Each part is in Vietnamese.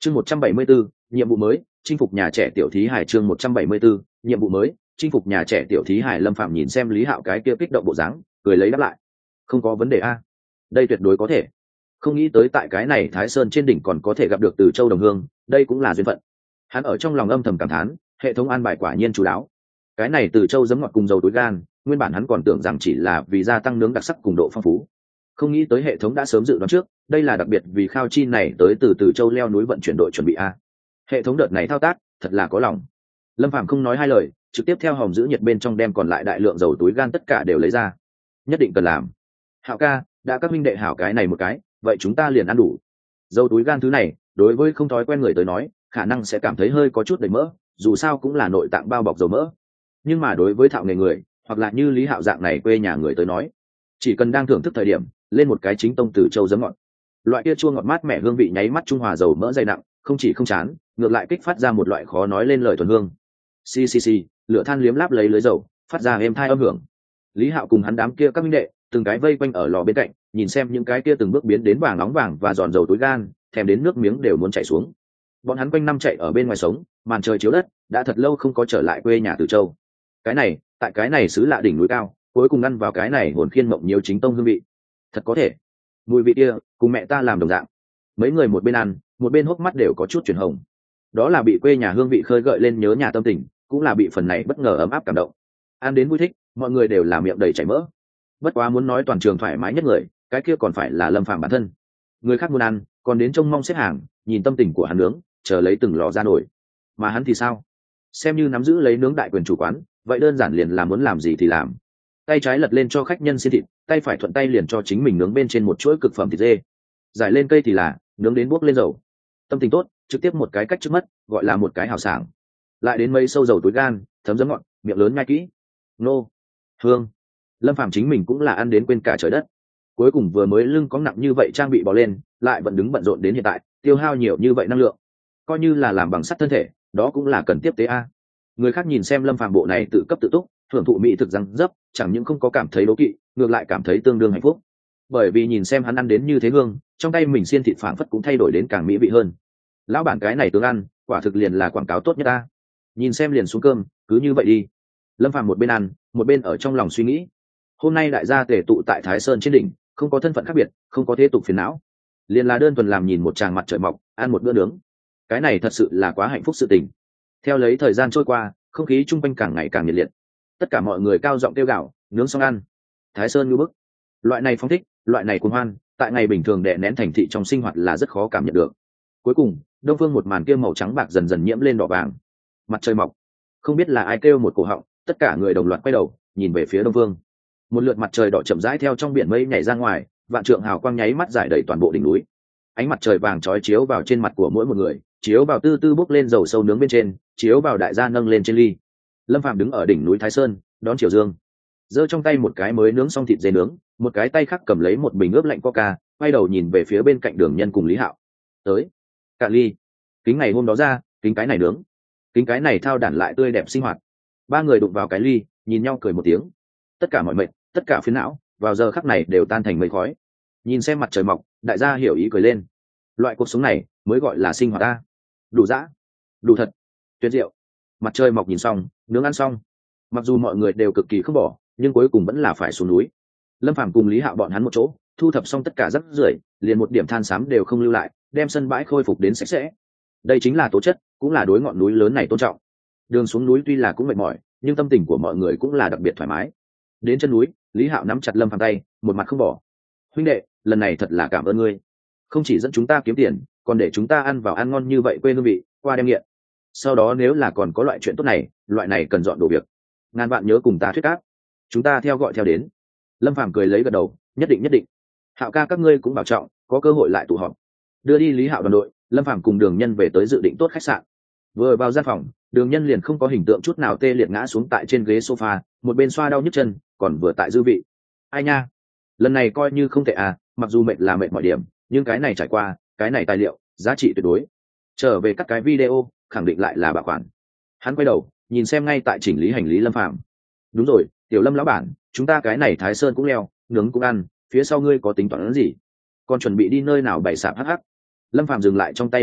Chương 174, nhiệm vụ mới, chinh phục nhà trẻ tiểu thí hải. Chương 174, nhiệm vụ mới, chinh phục nhà trẻ tiểu thí hải. Lâm Phạm nhìn xem Lý Hạo cái kia kích động bộ dáng, cười lấy đáp lại. Không có vấn đề a, đây tuyệt đối có thể. Không nghĩ tới tại cái này Thái Sơn trên đỉnh còn có thể gặp được Từ Châu đồng hương, đây cũng là duyên phận. Hắn ở trong lòng âm thầm cảm thán, hệ thống an bài quả nhiên chú đáo. Cái này Từ Châu giấm ngọt cùng dầu túi gan, nguyên bản hắn còn tưởng rằng chỉ là vì gia tăng nướng đặc sắc cùng độ phong phú. Không nghĩ tới hệ thống đã sớm dự đoán trước, đây là đặc biệt vì Khao Chi này tới từ Châu leo núi vận chuyển đội chuẩn bị a. Hệ thống đợt này thao tác, thật là có lòng. Lâm Phàm không nói hai lời, trực tiếp theo hòm giữ nhiệt bên trong đem còn lại đại lượng dầu túi gan tất cả đều lấy ra. Nhất định cần làm. Hạo ca, đã các minh đệ hảo cái này một cái, vậy chúng ta liền ăn đủ. Dầu túi gan thứ này, đối với không thói quen người tới nói, khả năng sẽ cảm thấy hơi có chút đầy mỡ, dù sao cũng là nội tạng bao bọc dầu mỡ. Nhưng mà đối với thạo nghề người, hoặc là như Lý Hạo dạng này quê nhà người tới nói, chỉ cần đang thưởng thức thời điểm, lên một cái chính tông Từ Châu giấm ngọt, loại kia chua ngọt mát mẻ hương vị nháy mắt trung hòa dầu mỡ dày nặng, không chỉ không chán, ngược lại kích phát ra một loại khó nói lên lời thuần hương. Xì xì xì, lửa than liếm láp lấy lưới dầu, phát ra êm thai âm hưởng. Lý Hạo cùng hắn đám kia các minh đệ, từng cái vây quanh ở lò bên cạnh, nhìn xem những cái kia từng bước biến đến vàng nóng vàng và giòn dầu túi gan, thèm đến nước miếng đều muốn chảy xuống. Bọn hắn quanh năm chạy ở bên ngoài sống, màn trời chiếu đất, đã thật lâu không có trở lại quê nhà Từ Châu. Cái này, tại cái này xứ lạ đỉnh núi cao, cuối cùng ăn vào cái này hồn khiên mộng nhiều chính tông hương vị. Thật có thể. Mùi vị kia, cùng mẹ ta làm đồng dạng. Mấy người một bên ăn, một bên hốc mắt đều có chút chuyển hồng. Đó là bị quê nhà hương vị khơi gợi lên nhớ nhà tâm tình, cũng là bị phần này bất ngờ ấm áp cảm động. Ăn đến vui thích, mọi người đều là miệng đầy chảy mỡ. Bất quá muốn nói toàn trường thoải mái nhất người, cái kia còn phải là Lâm Phàm bản thân. Người khác muốn ăn, còn đến trông mong xếp hàng, nhìn tâm tình của hắn nướng, chờ lấy từng lò ra nổi. Mà hắn thì sao? Xem như nắm giữ lấy nướng đại quyền chủ quán, vậy đơn giản liền là muốn làm gì thì làm. Tay trái lật lên cho khách nhân xiên thịt, tay phải thuận tay liền cho chính mình nướng bên trên một chuỗi cực phẩm thịt dê. Giải lên cây thì là nướng đến bốc lên dầu. Tâm tình tốt, trực tiếp một cái cách trước mắt, gọi là một cái hào sảng. Lại đến mấy sâu dầu túi gan, thấm giấm ngọt, miệng lớn nhai kỹ. Nô, hương. Lâm Phàm chính mình cũng là ăn đến quên cả trời đất. Cuối cùng vừa mới lưng có nặng như vậy trang bị bò lên, lại vẫn đứng bận rộn đến hiện tại, tiêu hao nhiều như vậy năng lượng. Coi như là làm bằng sắt thân thể, đó cũng là cần tiếp tế a. Người khác nhìn xem Lâm Phàm bộ này tự cấp tự túc, hưởng thụ mỹ thực răng dấp, chẳng những không có cảm thấy đố kỵ, ngược lại cảm thấy tương đương hạnh phúc. Bởi vì nhìn xem hắn ăn đến như thế hương, trong tay mình xiên thịt phảng phất cũng thay đổi đến càng mỹ vị hơn. Lão bản cái này tướng ăn, quả thực liền là quảng cáo tốt nhất ta. Nhìn xem liền xuống cơm, cứ như vậy đi. Lâm Phàm một bên ăn, một bên ở trong lòng suy nghĩ. Hôm nay đại gia tề tụ tại Thái Sơn trên đỉnh, không có thân phận khác biệt, không có thế tục phiền não, liền là đơn thuần làm nhìn một tràng mặt trời mọc, ăn một bữa nướng. Cái này thật sự là quá hạnh phúc sự tình. Theo lấy thời gian trôi qua, không khí chung quanh càng ngày càng nhiệt liệt. Tất cả mọi người cao giọng kêu gào, nướng xong ăn. Thái Sơn như bức. Loại này phong thích, loại này cuồng hoan, tại ngày bình thường đè nén thành thị trong sinh hoạt là rất khó cảm nhận được. Cuối cùng, đông phương một màn kia màu trắng bạc dần dần nhiễm lên đỏ vàng. Mặt trời mọc. Không biết là ai kêu một cổ họng, tất cả người đồng loạt quay đầu, nhìn về phía đông phương. Một lượt mặt trời đỏ chậm rãi theo trong biển mây nhảy ra ngoài, vạn trượng hào quang nháy mắt giải đầy toàn bộ đỉnh núi. Ánh mặt trời vàng chói chiếu vào trên mặt của mỗi một người, chiếu vào tư tư bốc lên dầu sâu nướng bên trên, chiếu vào đại gia nâng lên trên ly. Lâm Phạm đứng ở đỉnh núi Thái Sơn, đón chiều dương, giơ trong tay một cái mới nướng xong thịt dê nướng, một cái tay khác cầm lấy một bình ướp lạnh coca, quay đầu nhìn về phía bên cạnh Đường Nhân cùng Lý Hạo. Tới, cạn ly. Kính ngày hôm đó ra, kính cái này nướng, kính cái này thao đản lại tươi đẹp sinh hoạt. Ba người đụng vào cái ly, nhìn nhau cười một tiếng. Tất cả mọi mệt, tất cả phiền não, vào giờ khắc này đều tan thành mây khói. Nhìn xem mặt trời mọc, đại gia hiểu ý cười lên. Loại cuộc sống này mới gọi là sinh hoạt ta. Đủ dã, đủ thật, tuyệt diệu. Mặt trời mọc nhìn xong, nướng ăn xong, mặc dù mọi người đều cực kỳ không bỏ, nhưng cuối cùng vẫn là phải xuống núi. Lâm Phàm cùng Lý Hạo bọn hắn một chỗ, thu thập xong tất cả rác rưởi, liền một điểm than xám đều không lưu lại, đem sân bãi khôi phục đến sạch sẽ. Đây chính là tố chất, cũng là đối ngọn núi lớn này tôn trọng. Đường xuống núi tuy là cũng mệt mỏi, nhưng tâm tình của mọi người cũng là đặc biệt thoải mái. Đến chân núi, Lý Hạo nắm chặt Lâm Phàm tay, một mặt không bỏ. Huynh đệ, lần này thật là cảm ơn ngươi, không chỉ dẫn chúng ta kiếm tiền, còn để chúng ta ăn vào ăn ngon như vậy quê hương vị, qua đem nghiện. Sau đó nếu là còn có loại chuyện tốt này, loại này cần dọn đồ việc, ngàn vạn nhớ cùng ta thuyết áp, chúng ta theo gọi theo đến. Lâm Phàm cười lấy gật đầu, nhất định nhất định. Hạo ca các ngươi cũng bảo trọng, có cơ hội lại tụ họp. Đưa đi Lý Hạo đoàn đội, Lâm Phàm cùng Đường Nhân về tới dự định tốt khách sạn. Vừa vào gian phòng, Đường Nhân liền không có hình tượng chút nào tê liệt ngã xuống tại trên ghế sofa, một bên xoa đau nhức chân, còn vừa tại dư vị. Ai nha, lần này coi như không tệ à, mặc dù mệt là mệt mọi điểm, nhưng cái này trải qua, cái này tài liệu, giá trị tuyệt đối. Trở về các cái video, khẳng định lại là bảo khoản. Hắn quay đầu, nhìn xem ngay tại chỉnh lý hành lý Lâm Phàm. Đúng rồi, Tiểu Lâm lão bản, chúng ta cái này Thái Sơn cũng leo, nướng cũng ăn, phía sau ngươi có tính toán gì? Còn chuẩn bị đi nơi nào bày sạp hắc hắc? Lâm Phàm dừng lại trong tay động tác,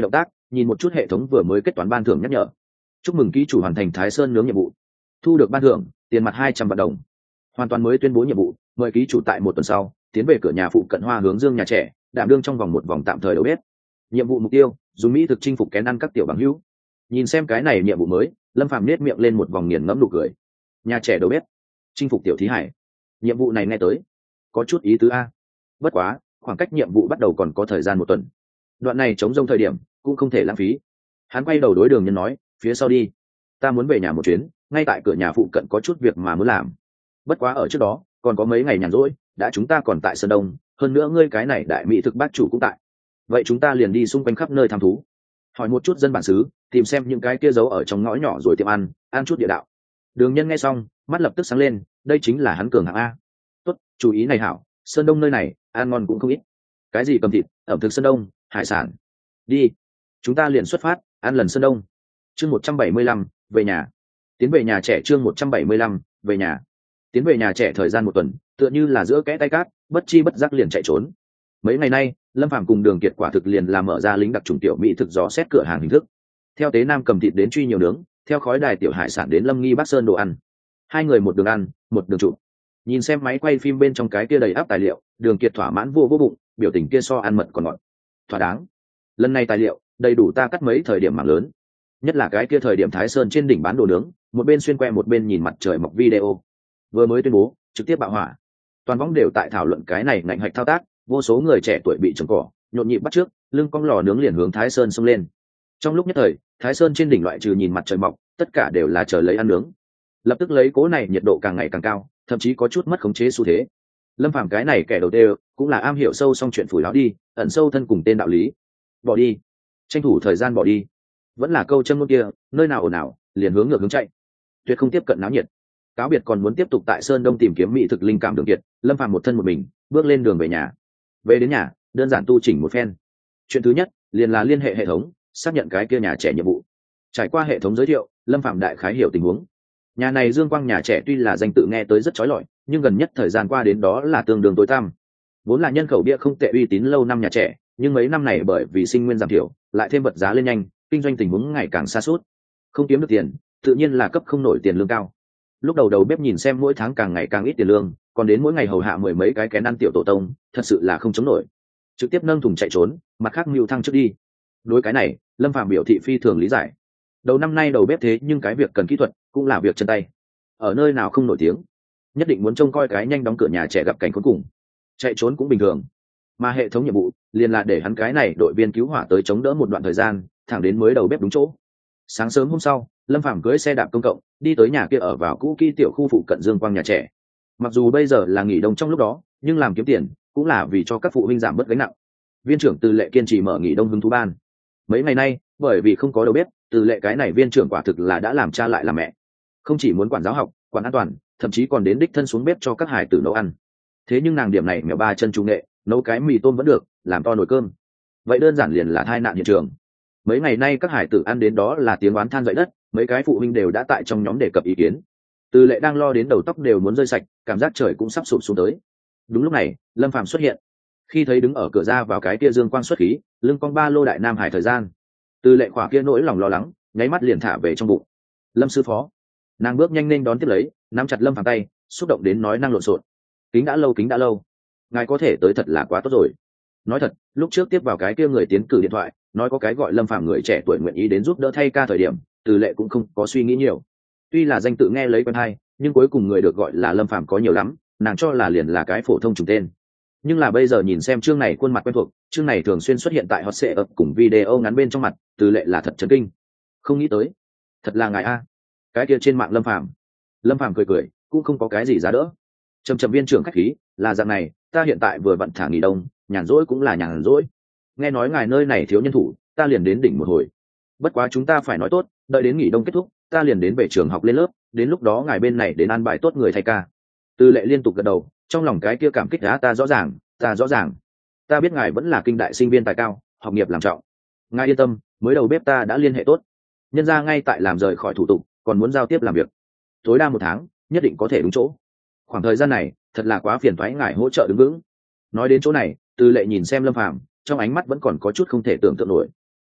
nhìn một chút hệ thống vừa mới kết toán ban thưởng nhắc nhở. Chúc mừng ký chủ hoàn thành Thái Sơn nướng nhiệm vụ, thu được ban thưởng tiền mặt 200 vạn đồng. Hoàn toàn mới tuyên bố nhiệm vụ, mời ký chủ tại 1 tuần sau tiến về cửa nhà phụ cận Hoa Hướng Dương nhà trẻ, đảm đương trong vòng 1 vòng tạm thời đầu bếp. Nhiệm vụ mục tiêu: dùng mỹ thực chinh phục kén ăn các tiểu bằng hữu. Nhìn xem cái này nhiệm vụ mới, Lâm Phàm nét miệng lên một vòng nghiền ngẫm nụ cười. Nhà trẻ đầu bếp, chinh phục tiểu thí hải, nhiệm vụ này nghe tới có chút ý tứ a. Bất quá, khoảng cách nhiệm vụ bắt đầu còn có thời gian 1 tuần, đoạn này chống rông thời điểm cũng không thể lãng phí. Hắn quay đầu đối Đường Nhân nói, phía sau đi, ta muốn về nhà một chuyến, ngay tại cửa nhà phụ cận có chút việc mà muốn làm. Bất quá ở trước đó còn có mấy ngày nhàn rỗi, đã chúng ta còn tại Sơn Đông, hơn nữa ngươi cái này đại mỹ thực bác chủ cũng tại, vậy chúng ta liền đi xung quanh khắp nơi tham thú, hỏi một chút dân bản xứ, tìm xem những cái kia giấu ở trong ngõ nhỏ rồi tiệm ăn chút địa đạo. Đường Nhân nghe xong mắt lập tức sáng lên, đây chính là hắn cường hạng a. Tốt, chú ý này hảo, Sơn Đông nơi này ăn ngon cũng không ít, cái gì cầm thịt, ẩm thực Sơn Đông, hải sản. Đi, chúng ta liền xuất phát ăn lần Sơn Đông. Chương 175, về nhà. Tiến về nhà trẻ. Chương 175, về nhà. Tiến về nhà trẻ thời gian 1 tuần, tựa như là giữa kẽ tay cát, bất chi bất giác liền chạy trốn. Mấy ngày nay, Lâm Phàm cùng Đường Kiệt quả thực liền làm mở ra lính đặc trùng tiểu mỹ thực dò xét cửa hàng hình thức. Theo Tế Nam cầm thịt đến truy nhiều nướng, theo khói đài tiểu hải sản đến Lâm Nghi Bắc Sơn đồ ăn. Hai người một đường ăn, một đường chụp. Nhìn xem máy quay phim bên trong cái kia đầy ắp tài liệu, Đường Kiệt thỏa mãn vô bụng, biểu tình kia so ăn mật còn ngọt. Thỏa đáng. Lần này tài liệu đầy đủ ta cắt mấy thời điểm mảng lớn, nhất là cái kia thời điểm Thái Sơn trên đỉnh bán đồ nướng, một bên xuyên que một bên nhìn mặt trời mọc video. Vừa mới tuyên bố trực tiếp bạo hỏa, toàn võng đều tại thảo luận cái này ngạnh hạch thao tác, vô số người trẻ tuổi bị trồng cỏ nhộn nhịp bắt trước, lưng cong lò nướng liền hướng Thái Sơn xông lên. Trong lúc nhất thời, Thái Sơn trên đỉnh loại trừ nhìn mặt trời mọc, tất cả đều là chờ lấy ăn nướng. Lập tức lấy cố này nhiệt độ càng ngày càng cao, thậm chí có chút mất khống chế xu thế. Lâm Phàm cái này kẻ đầu tiên cũng là am hiểu sâu xong chuyện phủi láo đi, ẩn sâu thân cùng tên đạo lý. Bỏ đi, tranh thủ thời gian bỏ đi. Vẫn là câu châm ngôn kia, nơi nào ồn ào liền hướng ngược hướng chạy, tuyệt không tiếp cận náo nhiệt. Cáo biệt còn muốn tiếp tục tại Sơn Đông tìm kiếm mỹ thực linh cảm Đường Kiệt, Lâm Phàm một thân một mình bước lên đường về nhà. Về đến nhà, đơn giản tu chỉnh một phen. Chuyện thứ nhất liền là liên hệ hệ thống, xác nhận cái kia nhà trẻ nhiệm vụ. Trải qua hệ thống giới thiệu, Lâm Phàm đại khái hiểu tình huống. Nhà này Dương Quang nhà trẻ tuy là danh tự nghe tới rất chói lọi, nhưng gần nhất thời gian qua đến đó là tương đương tối tăm. Vốn là nhân khẩu bia không tệ uy tín lâu năm nhà trẻ, nhưng mấy năm này bởi vì sinh nguyên giảm thiểu, lại thêm vật giá lên nhanh, kinh doanh tình huống ngày càng sa sút, không kiếm được tiền, tự nhiên là cấp không nổi tiền lương cao. Lúc đầu đầu bếp nhìn xem mỗi tháng càng ngày càng ít tiền lương, còn đến mỗi ngày hầu hạ 10 mấy cái kén ăn tiểu tổ tông, thật sự là không chống nổi, trực tiếp nâng thùng chạy trốn, mặt khác mưu thăng trước đi. Đối cái này, Lâm Phàm biểu thị phi thường lý giải. Đầu năm nay đầu bếp thế nhưng cái việc cần kỹ thuật, cũng là việc chân tay. Ở nơi nào không nổi tiếng, nhất định muốn trông coi cái nhanh đóng cửa nhà trẻ gặp cảnh cuối cùng, chạy trốn cũng bình thường. Mà hệ thống nhiệm vụ liền là để hắn cái này đội viên cứu hỏa tới chống đỡ một đoạn thời gian, thẳng đến mới đầu bếp đúng chỗ. Sáng sớm hôm sau, Lâm Phàm cưỡi xe đạp công cộng đi tới nhà kia ở vào cũ kỹ tiểu khu phụ cận Dương Quang nhà trẻ. Mặc dù bây giờ là nghỉ đông trong lúc đó, nhưng làm kiếm tiền cũng là vì cho các phụ huynh giảm bớt gánh nặng. Viên trưởng Từ Lệ kiên trì mở nghỉ đông hứng thú ban. Mấy ngày nay, bởi vì không có đầu bếp, Từ Lệ cái này viên trưởng quả thực là đã làm cha lại làm mẹ. Không chỉ muốn quản giáo học, quản an toàn, thậm chí còn đến đích thân xuống bếp cho các hải tử nấu ăn. Thế nhưng nàng điểm này mèo ba chân trung nghệ, nấu cái mì tôm vẫn được, làm to nồi cơm vậy đơn giản liền là tai nạn hiện trường. Mấy ngày nay các hải tử ăn đến đó là tiếng oán than dậy đất, mấy cái phụ huynh đều đã tại trong nhóm đề cập ý kiến. Từ Lệ đang lo đến đầu tóc đều muốn rơi sạch, cảm giác trời cũng sắp sụp xuống tới. Đúng lúc này, Lâm Phàm xuất hiện. Khi thấy đứng ở cửa ra vào cái kia Dương Quang xuất khí, lưng cong ba lô đại nam hải thời gian, Từ Lệ khỏa kia nỗi lòng lo lắng nháy mắt liền thả về trong bụng. Lâm sư phó. Nàng bước nhanh lên đón tiếp lấy, nắm chặt Lâm Phàm tay, xúc động đến nói năng lộn xộn. Kính đã lâu, ngài có thể tới thật là quá tốt rồi. Nói thật, lúc trước tiếp vào cái kia người tiến cử điện thoại, nói có cái gọi Lâm Phàm người trẻ tuổi nguyện ý đến giúp đỡ thay ca thời điểm, Từ Lệ cũng không có suy nghĩ nhiều. Tuy là danh tự nghe lấy quen hay, nhưng cuối cùng người được gọi là Lâm Phàm có nhiều lắm, nàng cho là liền là cái phổ thông trùng tên. Nhưng là bây giờ nhìn xem chương này khuôn mặt quen thuộc, chương này thường xuyên xuất hiện tại hot search cùng video ngắn bên trong mặt, Từ Lệ là thật chấn kinh. Không nghĩ tới, thật là ngài a. Cái kia trên mạng Lâm Phàm. Lâm Phàm cười, cũng không có cái gì giá đỡ. Trầm viên trưởng khách khí, là dạng này, ta hiện tại vừa vặn thả nghỉ đông, nhàn rỗi cũng là nhàn rỗi. Nghe nói ngài nơi này thiếu nhân thủ, ta liền đến đỉnh một hồi. Bất quá chúng ta phải nói tốt, đợi đến nghỉ đông kết thúc, ta liền đến về trường học lên lớp, đến lúc đó ngài bên này đến an bài tốt người thay ca. Từ Lệ liên tục gật đầu, trong lòng cái kia cảm kích đã ta rõ ràng. Ta biết ngài vẫn là kinh đại sinh viên tài cao, học nghiệp làm trọng. Ngài yên tâm, mới đầu bếp ta đã liên hệ tốt. Nhân ra ngay tại làm rời khỏi thủ tục, còn muốn giao tiếp làm việc. Tối đa 1 tháng, nhất định có thể đúng chỗ. Khoảng thời gian này, thật là quá phiền toái ngài hỗ trợ đứng vững. Nói đến chỗ này, Từ Lệ nhìn xem Lâm Phàm, trong ánh mắt vẫn còn có chút không thể tưởng tượng nổi.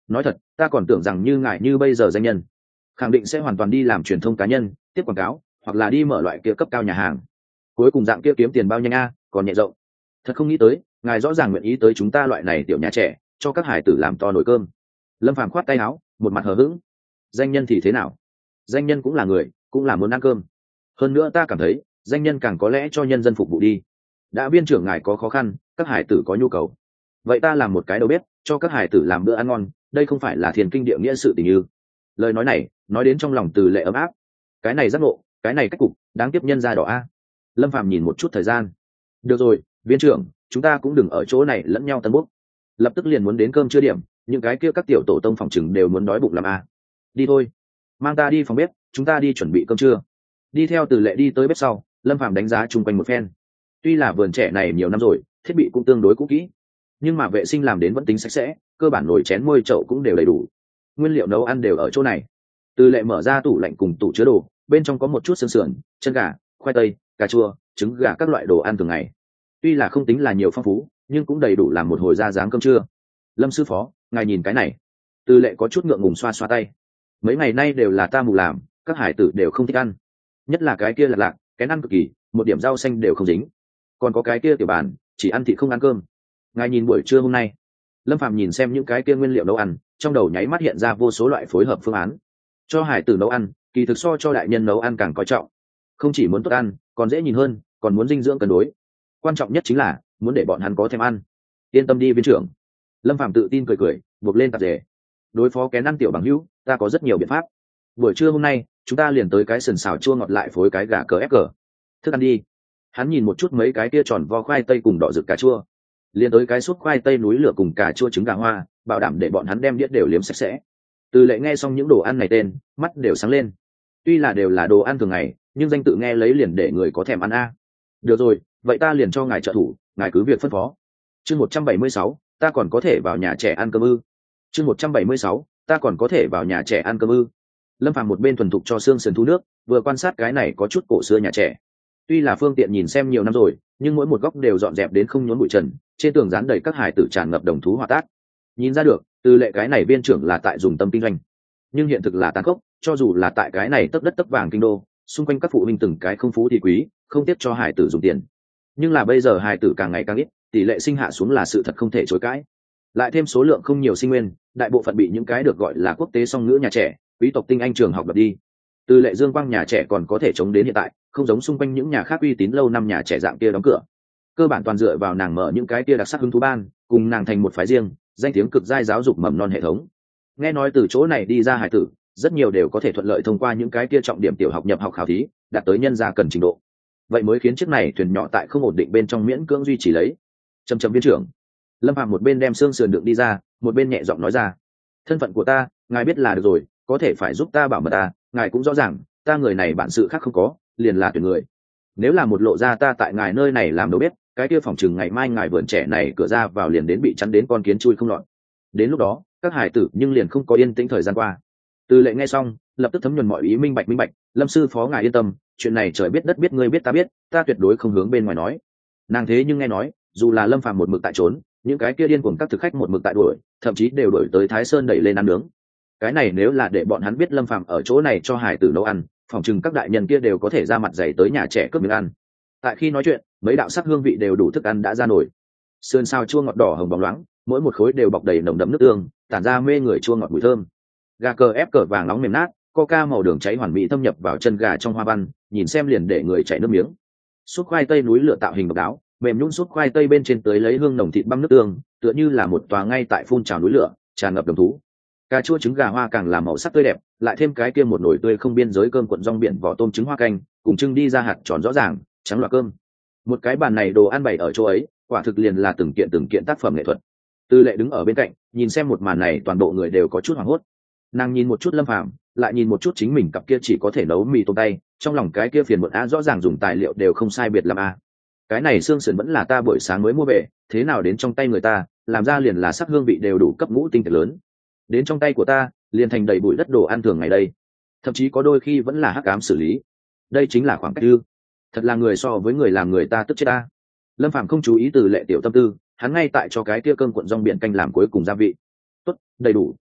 nói thật ta còn tưởng rằng như ngài như bây giờ danh nhân khẳng định sẽ hoàn toàn đi làm truyền thông cá nhân tiếp quảng cáo hoặc là đi mở loại kia cấp cao nhà hàng, cuối cùng dạng kia kiếm tiền bao nhanh a, còn nhẹ rộng. Thật không nghĩ tới ngài rõ ràng nguyện ý tới chúng ta loại này tiểu nhà trẻ cho các hải tử làm to nồi cơm. Lâm Phàm khoát tay áo một mặt hờ hững. Danh nhân thì thế nào, danh nhân cũng là người, cũng là muốn ăn cơm. Hơn nữa ta cảm thấy danh nhân càng có lẽ cho nhân dân phục vụ đi. Đã viên trưởng ngài có khó khăn, các hải tử có nhu cầu, vậy ta làm một cái đầu bếp cho các hải tử làm bữa ăn ngon, đây không phải là thiền kinh địa nghĩa sự tình như. Lời nói này nói đến trong lòng Từ Lệ ấm áp. Cái này giác ngộ, cái này cách cục đáng tiếp nhân ra đỏ a. Lâm Phàm nhìn một chút thời gian. Được rồi viên trưởng, chúng ta cũng đừng ở chỗ này lẫn nhau tân bốc, lập tức liền muốn đến cơm trưa điểm, những cái kia các tiểu tổ tông phòng chừng đều muốn đói bụng làm a. Đi thôi, mang ta đi phòng bếp, chúng ta đi chuẩn bị cơm trưa. Đi theo Từ Lệ đi tới bếp sau, Lâm Phàm đánh giá chung quanh một phen. Tuy là vườn trẻ này nhiều năm rồi, thiết bị cũng tương đối cũ kỹ, nhưng mà vệ sinh làm đến vẫn tính sạch sẽ, cơ bản nồi chén môi chậu cũng đều đầy đủ, nguyên liệu nấu ăn đều ở chỗ này. Từ Lệ mở ra tủ lạnh cùng tủ chứa đồ, bên trong có một chút xương sườn, chân gà, khoai tây, cà chua, trứng gà, các loại đồ ăn thường ngày. Tuy là không tính là nhiều phong phú, nhưng cũng đầy đủ làm một hồi ra dáng cơm trưa. Lâm sư phó, ngài nhìn cái này. Từ Lệ có chút ngượng ngùng xoa xoa tay. Mấy ngày nay đều là ta mù làm, các hải tử đều không thích ăn, nhất là cái kia lạc, cái ăn cực kỳ, một điểm rau xanh đều không dính. Còn có cái kia tiểu bàn, chỉ ăn thịt không ăn cơm. Ngài nhìn buổi trưa hôm nay. Lâm Phàm nhìn xem những cái kia nguyên liệu nấu ăn, trong đầu nháy mắt hiện ra vô số loại phối hợp phương án. Cho hải tử nấu ăn, kỳ thực so cho đại nhân nấu ăn càng coi trọng. Không chỉ muốn tốt ăn, còn dễ nhìn hơn, còn muốn dinh dưỡng cân đối. Quan trọng nhất chính là muốn để bọn hắn có thèm ăn. Yên tâm đi viên trưởng. Lâm Phàm tự tin cười cười, buộc lên tạp dề. Đối phó kén ăn tiểu bằng hữu, ta có rất nhiều biện pháp. Buổi trưa hôm nay, chúng ta liền tới cái sườn xào chua ngọt lại phối cái gà cờ ép cờ. Thức ăn đi. Hắn nhìn một chút mấy cái kia tròn vo khoai tây cùng đỏ rực cà chua, liền tới cái súp khoai tây núi lửa cùng cà chua trứng gà hoa, bảo đảm để bọn hắn đem đĩa đều liếm sạch sẽ. Từ Lệ nghe xong những đồ ăn này tên, mắt đều sáng lên. Tuy là đều là đồ ăn thường ngày, nhưng danh tự nghe lấy liền để người có thèm ăn a. Được rồi, vậy ta liền cho ngài trợ thủ, ngài cứ việc phân phó. Chương 176, ta còn có thể vào nhà trẻ ăn cơm ư? Chương 176, ta còn có thể vào nhà trẻ ăn cơm ư? Lâm Phàm một bên thuần thục cho xương sườn thu nước, vừa quan sát cái này có chút cổ xưa nhà trẻ. Tuy là phương tiện nhìn xem nhiều năm rồi, nhưng mỗi một góc đều dọn dẹp đến không nhốn bụi trần, trên tường dán đầy các hài tử tràn ngập đồng thú họa tác. Nhìn ra được, Từ Lệ cái này viên trưởng là tại dùng tâm kinh doanh. Nhưng hiện thực là tàn khốc, cho dù là tại cái này tấp đất tấp vàng kinh đô, xung quanh các phụ huynh từng cái không phú thì quý, không tiếp cho hài tử dùng tiền. Nhưng là bây giờ hài tử càng ngày càng ít, tỷ lệ sinh hạ xuống là sự thật không thể chối cãi. Lại thêm số lượng không nhiều sinh nguyên, đại bộ phận bị những cái được gọi là quốc tế song ngữ nhà trẻ, quý tộc tinh anh trường học đập đi. Từ Lệ Dương Quang nhà trẻ còn có thể chống đến hiện tại, không giống xung quanh những nhà khác uy tín lâu năm nhà trẻ dạng kia đóng cửa. Cơ bản toàn dựa vào nàng mở những cái kia đặc sắc hứng thú ban, cùng nàng thành một phái riêng, danh tiếng cực giai giáo dục mầm non hệ thống. Nghe nói từ chỗ này đi ra hải tử, rất nhiều đều có thể thuận lợi thông qua những cái kia trọng điểm tiểu học nhập học khảo thí, đạt tới nhân gia cần trình độ. Vậy mới khiến chiếc này thuyền nhỏ tại không ổn định bên trong miễn cưỡng duy trì lấy. Trầm viên trưởng. Lâm Phạm một bên đem xương sườn đựng đi ra, một bên nhẹ giọng nói ra: thân phận của ta ngài biết là được rồi, có thể phải giúp ta bảo mật ta, ngài cũng rõ ràng ta người này bản sự khác không có, liền là tuyển người. Nếu là một lộ ra ta tại ngài nơi này làm đâu biết, cái kia phòng chừng ngày mai ngài vườn trẻ này cửa ra vào liền đến bị chắn đến con kiến chui không lọt. Đến lúc đó các hải tử nhưng liền không có yên tĩnh thời gian qua. Từ Lệ nghe xong lập tức thấm nhuần mọi ý, minh bạch. Lâm sư phó ngài yên tâm, chuyện này trời biết đất biết ngươi biết ta tuyệt đối không hướng bên ngoài nói. Nàng thế nhưng nghe nói dù là Lâm Phàm một mực tại trốn, những cái kia điên cuồng các thực khách một mực tại đuổi, thậm chí đều đuổi tới Thái Sơn đẩy lên ăn nướng. Cái này nếu là để bọn hắn biết Lâm Phàm ở chỗ này cho hải tử nấu ăn, phòng chừng các đại nhân kia đều có thể ra mặt dày tới nhà trẻ cướp miếng ăn. Tại khi nói chuyện, mấy đạo sắc hương vị đều đủ thức ăn đã ra nổi. Sườn xào chua ngọt đỏ hồng bóng loáng, mỗi một khối đều bọc đầy nồng đậm nước tương, tản ra mê người chua ngọt mùi thơm. Gà cờ ép cờ vàng nóng mềm nát, coca màu đường cháy hoàn mỹ thâm nhập vào chân gà trong hoa văn, nhìn xem liền để người chảy nước miếng. Súp khoai tây núi lửa tạo hình độc đáo, mềm nhũn súp khoai tây bên trên tới lấy hương nồng thịt băm nước tương, tựa như là một tòa ngay tại phun trào núi lửa, tràn ngập đồng thú. Cà chua trứng gà hoa càng làm màu sắc tươi đẹp, lại thêm cái kia một nồi tươi không biên giới cơm cuộn rong biển vỏ tôm trứng hoa canh, cùng trưng đi ra hạt tròn rõ ràng, trắng loa cơm. Một cái bàn này đồ ăn bày ở chỗ ấy, quả thực liền là từng kiện tác phẩm nghệ thuật. Tư Lệ đứng ở bên cạnh, nhìn xem một màn này, toàn bộ người đều có chút hoảng hốt. Nàng nhìn một chút Lâm Phàm, lại nhìn một chút chính mình cặp kia chỉ có thể nấu mì tôm tay, trong lòng cái kia phiền muộn rõ ràng dùng tài liệu đều không sai biệt lắm cái này xương sườn vẫn là ta buổi sáng mới mua về, thế nào đến trong tay người ta, làm ra liền là sắc hương vị đều đủ cấp ngũ tinh thể lớn. Đến trong tay của ta, liền thành đầy bụi đất đồ ăn thường ngày đây. Thậm chí có đôi khi vẫn là hắc ám xử lý. Đây chính là khoảng cách ư? Thật là người so với người làm người ta tức chết ta. Lâm Phàm không chú ý Từ Lệ tiểu tâm tư, hắn ngay tại cho cái kia cơm cuộn rong biển canh làm cuối cùng gia vị. Tốt, đầy đủ,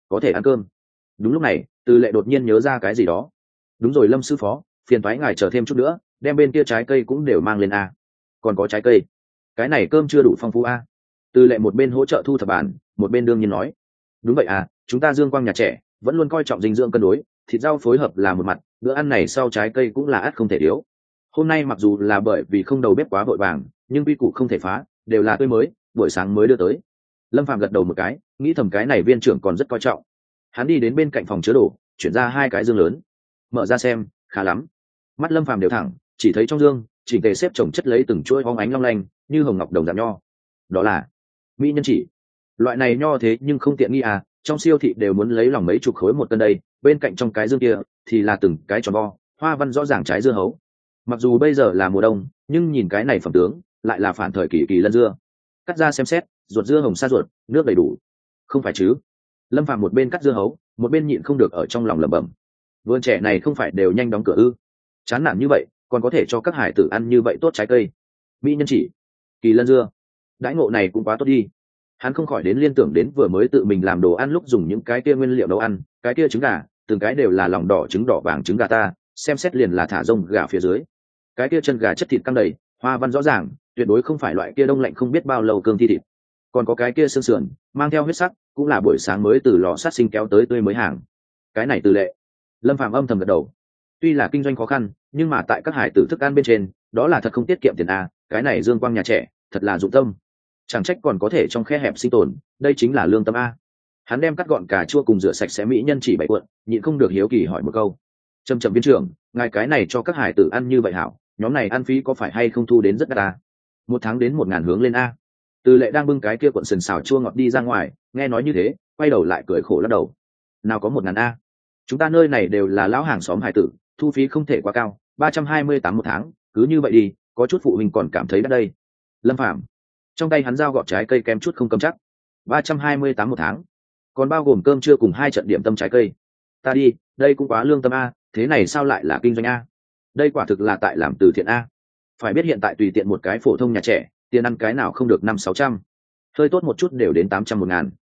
có thể ăn cơm. Đúng lúc này Từ Lệ đột nhiên nhớ ra cái gì đó. Đúng rồi Lâm sư phó, phiền toái ngài chờ thêm chút nữa, đem bên kia trái cây cũng đều mang lên a. Còn có trái cây, cái này cơm chưa đủ phong phú a. Từ Lệ một bên hỗ trợ thu thập bàn, một bên đương nhiên nói. Đúng vậy à, chúng ta Dương Quang nhà trẻ vẫn luôn coi trọng dinh dưỡng cân đối, thịt rau phối hợp là một mặt, bữa ăn này sau trái cây cũng là ắt không thể thiếu. Hôm nay mặc dù là bởi vì không đầu bếp quá vội vàng, nhưng quy củ không thể phá, đều là tươi mới, buổi sáng mới đưa tới. Lâm Phạm gật đầu một cái, nghĩ thầm cái này viên trưởng còn rất coi trọng. Hắn đi đến bên cạnh phòng chứa đồ, chuyển ra 2 cái dương lớn, mở ra xem, khá lắm. Mắt Lâm Phạm đều thẳng, chỉ thấy trong dương chỉnh tề xếp chồng chất lấy từng chuỗi hóng ánh long lanh như hồng ngọc đồng dạng nho. Đó là mỹ nhân chỉ. Loại này nho thế nhưng không tiện nghi à, trong siêu thị đều muốn lấy lòng mấy chục khối một cân đây. Bên cạnh trong cái dương kia thì là từng cái tròn vo, hoa văn rõ ràng trái dưa hấu. Mặc dù bây giờ là mùa đông, nhưng nhìn cái này phẩm tướng lại là phản thời kỳ kỳ lân dưa. Cắt ra xem xét, ruột dưa hồng sa ruột, nước đầy đủ. Không phải chứ? Lâm Phạm một bên cắt dưa hấu, một bên nhịn không được ở trong lòng lẩm bẩm. Vườn trẻ này không phải đều nhanh đóng cửa ư? Chán nản như vậy, còn có thể cho các hải tử ăn như vậy tốt trái cây. Mỹ nhân chỉ, kỳ lân dưa, đãi ngộ này cũng quá tốt đi. Hắn không khỏi đến liên tưởng đến vừa mới tự mình làm đồ ăn lúc dùng những cái kia nguyên liệu nấu ăn, cái kia trứng gà, từng cái đều là lòng đỏ trứng đỏ vàng trứng gà ta, xem xét liền là thả rông gà phía dưới. Cái kia chân gà chất thịt căng đầy, hoa văn rõ ràng, tuyệt đối không phải loại kia đông lạnh không biết bao lâu cương thi thịt. Còn có cái kia xương sườn, mang theo huyết sắc, cũng là buổi sáng mới từ lò sát sinh kéo tới tươi mới hàng. Cái này Từ Lệ. Lâm Phạm âm thầm gật đầu. Tuy là kinh doanh khó khăn, nhưng mà tại các hải tử thức ăn bên trên, đó là thật không tiết kiệm tiền a. Cái này Dương Quang nhà trẻ, thật là dụng tâm. Chẳng trách còn có thể trong khe hẹp sinh tồn, đây chính là lương tâm a. Hắn đem cắt gọn cà chua cùng rửa sạch sẽ mỹ nhân chỉ 7 cuộn, nhịn không được hiếu kỳ hỏi một câu. Trầm trầm viên trưởng, ngài cái này cho các hải tử ăn như vậy hảo, nhóm này ăn phí có phải hay không thu đến rất đắt à? 1 tháng đến 1.000 hướng lên a. Từ Lệ đang bưng cái kia cuộn sườn xào chua ngọt đi ra ngoài, nghe nói như thế, quay đầu lại cười khổ lắc đầu. Nào có 1.000 a, chúng ta nơi này đều là lão hàng xóm hải tử, thu phí không thể quá cao, 328 một tháng, cứ như vậy đi, có chút phụ huynh còn cảm thấy đắt đây. Lâm Phạm, trong tay hắn dao gọt trái cây kém chút không cầm chắc. 328 một tháng, còn bao gồm cơm trưa cùng 2 trận điểm tâm trái cây. Ta đi, đây cũng quá lương tâm a, thế này sao lại là kinh doanh a? Đây quả thực là tại làm từ thiện a. Phải biết hiện tại tùy tiện một cái phổ thông nhà trẻ, tiền ăn cái nào không được 500-600, hơi tốt một chút đều đến 800 một ngàn.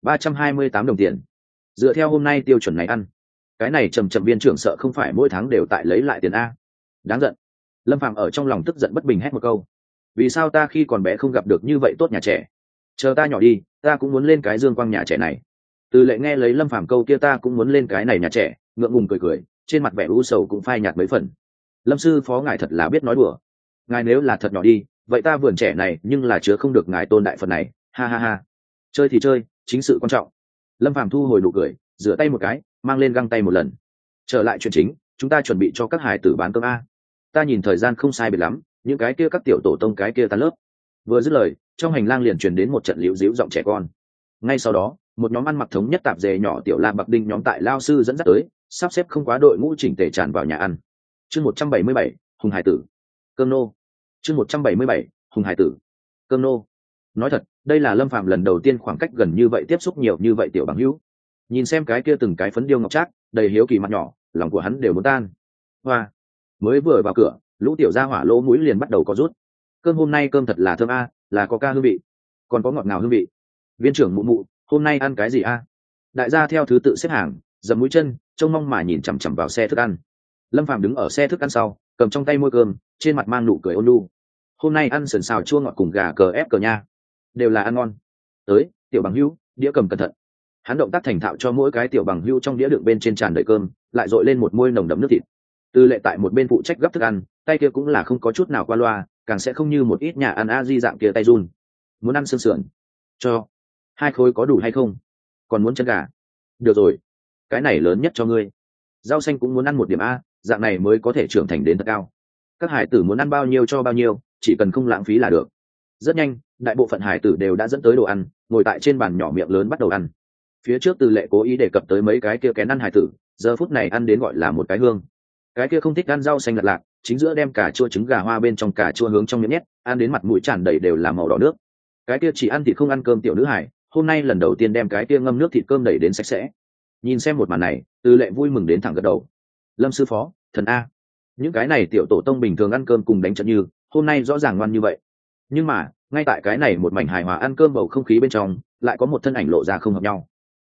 328 đồng tiền, dựa theo hôm nay tiêu chuẩn này ăn, cái này Trầm trầm viên trưởng sợ không phải mỗi tháng đều tại lấy lại tiền a. Đáng giận. Lâm Phạm ở trong lòng tức giận bất bình hét một câu. Vì sao ta khi còn bé không gặp được như vậy tốt nhà trẻ? Chờ ta nhỏ đi, ta cũng muốn lên cái Dương Quang nhà trẻ này. Từ Lệ nghe lấy Lâm Phạm câu kia ta cũng muốn lên cái này nhà trẻ, ngượng ngùng cười cười, trên mặt vẻ u sầu cũng phai nhạt mấy phần. Lâm sư phó ngài thật là biết nói đùa. Ngài nếu là thật nhỏ đi, vậy ta vườn trẻ này nhưng là chứa không được ngài tôn đại phần này, ha ha ha. Chơi thì chơi, chính sự quan trọng. Lâm Phạm thu hồi nụ cười, rửa tay một cái, mang lên găng tay một lần. Trở lại chuyện chính, chúng ta chuẩn bị cho các hải tử bán cơm a. Ta nhìn thời gian không sai biệt lắm, những cái kia các tiểu tổ tông cái kia tan lớp. Vừa dứt lời, trong hành lang liền truyền đến một trận liễu díu giọng trẻ con. Ngay sau đó, một nhóm ăn mặc thống nhất tạp dề nhỏ tiểu la bạc đinh nhóm tại lao sư dẫn dắt tới, sắp xếp không quá đội ngũ chỉnh tề tràn vào nhà ăn. Chương 177, Hùng Hải tử. Cơm nô. Chương 177, Hùng Hải tử. Cơm nô. Nói thật, đây là Lâm Phạm lần đầu tiên khoảng cách gần như vậy tiếp xúc nhiều như vậy tiểu bằng hữu. Nhìn xem cái kia từng cái phấn điêu ngọc trác, đầy hiếu kỳ mặt nhỏ, lòng của hắn đều muốn tan. Hoa. Mới vừa vào cửa, lũ tiểu gia hỏa lỗ mũi liền bắt đầu có rút. Cơm hôm nay cơm thật là thơm a, là có ca hương vị, còn có ngọt ngào hương vị. Viên trưởng mụ mụ, hôm nay ăn cái gì a? Đại gia theo thứ tự xếp hàng, dầm mũi chân, trông mong mà nhìn chằm chằm vào xe thức ăn. Lâm Phạm đứng ở xe thức ăn sau, cầm trong tay muôi cơm, trên mặt mang nụ cười ôn nhu. Hôm nay ăn sườn xào chua ngọt cùng gà cờ ép cờ nha, đều là ăn ngon. Tới, tiểu bằng hữu, đĩa cầm cẩn thận. Hắn động tác thành thạo cho mỗi cái tiểu bằng hữu trong đĩa đựng bên trên tràn đầy cơm, lại dội lên một muôi nồng đậm nước thịt. Từ Lệ tại một bên phụ trách gấp thức ăn, tay kia cũng là không có chút nào qua loa, càng sẽ không như một ít nhà ăn a di dạng kia tay run. Muốn ăn xương sườn, cho 2 khối có đủ hay không? Còn muốn chân gà? Được rồi, cái này lớn nhất cho ngươi. Rau xanh cũng muốn ăn 1 điểm a, dạng này mới có thể trưởng thành đến thật cao. Các hải tử muốn ăn bao nhiêu cho bao nhiêu, chỉ cần không lãng phí là được. Rất nhanh, đại bộ phận hải tử đều đã dẫn tới đồ ăn, ngồi tại trên bàn nhỏ miệng lớn bắt đầu ăn. Phía trước Từ Lệ cố ý đề cập tới mấy cái kia kén ăn hải tử, giờ phút này ăn đến gọi là một cái hương. Cái kia không thích ăn rau xanh lạt lạc, chính giữa đem cà chua trứng gà hoa bên trong cà chua hướng trong miệng nhét, ăn đến mặt mũi tràn đầy đều là màu đỏ nước. Cái kia chỉ ăn thịt không ăn cơm tiểu nữ hải, hôm nay lần đầu tiên đem cái kia ngâm nước thịt cơm đẩy đến sạch sẽ. Nhìn xem một màn này, Từ Lệ vui mừng đến thẳng gật đầu. Lâm sư phó, thần a, những cái này tiểu tổ tông bình thường ăn cơm cùng đánh trận như, hôm nay rõ ràng ngoan như vậy. Nhưng mà ngay tại cái này một mảnh hài hòa ăn cơm bầu không khí bên trong, lại có một thân ảnh lộ ra không hợp nhau.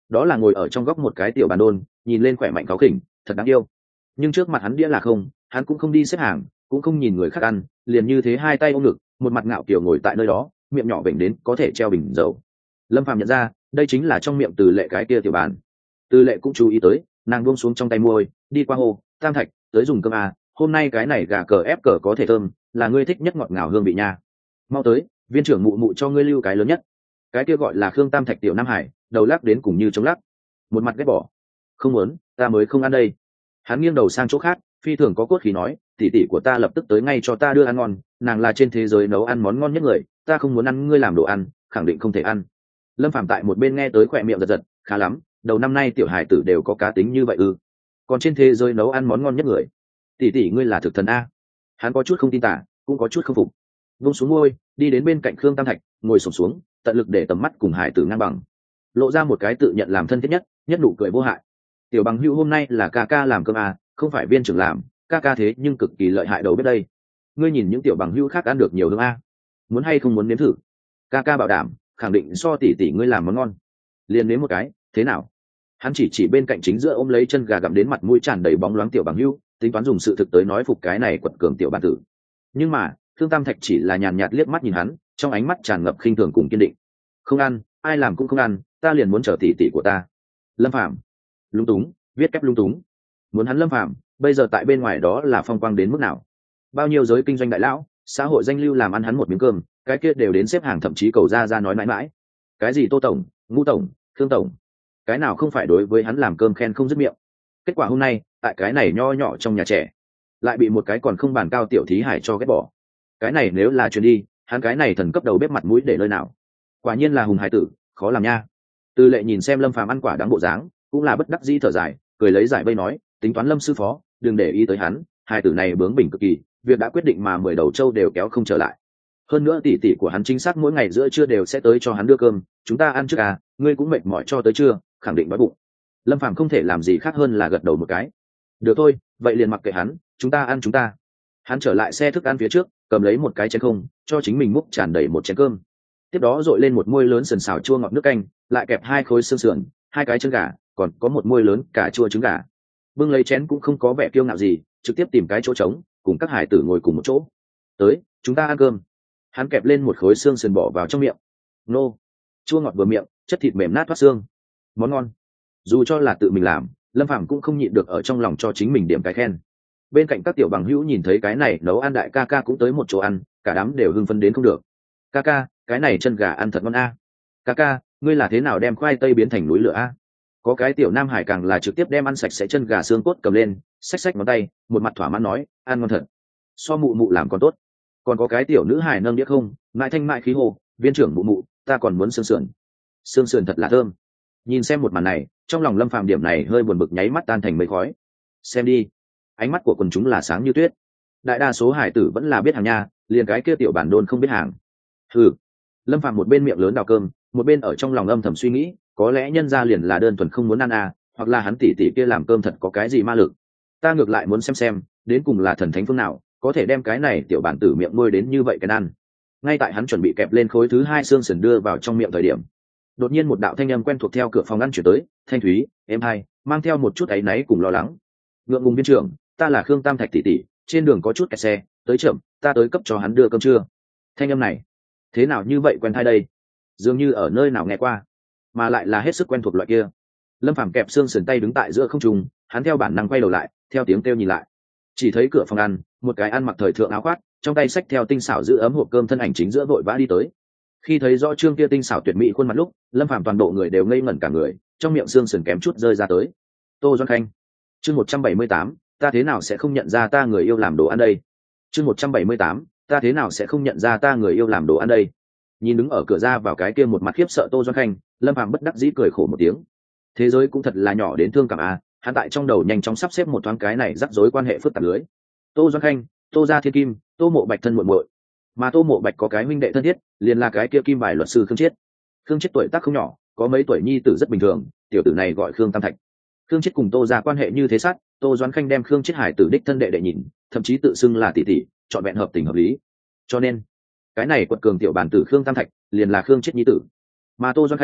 đó là ngồi ở trong góc một cái tiểu bàn đôn, nhìn lên khỏe mạnh cáu kỉnh, thật đáng yêu. Nhưng trước mặt hắn đĩa là không, hắn cũng không đi xếp hàng, cũng không nhìn người khác ăn, liền như thế hai tay ôm ngực, một mặt ngạo kiểu ngồi tại nơi đó, miệng nhỏ vểnh đến có thể treo bình dầu. Lâm Phàm nhận ra đây chính là trong miệng Từ Lệ cái kia tiểu bàn. Từ Lệ cũng chú ý tới, nàng buông xuống trong tay môi, đi qua hồ Tam Thạch, tới dùng cơm à, hôm nay cái này gà cờ ép cờ có thể thơm, là ngươi thích nhất, ngọt ngào hương vị nha. Mau tới, viên trưởng mụ mụ cho ngươi lưu cái lớn nhất. Cái kia gọi là Khương Tam Thạch tiểu Nam Hải, đầu lắc đến cùng như chống lắc, một mặt ghét bỏ. Không muốn, ta mới không ăn đây. Hắn nghiêng đầu sang chỗ khác, phi thường có cốt khí nói, tỷ tỷ của ta lập tức tới ngay cho ta đưa ăn ngon, nàng là trên thế giới nấu ăn món ngon nhất người, ta không muốn ăn ngươi làm đồ ăn, khẳng định không thể ăn. Lâm Phàm tại một bên nghe tới khỏe miệng giật giật, khá lắm, đầu năm nay tiểu hải tử đều có cá tính như vậy ư? Còn trên thế giới nấu ăn món ngon nhất người, tỷ tỷ ngươi là thực thần a? Hắn có chút không tin tả, cũng có chút không phục. Vung xuống môi, đi đến bên cạnh Khương Tam Thạch, ngồi xổm xuống, tận lực để tầm mắt cùng hải tử ngang bằng, lộ ra một cái tự nhận làm thân thiết nhất nụ cười vô hại. Tiểu bằng hữu hôm nay là ca ca làm cơm à, không phải viên trưởng làm, ca ca thế nhưng cực kỳ lợi hại đầu bếp đây. Ngươi nhìn những tiểu bằng hữu khác ăn được nhiều hơn a, muốn hay không muốn nếm thử? Ca ca bảo đảm, khẳng định so tỷ tỷ ngươi làm món ngon. Liền nếm một cái, thế nào? Hắn chỉ bên cạnh chính giữa ôm lấy chân gà gặm đến mặt mũi tràn đầy bóng loáng tiểu bằng hữu, tính toán dùng sự thực tới nói phục cái này quật cường tiểu bản tử. Nhưng mà Thương Tam Thạch chỉ là nhàn nhạt liếc mắt nhìn hắn, trong ánh mắt tràn ngập khinh thường cùng kiên định. Không ăn, ai làm cũng không ăn, ta liền muốn chờ tỷ tỷ của ta. Lâm Phàm lung túng, viết kép lung túng. Muốn hắn Lâm Phàm bây giờ tại bên ngoài đó là phong quang đến mức nào? Bao nhiêu giới kinh doanh đại lão, xã hội danh lưu làm ăn hắn một miếng cơm, cái kia đều đến xếp hàng, thậm chí cầu ra nói mãi mãi. Cái gì Tô tổng, Ngũ tổng, Khương tổng, cái nào không phải đối với hắn làm cơm khen không dứt miệng. Kết quả hôm nay tại cái này nho nhỏ trong nhà trẻ lại bị một cái còn không bàn cao tiểu thí hải cho ghét bỏ. Cái này nếu là chuyến đi, hắn cái này thần cấp đầu bếp mặt mũi để nơi nào? Quả nhiên là hùng hải tử, khó làm nha. Từ Lệ nhìn xem Lâm Phàm ăn quả đáng bộ dáng, cũng là bất đắc dĩ thở dài, cười lấy giải vây nói, tính toán Lâm sư phó, đừng để ý tới hắn, hải tử này bướng bỉnh cực kỳ, việc đã quyết định mà 10 đầu trâu đều kéo không trở lại. Hơn nữa tỷ tỷ của hắn chính xác mỗi ngày giữa trưa đều sẽ tới cho hắn đưa cơm, chúng ta ăn trước à, ngươi cũng mệt mỏi cho tới trưa, khẳng định đói bụng. Lâm Phàm không thể làm gì khác hơn là gật đầu một cái. Được thôi, vậy liền mặc kệ hắn, chúng ta ăn chúng ta. Hắn trở lại xe thức ăn phía trước, cầm lấy một cái chén không, cho chính mình múc tràn đầy một chén cơm. Tiếp đó dội lên một muôi lớn sườn xào chua ngọt nước canh, lại kẹp 2 khối xương sườn, 2 cái chân gà, còn có một muôi lớn cà chua trứng gà. Bưng lấy chén cũng không có vẻ kiêu ngạo gì, trực tiếp tìm cái chỗ trống, cùng các hải tử ngồi cùng một chỗ. Tới, chúng ta ăn cơm. Hắn kẹp lên một khối xương sườn bỏ vào trong miệng. Nô, chua ngọt vừa miệng, chất thịt mềm nát thoát xương, món ngon. Dù cho là tự mình làm, Lâm Phàm cũng không nhịn được ở trong lòng cho chính mình điểm cái khen. Bên cạnh các tiểu bằng hữu nhìn thấy cái này nấu ăn đại ca ca cũng tới một chỗ ăn, cả đám đều hưng phấn đến không được. Ca ca, cái này chân gà ăn thật ngon a. Ca ca, ngươi là thế nào đem khoai tây biến thành núi lửa a? Có cái tiểu Nam Hải càng là trực tiếp đem ăn sạch sẽ chân gà xương cốt cầm lên, xách xách ngón tay, một mặt thỏa mãn nói, ăn ngon thật. So mụ mụ làm còn tốt. Còn có cái tiểu nữ hải nâng đĩa không, mãi thanh mại khí hồ, viên trưởng mụ mụ, ta còn muốn xương sườn. Xương sườn thật là thơm. Nhìn xem một màn này, trong lòng Lâm Phàm điểm này hơi buồn bực nháy mắt tan thành mây khói. Xem đi, ánh mắt của quần chúng là sáng như tuyết. Đại đa số hải tử vẫn là biết hàng nha, liền cái kia tiểu bản đôn không biết hàng. Hừ. Lâm Phàm một bên miệng lớn đào cơm, một bên ở trong lòng âm thầm suy nghĩ, có lẽ nhân gia liền là đơn thuần không muốn ăn à, hoặc là hắn tỷ tỷ kia làm cơm thật có cái gì ma lực. Ta ngược lại muốn xem, đến cùng là thần thánh phương nào có thể đem cái này tiểu bản tử miệng môi đến như vậy cái ăn. Ngay tại hắn chuẩn bị kẹp lên khối thứ 2 xương sườn đưa vào trong miệng thời điểm, đột nhiên một đạo thanh âm quen thuộc theo cửa phòng ăn chuyển tới, thanh thúy, êm hai, mang theo một chút áy náy cùng lo lắng. Ngượng ngùng viên trưởng, ta là Khương Tam Thạch tỷ tỷ, trên đường có chút kẹt xe, tới chậm, ta tới cấp cho hắn đưa cơm trưa. Thanh âm này, thế nào như vậy quen tai đây? Dường như ở nơi nào nghe qua, mà lại là hết sức quen thuộc loại kia. Lâm Phàm kẹp xương sườn tay đứng tại giữa không trung, hắn theo bản năng quay đầu lại, theo tiếng kêu nhìn lại, chỉ thấy cửa phòng ăn, một cái ăn mặc thời thượng áo khoác, trong tay xách theo tinh xảo giữ ấm hộp cơm thân ảnh chính giữa vội vã đi tới. Khi thấy rõ trương kia tinh xảo tuyệt mỹ khuôn mặt lúc, Lâm Phàm toàn bộ người đều ngây ngẩn cả người, trong miệng xương sườn kém chút rơi ra tới. Tô Doan Khanh, chương 178, ta thế nào sẽ không nhận ra ta người yêu làm đồ ăn đây? Chương 178, ta thế nào sẽ không nhận ra ta người yêu làm đồ ăn đây? Nhìn đứng ở cửa ra vào cái kia một mặt khiếp sợ Tô Doan Khanh, Lâm Phàm bất đắc dĩ cười khổ một tiếng. Thế giới cũng thật là nhỏ đến thương cảm à, hắn tại trong đầu nhanh chóng sắp xếp một thoáng cái này rắc rối quan hệ phức tạp lưới. Tô Doan Khanh, Tô Gia Thiên Kim, Tô Mộ Bạch thân muội muội, mà Tô Mộ Bạch có cái huynh đệ thân thiết, liền là cái kia kim bài luật sư Khương Chiết. Khương Chiết tuổi tác không nhỏ, có mấy tuổi nhi tử rất bình thường, tiểu tử này gọi Khương Tam Thạch. Khương Chiết cùng Tô Gia quan hệ như thế sát, Tô Doan Khanh đem Khương Chiết hải tử đích thân đệ đệ nhìn, thậm chí tự xưng là tỷ tỷ, chọn vẹn hợp tình hợp lý. Cho nên, cái này quật cường tiểu bản tử Khương Tam Thạch, liền là Khương Chiết nhi tử. Mà Tô Doan Khanh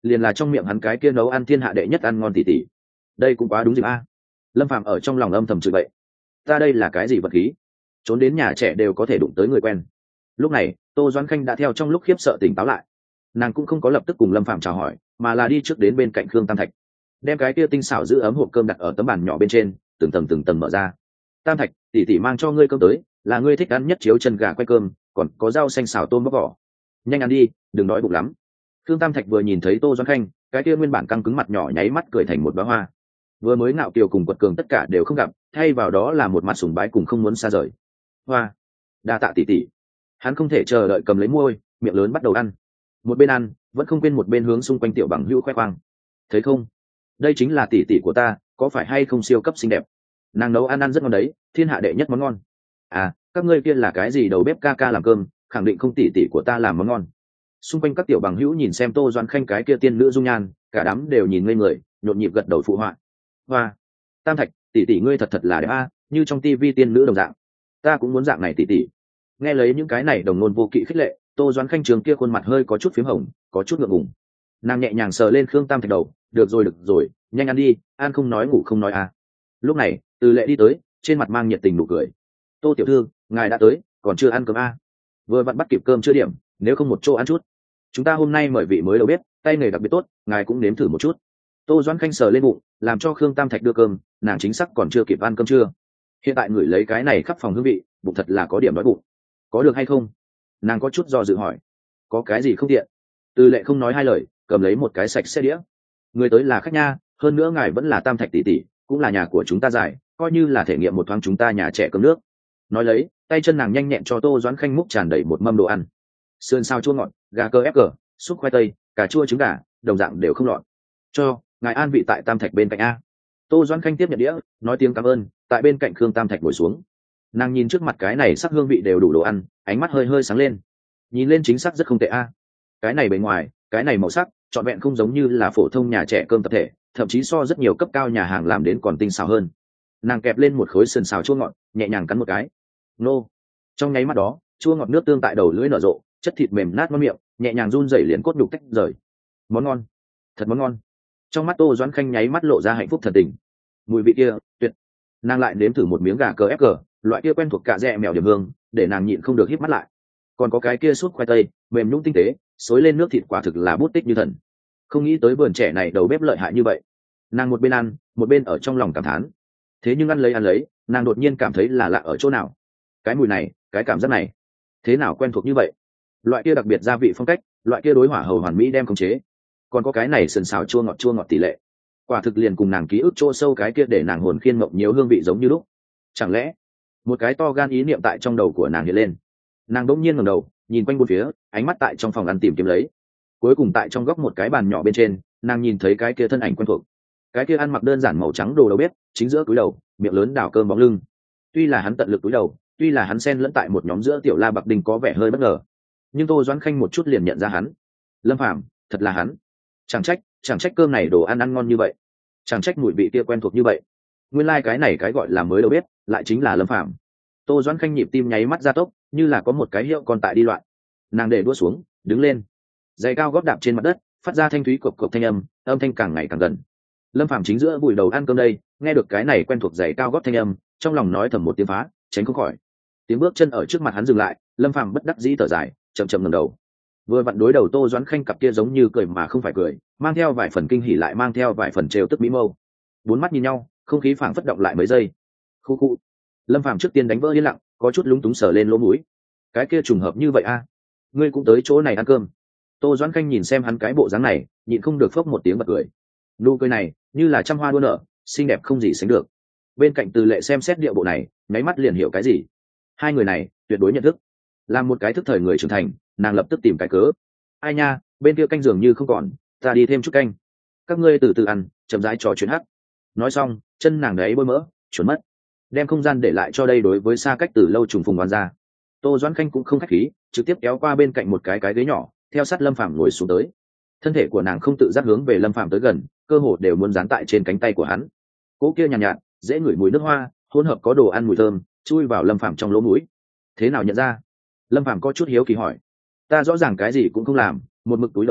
liền là trong miệng hắn cái kia nấu ăn thiên hạ đệ nhất ăn ngon tỉ tỉ. Đây cũng quá đúng dịp a. Lâm Phàm ở trong lòng âm thầm chửi bậy, ta đây là cái gì vật khí, trốn đến nhà trẻ đều có thể đụng tới người quen. Lúc này Tô Doãn Khanh đã theo trong lúc khiếp sợ tỉnh táo lại, nàng cũng không có lập tức cùng Lâm Phàm chào hỏi, mà là đi trước đến bên cạnh Khương Tam Thạch, đem cái kia tinh xảo giữ ấm hộp cơm đặt ở tấm bàn nhỏ bên trên, từng tầng mở ra. Tam Thạch, tỷ tỷ mang cho ngươi cơm tới, là ngươi thích ăn nhất chiếu chân gà quay cơm, còn có rau xanh xào tôm bóc vỏ, nhanh ăn đi, đừng đói bụng lắm. Khương Tam Thạch vừa nhìn thấy Tô Doãn Khanh, cái kia nguyên bản căng cứng mặt nhỏ nháy mắt cười thành một bá hoa. Vừa mới ngạo kiều cùng quật cường tất cả đều không gặp, thay vào đó là một mặt sùng bái cùng không muốn xa rời. Hoa, đa tạ tỷ tỷ. Hắn không thể chờ đợi cầm lấy môi, miệng lớn bắt đầu ăn. Một bên ăn, vẫn không quên một bên hướng xung quanh tiểu bằng hữu khoe khoang. Thấy không? Đây chính là tỷ tỷ của ta, có phải hay không siêu cấp xinh đẹp? Nàng nấu ăn rất ngon đấy, thiên hạ đệ nhất món ngon. À, các ngươi kia là cái gì đầu bếp ca ca làm cơm, khẳng định không tỷ tỷ của ta làm món ngon. Xung quanh các tiểu bằng hữu nhìn xem Tô Doãn Khanh cái kia tiên nữ dung nhan, cả đám đều nhìn ngây người, nhộn nhịp gật đầu phụ họa. Hoa, Tam Thạch, tỷ tỷ ngươi thật là đẹp a, như trong tivi tiên nữ đồng dạng. Ta cũng muốn dạng này tỷ tỷ. Nghe lấy những cái này đồng ngôn vô kỵ khích lệ, Tô Doãn Khanh trường kia khuôn mặt hơi có chút phím hồng, có chút ngượng ngùng. Nàng nhẹ nhàng sờ lên Khương Tam Thạch đầu, được rồi, nhanh ăn đi, ăn không nói ngủ không nói à. Lúc này Từ Lệ đi tới, trên mặt mang nhiệt tình nụ cười. Tô tiểu thư, ngài đã tới, còn chưa ăn cơm à? Vừa vặn bắt kịp cơm chưa điểm, nếu không một chỗ ăn chút. Chúng ta hôm nay mời vị mới đầu bếp, tay nghề đặc biệt tốt, ngài cũng nếm thử một chút. Tô Doãn Khanh sờ lên bụng, làm cho Khương Tam Thạch đưa cơm, nàng chính xác còn chưa kịp ăn cơm trưa. Hiện tại ngửi lấy cái này khắp phòng hương vị, bụng thật là có điểm đói bụng. Có được hay không? Nàng có chút do dự hỏi. Có cái gì không tiện? Từ Lệ không nói hai lời, cầm lấy một cái sạch xe đĩa. Người tới là khách nha, hơn nữa ngài vẫn là Tam Thạch tỷ tỷ, cũng là nhà của chúng ta giải, coi như là thể nghiệm một thoáng chúng ta nhà trẻ cơm nước. Nói lấy, tay chân nàng nhanh nhẹn cho Tô Doãn Khanh múc tràn đầy một mâm đồ ăn. Sườn xào chua ngọt, gà cơ ép cờ, súp khoai tây, cà chua trứng gà, đồng dạng đều không lọt. Cho ngài an vị tại Tam Thạch bên cạnh a. Tô Doãn Khanh tiếp nhận đĩa, nói tiếng cảm ơn, tại bên cạnh Khương Tam Thạch ngồi xuống. Nàng nhìn trước mặt cái này sắc hương vị đều đủ đồ ăn, ánh mắt hơi sáng lên. Nhìn lên chính xác rất không tệ a. Cái này bề ngoài, cái này màu sắc, trọn vẹn không giống như là phổ thông nhà trẻ cơm tập thể, thậm chí so rất nhiều cấp cao nhà hàng làm đến còn tinh xảo hơn. Nàng kẹp lên một khối sườn xào chua ngọt, nhẹ nhàng cắn một cái. Nô. Trong nháy mắt đó, chua ngọt nước tương tại đầu lưỡi nở rộ, chất thịt mềm nát ngon miệng, nhẹ nhàng run rẩy liền cốt nhục tách rời. Món ngon, thật món ngon. Trong mắt Tô Doãn Khanh nháy mắt lộ ra hạnh phúc thần tình. Mùi vị kia, tuyệt. Nàng lại nếm thử một miếng gà cờ ép cờ, loại kia quen thuộc cả rẻ mèo điểm hương, để nàng nhịn không được híp mắt lại. Còn có cái kia súp khoai tây, mềm nhũn tinh tế, xối lên nước thịt quả thực là bút tích như thần. Không nghĩ tới vườn trẻ này đầu bếp lợi hại như vậy. Nàng một bên ăn, một bên ở trong lòng cảm thán. Thế nhưng ăn lấy, nàng đột nhiên cảm thấy là lạ ở chỗ nào. Cái mùi này, cái cảm giác này, thế nào quen thuộc như vậy? Loại kia đặc biệt gia vị phong cách, loại kia đối hỏa hầu hoàn mỹ đem khống chế, còn có cái này sườn xào chua ngọt tỷ lệ, quả thực liền cùng nàng ký ức chỗ sâu cái kia để nàng hồn khiên mộng nhiều hương vị giống như lúc. Chẳng lẽ một cái to gan ý niệm tại trong đầu của nàng hiện lên? Nàng đỗng nhiên ngẩng đầu, nhìn quanh bốn phía, ánh mắt tại trong phòng ăn tìm kiếm lấy. Cuối cùng tại trong góc một cái bàn nhỏ bên trên, nàng nhìn thấy cái kia thân ảnh quen thuộc. Cái kia ăn mặc đơn giản màu trắng đồ đầu bếp, chính giữa cúi đầu, miệng lớn đảo cơm bóng lưng. Tuy là hắn tận lực cúi đầu, tuy là hắn xen lẫn tại một nhóm giữa tiểu La Bạc Đình có vẻ hơi bất ngờ, nhưng Tô Doãn Khanh một chút liền nhận ra hắn. Lâm Phàm, thật là hắn. Chẳng trách cơm này đồ ăn ngon như vậy, chẳng trách mùi vị kia quen thuộc như vậy. Nguyên lai cái này cái gọi là mới đầu bếp, lại chính là Lâm Phàm. Tô Doãn Khanh nhịp tim nháy mắt gia tốc, như là có một cái hiệu còn tại đi loạn. Nàng để đũa xuống, đứng lên, giày cao gót đạp trên mặt đất, phát ra thanh thúy cộc cộc thanh âm thanh càng ngày càng gần. Lâm Phàm chính giữa bùi đầu ăn cơm đây, nghe được cái này quen thuộc giày cao gót thanh âm, trong lòng nói thầm một tiếng phá, tránh không khỏi. Tiếng bước chân ở trước mặt hắn dừng lại, Lâm Phàm bất đắc dĩ thở dài, chậm ngẩng đầu. Vừa vặn đối đầu Tô Doãn Khanh cặp kia giống như cười mà không phải cười, mang theo vài phần kinh hỉ lại mang theo vài phần trêu tức mỹ mâu. Bốn mắt nhìn nhau, không khí phảng phất động lại mấy giây. Khu khu. Lâm Phàm trước tiên đánh vỡ yên lặng, có chút lúng túng sờ lên lỗ mũi. Cái kia trùng hợp như vậy a? Ngươi cũng tới chỗ này ăn cơm? Tô Doãn Khanh nhìn xem hắn cái bộ dáng này, nhịn không được phốc một tiếng bật cười. Nụ cười này, như là trăm hoa đua nở, xinh đẹp không gì sánh được. Bên cạnh Từ Lệ xem xét điệu bộ này, nháy mắt liền hiểu cái gì. Hai người này, tuyệt đối nhận thức. Làm một cái thức thời người trưởng thành, nàng lập tức tìm cái cớ. Ai nha, bên kia canh dường như không còn, ta đi thêm chút canh. Các ngươi từ từ ăn, chậm rãi trò chuyện hắc. Nói xong, chân nàng đấy bôi mỡ, chuẩn mất. Đem không gian để lại cho đây đối với xa cách từ lâu trùng phùng oán ra. Tô Doãn Khanh cũng không khách khí, trực tiếp kéo qua bên cạnh một cái ghế nhỏ, theo sát Lâm Phàm ngồi xuống tới. Thân thể của nàng không tự giác hướng về Lâm Phàm tới gần, cơ hồ đều muốn dán tại trên cánh tay của hắn. Cỗ kia nhàn nhạt, dễ ngửi mùi nước hoa, hỗn hợp có đồ ăn mùi thơm, chui vào Lâm Phàm trong lỗ mũi. Thế nào nhận ra? Lâm Phàm có chút hiếu kỳ hỏi. Ta rõ ràng cái gì cũng không làm, một mực túi đầu đây,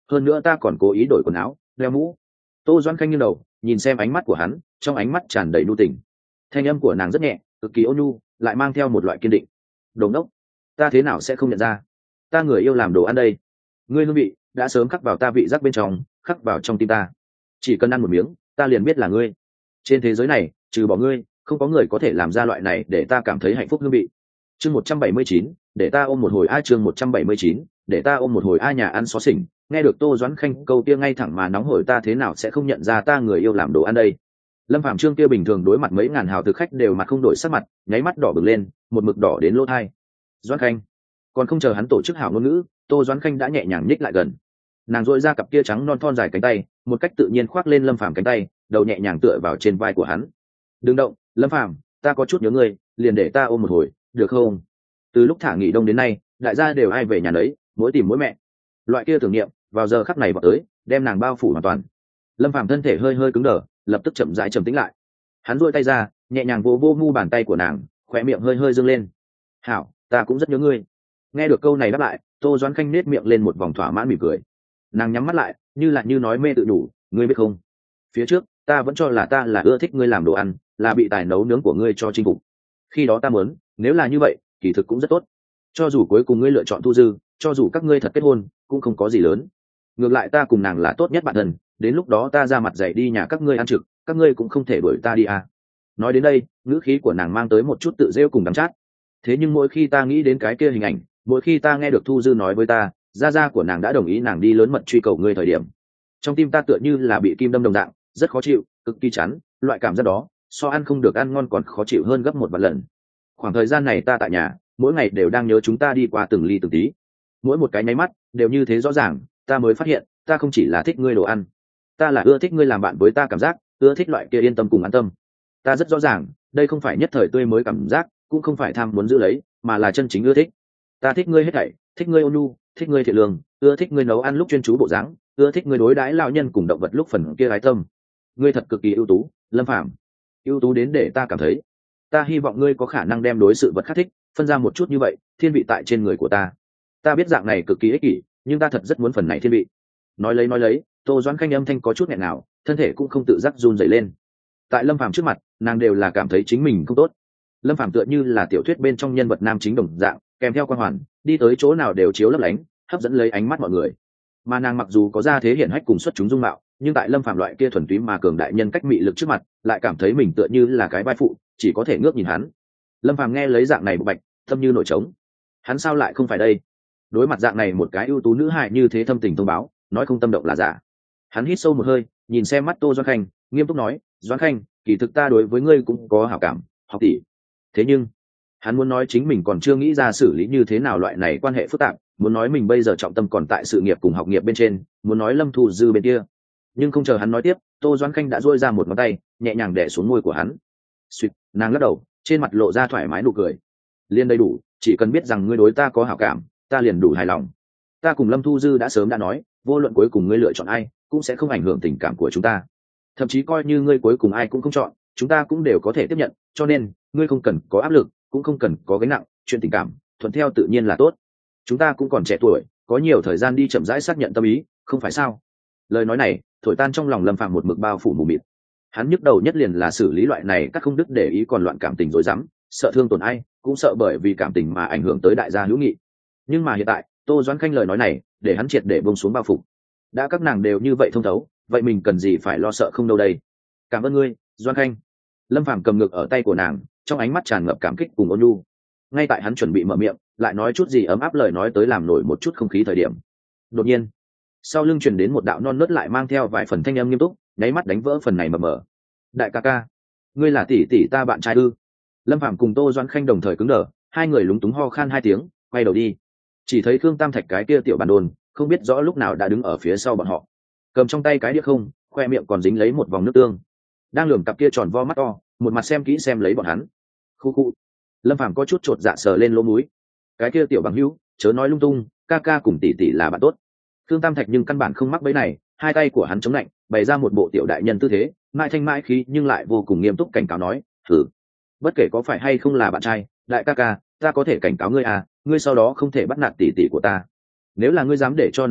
hơn nữa ta còn cố ý đổi quần áo đeo mũ. Tô Doãn Khanh nghiêng đầu nhìn xem ánh mắt của hắn, trong ánh mắt tràn đầy nhu tình. Thanh âm của nàng rất nhẹ, cực kỳ ôn nhu, lại mang theo một loại kiên định. Đồ ngốc, ta thế nào sẽ không nhận ra? Ta người yêu làm đồ ăn đây. Ngươi hương vị đã sớm khắc vào ta vị giác bên trong, khắc vào trong tim ta. Chỉ cần ăn một miếng, ta liền biết là ngươi. Trên thế giới này, trừ bỏ ngươi, không có người có thể làm ra loại này để ta cảm thấy hạnh phúc hương vị. Chương 179, để ta ôm một hồi a. Chương 179, để ta ôm một hồi a. Nhà ăn xó xỉnh. Nghe được Tô Doãn Khanh câu kia ngay thẳng mà nóng hổi, ta thế nào sẽ không nhận ra ta người yêu làm đồ ăn đây. Lâm Phàm Trương kia bình thường đối mặt mấy ngàn hào thực khách đều mặt không đổi sắc mặt, nháy mắt đỏ bừng lên, một mực đỏ đến lỗ tai. Doãn Khanh. Còn không chờ hắn tổ chức hảo ngôn ngữ, Tô Doãn Khanh đã nhẹ nhàng nhích lại gần. Nàng dội ra cặp kia trắng non thon dài cánh tay, một cách tự nhiên khoác lên Lâm Phàm cánh tay, đầu nhẹ nhàng tựa vào trên vai của hắn. Đừng động, Lâm Phàm, ta có chút nhớ ngươi, liền để ta ôm một hồi, được không? Từ lúc thả nghỉ đông đến nay, đại gia đều ai về nhà nấy, mỗi tìm mỗi mẹ. Loại kia tưởng niệm vào giờ khắc này vào tới, đem nàng bao phủ hoàn toàn. Lâm Phàm thân thể hơi hơi cứng đờ, lập tức chậm rãi trầm tĩnh lại. Hắn duỗi tay ra, nhẹ nhàng vô vô mu bàn tay của nàng, khóe miệng hơi hơi dương lên. "Hảo, ta cũng rất nhớ ngươi." Nghe được câu này đáp lại, Tô Doãn Khanh nết miệng lên một vòng thỏa mãn mỉm cười. Nàng nhắm mắt lại, như nói mê tự đủ, "Ngươi biết không? Phía trước, ta vẫn cho là ta là ưa thích ngươi làm đồ ăn, là bị tài nấu nướng của ngươi cho chinh phục. Khi đó ta muốn, nếu là như vậy, kỳ thực cũng rất tốt. Cho dù cuối cùng ngươi lựa chọn Thu Dư, cho dù các ngươi thật kết hôn, cũng không có gì lớn. Ngược lại ta cùng nàng là tốt nhất bạn thân, đến lúc đó ta ra mặt dạy đi nhà các ngươi ăn trực, các ngươi cũng không thể đuổi ta đi à." Nói đến đây, ngữ khí của nàng mang tới một chút tự rêu cùng đắng chát. "Thế nhưng mỗi khi ta nghĩ đến cái kia hình ảnh, mỗi khi ta nghe được Thu Dư nói với ta, gia của nàng đã đồng ý nàng đi lớn mật truy cầu ngươi thời điểm, trong tim ta tựa như là bị kim đâm đồng dạng, rất khó chịu, cực kỳ chán, loại cảm giác đó, so ăn không được ăn ngon còn khó chịu hơn gấp một vạn lần. Khoảng thời gian này ta tại nhà, mỗi ngày đều đang nhớ chúng ta đi qua từng ly từng tí. Mỗi một cái nháy mắt đều như thế rõ ràng, ta mới phát hiện, ta không chỉ là thích ngươi đồ ăn, ta là ưa thích ngươi làm bạn với ta cảm giác, ưa thích loại kia yên tâm cùng an tâm. Ta rất rõ ràng, đây không phải nhất thời tươi mới cảm giác, cũng không phải tham muốn giữ lấy, mà là chân chính ưa thích. Ta thích ngươi hết thảy, thích ngươi ôn nhu, thích ngươi thiện lương, ưa thích ngươi nấu ăn lúc chuyên chú bộ dáng, ưa thích ngươi đối đãi lão nhân cùng động vật lúc phần kia ái tâm. Ngươi thật cực kỳ ưu tú, Lâm Phàm, ưu tú đến để ta cảm thấy, ta hy vọng ngươi có khả năng đem đối sự vật khác thích phân ra một chút như vậy, thiên vị tại trên người của ta. Ta biết dạng này cực kỳ ích kỷ, nhưng ta thật rất muốn phần này thiên vị." Nói lấy, Tô Doãn Khanh âm thanh có chút nghẹn nào, thân thể cũng không tự giác run rẩy lên. Tại Lâm Phàm trước mặt, nàng đều là cảm thấy chính mình không tốt. Lâm Phàm tựa như là tiểu thuyết bên trong nhân vật nam chính đồng dạng, kèm theo quan hoàn, đi tới chỗ nào đều chiếu lấp lánh, hấp dẫn lấy ánh mắt mọi người. Mà nàng mặc dù có ra thế hiển hách cùng xuất chúng dung mạo, nhưng tại Lâm Phàm loại kia thuần túy mà cường đại nhân cách mị lực trước mặt, lại cảm thấy mình tựa như là cái vai phụ, chỉ có thể ngước nhìn hắn. Lâm Phàm nghe lấy dạng này bộ bạch, tâm như nổi trống. Hắn sao lại không phải đây? Đối mặt dạng này một cái ưu tú nữ hài như thế thâm tình thông báo, nói không tâm động là giả. Hắn hít sâu một hơi, nhìn xem mắt Tô Doãn Khanh, nghiêm túc nói, "Doãn Khanh, kỳ thực ta đối với ngươi cũng có hảo cảm, học tỷ." Thế nhưng, hắn muốn nói chính mình còn chưa nghĩ ra xử lý như thế nào loại này quan hệ phức tạp, muốn nói mình bây giờ trọng tâm còn tại sự nghiệp cùng học nghiệp bên trên, muốn nói Lâm Thu Dư bên kia. Nhưng không chờ hắn nói tiếp, Tô Doãn Khanh đã duỗi ra một ngón tay, nhẹ nhàng đè xuống môi của hắn. Suýt, nàng lắc đầu, trên mặt lộ ra thoải mái nụ cười. "Liên đầy đủ, chỉ cần biết rằng ngươi đối ta có hảo cảm, ta liền đủ hài lòng. Ta cùng Lâm Thu Dư đã sớm đã nói, vô luận cuối cùng ngươi lựa chọn ai, cũng sẽ không ảnh hưởng tình cảm của chúng ta. Thậm chí coi như ngươi cuối cùng ai cũng không chọn, chúng ta cũng đều có thể tiếp nhận, cho nên ngươi không cần có áp lực, cũng không cần có gánh nặng, chuyện tình cảm thuận theo tự nhiên là tốt. Chúng ta cũng còn trẻ tuổi, có nhiều thời gian đi chậm rãi xác nhận tâm ý, không phải sao?" Lời nói này thổi tan trong lòng Lâm Phàm một mực bao phủ mù mịt. Hắn nhức đầu nhất liền là xử lý loại này các không đức để ý còn loạn cảm tình rối rắm, sợ thương tổn ai, cũng sợ bởi vì cảm tình mà ảnh hưởng tới đại gia hữu nghị. Nhưng mà hiện tại, Tô Doãn Khanh lời nói này, để hắn triệt để buông xuống bao phủ. Đã các nàng đều như vậy thông thấu, vậy mình cần gì phải lo sợ không đâu đây. "Cảm ơn ngươi, Doãn Khanh." Lâm Phàm cầm ngực ở tay của nàng, trong ánh mắt tràn ngập cảm kích cùng ôn nhu. Ngay tại hắn chuẩn bị mở miệng, lại nói chút gì ấm áp lời nói tới làm nổi một chút không khí thời điểm, đột nhiên, sau lưng truyền đến một đạo non nớt lại mang theo vài phần thanh âm nghiêm túc, nháy mắt đánh vỡ phần này mờ mờ. "Đại ca ca, ngươi là tỷ tỷ ta bạn trai ư?" Lâm Phàm cùng Tô Doãn Khanh đồng thời cứng đờ, hai người lúng túng ho khan hai tiếng, quay đầu đi. Chỉ thấy Khương Tam Thạch cái kia tiểu bản đồn, không biết rõ lúc nào đã đứng ở phía sau bọn họ, cầm trong tay cái đĩa không, khoe miệng còn dính lấy một vòng nước tương, đang lườm cặp kia tròn vo mắt to, một mặt xem kỹ xem lấy bọn hắn. Khu khu. Lâm Phàm có chút chột dạ sờ lên lỗ mũi. Cái kia tiểu bằng hữu, chớ nói lung tung, ca ca cùng tỷ tỷ là bạn tốt. Khương Tam Thạch nhưng căn bản không mắc bẫy này, hai tay của hắn chống lạnh, bày ra một bộ tiểu đại nhân tư thế, mãi thanh mãi khí nhưng lại vô cùng nghiêm túc cảnh cáo nói, "Thử, bất kể có phải hay không là bạn trai, đại ca ca, ta có thể cảnh cáo ngươi à, ngươi sau đó không thể bắt nạt tỷ tỷ của ta. Nếu là ngươi dám để cho nàng khóc,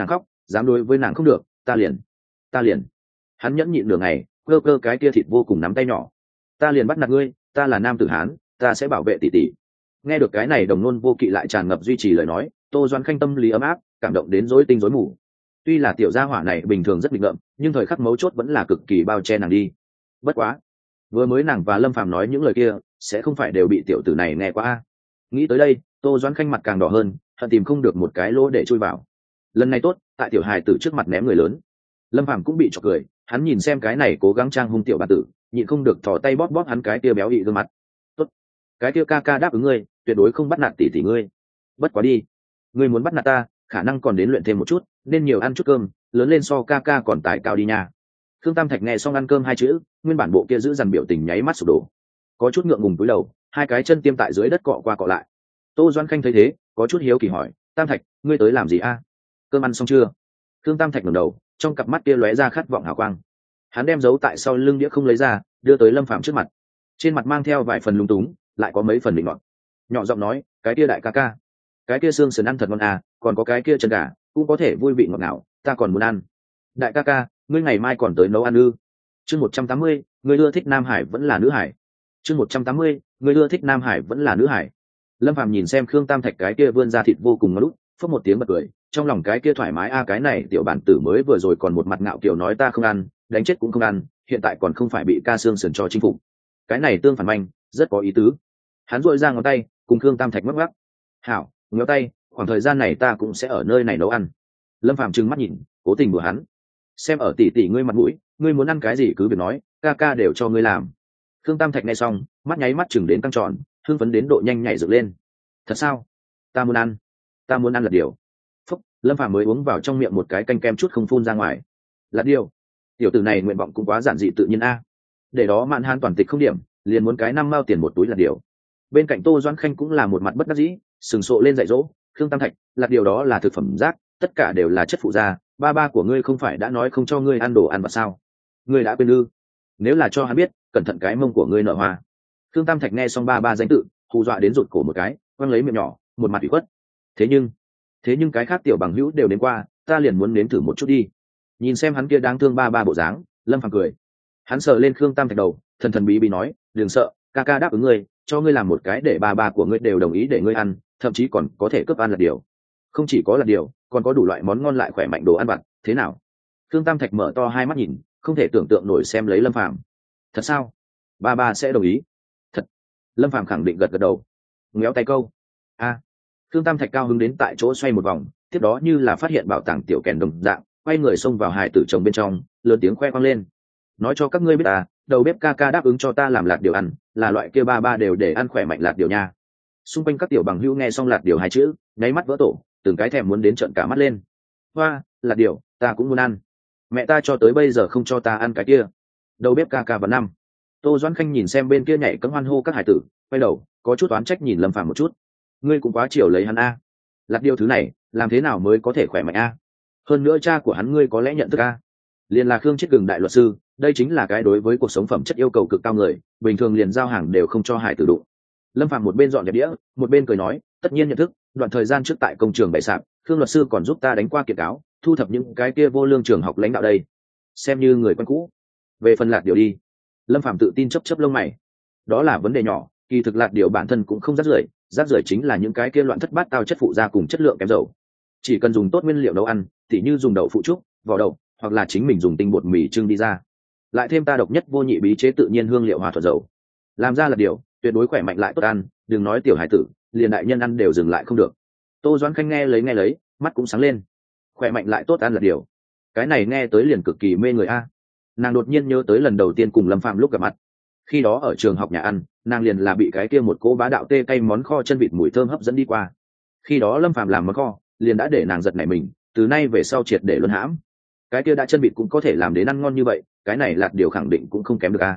dám đối với nàng không được, ta liền hắn nhẫn nhịn nửa ngày, cơ cơ cái kia thịt vô cùng nắm tay nhỏ. Ta liền bắt nạt ngươi, ta là nam tử hán, ta sẽ bảo vệ tỷ tỷ. Nghe được cái này đồng nôn vô kỵ lại tràn ngập duy trì lời nói, Tô Doãn Khanh tâm lý ấm áp, cảm động đến rối tinh rối mù. Tuy là tiểu gia hỏa này bình thường rất nghịch ngợm, nhưng thời khắc mấu chốt vẫn là cực kỳ bao che nàng đi. Bất quá, vừa mới nàng và Lâm Phàm nói những lời kia, sẽ không phải đều bị tiểu tử này nghe qua a. Nghĩ tới đây, Tô Doãn Khanh mặt càng đỏ hơn, hận tìm không được một cái lỗ để chui vào. Lần này tốt, tại tiểu hài tử trước mặt ném người lớn. Lâm Phàm cũng bị chọc cười, hắn nhìn xem cái này cố gắng trang hung tiểu bản tử, nhịn không được thò tay bóp bóp hắn cái kia béo ị gương mặt. Tốt, cái kia ca ca đáp ứng ngươi, tuyệt đối không bắt nạt tỷ tỷ ngươi. Bất quá đi, ngươi muốn bắt nạt ta, khả năng còn đến luyện thêm một chút, nên nhiều ăn chút cơm, lớn lên so ca ca còn tài cao đi nha. Khương Tam Thạch nghe xong ăn cơm hai chữ, nguyên bản bộ kia giữ dằn biểu tình nháy mắt sụp đổ, có chút ngượng ngùng cúi đầu, hai cái chân tiêm tại dưới đất cọ qua cọ lại. Tô Doãn Khanh thấy thế, có chút hiếu kỳ hỏi, Tam Thạch, ngươi tới làm gì a? Cơm ăn xong chưa? Khương Tam Thạch ngẩng đầu, trong cặp mắt kia lóe ra khát vọng hào quang. Hắn đem giấu tại sau lưng đĩa không lấy ra, đưa tới Lâm Phàm trước mặt. Trên mặt mang theo vài phần lúng túng, lại có mấy phần định ngọt. Nhỏ giọng nói, cái kia đại ca ca, cái kia xương sườn ăn thật ngon à, còn có cái kia chân gà, cũng có thể vui vị ngọt ngào, ta còn muốn ăn. Đại ca ca, ngươi ngày mai còn tới nấu ăn ư? Chương 180, ngươi ưa thích Nam Hải vẫn là nữ hải? Chương 180, ngươi ưa thích Nam Hải vẫn là nữ hải? Lâm Phàm nhìn xem Khương Tam Thạch cái kia vươn ra thịt vô cùng ngon, phốc một tiếng bật cười, trong lòng cái kia thoải mái a, cái này tiểu bản tử mới vừa rồi còn một mặt ngạo kiều nói ta không ăn, đánh chết cũng không ăn, hiện tại còn không phải bị ca xương sườn cho chinh phục. Cái này tương phản manh, rất có ý tứ. Hắn duỗi ra ngón tay, cùng Khương Tam Thạch ngắc ngắc. Hảo, ngéo tay, khoảng thời gian này ta cũng sẽ ở nơi này nấu ăn. Lâm Phàm trừng mắt nhìn, cố tình đùa hắn. Xem ở tỷ tỷ ngươi mặt mũi, ngươi muốn ăn cái gì cứ việc nói, ca ca đều cho ngươi làm. Khương Tam Thạch nghe xong, mắt nháy mắt chừng đến căng tròn, hưng phấn đến độ nhanh nhảy dựng lên. Thật sao? Ta muốn ăn lạt điều. Phúc, Lâm Phàm mới uống vào trong miệng một cái canh kem chút không phun ra ngoài. Lạt điều? Tiểu tử này nguyện vọng cũng quá giản dị tự nhiên a. Để đó Mạn Hán toàn tịch không điểm, liền muốn cái 5 mao tiền một túi lạt điều. Bên cạnh Tô Doãn Khanh cũng là một mặt bất đắc dĩ, sừng sộ lên dạy dỗ, Khương Tam Thạch, lạt điều đó là thực phẩm rác, tất cả đều là chất phụ gia, ba của ngươi không phải đã nói không cho ngươi ăn đồ ăn vặt sao? Ngươi đã quên ư? Nếu là cho hắn biết, cẩn thận cái mông của ngươi nở hoa. Khương Tam Thạch nghe xong ba danh tự, hù dọa đến rụt cổ một cái, quăng lấy miệng nhỏ, một mặt ủy khuất. Thế nhưng cái khác tiểu bằng hữu đều đến qua, ta liền muốn nếm thử một chút đi. Nhìn xem hắn kia đáng thương ba bộ dáng, Lâm Phàm cười. Hắn sờ lên Khương Tam Thạch đầu, thần thần bí bí nói, đừng sợ, ca ca đáp ứng ngươi, cho ngươi làm một cái để ba của ngươi đều đồng ý để ngươi ăn, thậm chí còn có thể cướp ăn lạt điều. Không chỉ có lạt điều, còn có đủ loại món ngon lại khỏe mạnh đồ ăn vặt, thế nào? Khương Tam Thạch mở to hai mắt nhìn, không thể tưởng tượng nổi xem lấy Lâm Phàm. Thật sao? Ba sẽ đồng ý? Thật. Lâm Phàm khẳng định gật đầu. Ngéo tay câu. A. Khương Tam Thạch cao hứng đến tại chỗ xoay một vòng, tiếp đó như là phát hiện bảo tàng tiểu kèn đồng dạng, quay người xông vào hài tử chồng bên trong, lớn tiếng khoe khoang lên. Nói cho các ngươi biết à, đầu bếp ca ca đáp ứng cho ta làm lạt điều ăn, là loại kia ba đều để ăn khỏe mạnh lạt điều nha. Xung quanh các tiểu bằng hữu nghe xong lạt điều hai chữ, nháy mắt vỡ tổ, từng cái thèm muốn đến trợn cả mắt lên. Hoa, lạt điều, ta cũng muốn ăn. Mẹ ta cho tới bây giờ không cho ta ăn cái kia. Đầu bếp ca ca vào năm. Tô Doãn Khanh nhìn xem bên kia nhảy cẫng hoan hô các hải tử, quay đầu, có chút oán trách nhìn Lâm Phàm một chút. Ngươi cũng quá chiều lấy hắn a. Lạt điều thứ này, làm thế nào mới có thể khỏe mạnh a? Hơn nữa cha của hắn ngươi có lẽ nhận thức a. Liền là Khương Chiết Gừng đại luật sư, đây chính là cái đối với cuộc sống phẩm chất yêu cầu cực cao người, bình thường liền giao hàng đều không cho hải tử đụng. Lâm Phàm một bên dọn dẹp đĩa, một bên cười nói, tất nhiên nhận thức, đoạn thời gian trước tại công trường bày sạp, Khương luật sư còn giúp ta đánh qua kiện cáo, thu thập những cái kia vô lương trường học lãnh đạo đây, xem như người quen cũ. Về phần lạt điều đi. Lâm Phàm tự tin chấp lông mày. Đó là vấn đề nhỏ, kỳ thực lạt điều bản thân cũng không rác rưởi chính là những cái kia loạn thất bát tao chất phụ gia cùng chất lượng kém dầu. Chỉ cần dùng tốt nguyên liệu nấu ăn, tỉ như dùng đậu phụ trúc, vỏ đậu, hoặc là chính mình dùng tinh bột mì trưng đi ra, lại thêm ta độc nhất vô nhị bí chế tự nhiên hương liệu hòa thuật dầu, làm ra lạt điều tuyệt đối khỏe mạnh lại tốt ăn, đừng nói tiểu hải tử, liền đại nhân ăn đều dừng lại không được. Tô Doãn Khanh nghe lấy, mắt cũng sáng lên. Khỏe mạnh lại tốt ăn lạt điều, cái này nghe tới liền cực kỳ mê người a. Nàng đột nhiên nhớ tới lần đầu tiên cùng Lâm Phạm lúc gặp mặt, khi đó ở trường học nhà ăn, nàng liền là bị cái kia một cô bá đạo tê cay món kho chân vịt mùi thơm hấp dẫn đi qua. Khi đó Lâm Phạm làm món kho, liền đã để nàng giật nảy mình, từ nay về sau triệt để luân hãm. Cái kia đã chân vịt cũng có thể làm đến ăn ngon như vậy, cái này lạt điều khẳng định cũng không kém được a.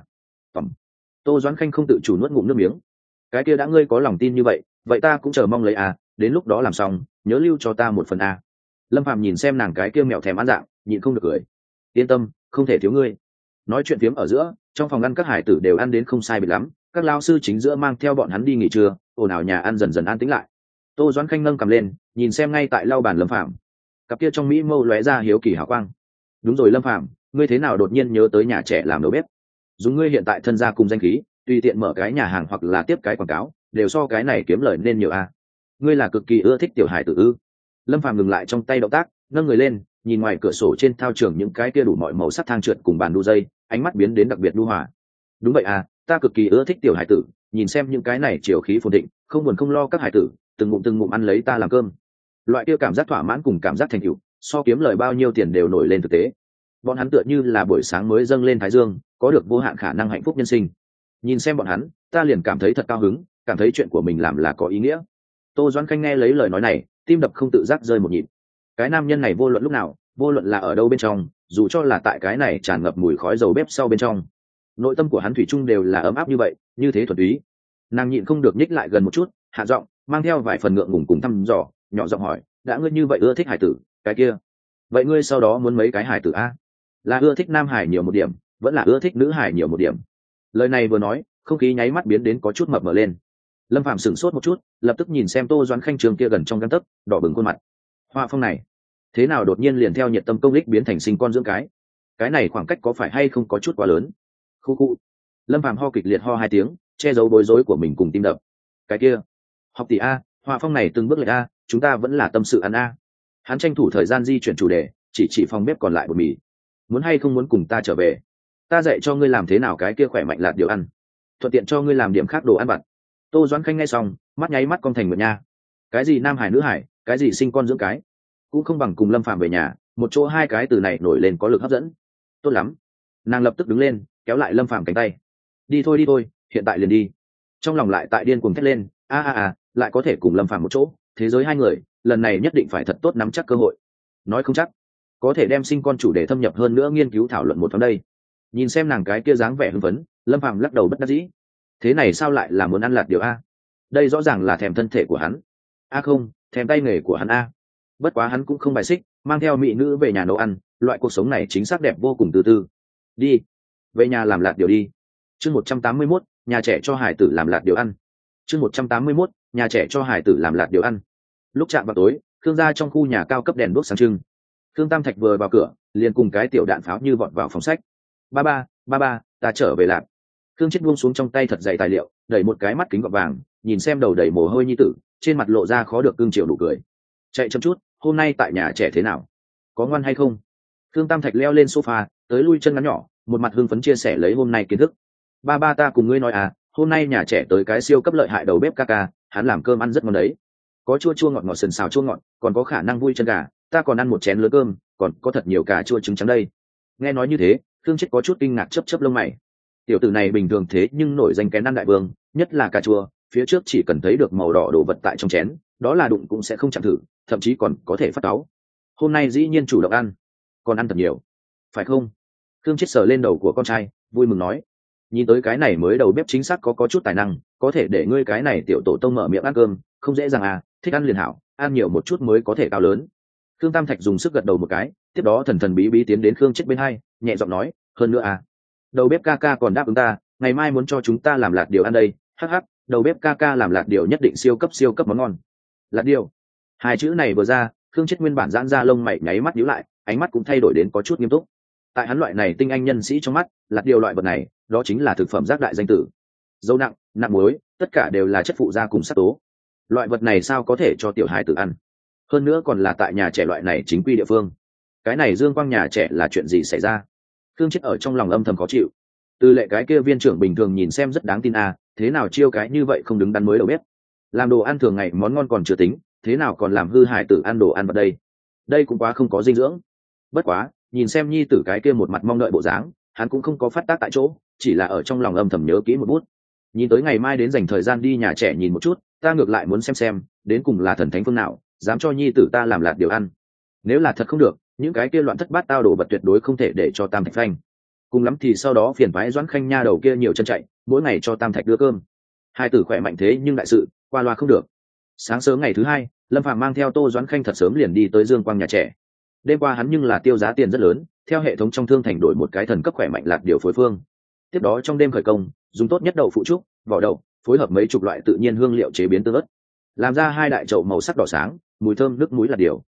Tô Doãn Khanh không tự chủ nuốt ngụm nước miếng. Cái kia đã ngươi có lòng tin như vậy ta cũng chờ mong lấy a, đến lúc đó làm xong, nhớ lưu cho ta một phần a. Lâm Phạm nhìn xem nàng cái kia mèo thèm ăn dạng, nhịn không được cười. Yên tâm, không thể thiếu ngươi. Nói chuyện phiếm ở giữa, trong phòng ăn các hải tử đều ăn đến không sai biệt lắm, các lao sư chính giữa mang theo bọn hắn đi nghỉ trưa, ồn ào nhà ăn dần dần an tĩnh lại. Tô Doãn Khanh nâng cầm lên, nhìn xem ngay tại lau bàn Lâm Phạm. cặp kia trong mỹ mâu lóe ra hiếu kỳ hào quang. Đúng rồi Lâm Phàm, ngươi thế nào đột nhiên nhớ tới nhà trẻ làm đầu bếp? Dùng ngươi hiện tại thân gia cùng danh khí, tùy tiện mở cái nhà hàng hoặc là tiếp cái quảng cáo đều so cái này kiếm lời nên nhiều a. Ngươi là cực kỳ ưa thích tiểu hải tử ư? Lâm Phàm ngừng lại trong tay động tác, nâng người lên, nhìn ngoài cửa sổ trên thao trường những cái kia đủ mọi màu sắc thang trượt cùng bàn đu dây, ánh mắt biến đến đặc biệt nhu hòa. Đúng vậy à, ta cực kỳ ưa thích tiểu hải tử, nhìn xem những cái này chiều khí phồn thịnh, không buồn không lo các hải tử, từng ngụm ăn lấy ta làm cơm. Loại kia cảm giác thỏa mãn cùng cảm giác thành tựu, so kiếm lời bao nhiêu tiền đều nổi lên thực tế. Bọn hắn tựa như là buổi sáng mới dâng lên thái dương, có được vô hạn khả năng hạnh phúc nhân sinh. Nhìn xem bọn hắn, ta liền cảm thấy thật cao hứng, cảm thấy chuyện của mình làm là có ý nghĩa. Tô Doãn Khanh nghe lấy lời nói này, tim đập không tự giác rơi một nhịp. Cái nam nhân này vô luận lúc nào, vô luận là ở đâu bên trong, dù cho là tại cái này tràn ngập mùi khói dầu bếp sau bên trong, nội tâm của hắn thủy chung đều là ấm áp như vậy, như thế thuần túy. Nàng nhịn không được nhích lại gần một chút, hạ giọng, mang theo vài phần ngượng ngùng cùng thăm dò, nhỏ giọng hỏi, đã ngươi như vậy ưa thích hải tử, cái kia, vậy ngươi sau đó muốn mấy cái hải tử a? Là ưa thích nam hải nhiều một điểm, vẫn là ưa thích nữ hải nhiều một điểm? Lời này vừa nói, không khí nháy mắt biến đến có chút mập mờ lên. Lâm Phạm sửng sốt một chút, lập tức nhìn xem Tô Doãn Khanh trường kia gần trong gang tấc, đỏ bừng khuôn mặt. Họa phong này, thế nào đột nhiên liền theo nhiệt tâm công lích biến thành sinh con dưỡng cái này khoảng cách có phải hay không có chút quá lớn? Khu khu. Lâm Phạm ho kịch liệt ho hai tiếng, che giấu bối rối của mình cùng tim đập. Cái kia, học tỷ a, họa phong này từng bước lệch a, chúng ta vẫn là tâm sự ăn a. Hắn tranh thủ thời gian di chuyển chủ đề, chỉ phòng bếp còn lại bột mì. Muốn hay không muốn cùng ta trở về? Ta dạy cho ngươi làm thế nào cái kia khỏe mạnh lạt điều ăn, thuận tiện cho ngươi làm điểm khác đồ ăn vặt. Tô Doãn Khanh nghe xong, mắt nháy mắt con thành một nha. Cái gì nam hải nữ hải, cái gì sinh con dưỡng cái, cũng không bằng cùng Lâm Phàm về nhà, một chỗ hai cái từ này nổi lên có lực hấp dẫn. Tốt lắm. Nàng lập tức đứng lên, kéo lại Lâm Phàm cánh tay. Đi thôi, hiện tại liền đi. Trong lòng lại tại điên cuồng thét lên, lại có thể cùng Lâm Phàm một chỗ, thế giới hai người, lần này nhất định phải thật tốt nắm chắc cơ hội. Nói không chắc, có thể đem sinh con chủ đề thâm nhập hơn nữa nghiên cứu thảo luận một tháng đây. Nhìn xem nàng cái kia dáng vẻ hưng phấn, Lâm Phàm lắc đầu bất đắc dĩ. Thế này sao lại là muốn ăn lạt điều a? Đây rõ ràng là thèm thân thể của hắn. Không, thèm tay nghề của hắn a. Bất quá hắn cũng không bài xích, mang theo mỹ nữ về nhà nấu ăn, loại cuộc sống này chính xác đẹp vô cùng. Từ từ đi, về nhà làm lạt điều đi. Chương 181, nhà trẻ cho hải tử làm lạt điều ăn. Chương 181, nhà trẻ cho hải tử làm lạt điều ăn. Lúc chạm vào tối, Khương gia trong khu nhà cao cấp đèn đuốc sáng trưng. Khương Tam Thạch vừa vào cửa, liền cùng cái tiểu đạn pháo như vọt vào phòng sách. Ba ba, ta trở về lạp. Khương Chết buông xuống trong tay thật dày tài liệu, đẩy một cái mắt kính gọt vàng, nhìn xem đầu đầy mồ hôi nhi tử, trên mặt lộ ra khó được cương chiều nụ cười. Chạy chậm chút, hôm nay tại nhà trẻ thế nào? Có ngoan hay không? Khương Tam Thạch leo lên sofa, tới lui chân ngắn nhỏ, một mặt hưng phấn chia sẻ lấy hôm nay kiến thức. Ba ta cùng ngươi nói hôm nay nhà trẻ tới cái siêu cấp lợi hại đầu bếp ca, hắn làm cơm ăn rất ngon đấy. Có chua ngọt ngọt sần xào chua ngọt, còn có khả năng vui chân gà, ta còn ăn một chén lớn cơm, còn có thật nhiều cà chua trứng trắng đây. Nghe nói như thế, Khương Chết có chút kinh ngạc chớp lông mày. Tiểu tử này bình thường thế nhưng nổi danh kén ăn đại vương, nhất là cà chua, phía trước chỉ cần thấy được màu đỏ đồ vật tại trong chén, đó là đụng cũng sẽ không chạm thử, thậm chí còn có thể phát cáu. Hôm nay dĩ nhiên chủ động ăn, còn ăn thật nhiều, phải không? Khương Chết sờ lên đầu của con trai, vui mừng nói. Nhìn tới cái này mới đầu bếp chính xác có chút tài năng, có thể để ngươi cái này tiểu tổ tông mở miệng ăn cơm, không dễ dàng thích ăn liền hảo, ăn nhiều một chút mới có thể cao lớn. Khương Tam Thạch dùng sức gật đầu một cái, tiếp đó thần bí tiến đến Khương Chết bên hai, nhẹ giọng nói, hơn nữa đầu bếp ca còn đáp ứng ta, ngày mai muốn cho chúng ta làm lạt điều ăn đây. Hắc, đầu bếp ca làm lạt điều nhất định siêu cấp món ngon. Lạt điều, hai chữ này vừa ra, Khương Chết nguyên bản giãn ra lông mày nháy mắt nhíu lại, ánh mắt cũng thay đổi đến có chút nghiêm túc. Tại hắn loại này tinh anh nhân sĩ trong mắt, lạt điều loại vật này, đó chính là thực phẩm giác đại danh tử. Dầu nặng, nặng muối, tất cả đều là chất phụ gia cùng sắc tố. Loại vật này sao có thể cho tiểu hài tử ăn? Hơn nữa còn là tại nhà trẻ loại này chính quy địa phương. Cái này dương quang nhà trẻ là chuyện gì xảy ra? Khương Chết ở trong lòng âm thầm khó chịu. Từ Lệ cái kia viên trưởng bình thường nhìn xem rất đáng tin thế nào chiêu cái như vậy không đứng đắn mới đầu bếp. Làm đồ ăn thường ngày món ngon còn chưa tính, thế nào còn làm hư hài tử ăn đồ ăn vào đây? Đây cũng quá không có dinh dưỡng. Bất quá, nhìn xem nhi tử cái kia một mặt mong đợi bộ dáng, hắn cũng không có phát tác tại chỗ, chỉ là ở trong lòng âm thầm nhớ kỹ một bút. Nhìn tới ngày mai đến dành thời gian đi nhà trẻ nhìn một chút, ta ngược lại muốn xem đến cùng là thần thánh phương nào dám cho nhi tử ta làm lạt điều ăn. Nếu là thật không được, những cái kia loạn thất bát tao đồ vật tuyệt đối không thể để cho Tam Thạch phanh. Cùng lắm thì sau đó phiền phái Doãn Khanh nha đầu kia nhiều chân chạy, mỗi ngày cho Tam Thạch đưa cơm. Hai tử khỏe mạnh thế nhưng đại sự qua loa không được. Sáng sớm ngày thứ hai, Lâm Phàm mang theo Tô Doãn Khanh thật sớm liền đi tới Dương Quang nhà trẻ. Đêm qua hắn nhưng là tiêu giá tiền rất lớn, theo hệ thống trong thương thành đổi một cái thần cấp khỏe mạnh lạt điều phối phương. Tiếp đó trong đêm khởi công, dùng tốt nhất đậu phụ trúc, vỏ đậu, phối hợp mấy chục loại tự nhiên hương liệu chế biến tương ớt, làm ra hai đại chậu màu sắc đỏ sáng, mùi thơm nước muối lạt điều.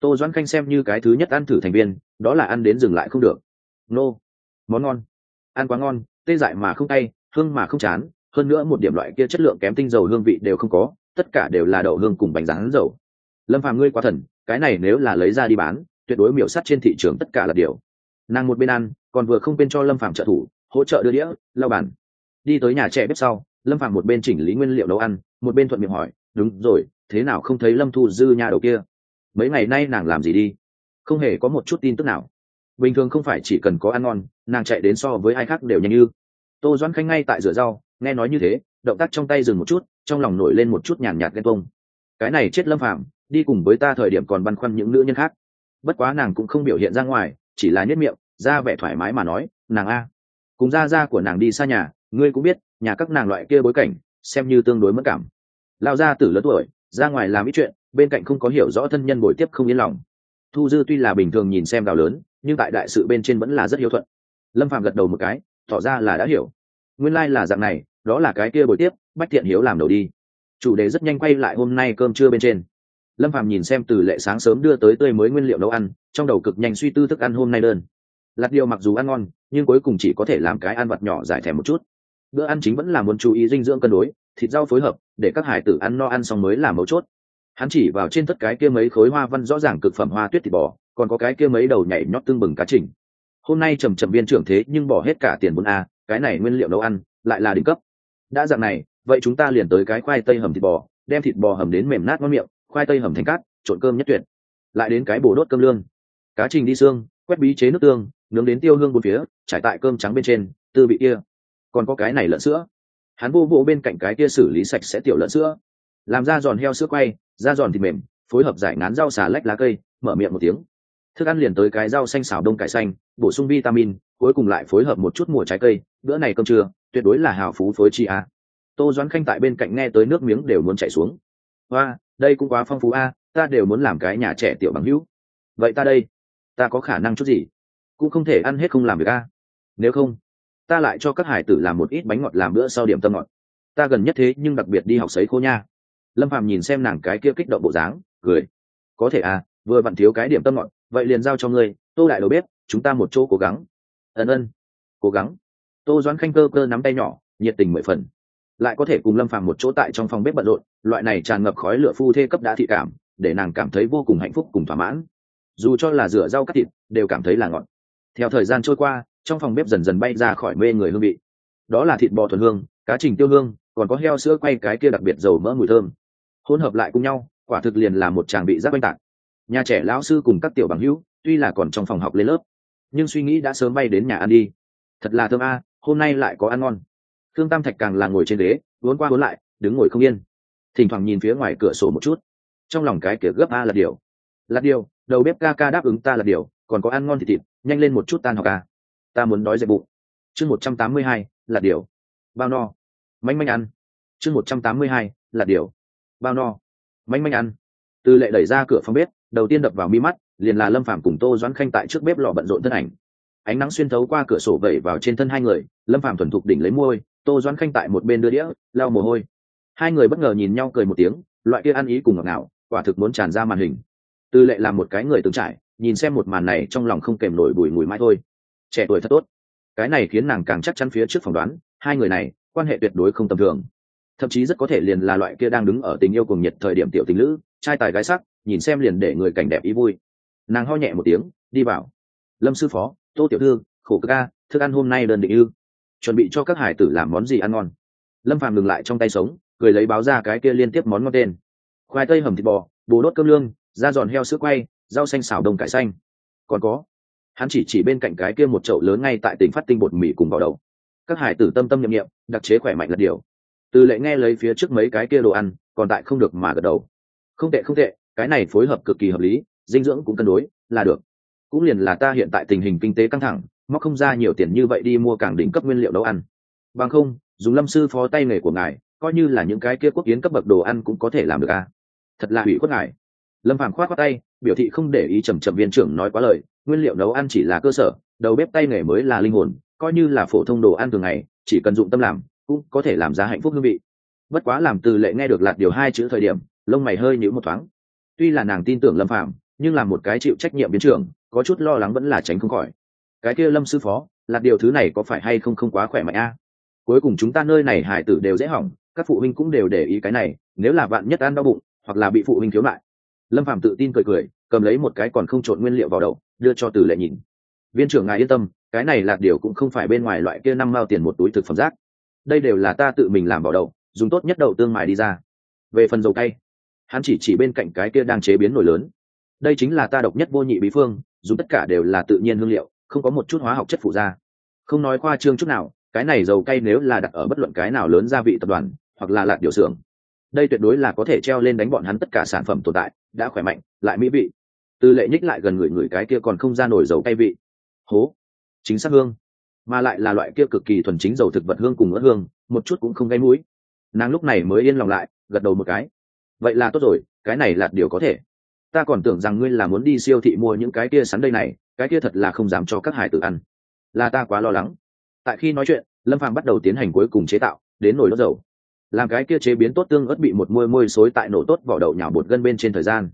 Tô Doãn Khanh xem như cái thứ nhất ăn thử thành viên, đó là ăn đến dừng lại không được. Nô, món ngon, ăn quá ngon, tê dại mà không cay, hương mà không chán, hơn nữa một điểm loại kia chất lượng kém tinh dầu hương vị đều không có, tất cả đều là đậu hương cùng bánh rán dầu. Lâm Phàm ngươi quá thần, cái này nếu là lấy ra đi bán, tuyệt đối miểu sát trên thị trường tất cả là điều. Nàng một bên ăn, còn vừa không bên cho Lâm Phàm trợ thủ, hỗ trợ đưa đĩa, lau bàn. Đi tới nhà trẻ bếp sau, Lâm Phàm một bên chỉnh lý nguyên liệu nấu ăn, một bên thuận miệng hỏi, đúng rồi, thế nào không thấy Lâm Thu Dư nhà đầu kia? Mấy ngày nay nàng làm gì đi? Không hề có một chút tin tức nào. Bình thường không phải chỉ cần có ăn ngon, nàng chạy đến so với ai khác đều nhanh như. Tô Doãn Khanh ngay tại rửa rau, nghe nói như thế, động tác trong tay dừng một chút, trong lòng nổi lên một chút nhàn nhạt ghen tuông. Cái này chết Lâm Phàm, đi cùng với ta thời điểm còn băn khoăn những nữ nhân khác. Bất quá nàng cũng không biểu hiện ra ngoài, chỉ là nhếch miệng, ra vẻ thoải mái mà nói, nàng a, cùng gia của nàng đi xa nhà, ngươi cũng biết, nhà các nàng loại kia bối cảnh, xem như tương đối mất cảm. Lao gia tử lớn tuổi, ra ngoài làm ít chuyện, bên cạnh không có hiểu rõ thân nhân bồi tiếp không yên lòng. Thu Dư tuy là bình thường nhìn xem đào lớn, nhưng tại đại sự bên trên vẫn là rất hiếu thuận. Lâm Phàm gật đầu một cái, tỏ ra là đã hiểu. Nguyên lai là dạng này, đó là cái kia bồi tiếp, Bách Thiện Hiếu làm đầu đi. Chủ đề rất nhanh quay lại hôm nay cơm trưa bên trên. Lâm Phàm nhìn xem Từ Lệ sáng sớm đưa tới tươi mới nguyên liệu nấu ăn, trong đầu cực nhanh suy tư thức ăn hôm nay đơn. Lạt điều mặc dù ăn ngon, nhưng cuối cùng chỉ có thể làm cái ăn vặt nhỏ giải thèm một chút. Bữa ăn chính vẫn là muốn chú ý dinh dưỡng cân đối, thịt rau phối hợp, để các hải tử ăn no ăn xong mới là mấu chốt. Hắn chỉ vào trên tất cái kia mấy khối hoa văn rõ ràng cực phẩm hoa tuyết thịt bò, còn có cái kia mấy đầu nhảy nhót tương bừng cá trình. Hôm nay trầm trầm viên trưởng thế nhưng bỏ hết cả tiền 4A, cái này nguyên liệu nấu ăn lại là đỉnh cấp. Đã dạng này, vậy chúng ta liền tới cái khoai tây hầm thịt bò, đem thịt bò hầm đến mềm nát ngon miệng, khoai tây hầm thành cát, trộn cơm nhất tuyệt. Lại đến cái bổ đốt cơm lương, cá trình đi xương, quét bí chế nước tương, nướng đến tiêu hương bốn phía, trải tại cơm trắng bên trên, tư vị kia. Còn có cái này lợn sữa. Hắn vô vô bên cạnh cái kia xử lý sạch sẽ tiểu lợn sữa, làm ra giòn heo sữa quay, ra giòn thịt mềm, phối hợp giải ngán rau xà lách lá cây, mở miệng một tiếng. Thức ăn liền tới cái rau xanh xào đông cải xanh, bổ sung vitamin, cuối cùng lại phối hợp một chút mùa trái cây, bữa này cơm trưa tuyệt đối là hào phú phối chi a. Tô Doãn Khanh tại bên cạnh nghe tới nước miếng đều muốn chảy xuống. Hoa, đây cũng quá phong phú a, ta đều muốn làm cái nhà trẻ tiểu bằng hữu. Vậy ta đây, ta có khả năng chút gì? Cũng không thể ăn hết không làm việc a. Nếu không, ta lại cho các hải tử làm một ít bánh ngọt làm bữa sau điểm tâm ngọt. Ta gần nhất thế nhưng đặc biệt đi học sấy khô nha. Lâm Phàm nhìn xem nàng cái kia kích động bộ dáng, cười. Có thể à, vừa vặn thiếu cái điểm tâm ngọt, vậy liền giao cho ngươi, Tô đại đầu bếp, chúng ta một chỗ cố gắng. Ân, cố gắng. Tô Doãn Khanh cơ nắm tay nhỏ, nhiệt tình 10 phần. Lại có thể cùng Lâm Phàm một chỗ tại trong phòng bếp bận rộn, loại này tràn ngập khói lửa phu thê cấp đã thị cảm, để nàng cảm thấy vô cùng hạnh phúc cùng thỏa mãn. Dù cho là rửa rau cắt thịt, đều cảm thấy là ngọt. Theo thời gian trôi qua, trong phòng bếp dần dần bay ra khỏi mê người hương vị. Đó là thịt bò thuần hương, cá trình tiêu hương, còn có heo sữa quay cái kia đặc biệt dầu mỡ mùi thơm. Hỗn hợp lại cùng nhau, quả thực liền là một tràng bị giác oanh tạc. Nhà trẻ lão sư cùng các tiểu bằng hữu, tuy là còn trong phòng học lên lớp, nhưng suy nghĩ đã sớm bay đến nhà ăn đi. Thật là thơm a, hôm nay lại có ăn ngon. Thương Tam Thạch càng là ngồi trên ghế, uốn qua uốn lại, đứng ngồi không yên. Thỉnh thoảng nhìn phía ngoài cửa sổ một chút, trong lòng cái kia gấp a là điều. Là điều, đầu bếp ca đáp ứng ta là điều, còn có ăn ngon thịt, nhanh lên một chút tan học a. Ta muốn đói dậy bụng. Chương 182, là điều. Bao no. Manh manh ăn. Chương 182, là điều. Bao no. Manh manh ăn. Từ Lệ đẩy ra cửa phòng bếp, đầu tiên đập vào mi mắt liền là Lâm Phàm cùng Tô Doãn Khanh tại trước bếp lò bận rộn thân ảnh. Ánh nắng xuyên thấu qua cửa sổ vẩy vào trên thân hai người, Lâm Phàm thuần thục đỉnh lấy môi, Tô Doãn Khanh tại một bên đưa đĩa, lau mồ hôi. Hai người bất ngờ nhìn nhau cười một tiếng, loại kia ăn ý cùng ngọt ngào, quả thực muốn tràn ra màn hình. Từ Lệ làm một cái người từng trải, nhìn xem một màn này trong lòng không kèm nổi bùi ngùi mãi thôi. Trẻ tuổi thật tốt. Cái này khiến nàng càng chắc chắn phía trước phỏng đoán, hai người này quan hệ tuyệt đối không tầm thường. Thậm chí rất có thể liền là loại kia đang đứng ở tình yêu cùng nhiệt thời điểm tiểu tình lữ, trai tài gái sắc, nhìn xem liền để người cảnh đẹp ý vui. Nàng ho nhẹ một tiếng, đi vào. Lâm sư phó, Tô tiểu thư, khổ cực ca, thức ăn hôm nay đơn định ư? Chuẩn bị cho các hải tử làm món gì ăn ngon? Lâm Phàm ngừng lại trong tay sống, cười lấy báo ra cái kia liên tiếp món ngon tên: khoai tây hầm thịt bò, bồ đốt cơm lương, da giòn heo sữa quay, rau xanh xào đông cải xanh. Còn có, hắn chỉ bên cạnh cái kia một chậu lớn ngay tại tỉnh phát tinh bột mì cùng vào đầu. Các hải tử tâm tâm niệm niệm, đặc chế khỏe mạnh là điều. Từ Lệ nghe lấy phía trước mấy cái kia đồ ăn, còn tại không được mà gật đầu. Không tệ, cái này phối hợp cực kỳ hợp lý, dinh dưỡng cũng cân đối, là được. Cũng liền là ta hiện tại tình hình kinh tế căng thẳng, móc không ra nhiều tiền như vậy đi mua càng đỉnh cấp nguyên liệu nấu ăn. Bằng không, dùng Lâm sư phó tay nghề của ngài, coi như là những cái kia quốc yến cấp bậc đồ ăn cũng có thể làm được a. Thật là hủy khuất ngài. Lâm Phàm khoát tay, biểu thị không để ý trầm viên trưởng nói quá lời, nguyên liệu nấu ăn chỉ là cơ sở, đầu bếp tay nghề mới là linh hồn, coi như là phổ thông đồ ăn thường ngày, chỉ cần dụng tâm làm, cũng có thể làm ra hạnh phúc hương vị. Bất quá làm Từ Lệ nghe được lạt điều hai chữ thời điểm, lông mày hơi nhíu một thoáng. Tuy là nàng tin tưởng Lâm Phàm, nhưng là một cái chịu trách nhiệm biến trưởng có chút lo lắng vẫn là tránh không khỏi. Cái kia Lâm sư phó, là điều thứ này có phải hay không không quá khỏe mạnh a? Cuối cùng chúng ta nơi này hải tử đều dễ hỏng, các phụ huynh cũng đều để ý cái này, nếu là vạn nhất ăn đau bụng hoặc là bị phụ huynh thiếu lại. Lâm Phàm tự tin cười cười, cầm lấy một cái còn không trộn nguyên liệu vào đậu, đưa cho Từ Lệ nhìn. Viên trưởng ngài yên tâm, cái này lạt điều cũng không phải bên ngoài loại kia 5 mao tiền một túi thực phẩm rác, đây đều là ta tự mình làm vào đậu, dùng tốt nhất đậu tương mài đi ra. Về phần dầu cay, hắn chỉ bên cạnh cái kia đang chế biến nồi lớn, đây chính là ta độc nhất vô nhị bí phương, dùng tất cả đều là tự nhiên hương liệu, không có một chút hóa học chất phụ gia. Không nói khoa trương chút nào, cái này dầu cay nếu là đặt ở bất luận cái nào lớn gia vị tập đoàn hoặc là lạt điều xưởng, đây tuyệt đối là có thể treo lên đánh bọn hắn tất cả sản phẩm tồn tại, đã khỏe mạnh lại mỹ vị. Tư Lệ nhích lại gần người cái kia còn không ra nổi dầu cay vị. Hố, chính xác hương, mà lại là loại kia cực kỳ thuần chính dầu thực vật hương cùng ớt hương, một chút cũng không gây mũi. Nàng lúc này mới yên lòng lại, gật đầu một cái. Vậy là tốt rồi, cái này lạt điều có thể. Ta còn tưởng rằng ngươi là muốn đi siêu thị mua những cái kia sắn đây này, cái kia thật là không dám cho các hải tử ăn. Là ta quá lo lắng. Tại khi nói chuyện, Lâm Phàm bắt đầu tiến hành cuối cùng chế tạo, đến nồi đốt dầu. Làm cái kia chế biến tốt tương ớt bị một môi xối tại nổ tốt vỏ đậu nhào bột gân bên trên thời gian.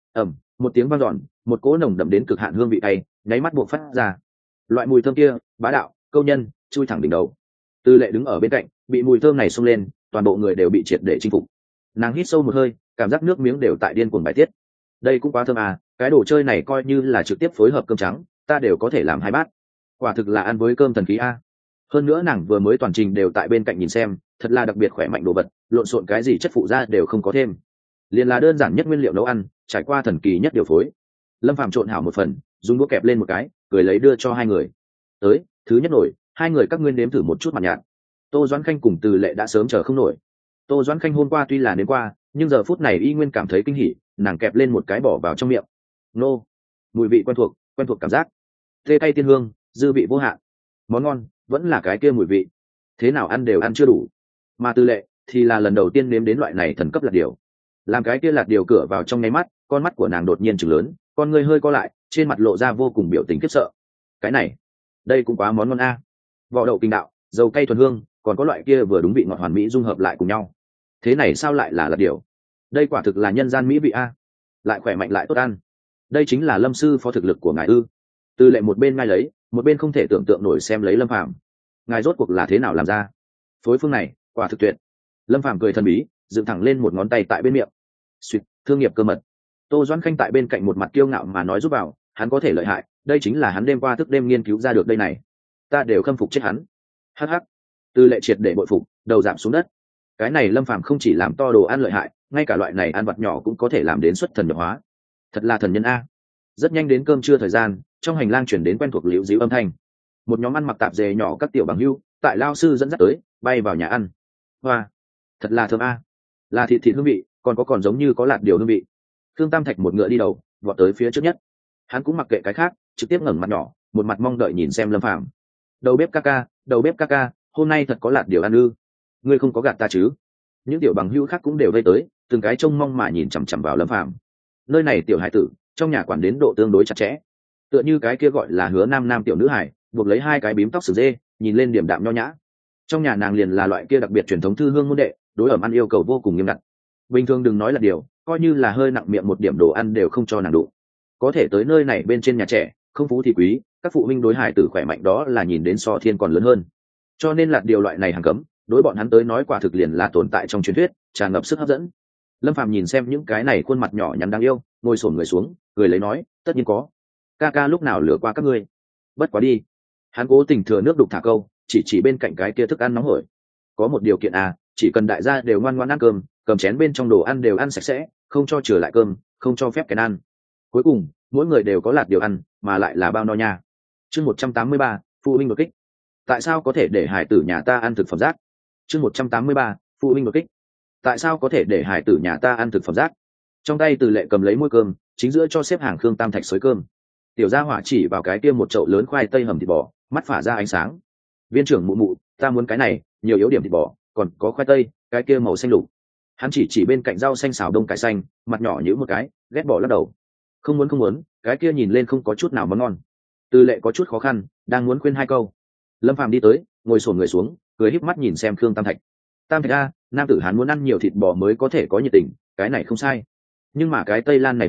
Một tiếng vang dọn, một cỗ nồng đậm đến cực hạn hương vị cay, nháy mắt buộc phát ra. Loại mùi thơm kia, bá đạo, câu nhân, chui thẳng đỉnh đầu. Tư Lệ đứng ở bên cạnh, bị mùi thơm này xông lên, toàn bộ người đều bị triệt để chinh phục. Nàng hít sâu một hơi, cảm giác nước miếng đều tại điên cuồng bài tiết. Đây cũng quá thơm à, cái đồ chơi này coi như là trực tiếp phối hợp cơm trắng, ta đều có thể làm 2 bát. Quả thực là ăn với cơm thần khí a. Hơn nữa nàng vừa mới toàn trình đều tại bên cạnh nhìn xem, thật là đặc biệt khỏe mạnh đồ vật, lộn xộn cái gì chất phụ ra đều không có thêm. Liền là đơn giản nhất nguyên liệu nấu ăn, trải qua thần kỳ nhất điều phối. Lâm Phàm trộn hảo một phần, dùng đũa kẹp lên một cái, cười lấy đưa cho 2 người. Tới, thứ nhất nổi, 2 người các ngươi nếm thử một chút mặt nhạt. Tô Doãn Khanh cùng Từ Lệ đã sớm chờ không nổi. Tô Doãn Khanh hôm qua tuy là nếm qua, nhưng giờ phút này y nguyên cảm thấy kinh hỉ, nàng kẹp lên một cái bỏ vào trong miệng. Nô, mùi vị quen thuộc cảm giác. Tê cay tiên hương, dư vị vô hạn. Món ngon, vẫn là cái kia mùi vị. Thế nào ăn đều ăn chưa đủ. Mà Từ Lệ thì là lần đầu tiên nếm đến loại này thần cấp lạt điều. Làm cái kia lạt điều cửa vào trong nháy mắt, con mắt của nàng đột nhiên trừng lớn, con ngươi hơi co lại, trên mặt lộ ra vô cùng biểu tình khiếp sợ. Cái này, đây cũng quá món ngon a. Vỏ đậu kinh đạo, dầu cay thuần hương, còn có loại kia vừa đúng vị ngọt hoàn mỹ dung hợp lại cùng nhau. Thế này sao lại là lạt điều? Đây quả thực là nhân gian mỹ vị a. Lại khỏe mạnh lại tốt ăn. Đây chính là Lâm sư phó thực lực của ngài ư? Tư Lệ một bên ngay lấy, một bên không thể tưởng tượng nổi xem lấy Lâm Phàm. Ngài rốt cuộc là thế nào làm ra? Phối phương này, quả thực tuyệt. Lâm Phàm cười thần bí, dựng thẳng lên một ngón tay tại bên miệng. Xuyệt, thương nghiệp cơ mật. Tô Doãn Khanh tại bên cạnh một mặt kiêu ngạo mà nói giúp vào, hắn có thể lợi hại, đây chính là hắn đêm qua thức đêm nghiên cứu ra được đây này. Ta đều khâm phục chết hắn. Hắc hắc. Tư Lệ triệt để bội phục, đầu giảm xuống đất. Cái này Lâm Phàm không chỉ làm to đồ ăn lợi hại, ngay cả loại này ăn vặt nhỏ cũng có thể làm đến xuất thần nhập hóa. Thật là thần nhân a. Rất nhanh đến cơm trưa thời gian, trong hành lang chuyển đến quen thuộc liễu díu âm thanh. Một nhóm ăn mặc tạp dề nhỏ các tiểu bằng hưu, tại lao sư dẫn dắt tới, bay vào nhà ăn. Hoa, thật là thơm a. Là thịt hương vị, còn giống như có lạt điều hương vị. Thương Tam Thạch một ngựa đi đầu, vọt tới phía trước nhất. Hắn cũng mặc kệ cái khác, trực tiếp ngẩng mặt nhỏ, một mặt mong đợi nhìn xem Lâm Phàm. Đầu bếp ca ca, hôm nay thật có lạt điều ăn ư? Ngươi không có gạt ta chứ? Những tiểu bằng hưu khác cũng đều vây tới, từng cái trông mong mà nhìn chằm chằm vào Lâm Phàm. Nơi này tiểu hải tử, trong nhà quản đến độ tương đối chặt chẽ, tựa như cái kia gọi là Hứa Nam tiểu nữ hải, buộc lấy 2 cái bím tóc sừng dê, nhìn lên điểm đạm nho nhã. Trong nhà nàng liền là loại kia đặc biệt truyền thống thư hương môn đệ, đối ẩm ăn yêu cầu vô cùng nghiêm ngặt. Bình thường đừng nói là điều, coi như là hơi nặng miệng một điểm đồ ăn đều không cho nàng đụng. Có thể tới nơi này bên trên nhà trẻ, không phú thì quý, các phụ huynh đối hải tử khỏe mạnh đó là nhìn đến so thiên còn lớn hơn. Cho nên là điều loại này hàng cấm, đối bọn hắn tới nói quả thực liền là tồn tại trong truyền thuyết, tràn ngập sức hấp dẫn. Lâm Phàm nhìn xem những cái này khuôn mặt nhỏ nhắn đáng yêu, ngồi xổm người xuống, cười lấy nói, tất nhiên có. Ca ca lúc nào lừa qua các ngươi? Bất quá đi. Hắn cố tình thừa nước đục thả câu, chỉ bên cạnh cái kia thức ăn nóng hổi. Có một điều kiện à, chỉ cần đại gia đều ngoan ngoãn ăn cơm, cầm chén bên trong đồ ăn đều ăn sạch sẽ, không cho trở lại cơm, không cho phép kén ăn. Cuối cùng, mỗi người đều có lạt điều ăn, mà lại là bao no nha. Chương 183, phụ huynh đột kích. Tại sao có thể để hải tử nhà ta ăn thực phẩm rác? Chương 183, phụ huynh đột kích. Tại sao có thể để hải tử nhà ta ăn thực phẩm rác? Trong tay Từ Lệ cầm lấy muôi cơm, chính giữa cho xếp hàng Khương Tam Thạch xới cơm. Tiểu gia hỏa chỉ vào cái kia một chậu lớn khoai tây hầm thịt bò, mắt phả ra ánh sáng. Viên trưởng mụ, ta muốn cái này, nhiều yếu điểm thịt bò, còn có khoai tây, cái kia màu xanh lục. Hắn chỉ bên cạnh rau xanh xào đông cải xanh, mặt nhỏ nhíu một cái, ghét bỏ lắc đầu. Không muốn, cái kia nhìn lên không có chút nào món ngon. Từ Lệ có chút khó khăn, đang muốn khuyên 2 câu. Lâm Phàm đi tới, ngồi xổm người xuống, cười híp mắt nhìn xem Khương Tam Thạch. Tam Thạch a, nam tử hắn muốn ăn nhiều thịt bò mới có thể có nhiệt tình, cái này không sai. Nhưng mà cái Tây Lan này hoa,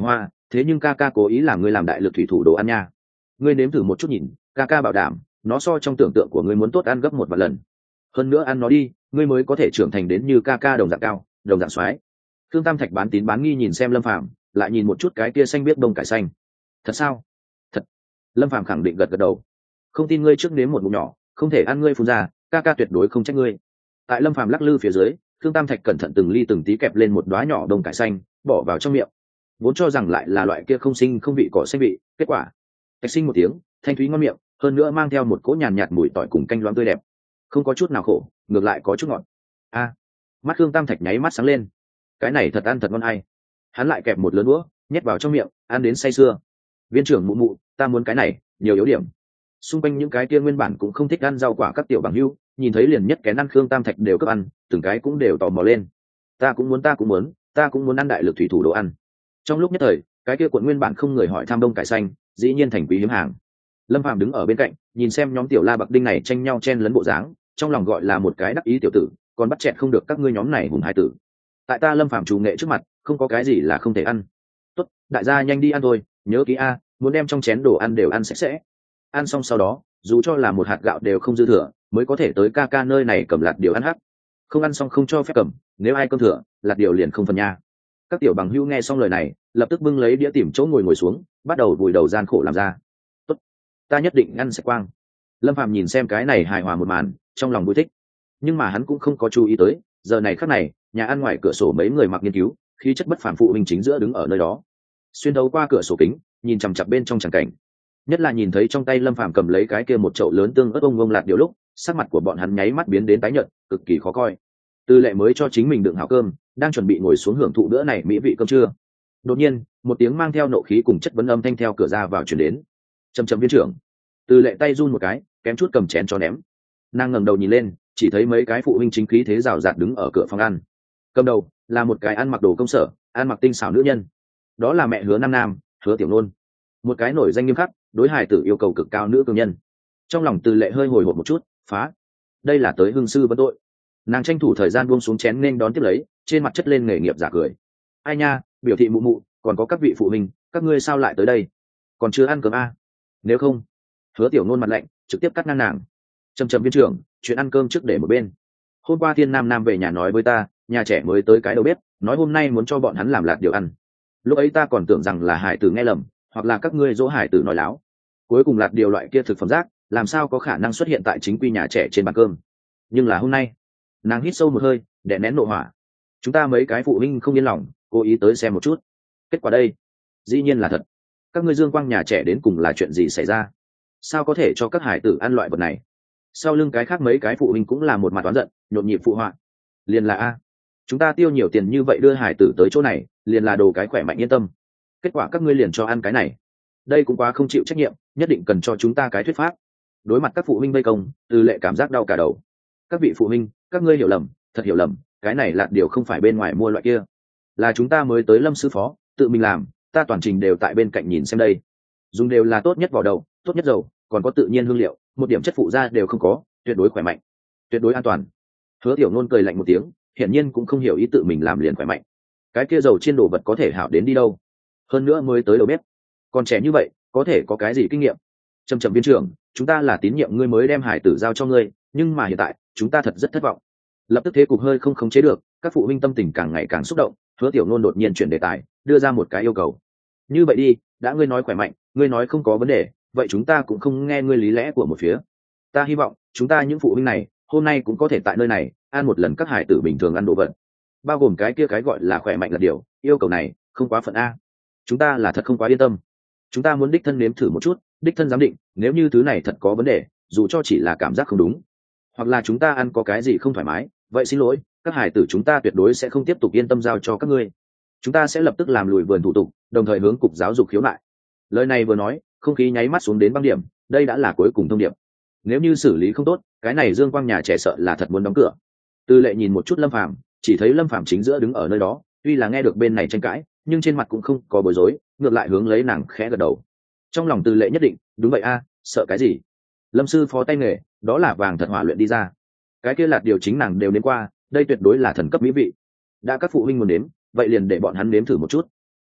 thế nhưng ca ca cố ý làm ngươi làm đại lực thủy thủ đồ ăn nha. Ngươi nếm thử một chút nhìn, ca ca bảo đảm nó so trong tưởng tượng của ngươi muốn tốt ăn gấp 1 vạn lần. Hơn nữa ăn nó đi, ngươi mới có thể trưởng thành đến như ca ca đồng dạng cao, đồng dạng xoái. Thương Tam Thạch bán tín bán nghi nhìn xem Lâm Phàm, lại nhìn một chút cái kia xanh biết bông cải xanh. Thật sao? Thật. Lâm Phàm khẳng định gật gật đầu. Không tin ngươi trước nếm một ngụm nhỏ, không thể ăn ngươi phun ra, ca ca tuyệt đối không trách ngươi. Tại Lâm Phàm lắc lư phía dưới, Thương Tam Thạch cẩn thận từng ly từng tí kẹp lên một đóa nhỏ bông cải xanh, bỏ vào trong miệng. Vốn cho rằng lại là loại kia không sinh không vị cỏ xanh vị, kết quả, tạch sinh một tiếng, thanh thúy ngon miệng, hơn nữa mang theo một cỗ nhàn nhạt mùi tỏi cùng canh loãng tươi đẹp, không có chút nào khổ, ngược lại có chút ngọt. A, mắt Thương Tam Thạch nháy mắt sáng lên. Cái này thật ăn thật ngon hay. Hắn lại kẹp một lớn đũa, nhét vào trong miệng, ăn đến say sưa. Viên trưởng mụ mụ, ta muốn cái này, nhiều yếu điểm. Xung quanh những cái kia nguyên bản cũng không thích ăn rau quả các tiểu bằng hữu, nhìn thấy liền nhất kén ăn Khương Tam Thạch đều cấp ăn, từng cái cũng đều tò mò lên. Ta cũng muốn, ta cũng muốn ăn đại lực thủy thủ đồ ăn. Trong lúc nhất thời, cái kia cuộn nguyên bản không người hỏi tham đông cải xanh, dĩ nhiên thành quý hiếm hàng. Lâm Phàm đứng ở bên cạnh, nhìn xem nhóm tiểu La Bạc Đinh này tranh nhau chen lấn bộ dáng, trong lòng gọi là một cái đắc ý tiểu tử, còn bắt chẹt không được các ngươi nhóm này hùng hai tử. Tại ta Lâm Phàm chủ nghệ trước mặt, không có cái gì là không thể ăn. Tốt, đại gia nhanh đi ăn thôi, nhớ kỹ a, muốn đem trong chén đồ ăn đều ăn sạch sẽ. Ăn xong sau đó, dù cho là một hạt gạo đều không dư thừa, mới có thể tới ca ca nơi này cầm lạt điều ăn hắc. Không ăn xong không cho phép cầm, nếu ai cơm thừa, lạt điều liền không phần nha. Các tiểu bằng hữu nghe xong lời này, lập tức bưng lấy đĩa tìm chỗ ngồi xuống, bắt đầu vùi đầu gian khổ làm ra. Tốt, ta nhất định ăn sạch quang. Lâm Phàm nhìn xem cái này hài hòa một màn, trong lòng vui thích. Nhưng mà hắn cũng không có chú ý tới, giờ này khắc này, nhà ăn ngoài cửa sổ mấy người mặc nghiên cứu, khí chất bất phàm phụ huynh chính giữa đứng ở nơi đó, xuyên thấu qua cửa sổ kính, nhìn chằm chằm bên trong tràng cảnh. Nhất là nhìn thấy trong tay Lâm Phàm cầm lấy cái kia một chậu lớn tương ớt ông lạt điều lúc, sắc mặt của bọn hắn nháy mắt biến đến tái nhợt, cực kỳ khó coi. Tư Lệ mới cho chính mình đựng hảo cơm, đang chuẩn bị ngồi xuống hưởng thụ bữa này mỹ vị cơm trưa. Đột nhiên, một tiếng mang theo nộ khí cùng chất vấn âm thanh theo cửa ra vào truyền đến. Trầm trầm viên trưởng. Tư Lệ tay run một cái, kém chút cầm chén cho ném. Nàng ngẩng đầu nhìn lên, chỉ thấy mấy cái phụ huynh chính khí thế rào rạt đứng ở cửa phòng ăn. Cầm đầu là một cái ăn mặc đồ công sở, ăn mặc tinh xảo nữ nhân. Đó là mẹ Hứa Nam Nam, Hứa Tiểu Nôn. Một cái nổi danh nghiêm khắc, đối hài tử yêu cầu cực cao nữ cường nhân. Trong lòng Tư Lệ hơi hồi hộp một chút, phá. Đây là tới hương sư vấn tội. Nàng tranh thủ thời gian buông xuống chén nên đón tiếp lấy, trên mặt chất lên nghề nghiệp giả cười. Ai nha, biểu thị mụ mụ, còn có các vị phụ huynh, các ngươi sao lại tới đây? Còn chưa ăn cơm a? Nếu không, Hứa Tiểu Nôn mặt lạnh, trực tiếp cắt ngang nàng. Trầm trầm viên trưởng, chuyện ăn cơm trước để một bên. Hôm qua Thiên Nam Nam về nhà nói với ta, nhà trẻ mới tới cái đầu bếp, nói hôm nay muốn cho bọn hắn làm lạt điều ăn. Lúc ấy ta còn tưởng rằng là hải tử nghe lầm, hoặc là các ngươi dỗ hải tử nói láo. Cuối cùng lạt điều loại kia thực phẩm rác, làm sao có khả năng xuất hiện tại chính quy nhà trẻ trên bàn cơm? Nhưng là hôm nay, nàng hít sâu một hơi, đè nén nộ hỏa. Chúng ta mấy cái phụ huynh không yên lòng, cố ý tới xem một chút. Kết quả đây, dĩ nhiên là thật. Các ngươi dương quang nhà trẻ đến cùng là chuyện gì xảy ra? Sao có thể cho các hải tử ăn loại vật này? Sau lưng cái khác mấy cái phụ huynh cũng là một mặt oán giận, nhộn nhịp phụ họa. Liền là a, chúng ta tiêu nhiều tiền như vậy đưa hải tử tới chỗ này, liền là đồ cái khỏe mạnh yên tâm. Kết quả các ngươi liền cho ăn cái này. Đây cũng quá không chịu trách nhiệm, nhất định cần cho chúng ta cái thuyết pháp. Đối mặt các phụ huynh vây công, Tư Lệ cảm giác đau cả đầu. Các vị phụ huynh, các ngươi hiểu lầm, thật hiểu lầm, cái này lạt điều không phải bên ngoài mua loại kia, là chúng ta mới tới Lâm sư phó tự mình làm, ta toàn trình đều tại bên cạnh nhìn xem đây. Dùng đều là tốt nhất vào đầu, tốt nhất dầu, còn có tự nhiên hương liệu, một điểm chất phụ gia đều không có, tuyệt đối khỏe mạnh, tuyệt đối an toàn. Hứa Tiểu Nôn cười lạnh một tiếng, hiển nhiên cũng không hiểu ý tự mình làm liền khỏe mạnh. Cái kia dầu chiên đồ vật có thể hảo đến đi đâu? Hơn nữa mới tới đầu bếp, còn trẻ như vậy, có thể có cái gì kinh nghiệm? Trầm trầm viên trưởng, chúng ta là tín nhiệm ngươi mới đem hải tử giao cho ngươi, nhưng mà hiện tại chúng ta thật rất thất vọng. Lập tức thế cục hơi không khống chế được, các phụ huynh tâm tình càng ngày càng xúc động. Hứa Tiểu Nôn đột nhiên chuyển đề tài, đưa ra một cái yêu cầu. Như vậy đi, đã ngươi nói khỏe mạnh, ngươi nói không có vấn đề, vậy chúng ta cũng không nghe ngươi lý lẽ của một phía. Ta hy vọng chúng ta những phụ huynh này hôm nay cũng có thể tại nơi này ăn một lần các hải tử bình thường ăn đồ vật, bao gồm cái kia cái gọi là khỏe mạnh là điều. Yêu cầu này không quá phận a, chúng ta là thật không quá yên tâm. Chúng ta muốn đích thân nếm thử một chút, đích thân giám định, nếu như thứ này thật có vấn đề, dù cho chỉ là cảm giác không đúng, hoặc là chúng ta ăn có cái gì không thoải mái, vậy xin lỗi, các hải tử chúng ta tuyệt đối sẽ không tiếp tục yên tâm giao cho các ngươi. Chúng ta sẽ lập tức làm lùi vườn thủ tục, đồng thời hướng cục giáo dục khiếu nại. Lời này vừa nói, không khí nháy mắt xuống đến băng điểm, đây đã là cuối cùng thông điệp. Nếu như xử lý không tốt, cái này dương quang nhà trẻ sợ là thật muốn đóng cửa. Tư Lệ nhìn một chút Lâm Phàm, chỉ thấy Lâm Phàm chính giữa đứng ở nơi đó, tuy là nghe được bên này tranh cãi, nhưng trên mặt cũng không có bối rối, ngược lại hướng lấy nàng khẽ gật đầu. Trong lòng Tư Lệ nhất định, đúng vậy a, sợ cái gì? Lâm sư phó tay nghề, đó là vàng thật hỏa luyện đi ra. Cái kia lạt điều chính nàng đều đến qua, đây tuyệt đối là thần cấp mỹ vị. Đã các phụ huynh muốn nếm, vậy liền để bọn hắn nếm thử một chút.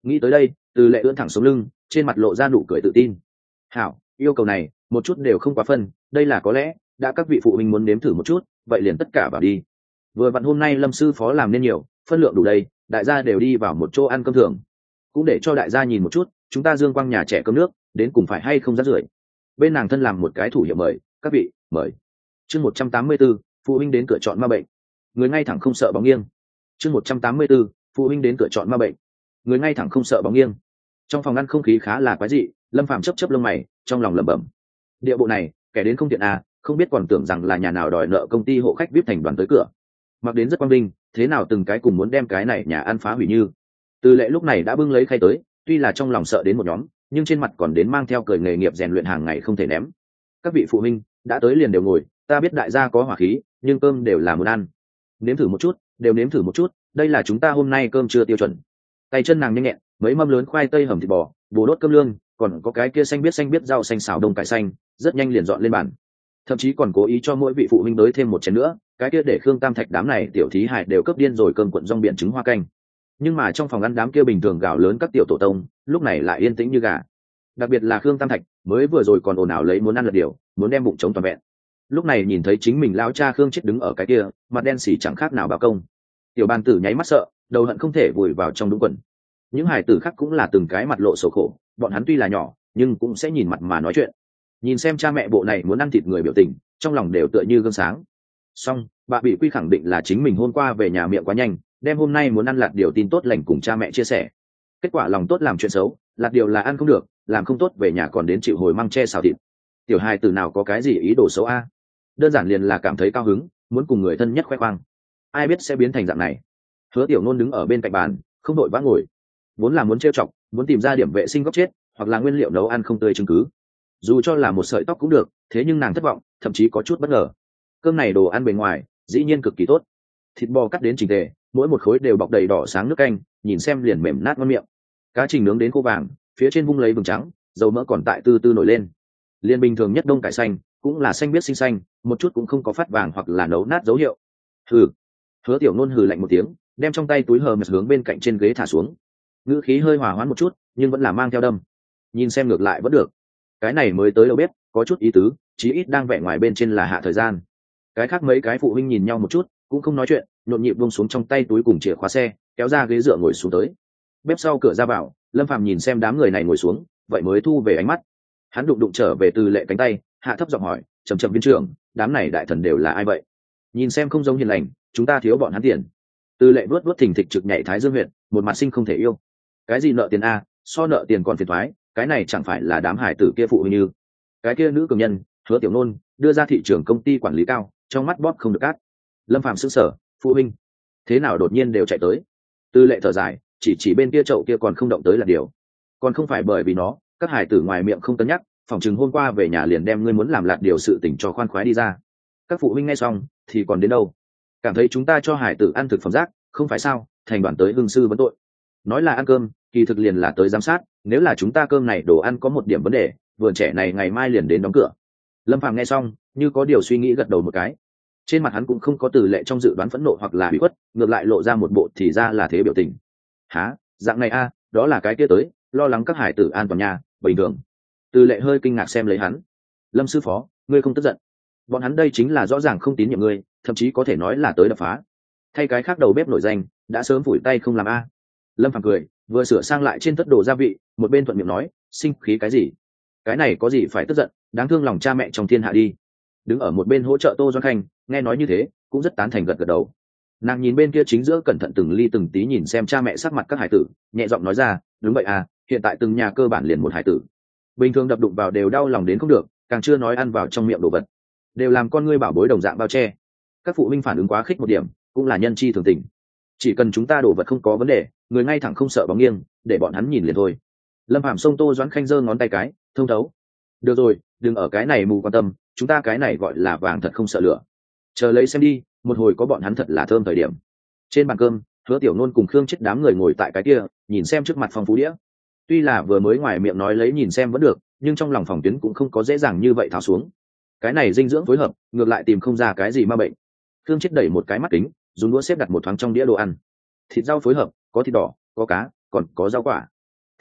Nghĩ tới đây, Từ Lệ ưỡn thẳng sống lưng, trên mặt lộ ra nụ cười tự tin. Hảo, yêu cầu này một chút đều không quá phân, đây là có lẽ đã các vị phụ huynh muốn nếm thử một chút, vậy liền tất cả vào đi. Vừa vặn hôm nay Lâm sư phó làm nên nhiều, phân lượng đủ đây, đại gia đều đi vào một chỗ ăn cơm thường, cũng để cho đại gia nhìn một chút chúng ta Dương Quang nhà trẻ cơm nước đến cùng phải hay không rác rưởi. Bên nàng thân làm một cái thủ hiệu mời, các vị mời. Chương 184, phụ huynh đến cửa chọn ma bệnh, người ngay thẳng không sợ bóng nghiêng. Chương 184, phụ huynh đến cửa chọn ma bệnh, người ngay thẳng không sợ bóng nghiêng. Trong phòng ăn không khí khá là quái dị, Lâm Phàm chớp chớp lông mày, trong lòng lẩm bẩm. Địa bộ này, kẻ đến không tiện à, không biết còn tưởng rằng là nhà nào đòi nợ công ty hộ khách VIP thành đoàn tới cửa. Mặc đến rất quang vinh, thế nào từng cái cùng muốn đem cái này nhà ăn phá hủy như. Từ Lệ lúc này đã bưng lấy khay tới, tuy là trong lòng sợ đến một nhóm, nhưng trên mặt còn đến mang theo cười nghề nghiệp rèn luyện hàng ngày không thể ném. Các vị phụ huynh đã tới liền đều ngồi, ta biết đại gia có hỏa khí, nhưng cơm đều là muốn ăn. Nếm thử một chút, đều nếm thử một chút, đây là chúng ta hôm nay cơm trưa tiêu chuẩn. Tay chân nàng nhanh nhẹn, mấy mâm lớn khoai tây hầm thịt bò, bồ đốt cơm lương, còn có cái kia xanh biết rau xanh xào đông cải xanh, rất nhanh liền dọn lên bàn. Thậm chí còn cố ý cho mỗi vị phụ huynh đới thêm một chén nữa, cái kia để Khương Tam Thạch đám này tiểu thí hài đều cấp điên rồi cơm cuộn rong biển trứng hoa canh. Nhưng mà trong phòng ăn đám kia bình thường gào lớn các tiểu tổ tông, lúc này lại yên tĩnh như gà. Đặc biệt là Khương Tam Thạch, mới vừa rồi còn ồn ào lấy muốn ăn lật điều, muốn đem bụng trống toàn vẹn. Lúc này nhìn thấy chính mình lão cha Khương Chết đứng ở cái kia, mặt đen xỉ chẳng khác nào báo công. Tiểu bàn tử nháy mắt sợ, đầu hận không thể vùi vào trong đúng quần. Những hài tử khác cũng là từng cái mặt lộ sầu khổ, bọn hắn tuy là nhỏ, nhưng cũng sẽ nhìn mặt mà nói chuyện. Nhìn xem cha mẹ bộ này muốn ăn thịt người biểu tình, trong lòng đều tựa như gương sáng. Xong, bà bị quy khẳng định là chính mình hôm qua về nhà miệng quá nhanh, đem hôm nay muốn ăn lạt điều tin tốt lành cùng cha mẹ chia sẻ. Kết quả lòng tốt làm chuyện xấu, lạt điều là ăn không được, làm không tốt về nhà còn đến chịu hồi măng tre xào thịt. Tiểu hài tử nào có cái gì ý đồ xấu a? Đơn giản liền là cảm thấy cao hứng, muốn cùng người thân nhất khoe khoang. Ai biết sẽ biến thành dạng này. Hứa Tiểu Nôn đứng ở bên cạnh bàn, không đội vã ngồi. Vốn là muốn trêu chọc, muốn tìm ra điểm vệ sinh góc chết, hoặc là nguyên liệu nấu ăn không tươi chứng cứ. Dù cho là một sợi tóc cũng được, thế nhưng nàng thất vọng, thậm chí có chút bất ngờ. Cơm này đồ ăn bề ngoài, dĩ nhiên cực kỳ tốt. Thịt bò cắt đến chỉnh tề, mỗi một khối đều bọc đầy đỏ sáng nước canh, nhìn xem liền mềm nát ngon miệng. Cá trình nướng đến khô vàng, phía trên vung lấy vừng trắng, dầu mỡ còn tại từ từ nổi lên. Liên bình thường nhất đông cải xanh, cũng là xanh biết xinh xanh, một chút cũng không có phát vàng hoặc là nấu nát dấu hiệu. Hừ. Hứa Tiểu Nôn hừ lạnh một tiếng, đem trong tay túi hờ mật hướng bên cạnh trên ghế thả xuống. Ngữ khí hơi hòa hoãn một chút, nhưng vẫn là mang theo đâm. Nhìn xem ngược lại vẫn được. Cái này mới tới đâu biết, có chút ý tứ, chí ít đang vẽ ngoài bên trên là hạ thời gian. Cái khác mấy cái phụ huynh nhìn nhau một chút, cũng không nói chuyện, nhộn nhịp buông xuống trong tay túi cùng chìa khóa xe, kéo ra ghế dựa ngồi xuống tới. Bếp sau cửa ra vào, Lâm Phàm nhìn xem đám người này ngồi xuống, vậy mới thu về ánh mắt. Hắn đụng trở về Từ Lệ cánh tay, hạ thấp giọng hỏi, chậm viên trưởng, đám này đại thần đều là ai vậy? Nhìn xem không giống hiền lành, chúng ta thiếu bọn hắn tiền. Từ Lệ vuốt thình thịch trực nhảy thái dương huyện, một mặt sinh không thể yêu. Cái gì nợ tiền a, so nợ tiền còn phiền toái, cái này chẳng phải là đám hải tử kia phụ huynh như. Cái kia nữ cường nhân, Hứa Tiểu Nôn, đưa ra thị trường công ty quản lý cao, trong mắt bóp không được cát. Lâm Phàm sững sờ, phụ huynh, thế nào đột nhiên đều chạy tới? Từ Lệ thở dài, chỉ bên kia chậu kia còn không động tới là điều. Còn không phải bởi vì nó, các hải tử ngoài miệng không cân nhắc, phòng chừng hôm qua về nhà liền đem ngươi muốn làm lạt điều sự tình cho khoan khoái đi ra. Các phụ huynh nghe xong, thì còn đến đâu? Cảm thấy chúng ta cho hải tử ăn thực phẩm rác, không phải sao? Thành đoàn tới hương sư vấn tội. Nói là ăn cơm, kỳ thực liền là tới giám sát, nếu là chúng ta cơm này đồ ăn có một điểm vấn đề, vườn trẻ này ngày mai liền đến đóng cửa. Lâm Phàm nghe xong, như có điều suy nghĩ gật đầu một cái. Trên mặt hắn cũng không có Từ Lệ trong dự đoán phẫn nộ hoặc là bị khuất, ngược lại lộ ra một bộ thì ra là thế biểu tình. Hả, dạng này a, đó là cái kia tới, lo lắng các hải tử an toàn nhà, bình thường. Từ Lệ hơi kinh ngạc xem lấy hắn. Lâm sư phó, ngươi không tức giận? Bọn hắn đây chính là rõ ràng không tín nhiệm ngươi, thậm chí có thể nói là tới đập phá. Thay cái khác đầu bếp nổi danh, đã sớm phủi tay không làm a. Lâm Phàm cười, vừa sửa sang lại trên tất đồ gia vị, một bên thuận miệng nói, sinh khí cái gì? Cái này có gì phải tức giận, đáng thương lòng cha mẹ trong thiên hạ đi. Đứng ở một bên hỗ trợ Tô Doan Khanh, nghe nói như thế, cũng rất tán thành gật gật đầu. Nàng nhìn bên kia chính giữa cẩn thận từng ly từng tí nhìn xem cha mẹ sắc mặt các hải tử, nhẹ giọng nói ra, đúng vậy à, hiện tại từng nhà cơ bản liền một hải tử. Bình thường đập đụng vào đều đau lòng đến không được, càng chưa nói ăn vào trong miệng đồ vật. Đều làm con ngươi bảo bối đồng dạng bao che. Các phụ huynh phản ứng quá khích một điểm, cũng là nhân chi thường tình. Chỉ cần chúng ta đồ vật không có vấn đề, người ngay thẳng không sợ bóng nghiêng, để bọn hắn nhìn liền thôi. Lâm Phàm xông Tô Doãn Khanh giơ ngón tay cái, thông thấu. Được rồi, đừng ở cái này mù quan tâm, chúng ta cái này gọi là vàng thật không sợ lửa. Chờ lấy xem đi, một hồi có bọn hắn thật là thơm thời điểm. Trên bàn cơm, Hứa Tiểu Nôn cùng Khương Chết đám người ngồi tại cái kia, nhìn xem trước mặt phong phú đĩa. Tuy là vừa mới ngoài miệng nói lấy nhìn xem vẫn được, nhưng trong lòng phòng tuyến cũng không có dễ dàng như vậy tháo xuống. Cái này dinh dưỡng phối hợp, ngược lại tìm không ra cái gì ma bệnh. Khương Chết đẩy một cái mắt kính, dùng đũa xếp đặt một thoáng trong đĩa đồ ăn. Thịt rau phối hợp, có thịt đỏ, có cá, còn có rau quả.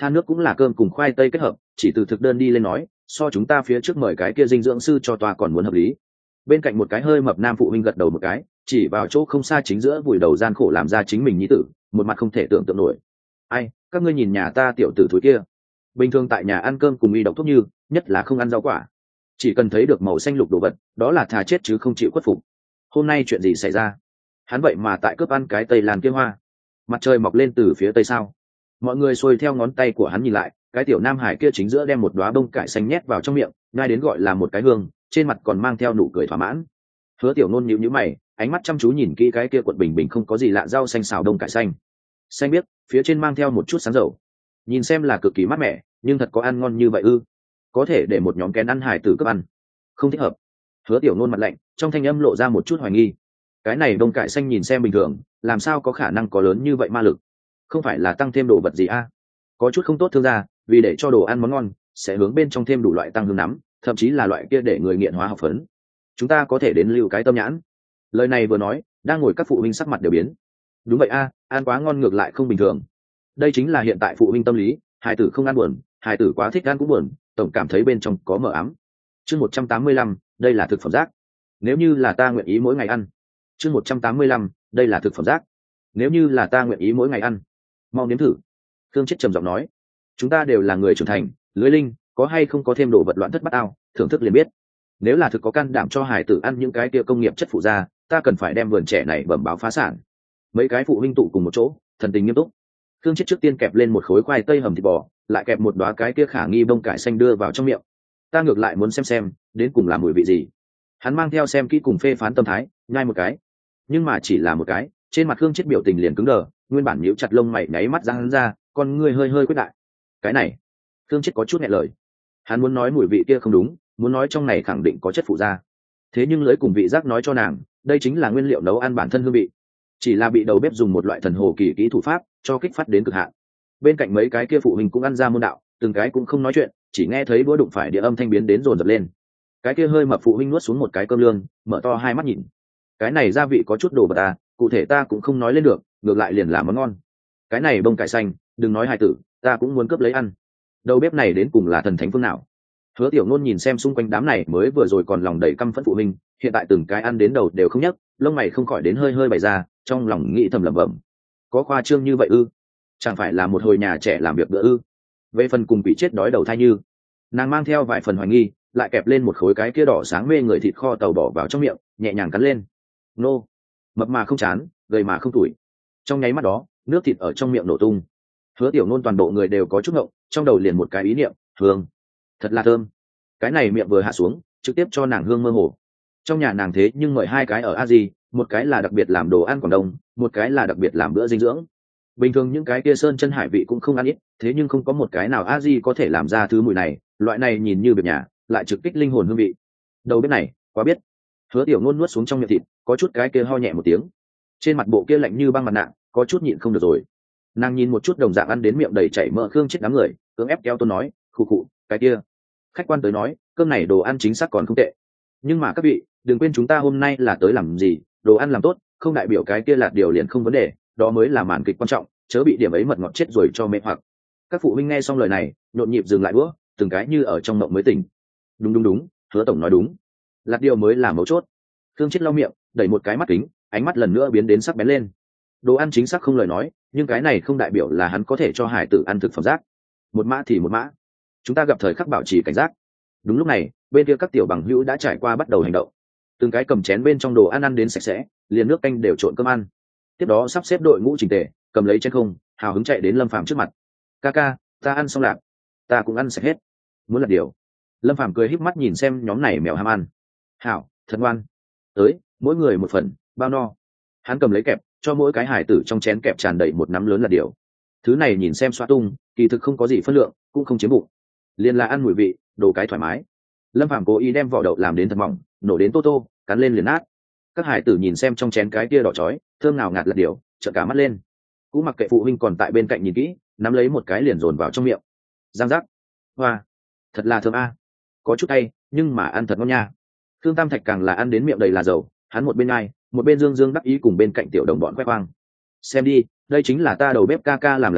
Than nước cũng là cơm cùng khoai tây kết hợp, chỉ từ thực đơn đi lên nói, so chúng ta phía trước mời cái kia dinh dưỡng sư cho tòa còn muốn hợp lý. Bên cạnh một cái hơi mập nam phụ huynh gật đầu một cái, chỉ vào chỗ không xa chính giữa vùi đầu gian khổ làm ra chính mình nhi tử, một mặt không thể tưởng tượng nổi. Ai, các ngươi nhìn nhà ta tiểu tử thúi kia, bình thường tại nhà ăn cơm cùng y độc thuốc như, nhất là không ăn rau quả, chỉ cần thấy được màu xanh lục đồ vật, đó là thà chết chứ không chịu khuất phục. Hôm nay chuyện gì xảy ra? Hắn vậy mà tại cướp ăn cái tây lan kia hoa. Mặt trời mọc lên từ phía tây sao? Mọi người xuôi theo ngón tay của hắn nhìn lại, cái tiểu nam hải kia chính giữa đem một đóa bông cải xanh nhét vào trong miệng, ngay đến gọi là một cái hương, trên mặt còn mang theo nụ cười thỏa mãn. Hứa Tiểu Nôn nhíu nhíu mày, ánh mắt chăm chú nhìn kỹ cái kia cuộn bình bình không có gì lạ rau xanh xào đông cải xanh. Xanh biếc, phía trên mang theo một chút sáng dầu. Nhìn xem là cực kỳ mát mẻ, nhưng thật có ăn ngon như vậy ư? Có thể để một nhóm kén ăn hải tử cướp ăn. Không thích hợp. Hứa Tiểu Nôn mặt lạnh, trong thanh âm lộ ra một chút hoài nghi. Cái này đông cải xanh nhìn xem bình thường, làm sao có khả năng có lớn như vậy ma lực? Không phải là tăng thêm đồ vật gì a? Có chút không tốt thương gia, vì để cho đồ ăn món ngon, sẽ hướng bên trong thêm đủ loại tăng hương nắm, thậm chí là loại kia để người nghiện hóa học phấn. Chúng ta có thể đến lưu cái tâm nhãn. Lời này vừa nói, đang ngồi các phụ huynh sắc mặt đều biến. Đúng vậy a, ăn quá ngon ngược lại không bình thường. Đây chính là hiện tại phụ huynh tâm lý, hài tử không ăn buồn, hài tử quá thích ăn cũng buồn, tổng cảm thấy bên trong có mờ ám. Chương 185, đây là thực phẩm rác. Nếu như là ta nguyện ý mỗi ngày ăn. Chương 185, đây là thực phẩm rác. Nếu như là ta nguyện ý mỗi ngày ăn. Mau nếm thử. Thương Chết trầm giọng nói, chúng ta đều là người trưởng thành, lưới linh, có hay không có thêm đồ vật loạn thất bát ao, thưởng thức liền biết. Nếu là thực có can đảm cho hải tử ăn những cái kia công nghiệp chất phụ ra, ta cần phải đem vườn trẻ này bẩm báo phá sản. Mấy cái phụ huynh tụ cùng một chỗ, thần tình nghiêm túc. Thương Chết trước tiên kẹp lên một khối khoai tây hầm thịt bò, lại kẹp một đóa cái kia khả nghi bông cải xanh đưa vào trong miệng. Ta ngược lại muốn xem đến cùng là mùi vị gì. Hắn mang theo xem kỹ cùng phê phán tâm thái, nhai một cái. Nhưng mà chỉ là một cái, trên mặt Thương Chết biểu tình liền cứng đờ, nguyên bản nhíu chặt lông mày nháy mắt ra hắn ra, con ngươi hơi quyết đại. Cái này, Thương Chết có chút nghẹn lời. Hắn muốn nói mùi vị kia không đúng, muốn nói trong này khẳng định có chất phụ ra. Thế nhưng lưỡi cùng vị giác nói cho nàng, đây chính là nguyên liệu nấu ăn bản thân hương vị. Chỉ là bị đầu bếp dùng một loại thần hồ kỳ kỹ thủ pháp cho kích phát đến cực hạn. Bên cạnh mấy cái kia phụ huynh cũng ăn ra môn đạo, từng cái cũng không nói chuyện, chỉ nghe thấy đũa đụng phải đĩa âm thanh biến đến dồn dập lên. Cái kia hơi mập phụ huynh nuốt xuống một cái cơm lương, mở to hai mắt nhìn. Cái này gia vị có chút đồ vật à, cụ thể ta cũng không nói lên được, ngược lại liền là món ngon. Cái này bông cải xanh, đừng nói hài tử, ta cũng muốn cướp lấy ăn. Đầu bếp này đến cùng là thần thánh phương nào? Hứa Tiểu Nôn nhìn xem xung quanh đám này mới vừa rồi còn lòng đầy căm phẫn phụ huynh, hiện tại từng cái ăn đến đầu đều không nhấc, lông mày không khỏi đến hơi bày ra, trong lòng nghĩ thầm lẩm bẩm. Có khoa trương như vậy ư? Chẳng phải là một hồi nhà trẻ làm việc bữa ư? Về phần cùng bị chết đói đầu thai như, nàng mang theo vài phần hoài nghi, lại kẹp lên một khối cái kia đỏ sáng mê người thịt kho tàu bỏ vào trong miệng, nhẹ nhàng cắn lên. Nô, mập mà không chán, gầy mà không tủi. Trong nháy mắt đó, nước thịt ở trong miệng nổ tung. Hứa Tiểu Nôn toàn bộ người đều có chút ngộng, trong đầu liền một cái ý niệm, hương, thật là thơm. Cái này miệng vừa hạ xuống, trực tiếp cho nàng hương mơ hồ. Trong nhà nàng thế nhưng mời hai cái ở a di, một cái là đặc biệt làm đồ ăn Quảng Đông, một cái là đặc biệt làm bữa dinh dưỡng. Bình thường những cái kia sơn chân hải vị cũng không ăn ít, thế nhưng không có một cái nào a di có thể làm ra thứ mùi này, loại này nhìn như việc nhà, lại trực kích linh hồn hương vị. Đầu bếp này, quá biết. Hứa Tiểu Nôn nuốt xuống trong miệng thịt, có chút cái kia ho nhẹ một tiếng. Trên mặt bộ kia lạnh như băng mặt nạ, có chút nhịn không được rồi. Nàng nhìn một chút đồng dạng ăn đến miệng đầy chảy mỡ Khương Chết đám người, cưỡng ép kéo Tôn nói, khụ khụ, cái kia. Khách quan tới nói, cơm này đồ ăn chính xác còn không tệ. Nhưng mà các vị, đừng quên chúng ta hôm nay là tới làm gì, đồ ăn làm tốt, không đại biểu cái kia lạt điều liền không vấn đề, đó mới là màn kịch quan trọng, chớ bị điểm ấy mật ngọt chết rồi cho mê hoặc. Các phụ huynh nghe xong lời này, nhộn nhịp dừng lại bữa, từng cái như ở trong mộng mới tỉnh. Đúng, Hứa tổng nói đúng, lạt điều mới là mấu chốt. Khương Chết lau miệng, đẩy một cái mắt kính, ánh mắt lần nữa biến đến sắc bén lên. Đồ ăn chính xác không lời nói, nhưng cái này không đại biểu là hắn có thể cho hải tử ăn thực phẩm rác. Một mã thì một mã, chúng ta gặp thời khắc bảo trì cảnh giác. Đúng lúc này, bên kia các tiểu bằng hữu đã trải qua bắt đầu hành động. Từng cái cầm chén bên trong đồ ăn ăn đến sạch sẽ, liền nước canh đều trộn cơm ăn. Tiếp đó sắp xếp đội ngũ chỉnh tề, cầm lấy chén không, hào hứng chạy đến Lâm Phàm trước mặt. Ca, ta ăn xong lạc, ta cũng ăn sạch hết. Muốn là điều. Lâm Phàm cười híp mắt nhìn xem nhóm này mèo ham ăn. Hảo, thật ngoan. Tới, mỗi người một phần, bao no. Hắn cầm lấy kẹp, cho mỗi cái hải tử trong chén kẹp tràn đầy một nắm lớn là điều. Thứ này nhìn xem xoa tung, kỳ thực không có gì phân lượng, cũng không chiếm bụng. Liên là ăn mùi vị, đồ cái thoải mái. Lâm Phàm cố ý đem vỏ đậu làm đến thật mỏng, nổ đến tô, cắn lên liền nát. Các hải tử nhìn xem trong chén cái kia đỏ chói, thơm nào ngạt là điều, trợn cả mắt lên. Cũng mặc kệ phụ huynh còn tại bên cạnh nhìn kỹ, nắm lấy một cái liền dồn vào trong miệng. Giang giác. Hoa, thật là thơm a. Có chút cay, nhưng mà ăn thật ngon nha. Thương Tam Thạch càng là ăn đến miệng đầy là dầu, hắn một bên ai, một bên dương đắc ý cùng bên cạnh tiểu đồng bọn khoe khoang. Xem đi, đây chính là ta đầu bếp ca làm là điều,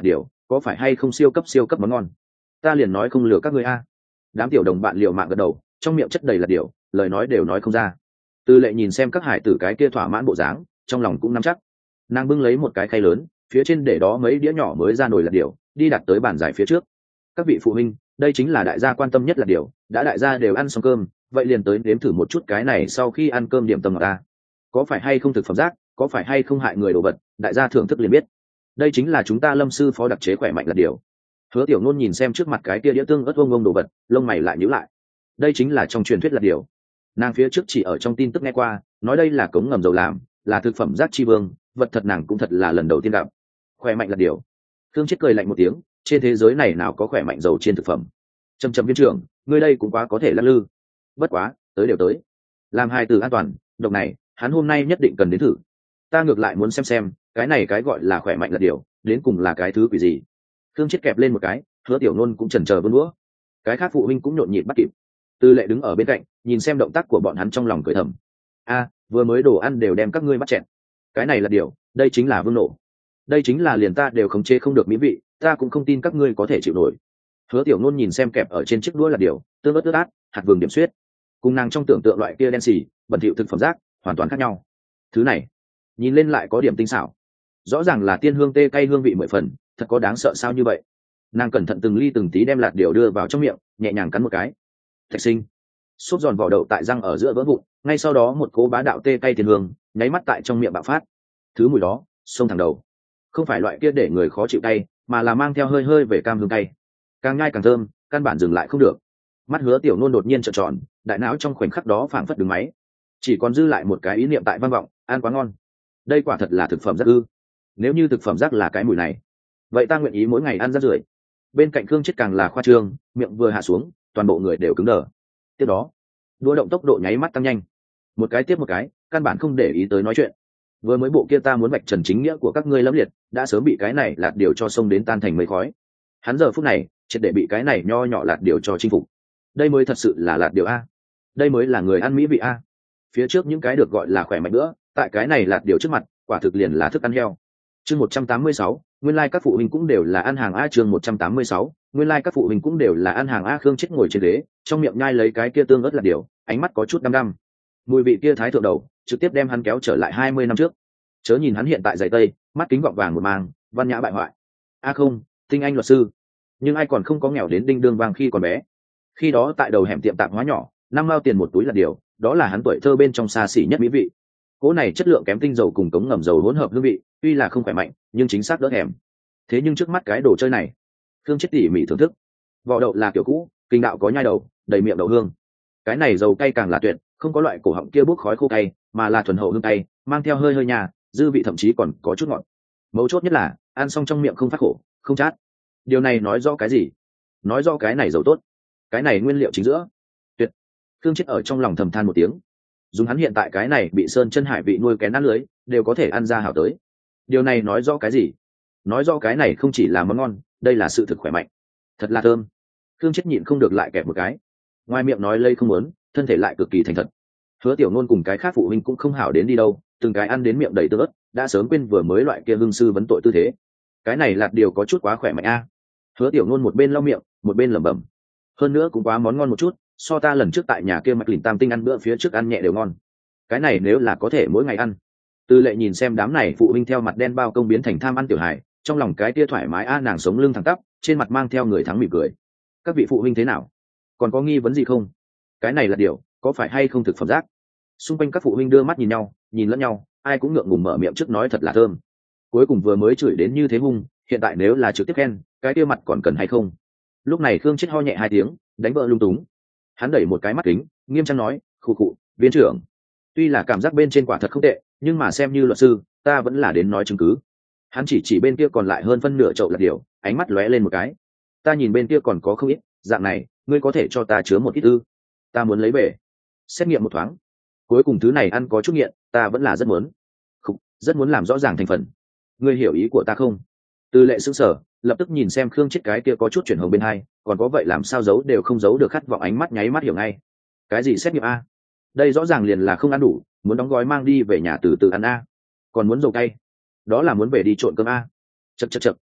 có phải hay không siêu cấp món ngon? Ta liền nói không lừa các ngươi a. Đám tiểu đồng bạn liều mạng gật đầu, trong miệng chất đầy là điều, lời nói đều nói không ra. Tư Lệ nhìn xem các hải tử cái kia thỏa mãn bộ dáng, trong lòng cũng nắm chắc. Nàng bưng lấy một cái khay lớn, phía trên để đó mấy đĩa nhỏ mới ra nồi là điều, đi đặt tới bàn giải phía trước. Các vị phụ huynh, đây chính là đại gia quan tâm nhất là điều, đã đại gia đều ăn xong cơm, vậy liền tới nếm thử một chút cái này sau khi ăn cơm điểm tâm của ta. Có phải hay không thực phẩm rác, có phải hay không hại người đồ vật, đại gia thưởng thức liền biết. Đây chính là chúng ta Lâm sư phó đặc chế khỏe mạnh là điều. Hứa Tiểu Nôn nhìn xem trước mặt cái kia đĩa tương ớt vông đồ vật, lông mày lại nhíu lại. Đây chính là trong truyền thuyết là điều. Nàng phía trước chỉ ở trong tin tức nghe qua, nói đây là cống ngầm dầu làm, là thực phẩm rác chi vương, vật thật nàng cũng thật là lần đầu tiên gặp. Khỏe mạnh là điều. Thương Chết cười lạnh một tiếng, trên thế giới này nào có khỏe mạnh dầu trên thực phẩm. Trầm trầm viên trưởng, ngươi đây cũng quá có thể lắc lư. Bất quá, tới đều tới. Làm hai từ an toàn, độc này, hắn hôm nay nhất định cần đến thử. Ta ngược lại muốn xem, cái này cái gọi là khỏe mạnh là điều, đến cùng là cái thứ quỷ gì. Thương Chết kẹp lên một cái, Hứa Tiểu Nôn cũng chần chờ vươn đũa. Cái khác phụ huynh cũng nhộn nhịp bắt kịp. Tư Lệ đứng ở bên cạnh, nhìn xem động tác của bọn hắn trong lòng cười thầm. A, vừa mới đồ ăn đều đem các ngươi bắt chẹn. Cái này là điều, đây chính là vương nổ. Đây chính là liền ta đều khống chế không được mỹ vị, ta cũng không tin các ngươi có thể chịu nổi. Hứa Tiểu Nôn nhìn xem kẹp ở trên chiếc đũa là điều, tương ớt át, hạt vừng điểm xuyết. Cùng nàng trong tưởng tượng loại kia đen xì, bẩn thỉu thực phẩm rác, hoàn toàn khác nhau. Thứ này, nhìn lên lại có điểm tinh xảo. Rõ ràng là tiên hương tê cay hương vị mười phần, thật có đáng sợ sao như vậy. Nàng cẩn thận từng ly từng tí đem lạt điều đưa vào trong miệng, nhẹ nhàng cắn một cái. Thạch sinh, xốp giòn vỏ đậu tại răng ở giữa vỡ vụn, ngay sau đó một cỗ bá đạo tê cay tiền hương nháy mắt tại trong miệng bạo phát. Thứ mùi đó xông thẳng đầu, không phải loại kia để người khó chịu cay, mà là mang theo hơi hơi về cam hương cay, càng nhai càng thơm, căn bản dừng lại không được. Mắt Hứa Tiểu Nôn đột nhiên trợn tròn, đại não trong khoảnh khắc đó phảng phất đứng máy, chỉ còn dư lại một cái ý niệm tại vang vọng: ăn quá ngon. Đây quả thật là thực phẩm rác ư? Nếu như thực phẩm rác là cái mùi này, vậy ta nguyện ý mỗi ngày ăn rác rưởi. Bên cạnh Khương Chết càng là khoa trương, miệng vừa hạ xuống, toàn bộ người đều cứng đờ. Tiếp đó, đũa động tốc độ nháy mắt tăng nhanh, một cái tiếp một cái, căn bản không để ý tới nói chuyện. Vừa mới bộ kia ta muốn vạch trần chính nghĩa của các ngươi lẫm liệt, đã sớm bị cái này lạt điều cho xông đến tan thành mây khói. Hắn giờ phút này triệt để bị cái này nho nhỏ lạt điều cho chinh phục. Đây mới thật sự là lạt điều a, đây mới là người ăn mỹ vị a. Phía trước những cái được gọi là khỏe mạnh nữa, tại cái này lạt điều trước mặt, quả thực liền là thức ăn heo. Chương 186, nguyên lai các phụ huynh cũng đều là ăn hàng a. Chương 186, nguyên lai các phụ huynh cũng đều là ăn hàng a. Khương Chết ngồi trên ghế, trong miệng nhai lấy cái kia tương ớt lạt điều, ánh mắt có chút đăm đăm. Mùi vị kia thái thượng đầu, trực tiếp đem hắn kéo trở lại 20 năm trước. Chớ nhìn hắn hiện tại giày tây, mắt kính gọng vàng một màng, văn nhã bại hoại. A không, tinh anh luật sư. Nhưng ai còn không có nghèo đến đinh đương vàng khi còn bé. Khi đó tại đầu hẻm tiệm tạp hóa nhỏ, 5 mao tiền một túi là điều, đó là hắn tuổi thơ bên trong xa xỉ nhất mỹ vị. Cỗ này chất lượng kém tinh dầu cùng cống ngầm dầu hỗn hợp hương vị, tuy là không khỏe mạnh, nhưng chính xác đỡ hẻm. Thế nhưng trước mắt cái đồ chơi này, Khương Chết tỉ mỉ thưởng thức. Vỏ đậu là kiểu cũ, kinh đạo có nhai đầu, đầy miệng đậu hương. Cái này dầu cay càng là tuyệt, không có loại cổ họng kia bốc khói khô cay, mà là thuần hậu hương cay, mang theo hơi hơi nhà, dư vị thậm chí còn có chút ngọt. Mấu chốt nhất là ăn xong trong miệng không phát khổ, không chát. Điều này nói rõ cái gì? Nói rõ cái này dầu tốt, cái này nguyên liệu chính giữa tuyệt. Khương Chết ở trong lòng thầm than một tiếng. Dùng hắn hiện tại cái này bị sơn chân hải vị nuôi kén ăn lưới, đều có thể ăn ra hảo tới. Điều này nói rõ cái gì? Nói rõ cái này không chỉ là món ngon, đây là sự thực khỏe mạnh, thật là thơm. Khương Chết nhịn không được lại kẹp một cái. Ngoài miệng nói lây không muốn, thân thể lại cực kỳ thành thật. Hứa Tiểu Nôn cùng cái khác phụ huynh cũng không hảo đến đi đâu, từng cái ăn đến miệng đầy tương ớt, đã sớm quên vừa mới loại kia hương sư vấn tội tư thế. Cái này lạt điều có chút quá khỏe mạnh a. Hứa Tiểu Nôn một bên lau miệng, một bên lẩm bẩm. Hơn nữa cũng quá món ngon một chút, so ta lần trước tại nhà kia Mạch Lìn Tam Tinh ăn bữa phía trước ăn nhẹ đều ngon. Cái này nếu là có thể mỗi ngày ăn. Tư Lệ nhìn xem đám này phụ huynh theo mặt đen bao công biến thành tham ăn tiểu hài, trong lòng cái kia thoải mái a, nàng sống lưng thẳng tắp, trên mặt mang theo người thắng mỉm cười. Các vị phụ huynh thế nào? Còn có nghi vấn gì không? Cái này là điều, có phải hay không thực phẩm rác? Xung quanh các phụ huynh đưa mắt nhìn nhau, nhìn lẫn nhau, ai cũng ngượng ngùng mở miệng trước nói thật là thơm. Cuối cùng vừa mới chửi đến như thế hung, hiện tại nếu là trực tiếp khen, cái kia mặt còn cần hay không? Lúc này Khương Chết ho nhẹ 2 tiếng, đánh vợ lung túng. Hắn đẩy một cái mắt kính, nghiêm trang nói, khụ khụ, viên trưởng. Tuy là cảm giác bên trên quả thật không tệ, nhưng mà xem như luật sư, ta vẫn là đến nói chứng cứ. Hắn chỉ bên kia còn lại hơn phân nửa chậu là điều, ánh mắt lóe lên một cái. Ta nhìn bên kia còn có không ít, dạng này, ngươi có thể cho ta chứa một ít ư? Ta muốn lấy về xét nghiệm một thoáng. Cuối cùng thứ này ăn có chút nghiện, ta vẫn là rất muốn. Không, rất muốn làm rõ ràng thành phần. Ngươi hiểu ý của ta không? Tư Lệ sững sờ, lập tức nhìn xem Khương Chết cái kia có chút chuyển hồng bên hai, còn có vậy làm sao giấu đều không giấu được khát vọng ánh mắt nháy mắt hiểu ngay. Cái gì xét nghiệm a? Đây rõ ràng liền là không ăn đủ, muốn đóng gói mang đi về nhà từ từ ăn a. Còn muốn dầu cay, đó là muốn về đi trộn cơm a. Chậc chậc chậc,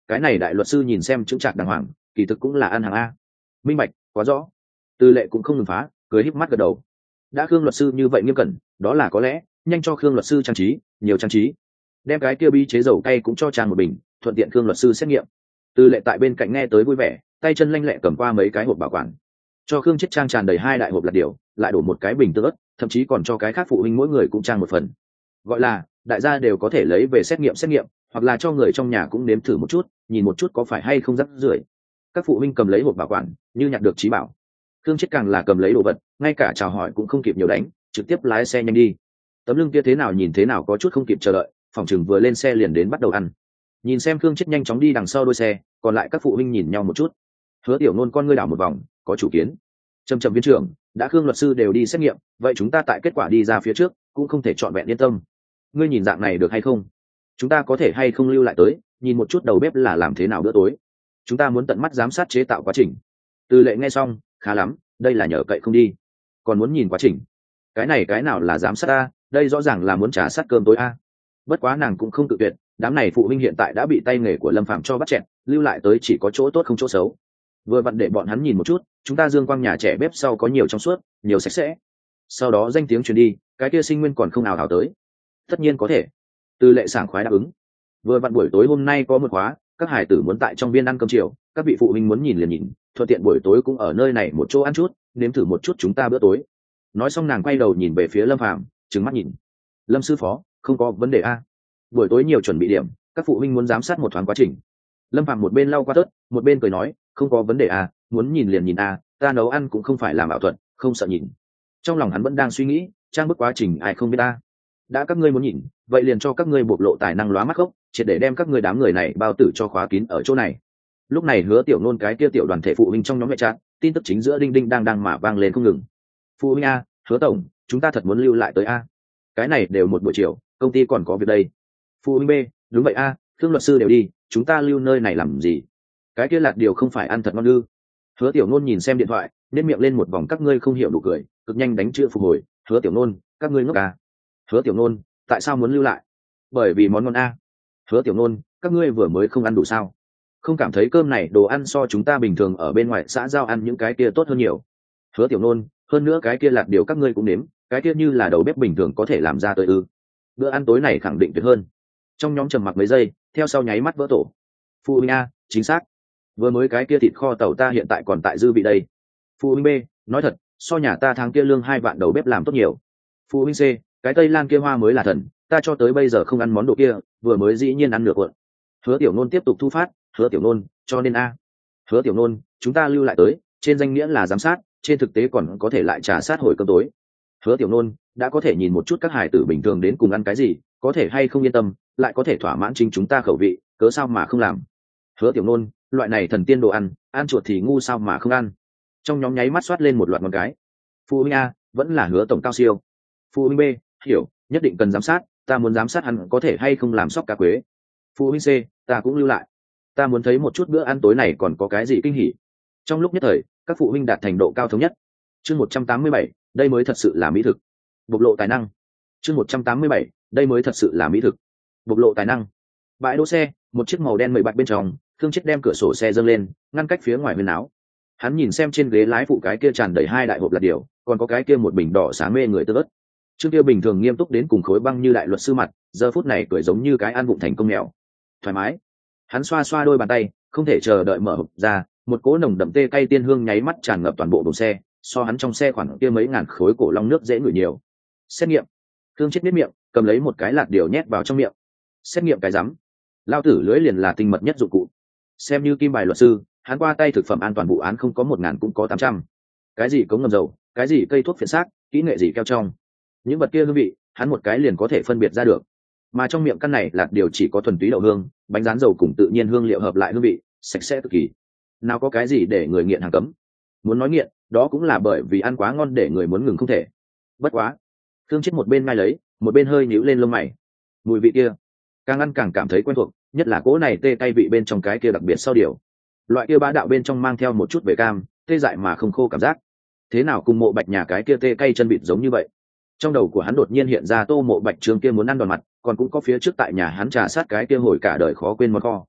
cái này đại luật sư nhìn xem chững chạc đàng hoàng, kỳ thực cũng là ăn hàng a. Minh bạch, quá rõ. Tư lệ cũng không ngừng phá, cười híp mắt gật đầu. Đã Khương luật sư như vậy nghiêm cẩn, đó là có lẽ nhanh cho Khương luật sư trang trí, nhiều trang trí. Đem cái kia bi chế dầu cay cũng cho trang một bình, thuận tiện Khương luật sư xét nghiệm. Tư lệ tại bên cạnh nghe tới vui vẻ, tay chân lanh lẹ cầm qua mấy cái hộp bảo quản, cho Khương Chết trang tràn đầy 2 đại hộp lạt điều, lại đổ một cái bình tương ớt, thậm chí còn cho cái khác phụ huynh mỗi người cũng trang một phần. Gọi là đại gia đều có thể lấy về xét nghiệm, hoặc là cho người trong nhà cũng nếm thử một chút, nhìn một chút có phải hay không rắc rưởi. Các phụ huynh cầm lấy hộp bảo quản, như nhặt được trí bảo. Khương Chết càng là cầm lấy đồ vật, ngay cả chào hỏi cũng không kịp nhiều đánh, trực tiếp lái xe nhanh đi. Tấm lưng kia thế nào nhìn thế nào có chút không kịp chờ đợi, phòng chừng vừa lên xe liền đến bắt đầu ăn. Nhìn xem Khương Chết nhanh chóng đi đằng sau đuôi xe, còn lại các phụ huynh nhìn nhau một chút. Hứa Tiểu Nôn con ngươi đảo một vòng, có chủ kiến. Trầm viên trưởng, đã Khương luật sư đều đi xét nghiệm, vậy chúng ta tại kết quả đi ra phía trước cũng không thể trọn vẹn yên tâm. Ngươi nhìn dạng này được hay không? Chúng ta có thể hay không lưu lại tới nhìn một chút đầu bếp là làm thế nào bữa tối? Chúng ta muốn tận mắt giám sát chế tạo quá trình. Từ Lệ nghe xong, khá lắm, đây là nhờ cậy không đi, còn muốn nhìn quá trình. Cái này cái nào là giám sát a, đây rõ ràng là muốn trả sát cơm tối a. Bất quá nàng cũng không tự tuyệt, đám này phụ huynh hiện tại đã bị tay nghề của Lâm Phàm cho bắt chẹt, lưu lại tới chỉ có chỗ tốt không chỗ xấu. Vừa vặn để bọn hắn nhìn một chút, chúng ta dương quang nhà trẻ bếp sau có nhiều trong suốt, nhiều sạch sẽ. Sau đó danh tiếng truyền đi, cái kia sinh nguyên còn không nào hào tới. Tất nhiên có thể. Từ Lệ sảng khoái đáp ứng. Vừa vặn buổi tối hôm nay có một khóa, các hải tử muốn tại trong viên ăn cơm chiều, các vị phụ huynh muốn nhìn liền nhìn, thuận tiện buổi tối cũng ở nơi này một chỗ ăn chút, nếm thử một chút chúng ta bữa tối. Nói xong nàng quay đầu nhìn về phía Lâm Phàm, trừng mắt nhìn. Lâm sư phó, không có vấn đề a. Buổi tối nhiều chuẩn bị điểm, các phụ huynh muốn giám sát một thoáng quá trình. Lâm Phàm một bên lau qua tớt, một bên cười nói, không có vấn đề a, muốn nhìn liền nhìn a, ta nấu ăn cũng không phải làm ảo thuật, không sợ nhìn. Trong lòng hắn vẫn đang suy nghĩ, trang bức quá trình ai không biết ta. Đã các ngươi muốn nhìn, vậy liền cho các ngươi bộc lộ tài năng lóa mắt gốc, triệt để đem các ngươi đám người này bao tử cho khóa kín ở chỗ này. Lúc này Hứa Tiểu Nôn cái kia tiểu đoàn thể phụ huynh trong nhóm mẹ chat, tin tức chính giữa đinh đinh đang mà vang lên không ngừng. Phụ huynh a, Hứa tổng, chúng ta thật muốn lưu lại tới a. Cái này đều một buổi chiều, công ty còn có việc đây. Phụ huynh b, đúng vậy a, Khương luật sư đều đi, chúng ta lưu nơi này làm gì? Cái kia lạt điều không phải ăn thật ngon ư? Hứa Tiểu Nôn nhìn xem điện thoại, nếp miệng lên một vòng các ngươi không hiểu đủ cười, cực nhanh đánh chữ phục hồi. Hứa Tiểu Nôn, các ngươi ngốc à? Hứa Tiểu Nôn, tại sao muốn lưu lại? Bởi vì món ngon a. Hứa Tiểu Nôn, các ngươi vừa mới không ăn đủ sao? Không cảm thấy cơm này đồ ăn so chúng ta bình thường ở bên ngoài xã giao ăn những cái kia tốt hơn nhiều? Hứa Tiểu Nôn, hơn nữa cái kia lạt điều các ngươi cũng nếm, cái kia như là đầu bếp bình thường có thể làm ra tới ư? Bữa ăn tối này khẳng định tuyệt hơn. Trong nhóm trầm mặc mấy giây, theo sau nháy mắt vỡ tổ. Phụ huynh a, chính xác. Vừa mới cái kia thịt kho tàu ta hiện tại còn tại dư vị đây. Phụ huynh b, nói thật, so nhà ta tháng kia lương 2 vạn đầu bếp làm tốt nhiều. Phụ huynh c, cái tây lan kia hoa mới là thần, ta cho tới bây giờ không ăn món đồ kia, vừa mới dĩ nhiên ăn nửa cuộn. Hứa Tiểu Nôn tiếp tục thu phát. Hứa Tiểu Nôn, cho nên a. Hứa Tiểu Nôn, chúng ta lưu lại tới, trên danh nghĩa là giám sát, trên thực tế còn có thể lại trả sát hồi cơm tối. Hứa Tiểu Nôn, đã có thể nhìn một chút các hải tử bình thường đến cùng ăn cái gì, có thể hay không yên tâm, lại có thể thỏa mãn chính chúng ta khẩu vị, cớ sao mà không làm? Hứa Tiểu Nôn, loại này thần tiên đồ ăn chuột thì ngu sao mà không ăn? Trong nhóm nháy mắt xoát lên một loạt con cái. Phụ huynh a, vẫn là Hứa tổng cao siêu. Phụ huynh b, hiểu, nhất định cần giám sát, ta muốn giám sát hắn có thể hay không làm sóc cá quế. Phụ huynh c, ta cũng lưu lại, ta muốn thấy một chút bữa ăn tối này còn có cái gì kinh hỉ. Trong lúc nhất thời, các phụ huynh đạt thành độ cao thống nhất. Chương 187, đây mới thật sự là mỹ thực. Bộc lộ tài năng. Chương 187, đây mới thật sự là mỹ thực. Bộc lộ tài năng. Bãi đỗ xe, một chiếc màu đen mười bạch bên trong, Khương Chết đem cửa sổ xe dâng lên, ngăn cách phía ngoài huyên áo. Hắn nhìn xem trên ghế lái phụ cái kia tràn đầy 2 đại hộp lạt điều, còn có cái kia một bình đỏ sáng mê người tơ ớt. Trương kia bình thường nghiêm túc đến cùng khối băng như đại luật sư mặt, giờ phút này cười giống như cái ăn vụng thành công mèo. Thoải mái. Hắn xoa xoa đôi bàn tay, không thể chờ đợi mở hộp ra, một cỗ nồng đậm tê cay tiên hương nháy mắt tràn ngập toàn bộ buồng xe, so hắn trong xe khoảng kia mấy ngàn khối cổ long nước dễ ngửi nhiều. Xét nghiệm. Khương Chết biết miệng, cầm lấy một cái lạt điều nhét vào trong miệng. Xét nghiệm cái rắm. Lao tử lưỡi liền là tinh mật nhất dụng cụ. Xem như kim bài luật sư, hắn qua tay thực phẩm an toàn vụ án không có 1000 cũng có 800. Cái gì cống ngầm dầu, cái gì cây thuốc phiện xác, kỹ nghệ gì keo trong, những vật kia hương vị, hắn một cái liền có thể phân biệt ra được. Mà trong miệng căn này lạt điều chỉ có thuần túy đậu hương, bánh rán dầu cùng tự nhiên hương liệu hợp lại hương vị, sạch sẽ cực kỳ. Nào có cái gì để người nghiện hàng cấm. Muốn nói nghiện, đó cũng là bởi vì ăn quá ngon để người muốn ngừng không thể. Bất quá, Khương Chết một bên ngay lấy, một bên hơi nhíu lên lông mày. Mùi vị kia, càng ăn càng cảm thấy quen thuộc, nhất là cỗ này tê cay vị bên trong cái kia đặc biệt sau điều. Loại kia bá đạo bên trong mang theo một chút về cam, tê dại mà không khô cảm giác. Thế nào cùng Mộ Bạch nhà cái kia tê cay chân vịt giống như vậy? Trong đầu của hắn đột nhiên hiện ra Tô Mộ Bạch trường kia muốn ăn đòn mặt, còn cũng có phía trước tại nhà hắn trà sát cái kia hồi cả đời khó quên món kho.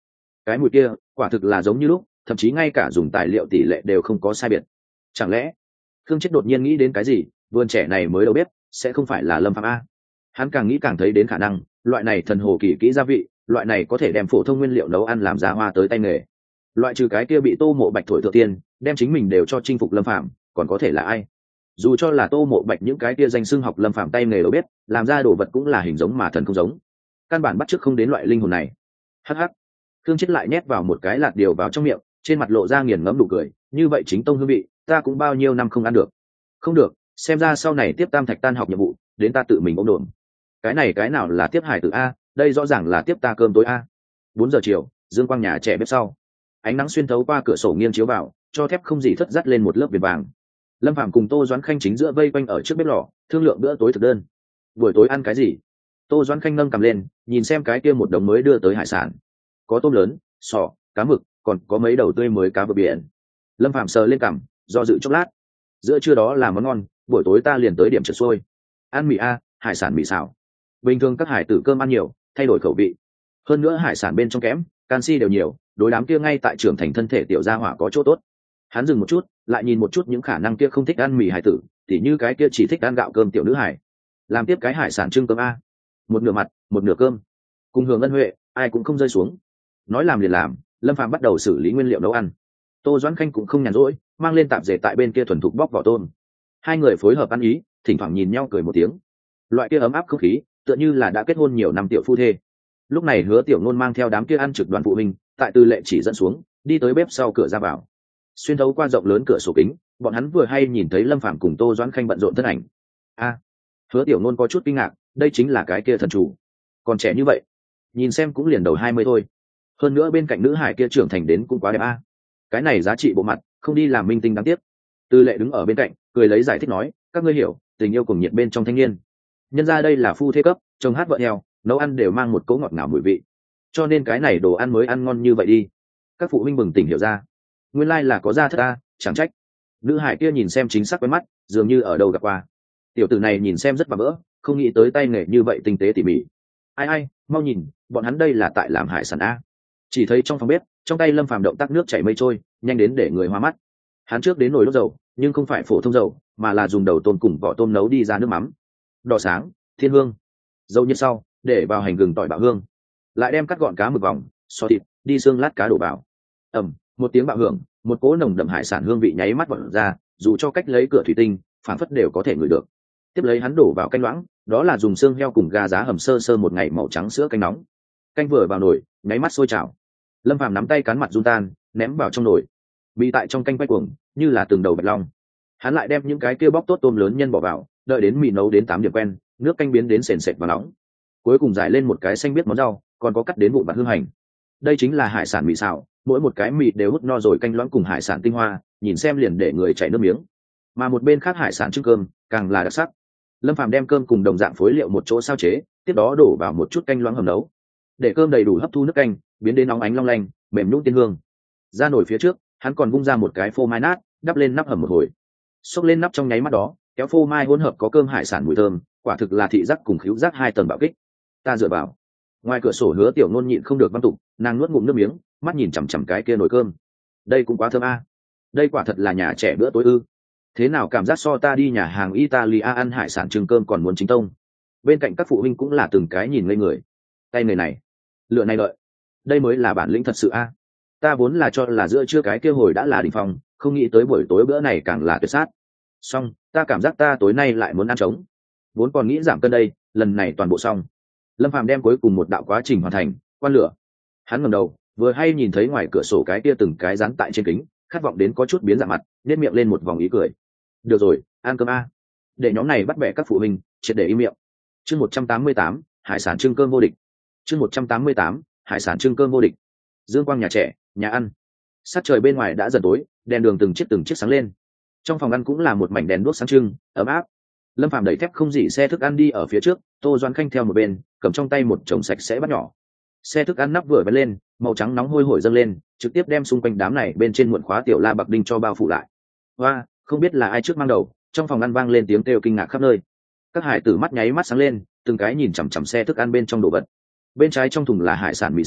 cái mùi kia quả thực là giống như lúc, thậm chí ngay cả dùng tài liệu tỷ lệ đều không có sai biệt. Chẳng lẽ Khương Chết đột nhiên nghĩ đến cái gì, vườn trẻ này mới đầu bếp sẽ không phải là Lâm Phạm a? Hắn càng nghĩ càng thấy đến khả năng, loại này thần hồ kỳ kỹ gia vị, loại này có thể đem phổ thông nguyên liệu nấu ăn làm ra hoa tới tay nghề. Loại trừ cái kia bị Tô Mộ Bạch thổi thượng tiên, đem chính mình đều cho chinh phục Lâm Phạm, còn có thể là ai? Dù cho là Tô Mộ Bạch những cái kia danh xưng học Lâm Phạm tay nghề đầu bếp, làm ra đồ vật cũng là hình giống mà thần không giống. Căn bản bắt chước không đến loại linh hồn này. Hắc hắc. Khương Chết lại nhét vào một cái lạt điều vào trong miệng, trên mặt lộ ra nghiền ngẫm nụ cười, như vậy chính tông hương vị, ta cũng bao nhiêu năm không ăn được. Không được, xem ra sau này tiếp tam thạch tan học nhiệm vụ, đến ta tự mình ôm đồn. Cái này cái nào là tiếp hải tử a, đây rõ ràng là tiếp ta cơm tối a. 4 giờ chiều, dương quang nhà trẻ bếp sau. Ánh nắng xuyên thấu qua cửa sổ nghiêng chiếu vào, cho thép không gì thất dắt lên một lớp viền vàng. Lâm Phàm cùng Tô Doãn Khanh chính giữa vây quanh ở trước bếp lò, thương lượng bữa tối thực đơn. Buổi tối ăn cái gì? Tô Doãn Khanh nâng cầm lên, nhìn xem cái kia một đống mới đưa tới hải sản. Có tôm lớn, sò, cá mực, còn có mấy đầu tươi mới cá vực biển. Lâm Phàm sờ lên cằm, do dự chốc lát. Giữa trưa đó là món ngon, buổi tối ta liền tới điểm trượt xuôi. Ăn mì a, hải sản mì xào. Bình thường các hải tử cơm ăn nhiều, thay đổi khẩu vị. Hơn nữa hải sản bên trong kém, canxi đều nhiều, đối đám kia ngay tại trưởng thành thân thể tiểu gia hỏa có chỗ tốt. Hắn dừng một chút, lại nhìn một chút những khả năng kia không thích ăn mì hải tử, tỉ như cái kia chỉ thích ăn gạo cơm tiểu nữ hải. Làm tiếp cái hải sản trưng cơm a, một nửa mặt, một nửa cơm, cùng hưởng ân huệ, ai cũng không rơi xuống. Nói làm liền làm, Lâm Phàm bắt đầu xử lý nguyên liệu nấu ăn. Tô Doãn Khanh cũng không nhàn rỗi, mang lên tạp dề tại bên kia thuần thục bóc vỏ tôm. Hai người phối hợp ăn ý, thỉnh thoảng nhìn nhau cười một tiếng. Loại kia ấm áp không khí, tựa như là đã kết hôn nhiều năm tiểu phu thê. Lúc này Hứa Tiểu Nôn mang theo đám kia ăn trực đoàn phụ huynh, tại Tư Lệ chỉ dẫn xuống, đi tới bếp sau cửa ra vào. Xuyên thấu qua rộng lớn cửa sổ kính, bọn hắn vừa hay nhìn thấy Lâm Phàm cùng Tô Doãn Khanh bận rộn thân ảnh. A, Hứa Tiểu Nôn có chút kinh ngạc, đây chính là cái kia thần chủ. Còn trẻ như vậy, nhìn xem cũng liền đầu 20 thôi. Hơn nữa bên cạnh nữ hải kia trưởng thành đến cũng quá đẹp a. Cái này giá trị bộ mặt, không đi làm minh tinh đáng tiếc. Tư Lệ đứng ở bên cạnh, cười lấy giải thích nói, các ngươi hiểu, tình yêu cùng nhiệt bên trong thanh niên. Nhân ra đây là phu thê cấp, chồng hát vợ theo, nấu ăn đều mang một cỗ ngọt ngào mùi vị. Cho nên cái này đồ ăn mới ăn ngon như vậy đi. Các phụ huynh bừng tỉnh hiểu ra. Nguyên lai là có gia thất ta, chẳng trách. Nữ hải kia nhìn xem chính xác quen mắt, dường như ở đâu gặp qua. Tiểu tử này nhìn xem rất và vỡ, không nghĩ tới tay nghề như vậy tinh tế tỉ mỉ. Ai ai, mau nhìn, bọn hắn đây là tại làm hải sản a. Chỉ thấy trong phòng bếp, trong tay Lâm Phàm động tác nước chảy mây trôi, nhanh đến để người hoa mắt. Hắn trước đến nồi đốt dầu, nhưng không phải phổ thông dầu, mà là dùng đầu tôm cùng vỏ tôm nấu đi ra nước mắm. Đỏ sáng, thiên hương. Dầu như sau, để vào hành gừng tỏi bạo hương. Lại đem cắt gọn cá mực vòng, xò thịt, đi xương lát cá đổ vào. Một tiếng bạo hưởng, một cỗ nồng đậm hải sản hương vị nháy mắt vọt ra, dù cho cách lấy cửa thủy tinh, phản phất đều có thể ngửi được. Tiếp lấy hắn đổ vào canh loãng, đó là dùng xương heo cùng gà giá hầm sơ sơ một ngày màu trắng sữa canh nóng. Canh vừa vào nồi, nháy mắt sôi trào. Lâm Phàm nắm tay cán mặt run tan, ném vào trong nồi. Bị tại trong canh quay cuồng, như là từng đầu bạch long. Hắn lại đem những cái kia bóc tốt tôm lớn nhân bỏ vào, đợi đến mì nấu đến 8 điểm quen, nước canh biến đến sền sệt và nóng. Cuối cùng giải lên một cái xanh biết món rau, còn có cắt đến vụn bạc hương hành. Đây chính là hải sản mì xào, mỗi một cái mì đều hút no rồi canh loãng cùng hải sản tinh hoa, nhìn xem liền để người chảy nước miếng. Mà một bên khác hải sản trưng cơm, càng là đặc sắc. Lâm Phàm đem cơm cùng đồng dạng phối liệu một chỗ sao chế, tiếp đó đổ vào một chút canh loãng hầm nấu, để cơm đầy đủ hấp thu nước canh, biến đến nóng ánh long lanh, mềm nhũn tiên hương. Ra nồi phía trước, hắn còn vung ra một cái phô mai nát, đắp lên nắp hầm một hồi. Xốc lên nắp trong nháy mắt đó, kéo phô mai hỗn hợp có cơm hải sản mùi thơm, quả thực là thị giác cùng khứu giác hai tầng bạo kích. Ta dựa vào. Ngoài cửa sổ Hứa Tiểu Nôn nhịn không được văn tục, nàng nuốt ngụm nước miếng, mắt nhìn chằm chằm cái kia nồi cơm. Đây cũng quá thơm a. Đây quả thật là nhà trẻ bữa tối ư? Thế nào cảm giác so ta đi nhà hàng Italia ăn hải sản trưng cơm còn muốn chính tông. Bên cạnh các phụ huynh cũng là từng cái nhìn ngây người. Tay người này, lựa này đợi. Đây mới là bản lĩnh thật sự a. Ta vốn là cho là giữa trưa cái kia hồi đã là đỉnh phong, không nghĩ tới buổi tối bữa này càng là tuyệt sát. Xong, ta cảm giác ta tối nay lại muốn ăn trống. Vốn còn nghĩ giảm cân đây, lần này toàn bộ xong. Lâm Phàm đem cuối cùng một đạo quá trình hoàn thành, quan lửa. Hắn ngẩng đầu, vừa hay nhìn thấy ngoài cửa sổ cái kia từng cái dán tại trên kính, khát vọng đến có chút biến dạng mặt, nét miệng lên một vòng ý cười. Được rồi, ăn cơm a. Để nhóm này bắt bẻ các phụ huynh, triệt để im miệng. Chương 188, hải sản trưng cơm vô địch. Chương 188, hải sản trưng cơm vô địch. Dương quang nhà trẻ, nhà ăn. Sát trời bên ngoài đã dần tối, đèn đường từng chiếc sáng lên. Trong phòng ăn cũng là một mảnh đèn đuốc sáng trưng, ấm áp. Lâm Phàm đẩy thép không dỉ xe thức ăn đi ở phía trước, Tô Doãn Khanh theo một bên, cầm trong tay một chồng sạch sẽ bát nhỏ. Xe thức ăn nắp vừa vén lên, màu trắng nóng hôi hổi dâng lên, trực tiếp đem xung quanh đám này bên trên muộn khóa tiểu la bạc đinh cho bao phủ lại. Hoa, không biết là ai trước mang đầu, trong phòng ăn vang lên tiếng kêu kinh ngạc khắp nơi. Các hải tử mắt nháy mắt sáng lên, từng cái nhìn chằm chằm xe thức ăn bên trong đồ vật. Bên trái trong thùng là hải sản mì xào,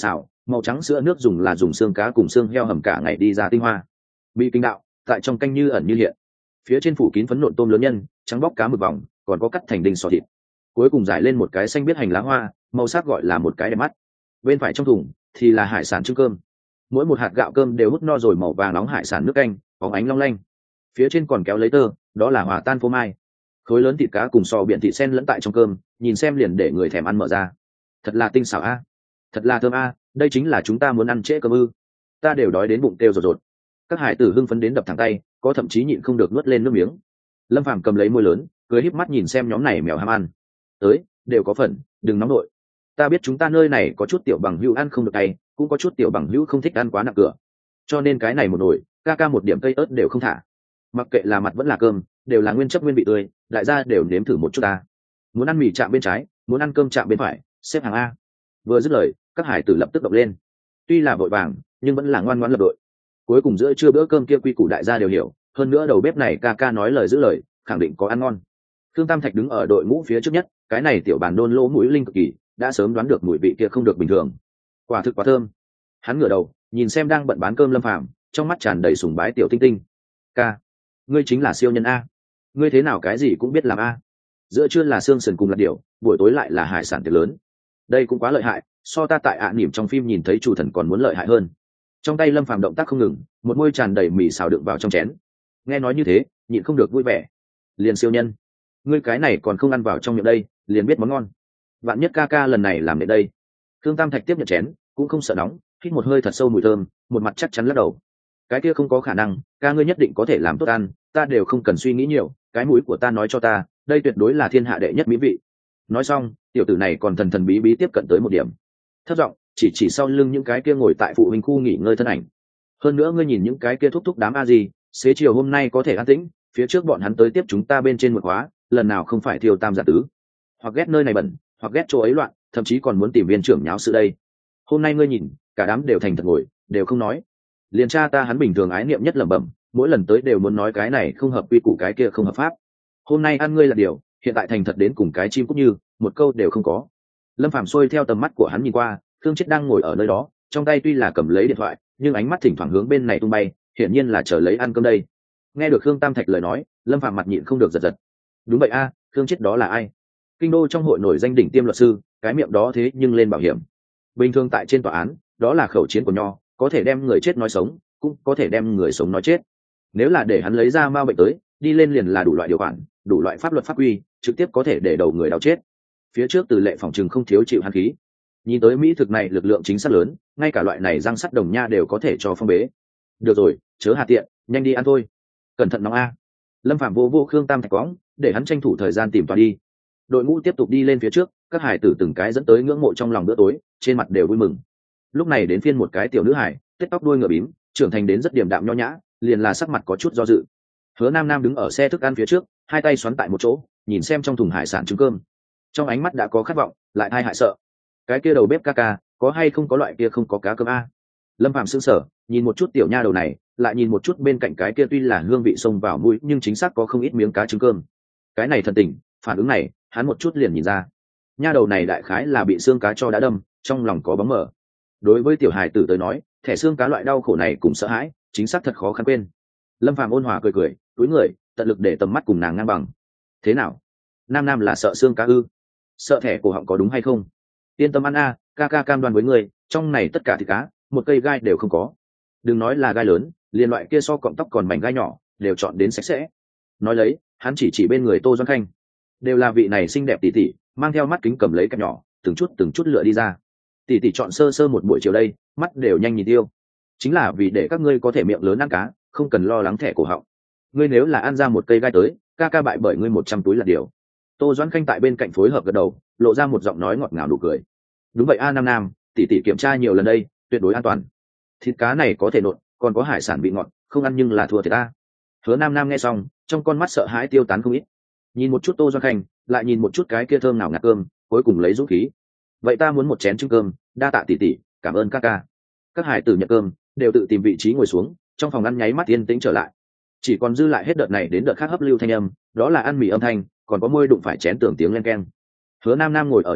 màu trắng sữa nước dùng là dùng xương cá cùng xương heo hầm cả ngày đi ra tinh hoa, bị kinh đạo tại trong canh như ẩn như hiện. Phía trên phủ kín phấn nộn tôm lớn nhân, trắng bóc cá mực vòng, còn có cắt thành đinh sò thịt. Cuối cùng rải lên một cái xanh biết hành lá hoa, màu sắc gọi là một cái đẹp mắt. Bên phải trong thùng thì là hải sản trứng cơm, mỗi một hạt gạo cơm đều hút no rồi màu vàng nóng hải sản nước canh bóng ánh long lanh. Phía trên còn kéo lấy tơ, đó là hòa tan phô mai. Khối lớn thịt cá cùng sò biển thịt sen lẫn tại trong cơm, nhìn xem liền để người thèm ăn mở ra. Thật là tinh xảo a, thật là thơm a, đây chính là chúng ta muốn ăn trễ cơm ư? Ta đều đói đến bụng kêu rột rột. Các hải tử hưng phấn đến đập thẳng tay, có thậm chí nhịn không được nuốt lên nước miếng. Lâm Phàm cầm lấy môi lớn, cười híp mắt nhìn xem nhóm này mèo ham ăn. Tới, đều có phần, đừng nóng nội. Ta biết chúng ta nơi này có chút tiểu bằng hữu ăn không được cay, cũng có chút tiểu bằng hữu không thích ăn quá nặng cửa, cho nên cái này một nồi ca ca một điểm cây ớt đều không thả. Mặc kệ là mặt vẫn là cơm, đều là nguyên chất nguyên vị tươi, đại gia đều nếm thử một chút ta. Muốn ăn mì chạm bên trái, muốn ăn cơm chạm bên phải, xếp hàng a. Vừa dứt lời, các hải tử lập tức động lên. Tuy là vội vàng, nhưng vẫn là ngoan ngoãn lập đội. Cuối cùng giữa trưa bữa cơm kia quy củ đại gia đều hiểu, hơn nữa đầu bếp này ca ca nói lời giữ lời, khẳng định có ăn ngon. Thương Tam Thạch đứng ở đội ngũ phía trước nhất, cái này tiểu bàn đôn lỗ mũi linh cực kỳ, đã sớm đoán được mùi vị kia không được bình thường. Quả thực quá thơm. Hắn ngửa đầu, nhìn xem đang bận bán cơm Lâm Phàm, trong mắt tràn đầy sùng bái tiểu tinh tinh. Ca, ngươi chính là siêu nhân a. Ngươi thế nào cái gì cũng biết làm a. Giữa trưa là xương sườn cùng lạt điểu, buổi tối lại là hải sản tiệc lớn. Đây cũng quá lợi hại, so ta tại nỉm trong phim nhìn thấy chủ thần còn muốn lợi hại hơn. Trong tay Lâm Phàm động tác không ngừng, một môi tràn đầy mì xào đựng vào trong chén. Nghe nói như thế, nhịn không được vui vẻ. Liền siêu nhân, ngươi cái này còn không ăn vào trong miệng đây, liền biết món ngon. Vạn nhất ca ca lần này làm đến đây. Thương Tam Thạch tiếp nhận chén, cũng không sợ nóng, hít một hơi thật sâu mùi thơm, một mặt chắc chắn lắc đầu. Cái kia không có khả năng, ca ngươi nhất định có thể làm tốt ăn, ta đều không cần suy nghĩ nhiều, cái mũi của ta nói cho ta, đây tuyệt đối là thiên hạ đệ nhất mỹ vị. Nói xong, tiểu tử này còn thần thần bí bí tiếp cận tới một điểm, thấp giọng chỉ sau lưng những cái kia ngồi tại phụ huynh khu nghỉ ngơi thân ảnh. Hơn nữa ngươi nhìn những cái kia thúc thúc đám a gì, xế chiều hôm nay có thể an tĩnh, phía trước bọn hắn tới tiếp chúng ta bên trên một khóa, lần nào không phải thiêu tam giả tứ, hoặc ghét nơi này bẩn, hoặc ghét chỗ ấy loạn, thậm chí còn muốn tìm viên trưởng nháo sự đây. Hôm nay ngươi nhìn, cả đám đều thành thật ngồi, đều không nói. Liền cha ta hắn bình thường ái niệm nhất lẩm bẩm, mỗi lần tới đều muốn nói cái này không hợp quy củ, cái kia không hợp pháp. Hôm nay ăn ngươi là điều, hiện tại thành thật đến cùng cái chim cút như, một câu đều không có. Lâm Phàm xuôi theo tầm mắt của hắn nhìn qua, Thương Chết đang ngồi ở nơi đó, trong tay tuy là cầm lấy điện thoại, nhưng ánh mắt thỉnh thoảng hướng bên này tung bay, hiển nhiên là chờ lấy ăn cơm đây. Nghe được Khương Tam Thạch lời nói, Lâm Phàm mặt nhịn không được giật giật. Đúng vậy a, Thương Chết đó là ai? Kinh đô trong hội nổi danh đỉnh tiêm luật sư, cái miệng đó thế nhưng lên bảo hiểm. Bình thường tại trên tòa án, đó là khẩu chiến của nho, có thể đem người chết nói sống, cũng có thể đem người sống nói chết. Nếu là để hắn lấy ra ma bệnh tới, đi lên liền là đủ loại điều khoản, đủ loại pháp luật pháp quy, trực tiếp có thể để đầu người đau chết. Phía trước Từ Lệ phòng trừng không thiếu chịu hắn khí. Nhìn tới mỹ thực này lực lượng chính xác lớn, ngay cả loại này răng sắt đồng nha đều có thể cho phong bế. Được rồi, chớ hà tiện, nhanh đi ăn thôi. Cẩn thận nóng a. Lâm Phạm vô Khương Tam Thạch quõng, để hắn tranh thủ thời gian tìm tòa đi. Đội ngũ tiếp tục đi lên phía trước, các hải tử từng cái dẫn tới ngưỡng mộ trong lòng bữa tối, trên mặt đều vui mừng. Lúc này đến phiên một cái tiểu nữ hải, tết tóc đuôi ngựa bím, trưởng thành đến rất điềm đạm nho nhã, liền là sắc mặt có chút do dự. Hứa Nam Nam đứng ở xe thức ăn phía trước, hai tay xoắn tại một chỗ, nhìn xem trong thùng hải sản trứng cơm, trong ánh mắt đã có khát vọng, lại hai hại sợ. Cái kia đầu bếp ca ca, có hay không có loại kia không có cá cơm a? Lâm Phạm sững sờ, nhìn một chút tiểu nha đầu này, lại nhìn một chút bên cạnh cái kia tuy là hương vị xông vào mũi, nhưng chính xác có không ít miếng cá trứng cơm. Cái này thần tình, phản ứng này, hắn một chút liền nhìn ra. Nha đầu này đại khái là bị xương cá cho đã đâm, trong lòng có bóng mờ. Đối với tiểu hài tử tới nói, thẻ xương cá loại đau khổ này cũng sợ hãi, chính xác thật khó khăn quên. Lâm Phạm ôn hòa cười, túi người, tận lực để tầm mắt cùng nàng ngang bằng. Thế nào? Nam Nam là sợ xương cá ư? Sợ thẻ cổ họng có đúng hay không? Yên tâm ăn a, ca ca cam đoan với người, trong này tất cả thịt cá, một cây gai đều không có. Đừng nói là gai lớn, liền loại kia so cọng tóc còn mảnh gai nhỏ, đều chọn đến sạch sẽ. Nói lấy, hắn chỉ bên người Tô Doãn Khanh. Đều là vị này xinh đẹp tỷ tỷ, mang theo mắt kính cầm lấy cặp nhỏ, từng chút lựa đi ra. Tỷ tỷ chọn sơ sơ một buổi chiều đây, mắt đều nhanh nhìn tiêu. Chính là vì để các ngươi có thể miệng lớn ăn cá, không cần lo lắng thẻ cổ họng. Ngươi nếu là ăn ra một cây gai tới, ca ca bại bởi ngươi 100 túi là điều. Tô Doãn Khanh tại bên cạnh phối hợp gật đầu, lộ ra một giọng nói ngọt ngào nụ cười. Đúng vậy a, Nam Nam, tỷ tỷ kiểm tra nhiều lần đây, tuyệt đối an toàn. Thịt cá này có thể nộn, còn có hải sản bị ngọt, không ăn nhưng là thua thiệt ta. Hứa Nam Nam nghe xong, trong con mắt sợ hãi tiêu tán không ít. Nhìn một chút Tô Doãn Khanh, lại nhìn một chút cái kia thơm nào ngạt cơm, cuối cùng lấy dũng khí. Vậy ta muốn một chén trứng cơm, đa tạ tỷ tỷ, cảm ơn ca ca. Các hải tử nhận cơm, đều tự tìm vị trí ngồi xuống, trong phòng ăn nháy mắt yên tĩnh trở lại. Chỉ còn dư lại hết đợt này đến đợt khác hấp lưu thanh âm, đó là ăn mì âm thanh, còn có môi đụng phải chén tưởng tiếng len keng. Hứa Nam Nam ngồi ở trong góc,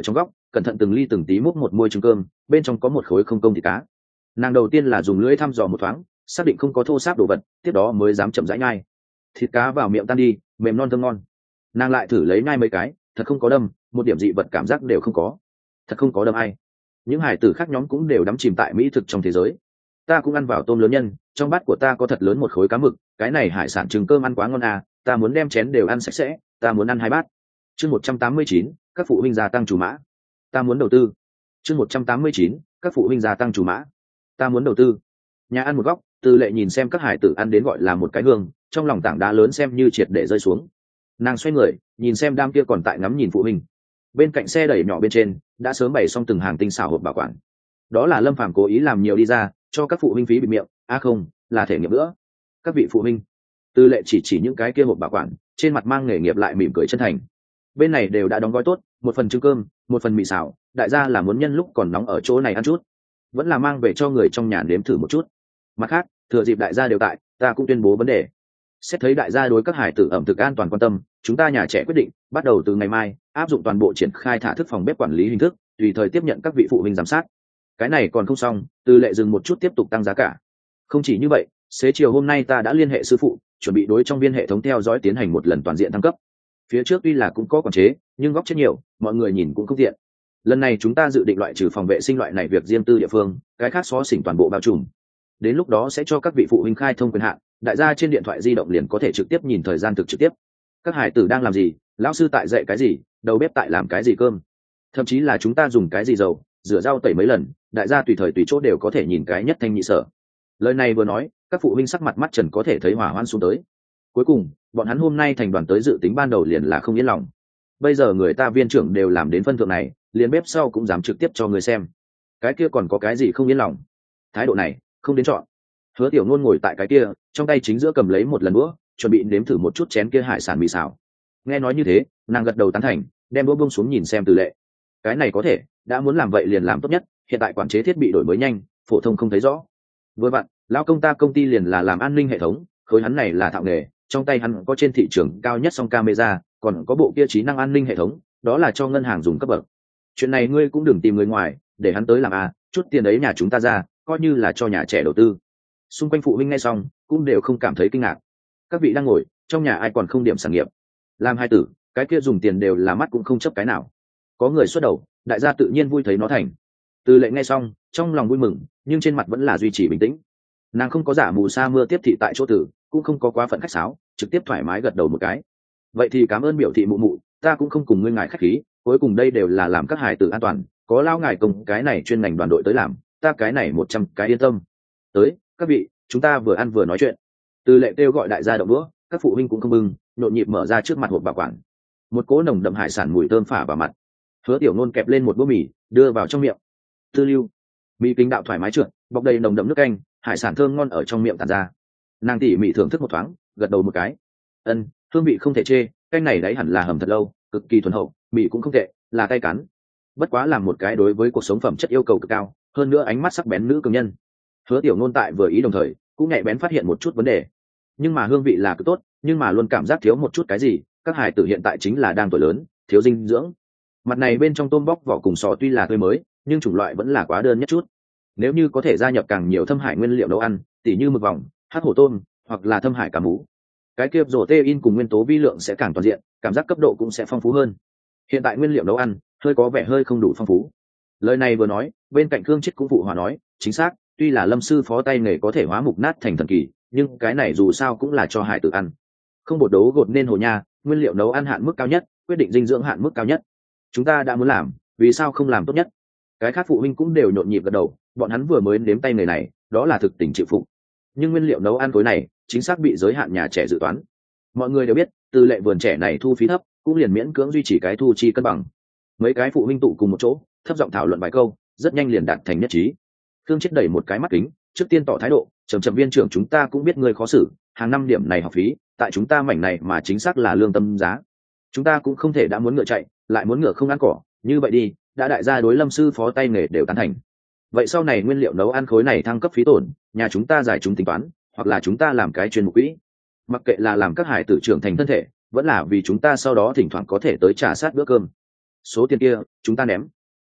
cẩn thận từng ly từng tí múc một muôi trứng cơm, bên trong có một khối không công thịt cá. Nàng đầu tiên là dùng lưỡi thăm dò một thoáng, xác định không có thô sáp đồ vật, tiếp đó mới dám chậm rãi nhai. Thịt cá vào miệng tan đi, mềm non thơm ngon. Nàng lại thử lấy nhai mấy cái, thật không có đâm, một điểm dị vật cảm giác đều không có. Thật không có đâm ai. Những hải tử khác nhóm cũng đều đắm chìm tại mỹ thực trong thế giới. Ta cũng ăn vào tôm lớn nhân, trong bát của ta có thật lớn một khối cá mực, cái này hải sản trứng cơm ăn quá ngon à, ta muốn đem chén đều ăn sạch sẽ, ta muốn ăn 2 bát. Chương 189, các phụ huynh gia tăng chủ mã. Ta muốn đầu tư. Chương 189, các phụ huynh gia tăng chủ mã. Ta muốn đầu tư. Nhà ăn một góc, Từ Lệ nhìn xem các hải tử ăn đến gọi là một cái hương, trong lòng tảng đá lớn xem như triệt để rơi xuống. Nàng xoay người, nhìn xem đám kia còn tại ngắm nhìn phụ huynh. Bên cạnh xe đẩy nhỏ bên trên, đã sớm bày xong từng hàng tinh xảo hộp bảo quản. Đó là Lâm Phàm cố ý làm nhiều đi ra, cho các phụ huynh phí bịt miệng, không, là thể nghiệm nữa. Các vị phụ huynh. Từ Lệ chỉ những cái kia hộp bảo quản, trên mặt mang nghề nghiệp lại mỉm cười chân thành. Bên này đều đã đóng gói tốt, một phần trứng cơm, một phần mì xào, đại gia là muốn nhân lúc còn nóng ở chỗ này ăn chút, vẫn là mang về cho người trong nhà nếm thử một chút. Mặt khác, thừa dịp đại gia đều tại, ta cũng tuyên bố vấn đề. Xét thấy đại gia đối các hải tử ẩm thực an toàn quan tâm, chúng ta nhà trẻ quyết định bắt đầu từ ngày mai áp dụng toàn bộ triển khai thả thức phòng bếp quản lý hình thức, tùy thời tiếp nhận các vị phụ huynh giám sát. Cái này còn không xong, Từ Lệ dừng một chút tiếp tục tăng giá cả. Không chỉ như vậy, xế chiều hôm nay ta đã liên hệ sư phụ, chuẩn bị đối trong viên hệ thống theo dõi tiến hành một lần toàn diện thăng cấp. Phía trước tuy là cũng có quản chế, nhưng góc chết nhiều, mọi người nhìn cũng không tiện. Lần này chúng ta dự định loại trừ phòng vệ sinh loại này việc riêng tư địa phương, cái khác xóa xỉnh toàn bộ bao trùm. Đến lúc đó sẽ cho các vị phụ huynh khai thông quyền hạn, đại gia trên điện thoại di động liền có thể trực tiếp nhìn thời gian thực trực tiếp. Các hải tử đang làm gì, lão sư tại dạy cái gì, đầu bếp tại làm cái gì cơm, thậm chí là chúng ta dùng cái gì dầu, rửa rau tẩy mấy lần, đại gia tùy thời tùy chỗ đều có thể nhìn cái nhất thanh nhị sở. Lời này vừa nói, các phụ huynh sắc mặt mắt trần có thể thấy hỏa hoan xuống tới. Cuối cùng, bọn hắn hôm nay thành đoàn tới dự tính ban đầu liền là không yên lòng. Bây giờ người ta viên trưởng đều làm đến phân thượng này, liền bếp sau cũng dám trực tiếp cho người xem. Cái kia còn có cái gì không yên lòng? Thái độ này, không đến chọn. Hứa Tiểu Nôn ngồi tại cái kia, trong tay chính giữa cầm lấy một lần đũa, chuẩn bị nếm thử một chút chén kia hải sản mì xào. Nghe nói như thế, nàng gật đầu tán thành, đem đũa buông xuống nhìn xem Từ Lệ. Cái này có thể, đã muốn làm vậy liền làm tốt nhất, hiện tại quản chế thiết bị đổi mới nhanh, phổ thông không thấy rõ. Vừa vặn, lão công ta công ty liền là làm an ninh hệ thống, khối hắn này là thạo nghề, trong tay hắn có trên thị trường cao nhất song camera, còn có bộ kia trí năng an ninh hệ thống, đó là cho ngân hàng dùng cấp bậc. Chuyện này ngươi cũng đừng tìm người ngoài, để hắn tới làm chút tiền đấy nhà chúng ta ra, coi như là cho nhà trẻ đầu tư. Xung quanh phụ huynh nghe xong, cũng đều không cảm thấy kinh ngạc. Các vị đang ngồi, trong nhà ai còn không điểm sản nghiệp? Làm hai tử, cái kia dùng tiền đều là mắt cũng không chấp cái nào. Có người xuất đầu, đại gia tự nhiên vui thấy nó thành. Từ Lệ nghe xong, trong lòng vui mừng, nhưng trên mặt vẫn là duy trì bình tĩnh. Nàng không có giả mù sa mưa tiếp thị tại chỗ tử, cũng không có quá phận khách sáo, trực tiếp thoải mái gật đầu một cái. Vậy thì cảm ơn biểu thị mụ mụ, ta cũng không cùng ngươi ngài khách khí, cuối cùng đây đều là làm các hải tử an toàn, có lao ngài công cái này chuyên ngành đoàn đội tới làm, ta cái này 100 cái yên tâm. Tới, các vị, chúng ta vừa ăn vừa nói chuyện. Từ Lệ kêu gọi đại gia động đũa, các phụ huynh cũng không bưng, nhộn nhịp mở ra trước mặt hộp bảo quản. Một cỗ nồng đậm hải sản mùi thơm phả vào mặt. Hứa Tiểu Nôn kẹp lên một búa mì, đưa vào trong miệng. Tư lưu, mì kính đạo thoải mái trượt, bọc đầy nồng đậm nước canh, hải sản thơm ngon ở trong miệng tản ra. Nàng tỉ mỉ thưởng thức một thoáng, gật đầu một cái. Hương vị không thể chê, canh này đấy hẳn là hầm thật lâu, cực kỳ thuần hậu, mì cũng không tệ, là tay cắn. Bất quá làm một cái đối với cuộc sống phẩm chất yêu cầu cực cao, hơn nữa ánh mắt sắc bén nữ cường nhân. Hứa Tiểu Nôn tại vừa ý đồng thời, cũng nhạy bén phát hiện một chút vấn đề. Nhưng mà hương vị là cực tốt, nhưng mà luôn cảm giác thiếu một chút cái gì, các hải tử hiện tại chính là đang tuổi lớn, thiếu dinh dưỡng. Mặt này bên trong tôm bóc vỏ cùng sò tuy là tươi mới, nhưng chủng loại vẫn là quá đơn nhất chút. Nếu như có thể gia nhập càng nhiều thâm hải nguyên liệu nấu ăn, tỉ như mực vòng, hắc hổ tôm, hoặc là thâm hải cá mú, cái kia protein cùng nguyên tố vi lượng sẽ càng toàn diện, cảm giác cấp độ cũng sẽ phong phú hơn. Hiện tại nguyên liệu nấu ăn hơi có vẻ hơi không đủ phong phú. Lời này vừa nói, bên cạnh Khương Chết cũng phụ hòa nói, chính xác, tuy là Lâm sư phó tay nghề có thể hóa mục nát thành thần kỳ, nhưng cái này dù sao cũng là cho hải tử ăn. Không bột đấu gột nên hồ nha, nguyên liệu nấu ăn hạn mức cao nhất, quyết định dinh dưỡng hạn mức cao nhất. Chúng ta đã muốn làm, vì sao không làm tốt nhất? Cái khác phụ huynh cũng đều nhộn nhịp gật đầu, bọn hắn vừa mới nếm tay nghề này, đó là thực tình chịu phục. Nhưng nguyên liệu nấu ăn khối này, chính xác bị giới hạn nhà trẻ dự toán. Mọi người đều biết, Từ Lệ vườn trẻ này thu phí thấp, cũng liền miễn cưỡng duy trì cái thu chi cân bằng. Mấy cái phụ huynh tụ cùng một chỗ, thấp giọng thảo luận vài câu, rất nhanh liền đạt thành nhất trí. Khương Chết đẩy một cái mắt kính, trước tiên tỏ thái độ, trầm viên trưởng chúng ta cũng biết người khó xử, hàng năm điểm này học phí, tại chúng ta mảnh này mà chính xác là lương tâm giá. Chúng ta cũng không thể đã muốn ngựa chạy, lại muốn ngựa không ăn cỏ, như vậy đi, đã đại gia đối Lâm sư phó tay nghề đều tán thành. Vậy sau này nguyên liệu nấu ăn khối này thăng cấp phí tổn, nhà chúng ta giải chúng tính toán, hoặc là chúng ta làm cái chuyên mục quỹ. Mặc kệ là làm các hải tử trưởng thành thân thể, vẫn là vì chúng ta sau đó thỉnh thoảng có thể tới trả sát bữa cơm. Số tiền kia, chúng ta ném.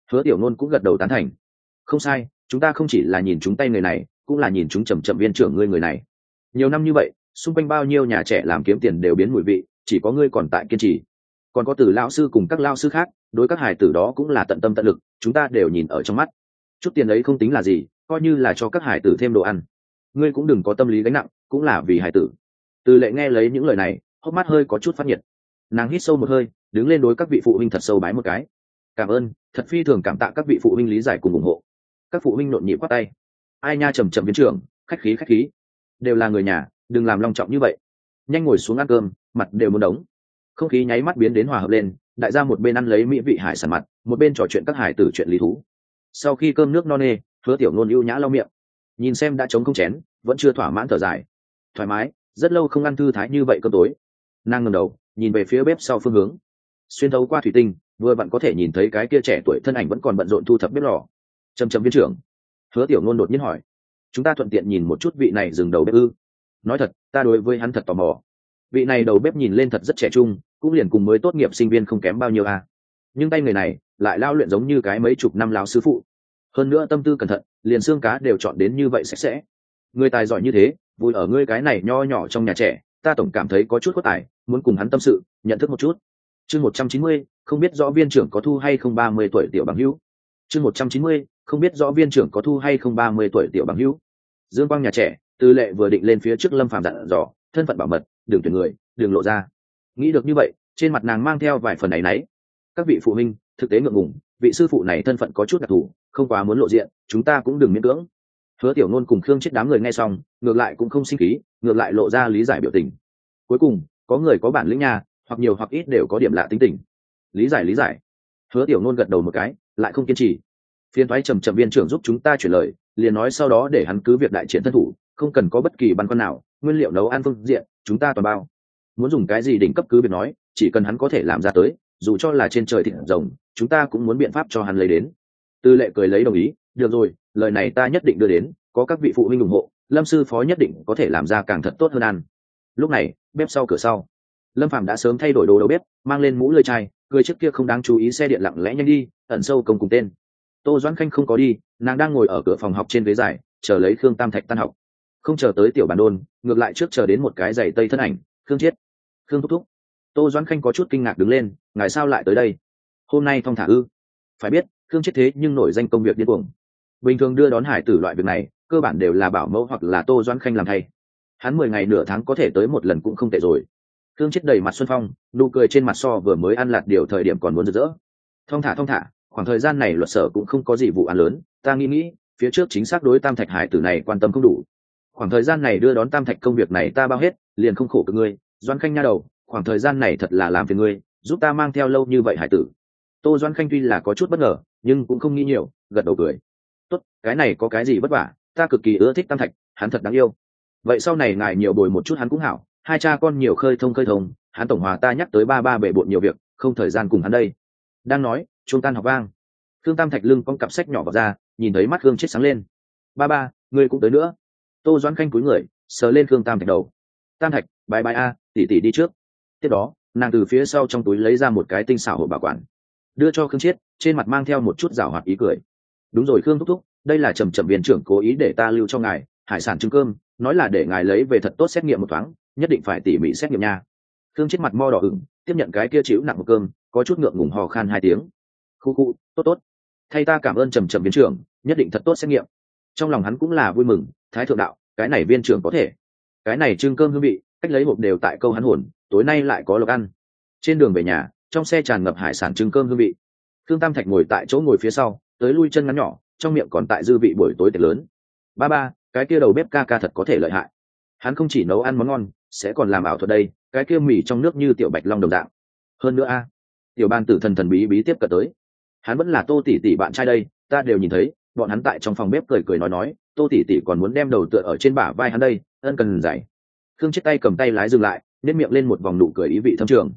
Hứa Tiểu Nôn cũng gật đầu tán thành. Không sai, chúng ta không chỉ là nhìn chúng tay người này, cũng là nhìn chúng Chậm Chậm viên trưởng ngươi người này. Nhiều năm như vậy, xung quanh bao nhiêu nhà trẻ làm kiếm tiền đều biến mùi vị, chỉ có ngươi còn tại kiên trì. Còn có Từ lão sư cùng các lão sư khác, đối các hài tử đó cũng là tận tâm tận lực, chúng ta đều nhìn ở trong mắt. Chút tiền ấy không tính là gì, coi như là cho các hài tử thêm đồ ăn. Ngươi cũng đừng có tâm lý gánh nặng, cũng là vì hài tử. Từ Lệ nghe lấy những lời này, hốc mắt hơi có chút phát nhiệt. Nàng hít sâu một hơi, đứng lên đối các vị phụ huynh thật sâu bái một cái. Cảm ơn, thật phi thường cảm tạ các vị phụ huynh lý giải cùng ủng hộ. Các phụ huynh nhộn nhịp quát tay. Ai nha, Chậm Chậm viên trưởng, khách khí khách khí. Đều là người nhà, đừng làm long trọng như vậy. Nhanh ngồi xuống ăn cơm, mặt đều muốn đống. Không khí nháy mắt biến đến hòa hợp lên, đại gia một bên ăn lấy mỹ vị hải sản mặt, một bên trò chuyện các hải tử chuyện lý thú. Sau khi cơm nước no nê, Hứa Tiểu Nôn ưu nhã lau miệng, nhìn xem đã trống không chén, vẫn chưa thỏa mãn thở dài. Thoải mái, rất lâu không ăn thư thái như vậy cơm tối. Nàng ngẩng đầu, nhìn về phía bếp sau phương hướng. Xuyên thấu qua thủy tinh, vừa vặn có thể nhìn thấy cái kia trẻ tuổi thân ảnh vẫn còn bận rộn thu thập bếp lò. Chậm Chậm viên trưởng. Hứa Tiểu Nôn đột nhiên hỏi, chúng ta thuận tiện nhìn một chút vị này dừng đầu bếp ư? Nói thật, ta đối với hắn thật tò mò. Vị này đầu bếp nhìn lên thật rất trẻ trung, cũng liền cùng mới tốt nghiệp sinh viên không kém bao nhiêu à. Nhưng tay người này lại lao luyện giống như cái mấy chục năm lão sư phụ. Hơn nữa tâm tư cẩn thận, liền xương cá đều chọn đến như vậy sạch sẽ. Người tài giỏi như thế, vui ở ngươi cái này nho nhỏ trong nhà trẻ, ta tổng cảm thấy có chút có tài, muốn cùng hắn tâm sự, nhận thức một chút. Chương 190, không biết rõ viên trưởng có thu hay không 30 tuổi tiểu bằng hữu. Chương 190, không biết rõ viên trưởng có thu hay không 30 tuổi tiểu bằng hữu. Dương quang nhà trẻ, Từ Lệ vừa định lên phía trước Lâm Phàm dặn dò, thân phận bảo mật, đừng tuyển người, đừng lộ ra. Nghĩ được như vậy, trên mặt nàng mang theo vài phần áy náy. Các vị phụ huynh, thực tế ngượng ngùng, vị sư phụ này thân phận có chút đặc thù, không quá muốn lộ diện, chúng ta cũng đừng miễn cưỡng. Hứa Tiểu Nôn cùng Khương Chết đám người nghe xong, ngược lại cũng không sinh khí, ngược lại lộ ra lý giải biểu tình. Cuối cùng, có người có bản lĩnh nha, hoặc nhiều hoặc ít đều có điểm lạ tính tình. Lý giải lý giải. Hứa Tiểu Nôn gật đầu một cái, lại không kiên trì. Phiên thoái Chậm Chậm viên trưởng giúp chúng ta chuyển lời, liền nói sau đó để hắn cứ việc đại triển thân thủ, không cần có bất kỳ băn khoăn nào, nguyên liệu nấu ăn phương diện, chúng ta toàn bao. Muốn dùng cái gì đỉnh cấp cứ việc nói, chỉ cần hắn có thể làm ra tới, dù cho là trên trời thịt rồng, chúng ta cũng muốn biện pháp cho hắn lấy đến. Tư Lệ cười lấy đồng ý, được rồi, lời này ta nhất định đưa đến, có các vị phụ huynh ủng hộ, Lâm sư phó nhất định có thể làm ra càng thật tốt hơn ăn. Lúc này, bếp sau cửa sau, Lâm Phàm đã sớm thay đổi đồ đầu bếp, mang lên mũ lưỡi chai, người trước kia không đáng chú ý xe điện lặng lẽ nhanh đi, ẩn sâu công cùng tên. Tô Doãn Khanh không có đi, nàng đang ngồi ở cửa phòng học trên ghế dài, chờ lấy Khương Tam Thạch tan học. Không chờ tới tiểu bản đôn, ngược lại trước chờ đến một cái giày tây thân ảnh, Khương Chiết. Khương thúc thúc. Tô Doãn Khanh có chút kinh ngạc đứng lên, ngài sao lại tới đây? Hôm nay thong thả ư? Phải biết, Khương Chiết thế nhưng nổi danh công việc điên cuồng. Bình thường đưa đón hải tử loại việc này, cơ bản đều là bảo mẫu hoặc là Tô Doãn Khanh làm thay. Hắn 10 ngày nửa tháng có thể tới một lần cũng không tệ rồi. Khương Chiết đầy mặt xuân phong, nụ cười trên mặt so vừa mới ăn lạt điều thời điểm còn muốn rực rỡ. Thong thả, khoảng thời gian này luật sở cũng không có gì vụ án lớn, ta nghĩ, phía trước chính xác đối Tam Thạch hải tử này quan tâm không đủ. Khoảng thời gian này đưa đón Tam Thạch công việc này ta bao hết, liền không khổ cực ngươi, Doãn Khanh nha đầu, khoảng thời gian này thật là làm phiền ngươi, giúp ta mang theo lâu như vậy hải tử. Tô Doãn Khanh tuy là có chút bất ngờ, nhưng cũng không nghĩ nhiều, gật đầu cười. Tốt, cái này có cái gì vất vả, ta cực kỳ ưa thích Tam Thạch, hắn thật đáng yêu. Vậy sau này ngài nhiều bồi một chút hắn cũng hảo, hai cha con nhiều khơi thông, hắn tổng hòa ta nhắc tới ba bể bộn nhiều việc, không thời gian cùng hắn đây. Đang nói, chuông tan học vang. Khương Tam Thạch lưng con cặp sách nhỏ vào ra, nhìn thấy mắt Khương Chết sáng lên. Ba, ngươi cũng tới nữa. Tô Doãn Khanh cúi người, sờ lên Khương Tam Thạch đầu. Tam Thạch, bye a, tỷ đi trước. Tiếp đó, nàng từ phía sau trong túi lấy ra một cái tinh xảo hộp bảo quản, đưa cho Khương Chiết, trên mặt mang theo một chút giảo hoạt ý cười. Đúng rồi Khương thúc thúc, đây là Chậm Chậm viên trưởng cố ý để ta lưu cho ngài, hải sản trứng cơm, nói là để ngài lấy về thật tốt xét nghiệm một thoáng, nhất định phải tỉ mỉ xét nghiệm nha. Khương Chiết mặt mo đỏ ửng, tiếp nhận cái kia chịu nặng một cơm, có chút ngượng ngùng hò khan 2 tiếng. Khu, tốt. Thay ta cảm ơn Chậm Chậm viên trưởng, nhất định thật tốt xét nghiệm. Trong lòng hắn cũng là vui mừng, thái thượng đạo, cái này viên trưởng có thể. Cái này trưng cơm hương vị, cách lấy hộp đều tại câu hắn hồn, tối nay lại có lộc ăn. Trên đường về nhà, trong xe tràn ngập hải sản trưng cơm hương vị. Khương Tam Thạch ngồi tại chỗ ngồi phía sau, tới lui chân ngắn nhỏ, trong miệng còn tại dư vị buổi tối tiệc lớn. Ba, cái kia đầu bếp ca thật có thể lợi hại. Hắn không chỉ nấu ăn món ngon, sẽ còn làm ảo thuật đây, cái kia mì trong nước như tiểu bạch long đồng dạng. Hơn nữa tiểu ban tử thần bí bí tiếp cận tới. Hắn vẫn là Tô tỷ bạn trai đây, ta đều nhìn thấy, bọn hắn tại trong phòng bếp cười nói, Tô tỷ còn muốn đem đầu tựa ở trên bả vai hắn đây, ân cần giải. Khương Chết tay cầm tay lái dừng lại, nét miệng lên một vòng nụ cười ý vị thâm trường.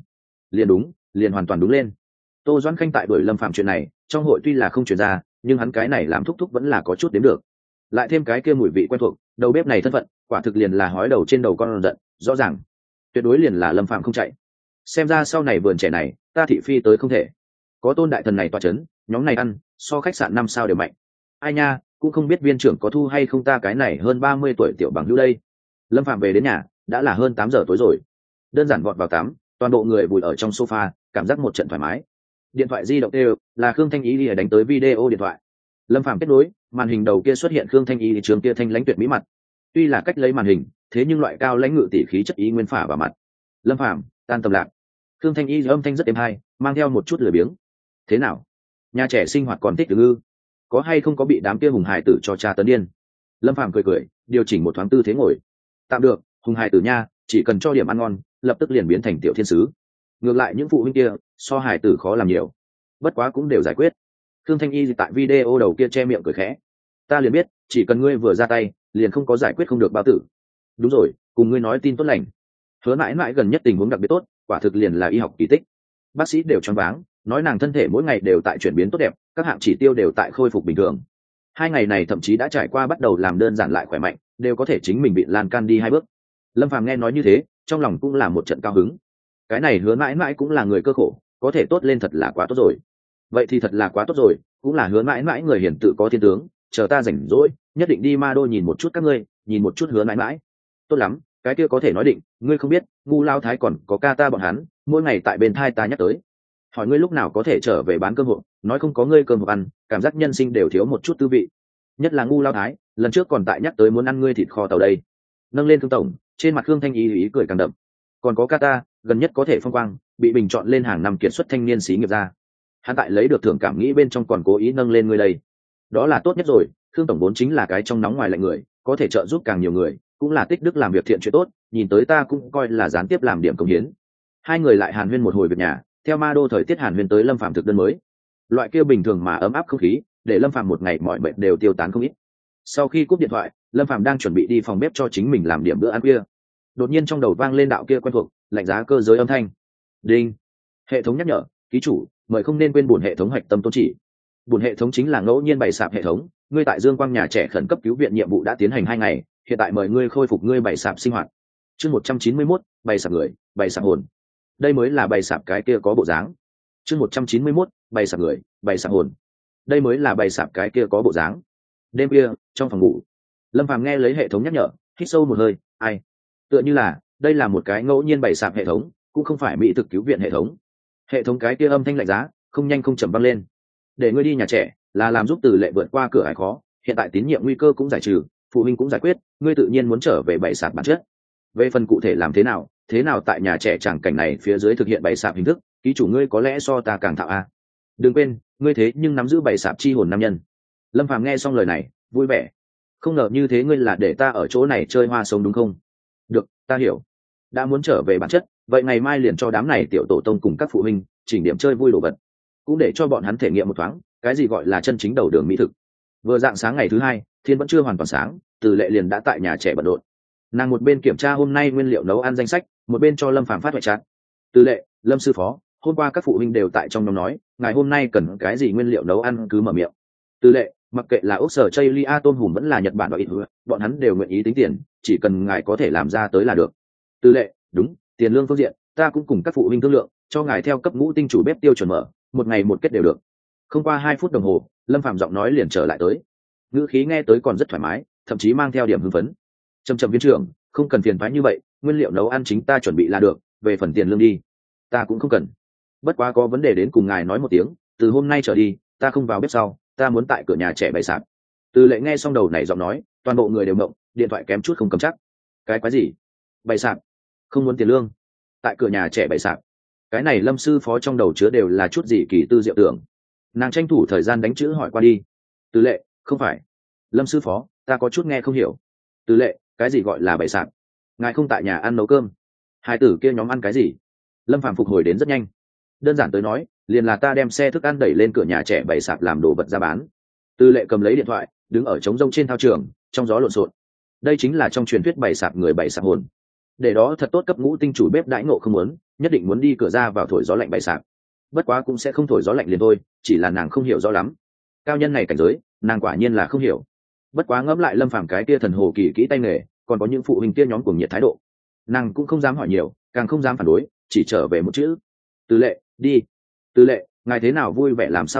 Liền hoàn toàn đúng lên. Tô Doãn Khanh tại đuổi Lâm Phạm chuyện này, trong hội tuy là không truyền ra, nhưng hắn cái này làm thúc vẫn là có chút đếm được. Lại thêm cái kia mùi vị quen thuộc, đầu bếp này thân phận, quả thực liền là hói đầu trên đầu con giận, rõ ràng, tuyệt đối liền là Lâm Phạm không chạy. Xem ra sau này vườn trẻ này, ta thị phi tới không thể. Có Tôn đại thần này toa chấn, nhóm này ăn so khách sạn 5 sao đều mạnh. Ai nha, cũng không biết viên trưởng có thu hay không ta cái này hơn 30 tuổi tiểu bằng hữu đây. Lâm Phạm về đến nhà đã là hơn 8 giờ tối rồi, đơn giản vọt vào tắm, toàn bộ người vùi ở trong sofa, cảm giác một trận thoải mái. Điện thoại di động đều là Khương Thanh Ý đi đánh tới video điện thoại. Lâm Phạm kết nối, màn hình đầu kia xuất hiện Khương Thanh Ý trường kia thanh lãnh tuyệt mỹ mặt. Tuy là cách lấy màn hình, thế nhưng loại cao lãnh ngự tỷ khí chất ý nguyên phả vào mặt. Lâm Phạm tan tầm lạc. Khương Thanh Ý âm thanh rất êm hay, mang theo một chút lười biếng. Thế nào, nhà trẻ sinh hoạt còn thích được ư? Có hay không có bị đám kia hùng hài tử cho cha tấn điên? Lâm Phạm cười cười, điều chỉnh một thoáng tư thế ngồi. Tạm được, hùng hài tử nha, chỉ cần cho điểm ăn ngon, lập tức liền biến thành tiểu thiên sứ. Ngược lại những phụ huynh kia, so hài tử khó làm nhiều, bất quá cũng đều giải quyết. Khương Thanh Y tại video đầu kia che miệng cười khẽ. Ta liền biết, chỉ cần ngươi vừa ra tay, liền không có giải quyết không được bao tử. Đúng rồi, cùng ngươi nói tin tốt lành. Hứa mãi mãi gần nhất tình huống đặc biệt tốt, quả thực liền là y học kỳ tích. Bác sĩ đều choáng váng, nói nàng thân thể mỗi ngày đều tại chuyển biến tốt đẹp, các hạng chỉ tiêu đều tại khôi phục bình thường. 2 ngày này thậm chí đã trải qua bắt đầu làm đơn giản lại khỏe mạnh, đều có thể chính mình bị lan can đi 2 bước. Lâm Phàm nghe nói như thế, trong lòng cũng là một trận cao hứng. Cái này Hứa mãi mãi cũng là người cơ khổ, có thể tốt lên thật là quá tốt rồi. Vậy thì thật là quá tốt rồi, cũng là Hứa mãi mãi người hiển tự có thiên tướng, chờ ta rảnh rỗi nhất định đi Ma Đô nhìn một chút các ngươi, nhìn một chút Hứa mãi mãi. Tốt lắm, cái kia có thể nói định, ngươi không biết, ngu lao thái còn có ca ta bọn hắn, mỗi ngày tại bên thai ta nhắc tới. Hỏi ngươi lúc nào có thể trở về bán cơm hộp, nói không có ngươi cơm hộp ăn, cảm giác nhân sinh đều thiếu một chút tư vị. Nhất là ngu lao thái, lần trước còn tại nhắc tới muốn ăn ngươi thịt kho tàu đây. Nâng lên Thương tổng, trên mặt Khương Thanh ý cười càng đậm. Còn có ca ta, gần nhất có thể phong quang, bị bình chọn lên hàng năm kiệt xuất thanh niên xí nghiệp ra. Hắn tại lấy được thưởng cảm nghĩ bên trong còn cố ý nâng lên ngươi đây. Đó là tốt nhất rồi, Khương tổng vốn chính là cái trong nóng ngoài lạnh người, có thể trợ giúp càng nhiều người, cũng là tích đức làm việc thiện chuyện tốt, nhìn tới ta cũng coi là gián tiếp làm điểm công hiến. Hai người lại hàn huyên một hồi việc nhà, theo Ma Đô thời tiết hàn huyên tới Lâm Phàm thực đơn mới. Loại kia bình thường mà ấm áp không khí, để Lâm Phàm một ngày mọi mệt đều tiêu tán không ít. Sau khi cúp điện thoại, Lâm Phàm đang chuẩn bị đi phòng bếp cho chính mình làm điểm bữa ăn khuya. Đột nhiên trong đầu vang lên đạo kia quen thuộc, lạnh giá cơ giới âm thanh. Đinh. Hệ thống nhắc nhở, ký chủ, mời không nên quên bổn hệ thống hạch tâm tôn chỉ. Bổn hệ thống chính là ngẫu nhiên bày sạp hệ thống, ngươi tại Dương Quang nhà trẻ khẩn cấp cứu viện nhiệm vụ đã tiến hành 2 ngày, hiện tại mời ngươi khôi phục ngươi bày sạp sinh hoạt. Chương 191, bày sạp người, bày sạp hồn. Đây mới là bày sạp cái kia có bộ dáng. Chương 191, bày sạp người, bày sạp hồn. Đây mới là bày sạp cái kia có bộ dáng. Đêm kia, trong phòng ngủ, Lâm Phàm nghe lấy hệ thống nhắc nhở, hít sâu một hơi, ai? Tựa như là, đây là một cái ngẫu nhiên bày sạp hệ thống, cũng không phải mỹ thực cứu viện hệ thống. Hệ thống cái kia âm thanh lạnh giá, không nhanh không chậm vang lên. Để ngươi đi nhà trẻ, là làm giúp Từ Lệ vượt qua cửa ải khó, hiện tại tín nhiệm nguy cơ cũng giải trừ, phụ huynh cũng giải quyết, ngươi tự nhiên muốn trở về bày sạp bản chất. Về phần cụ thể làm thế nào tại nhà trẻ tràng cảnh này phía dưới thực hiện bày sạp hình thức, ký chủ ngươi có lẽ so ta càng thạo a. Đừng quên, ngươi thế nhưng nắm giữ bày sạp chi hồn nam nhân. Lâm Phàm nghe xong lời này, vui vẻ. Không ngờ như thế ngươi là để ta ở chỗ này chơi hoa sống đúng không? Được, ta hiểu. Đã muốn trở về bản chất, vậy ngày mai liền cho đám này tiểu tổ tông cùng các phụ huynh chỉnh điểm chơi vui đồ vật, cũng để cho bọn hắn thể nghiệm một thoáng cái gì gọi là chân chính đầu đường mỹ thực. Vừa dạng sáng ngày thứ 2, thiên vẫn chưa hoàn toàn sáng, Từ Lệ liền đã tại nhà trẻ bận rộn. Nàng một bên kiểm tra hôm nay nguyên liệu nấu ăn danh sách, một bên cho Lâm Phàm phát ngoại chat. Từ Lệ, Lâm sư phó, hôm qua các phụ huynh đều tại trong nhóm nói, ngày hôm nay cần cái gì nguyên liệu nấu ăn cứ mở miệng. Từ Lệ, mặc kệ là ốc sở chây tôm hùm vẫn là Nhật Bản ít hứa, bọn hắn đều nguyện ý tính tiền, chỉ cần ngài có thể làm ra tới là được. Từ Lệ, đúng, tiền lương phương diện, ta cũng cùng các phụ huynh thương lượng, cho ngài theo cấp ngũ tinh chủ bếp tiêu chuẩn mở, một ngày một kết đều được. Không qua 2 phút đồng hồ, Lâm Phàm giọng nói liền trở lại tới. Ngữ khí nghe tới còn rất thoải mái, thậm chí mang theo điểm hưng phấn. Trầm viên trưởng, không cần phiền toái như vậy, nguyên liệu nấu ăn chính ta chuẩn bị là được, về phần tiền lương đi, ta cũng không cần. Bất quá có vấn đề đến cùng ngài nói một tiếng, từ hôm nay trở đi, ta không vào bếp sau, ta muốn tại cửa nhà trẻ bày sạp. Từ Lệ nghe xong đầu này giọng nói, toàn bộ người đều ngộng, điện thoại kém chút không cầm chắc. Cái quái gì? Bày sạp? Không muốn tiền lương? Tại cửa nhà trẻ bày sạp? Cái này Lâm sư phó trong đầu chứa đều là chút gì kỳ tư diệu tưởng. Nàng tranh thủ thời gian đánh chữ hỏi qua đi. Từ Lệ, không phải. Lâm sư phó, ta có chút nghe không hiểu. Từ Lệ, cái gì gọi là bày sạp? Ngài không tại nhà ăn nấu cơm? Hai tử kia nhóm ăn cái gì? Lâm Phàm phục hồi đến rất nhanh. Đơn giản tới nói, liền là ta đem xe thức ăn đẩy lên cửa nhà trẻ bày sạp làm đồ vật ra bán. Từ Lệ cầm lấy điện thoại, đứng ở trống rông trên thao trường, trong gió lộn xộn. Đây chính là trong truyền thuyết bày sạp người bày sạp hồn. Để đó thật tốt cấp ngũ tinh chủ bếp đãi ngộ không muốn, nhất định muốn đi cửa ra vào thổi gió lạnh bày sạp. Bất quá cũng sẽ không thổi gió lạnh liền thôi, chỉ là nàng không hiểu rõ lắm. Cao nhân này cảnh giới, nàng quả nhiên là không hiểu. Bất quá ngẫm lại Lâm Phàm cái kia thần hồ kỳ kỹ tay nghề, còn có những phụ huynh kia nhóm cuồng nhiệt thái độ, nàng cũng không dám hỏi nhiều, càng không dám phản đối, chỉ trở về một chữ: Từ Lệ, đi. Từ Lệ, ngài thế nào vui vẻ làm sao tới,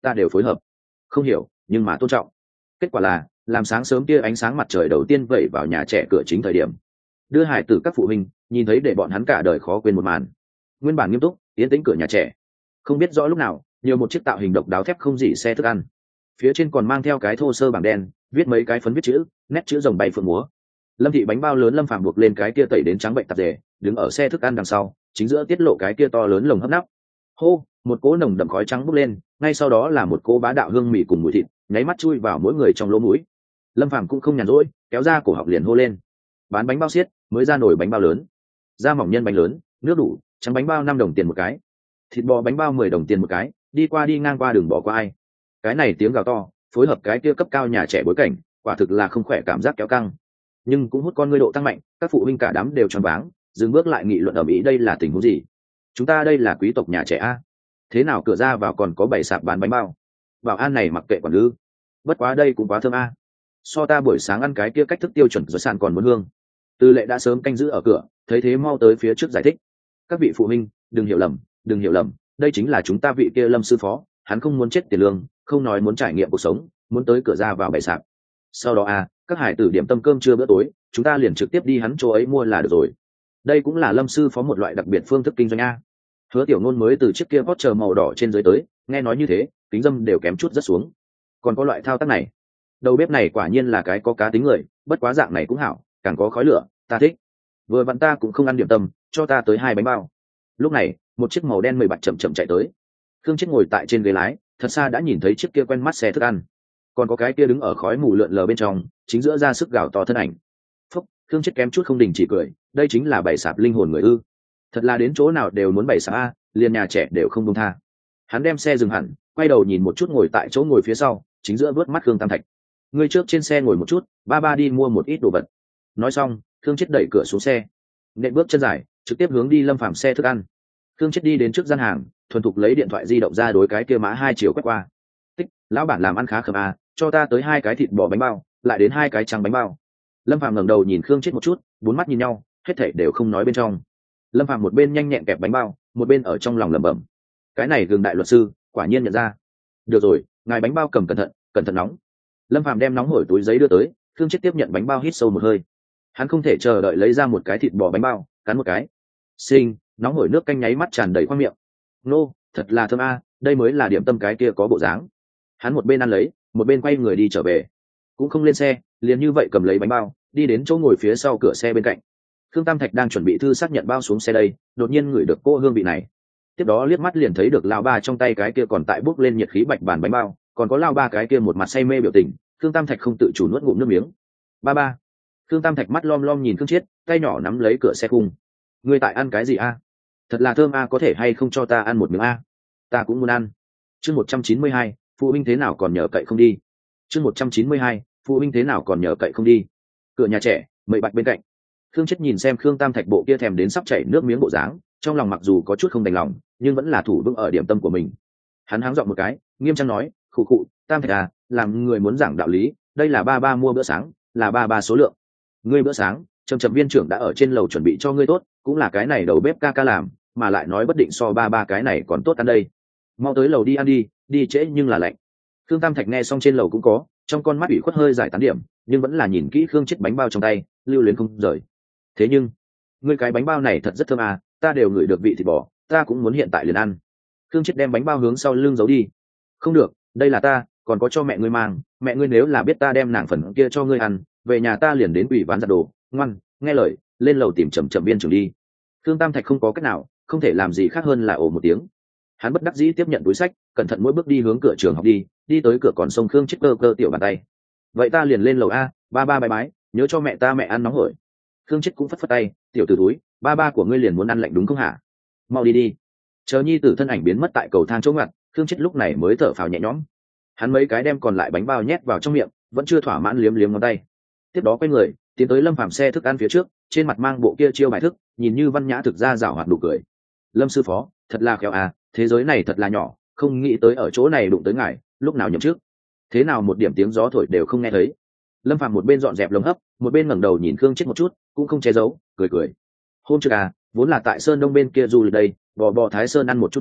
ta đều phối hợp. Không hiểu nhưng mà tôn trọng. Kết quả là làm sáng sớm kia ánh sáng mặt trời đầu tiên vẩy vào nhà trẻ cửa chính thời điểm, đưa hải tử các phụ huynh nhìn thấy để bọn hắn cả đời khó quên một màn. Nguyên bản nghiêm túc yên tĩnh cửa nhà trẻ, không biết rõ lúc nào nhiều một chiếc tạo hình độc đáo thép không dỉ xe thức ăn, phía trên còn mang theo cái thô sơ bảng đen viết mấy cái phấn viết chữ, nét chữ rồng bay phượng múa. Lâm thị bánh bao lớn Lâm Phàm buộc lên cái kia tẩy đến trắng bệnh tạp dề, đứng ở xe thức ăn đằng sau, chính giữa tiết lộ cái kia to lớn lồng hấp nắp. Hô, một cỗ nồng đậm khói trắng bốc lên, ngay sau đó là một cỗ bá đạo hương mì cùng mùi thịt nháy mắt chui vào mỗi người trong lỗ mũi. Lâm Phàm cũng không nhàn rỗi, kéo ra cổ họng liền hô lên: bán bánh bao xiết, mới ra nổi bánh bao lớn, da mỏng nhân bánh lớn, nước đủ, trắng bánh bao 5 đồng tiền một cái, thịt bò bánh bao 10 đồng tiền một cái, đi qua đi ngang qua đừng bỏ qua ai. Cái này tiếng gào to phối hợp cái kia cấp cao nhà trẻ bối cảnh, quả thực là không khỏe cảm giác kéo căng, nhưng cũng hút con ngươi độ tăng mạnh. Các phụ huynh cả đám đều choáng váng, dừng bước lại nghị luận ở mỹ đây là tình huống gì. Chúng ta đây là quý tộc nhà trẻ a, thế nào cửa ra vào còn có 7 sạp bán bánh bao, bảo an này mặc kệ quản lư. Bất quá đây cũng quá thơm a, so ta buổi sáng ăn cái kia cách thức tiêu chuẩn rồi sàn còn muốn hương. Tư lệ đã sớm canh giữ ở cửa, thấy thế mau tới phía trước giải thích: các vị phụ huynh đừng hiểu lầm, đừng hiểu lầm, đây chính là chúng ta vị kia Lâm sư phó, hắn không muốn chết tiền lương, không nói muốn trải nghiệm cuộc sống, muốn tới cửa ra vào bày sạp. Sau đó các hải tử điểm tâm cơm trưa bữa tối, chúng ta liền trực tiếp đi hắn chỗ ấy mua là được rồi. Đây cũng là Lâm sư phó một loại đặc biệt phương thức kinh doanh a. Hứa Tiểu Nôn mới từ chiếc kia Porsche màu đỏ trên dưới tới, nghe nói như thế, kính dâm đều kém chút rất xuống. Còn có loại thao tác này, đầu bếp này quả nhiên là cái có cá tính người, bất quá dạng này cũng hảo, càng có khói lửa, ta thích. Vừa vặn ta cũng không ăn điểm tâm, cho ta tới 2 bánh bao. Lúc này, một chiếc màu đen 10 bạch chậm chậm chạy tới. Khương Chết ngồi tại trên ghế lái, thật xa đã nhìn thấy chiếc kia quen mắt xe thức ăn, còn có cái kia đứng ở khói mù lượn lờ bên trong, chính giữa ra sức gào to thân ảnh. Phúc, Khương Chết kém chút không đình chỉ cười, đây chính là bày sạp linh hồn người ư? Thật là đến chỗ nào đều muốn bày sạp a, liền nhà trẻ đều không buông tha. Hắn đem xe dừng hẳn, quay đầu nhìn một chút ngồi tại chỗ ngồi phía sau, chính giữa vớt mắt Khương Tam Thạch. Ngươi trước trên xe ngồi một chút, ba đi mua một ít đồ vật. Nói xong, Khương Chết đẩy cửa xuống xe, nện bước chân dài, trực tiếp hướng đi Lâm Phàm xe thức ăn. Khương Chết đi đến trước gian hàng, thuần thục lấy điện thoại di động ra đối cái kia mã 2 chiều quét qua. Tích, lão bản làm ăn khá khẩm a, cho ta tới 2 cái thịt bò bánh bao, lại đến 2 cái trắng bánh bao. Lâm Phàm ngẩng đầu nhìn Khương Chết một chút, bốn mắt nhìn nhau, hết thảy đều không nói bên trong. Lâm Phàm một bên nhanh nhẹn kẹp bánh bao, một bên ở trong lòng lẩm bẩm: cái này gừng đại luật sư quả nhiên nhận ra. Được rồi, ngài bánh bao cầm cẩn thận nóng. Lâm Phàm đem nóng hổi túi giấy đưa tới, Khương Chết tiếp nhận bánh bao hít sâu một hơi. Hắn không thể chờ đợi lấy ra một cái thịt bò bánh bao, cắn một cái. Sinh, nóng hổi nước canh nháy mắt tràn đầy khoang miệng. Nô, thật là thơm a, đây mới là điểm tâm cái kia có bộ dáng. Hắn một bên ăn lấy, một bên quay người đi trở về, cũng không lên xe, liền như vậy cầm lấy bánh bao, đi đến chỗ ngồi phía sau cửa xe bên cạnh. Khương Tam Thạch đang chuẩn bị thư xác nhận bao xuống xe đây, đột nhiên ngửi được cỗ hương vị này. Tiếp đó liếc mắt liền thấy được lão ba trong tay cái kia còn tại bốc lên nhiệt khí bạch bàn bánh bao, còn có lão ba cái kia một mặt say mê biểu tình. Khương Tam Thạch không tự chủ nuốt ngụm nước miếng. Ba. Khương Tam Thạch mắt lom lom nhìn Khương Chiết, tay nhỏ nắm lấy cửa xe khung. Ngươi tại ăn cái gì a? Thật là thơm a, có thể hay không cho ta ăn một miếng a? Ta cũng muốn ăn. Chương 192, phụ huynh thế nào còn nhờ cậy không đi. Chương 192, phụ huynh thế nào còn nhờ cậy không đi. Cửa nhà trẻ, mậy bạch bên cạnh. Khương Chiết nhìn xem Khương Tam Thạch bộ kia thèm đến sắp chảy nước miếng bộ dáng, trong lòng mặc dù có chút không đành lòng, nhưng vẫn là thủ vững ở điểm tâm của mình. Hắn háng giọng một cái, nghiêm trang nói: khụ, Tam Thạch à, làm người muốn giảng đạo lý, đây là ba mua bữa sáng, là ba số lượng. Ngươi bữa sáng, Trầm viên trưởng đã ở trên lầu chuẩn bị cho ngươi tốt, cũng là cái này đầu bếp ca làm, mà lại nói bất định so ba cái này còn tốt ăn đây. Mau tới lầu đi ăn đi trễ nhưng là lạnh. Khương Tam Thạch nghe xong trên lầu cũng có, trong con mắt ủy khuất hơi giải tán điểm, nhưng vẫn là nhìn kỹ Khương Chiết bánh bao trong tay, lưu luyến không rời. Thế nhưng, ngươi cái bánh bao này thật rất thơm à, ta đều ngửi được vị thịt bò, ta cũng muốn hiện tại liền ăn. Khương Chiết đem bánh bao hướng sau lưng giấu đi. Không được, đây là ta, còn có cho mẹ ngươi mang, mẹ ngươi nếu là biết ta đem nàng phần kia cho ngươi ăn, về nhà ta liền đến ủy ván giặt đồ. Ngoan, nghe lời, lên lầu tìm Trầm viên trưởng đi. Khương Tam Thạch không có cách nào, không thể làm gì khác hơn là ồ một tiếng. Hắn bất đắc dĩ tiếp nhận túi sách, cẩn thận mỗi bước đi hướng cửa trường học đi tới cửa còn sông Khương Chiết cơ tiểu bàn tay. Vậy ta liền lên lầu a, ba bái bái, nhớ cho mẹ ta mẹ ăn nóng hổi. Khương Chiết cũng phất tay, tiểu tử túi, ba của ngươi liền muốn ăn lạnh đúng không hả? Mau đi. Chờ nhi tử thân ảnh biến mất tại cầu thang chỗ ngặt, Khương Chiết lúc này mới thở phào nhẹ nhõm. Hắn mấy cái đem còn lại bánh bao nhét vào trong miệng, vẫn chưa thỏa mãn liếm ngón tay. Tiếp đó quay người tiến tới Lâm Phàm xe thức ăn phía trước, trên mặt mang bộ kia chiêu bài thức, nhìn như văn nhã thực ra rảo hoạt đủ cười. Lâm sư phó, thật là khéo à, thế giới này thật là nhỏ, không nghĩ tới ở chỗ này đụng tới ngài, lúc nào nhậm trước, thế nào một điểm tiếng gió thổi đều không nghe thấy. Lâm Phàm một bên dọn dẹp lồng hấp, một bên ngẩng đầu nhìn Khương Chiết một chút, cũng không che giấu, cười. Hôm trước vốn là tại Sơn Đông bên kia du lịch đây, bò Thái Sơn ăn một chút nướng,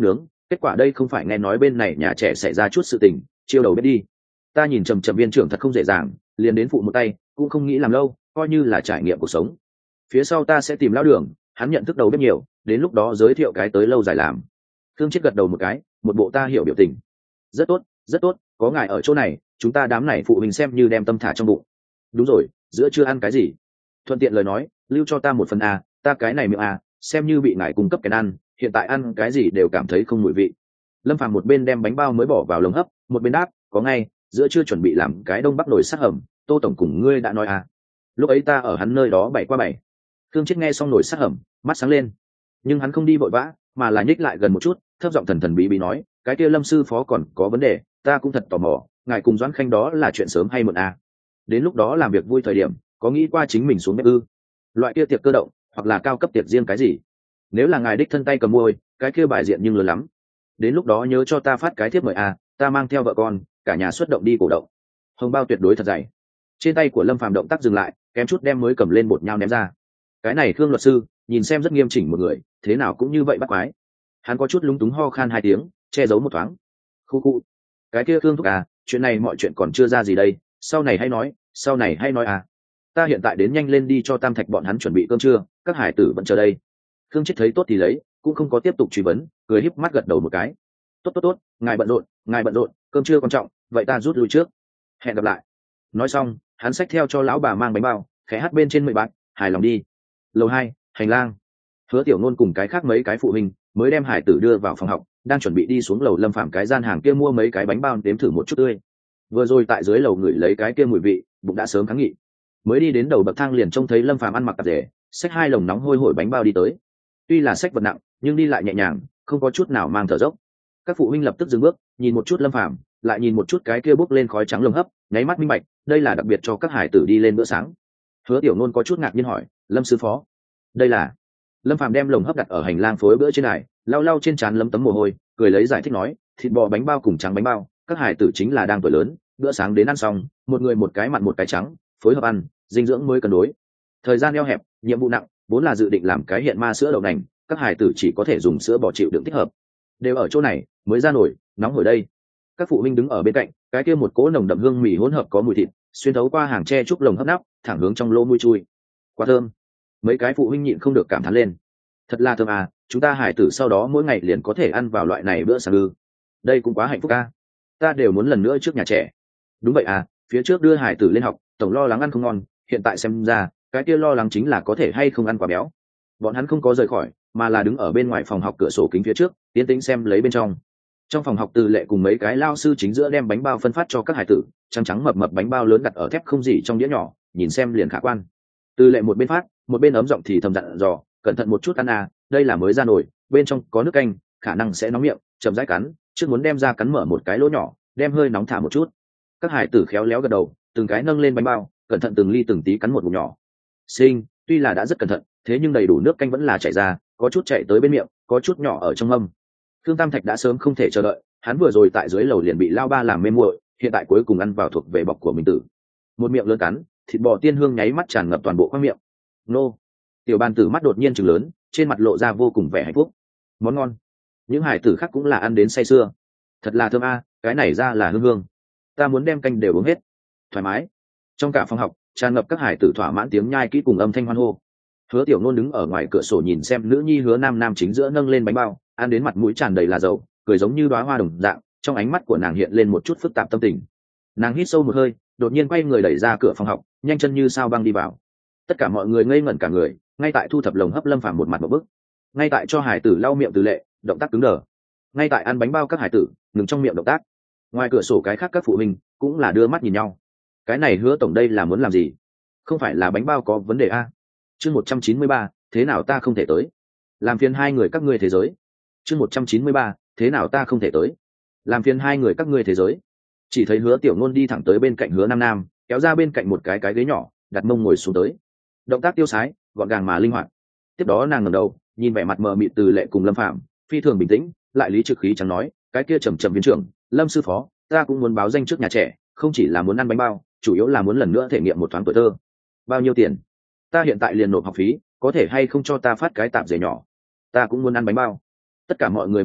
kết quả đây không phải nghe nói bên này nhà trẻ xảy ra chút sự tình, chiêu đầu biết đi. Ta nhìn trầm trầm viên trưởng thật không dễ dàng, liền đến phụ một tay, cũng không nghĩ làm lâu, coi như là trải nghiệm cuộc sống. Phía sau ta sẽ tìm lão đường, hắn nhận thức đầu bếp nhiều, đến lúc đó giới thiệu cái tới lâu dài làm. Thương Chiết gật đầu một cái, một bộ ta hiểu biểu tình. Rất tốt, rất tốt, có ngài ở chỗ này, chúng ta đám này phụ huynh xem như đem tâm thả trong bụng. Đúng rồi, giữa chưa ăn cái gì? Thuận tiện lời nói, lưu cho ta một phần a, ta cái này miệng a, xem như bị ngài cung cấp cái ăn, hiện tại ăn cái gì đều cảm thấy không mùi vị. Lâm Phàm một bên đem bánh bao mới bỏ vào lồng hấp, một bên đáp, có ngay, giữa chưa chuẩn bị làm cái đông bắc nồi sắc hầm, Tô tổng cùng ngươi đã nói à. Lúc ấy ta ở hắn nơi đó 7x7. Thương Chiết nghe xong nồi sắc hầm, mắt sáng lên. Nhưng hắn không đi vội vã, mà là nhích lại gần một chút, thấp giọng thần thần bí bí nói, cái kia Lâm sư phó còn có vấn đề, ta cũng thật tò mò, ngài cùng Doãn Khanh đó là chuyện sớm hay muộn à. Đến lúc đó làm việc vui thời điểm, có nghĩ qua chính mình xuống bếp ư? Loại kia tiệc cơ động, hoặc là cao cấp tiệc riêng cái gì? Nếu là ngài đích thân tay cầm môi, cái kia bài diện nhưng lớn lắm. Đến lúc đó nhớ cho ta phát cái thiếp mời à, ta mang theo vợ con, cả nhà xuất động đi cổ động. Hồng bao tuyệt đối thật dày. Trên tay của Lâm Phàm động tác dừng lại, kém chút đem mới cầm lên bột nhau ném ra. Cái này Khương luật sư, nhìn xem rất nghiêm chỉnh một người, thế nào cũng như vậy bắt quái. Hắn có chút lúng túng ho khan 2 tiếng, che giấu một thoáng. Khu khu. Cái kia Khương thúc à, chuyện này mọi chuyện còn chưa ra gì đây, sau này hay nói, sau này hay nói à. Ta hiện tại đến nhanh lên đi cho Tam Thạch bọn hắn chuẩn bị cơm trưa, các hải tử vẫn chờ đây. Khương Chiết thấy tốt thì lấy, cũng không có tiếp tục truy vấn, cười híp mắt gật đầu một cái. Tốt tốt tốt, ngài bận rộn, cơm trưa quan trọng, vậy ta rút lui trước. Hẹn gặp lại. Nói xong, hắn xách theo cho lão bà mang bánh bao, khẽ hát bên trên 10 bạc, hài lòng đi. Lầu 2, hành lang. Hứa Tiểu Nôn cùng cái khác mấy cái phụ huynh mới đem hải tử đưa vào phòng học, đang chuẩn bị đi xuống lầu Lâm Phàm cái gian hàng kia mua mấy cái bánh bao đếm thử một chút tươi. Vừa rồi tại dưới lầu ngửi lấy cái kia mùi vị, bụng đã sớm kháng nghị. Mới đi đến đầu bậc thang liền trông thấy Lâm Phàm ăn mặc tạp dề, xách 2 lồng nóng hôi hổi bánh bao đi tới. Tuy là xách vật nặng, nhưng đi lại nhẹ nhàng, không có chút nào mang thở dốc. Các phụ huynh lập tức dừng bước, nhìn một chút Lâm Phàm, lại nhìn một chút cái kia bốc lên khói trắng lồng hấp, nháy mắt minh bạch, đây là đặc biệt cho các hải tử đi lên bữa sáng. Hứa Tiểu Nôn có chút ngạc nhiên hỏi, Lâm sư phó, đây là? Lâm Phàm đem lồng hấp đặt ở hành lang phối bữa trên này, lau lau trên trán lấm tấm mồ hôi, cười lấy giải thích nói, thịt bò bánh bao cùng trắng bánh bao, các hải tử chính là đang tuổi lớn, bữa sáng đến ăn xong, một người một cái mặn một cái trắng, phối hợp ăn, dinh dưỡng mới cân đối. Thời gian eo hẹp, nhiệm vụ nặng, vốn là dự định làm cái hiện ma sữa đậu nành, các hải tử chỉ có thể dùng sữa bò chịu đựng thích hợp. Đều ở chỗ này, mới ra nổi, nóng hổi đây. Các phụ huynh đứng ở bên cạnh, cái kia một cỗ nồng đậm hương mì hỗn hợp có mùi thịt, xuyên thấu qua hàng tre trúc lồng hấp nắp, thẳng hướng trong lỗ mũi chui. Quá thơm. Mấy cái phụ huynh nhịn không được cảm thán lên. Thật là thơm à, chúng ta hải tử sau đó mỗi ngày liền có thể ăn vào loại này bữa sáng ư? Đây cũng quá hạnh phúc a. Ta đều muốn lần nữa trước nhà trẻ. Đúng vậy à, phía trước đưa hải tử lên học, tổng lo lắng ăn không ngon, hiện tại xem ra, cái kia lo lắng chính là có thể hay không ăn quá béo. Bọn hắn không có rời khỏi, mà là đứng ở bên ngoài phòng học cửa sổ kính phía trước, tiến tĩnh xem lấy bên trong. Trong phòng học Từ Lệ cùng mấy cái lao sư chính giữa đem bánh bao phân phát cho các hải tử, trắng trắng mập mập bánh bao lớn đặt ở thép không gì trong đĩa nhỏ, nhìn xem liền khả quan. Từ Lệ một bên phát, một bên ấm giọng thì thầm dặn dò, cẩn thận một chút ăn à, đây là mới ra nồi, bên trong có nước canh, khả năng sẽ nóng miệng, chậm rãi cắn, trước muốn đem ra cắn mở một cái lỗ nhỏ, đem hơi nóng thả một chút. Các hải tử khéo léo gật đầu, từng cái nâng lên bánh bao, cẩn thận từng ly từng tí cắn một ngụm nhỏ. Sinh, tuy là đã rất cẩn thận, thế nhưng đầy đủ nước canh vẫn là chảy ra, có chút chảy tới bên miệng, có chút nhỏ ở trong mâm. Khương Tam Thạch đã sớm không thể chờ đợi, hắn vừa rồi tại dưới lầu liền bị lao ba làm mê muội, hiện tại cuối cùng ăn vào thuộc về bọc của mình tử. Một miệng lớn cắn, thịt bò tiên hương nháy mắt tràn ngập toàn bộ khoang miệng. Nô! Tiểu Ban Tử mắt đột nhiên trừng lớn, trên mặt lộ ra vô cùng vẻ hạnh phúc. Món ngon. Những hải tử khác cũng là ăn đến say sưa. Thật là thơm a, cái này ra là hương hương. Ta muốn đem canh đều uống hết. Thoải mái. Trong cả phòng học, tràn ngập các hải tử thỏa mãn tiếng nhai kỹ cùng âm thanh hoan hô. Hứa Tiểu Nôn đứng ở ngoài cửa sổ nhìn xem nữ nhi Hứa Nam Nam chính giữa nâng lên bánh bao, ăn đến mặt mũi tràn đầy là dầu, cười giống như đóa hoa đồng dạng, trong ánh mắt của nàng hiện lên một chút phức tạp tâm tình. Nàng hít sâu một hơi, đột nhiên quay người đẩy ra cửa phòng học, nhanh chân như sao băng đi vào. Tất cả mọi người ngây ngẩn cả người, ngay tại thu thập lồng hấp Lâm Phàm một mặt một bức, ngay tại cho hải tử lau miệng Từ Lệ, động tác cứng đờ, ngay tại ăn bánh bao các hải tử ngừng trong miệng động tác. Ngoài cửa sổ cái khác các phụ huynh cũng là đưa mắt nhìn nhau. Cái này Hứa tổng đây là muốn làm gì? Không phải là bánh bao có vấn đề a? Chương 193, thế nào ta không thể tới? Làm phiền hai người các ngươi thế giới. Chương 193, thế nào ta không thể tới? Làm phiền hai người các ngươi thế giới. Chỉ thấy Hứa Tiểu Nôn đi thẳng tới bên cạnh Hứa Nam Nam, kéo ra bên cạnh một cái ghế nhỏ, đặt mông ngồi xuống tới. Động tác tiêu sái, gọn gàng mà linh hoạt. Tiếp đó nàng ngẩng đầu, nhìn vẻ mặt mờ mịt Từ Lệ cùng Lâm Phàm, phi thường bình tĩnh, lại lý trực khí chẳng nói, cái kia trầm trầm viên trưởng, Lâm sư phó, ta cũng muốn báo danh trước nhà trẻ, không chỉ là muốn ăn bánh bao, chủ yếu là muốn lần nữa thể nghiệm một thoáng tuổi thơ. Bao nhiêu tiền? Ta hiện tại liền nộp học phí, có thể hay không cho ta phát cái tạp dề nhỏ? Ta cũng muốn ăn bánh bao. Tất cả mọi người mở bức,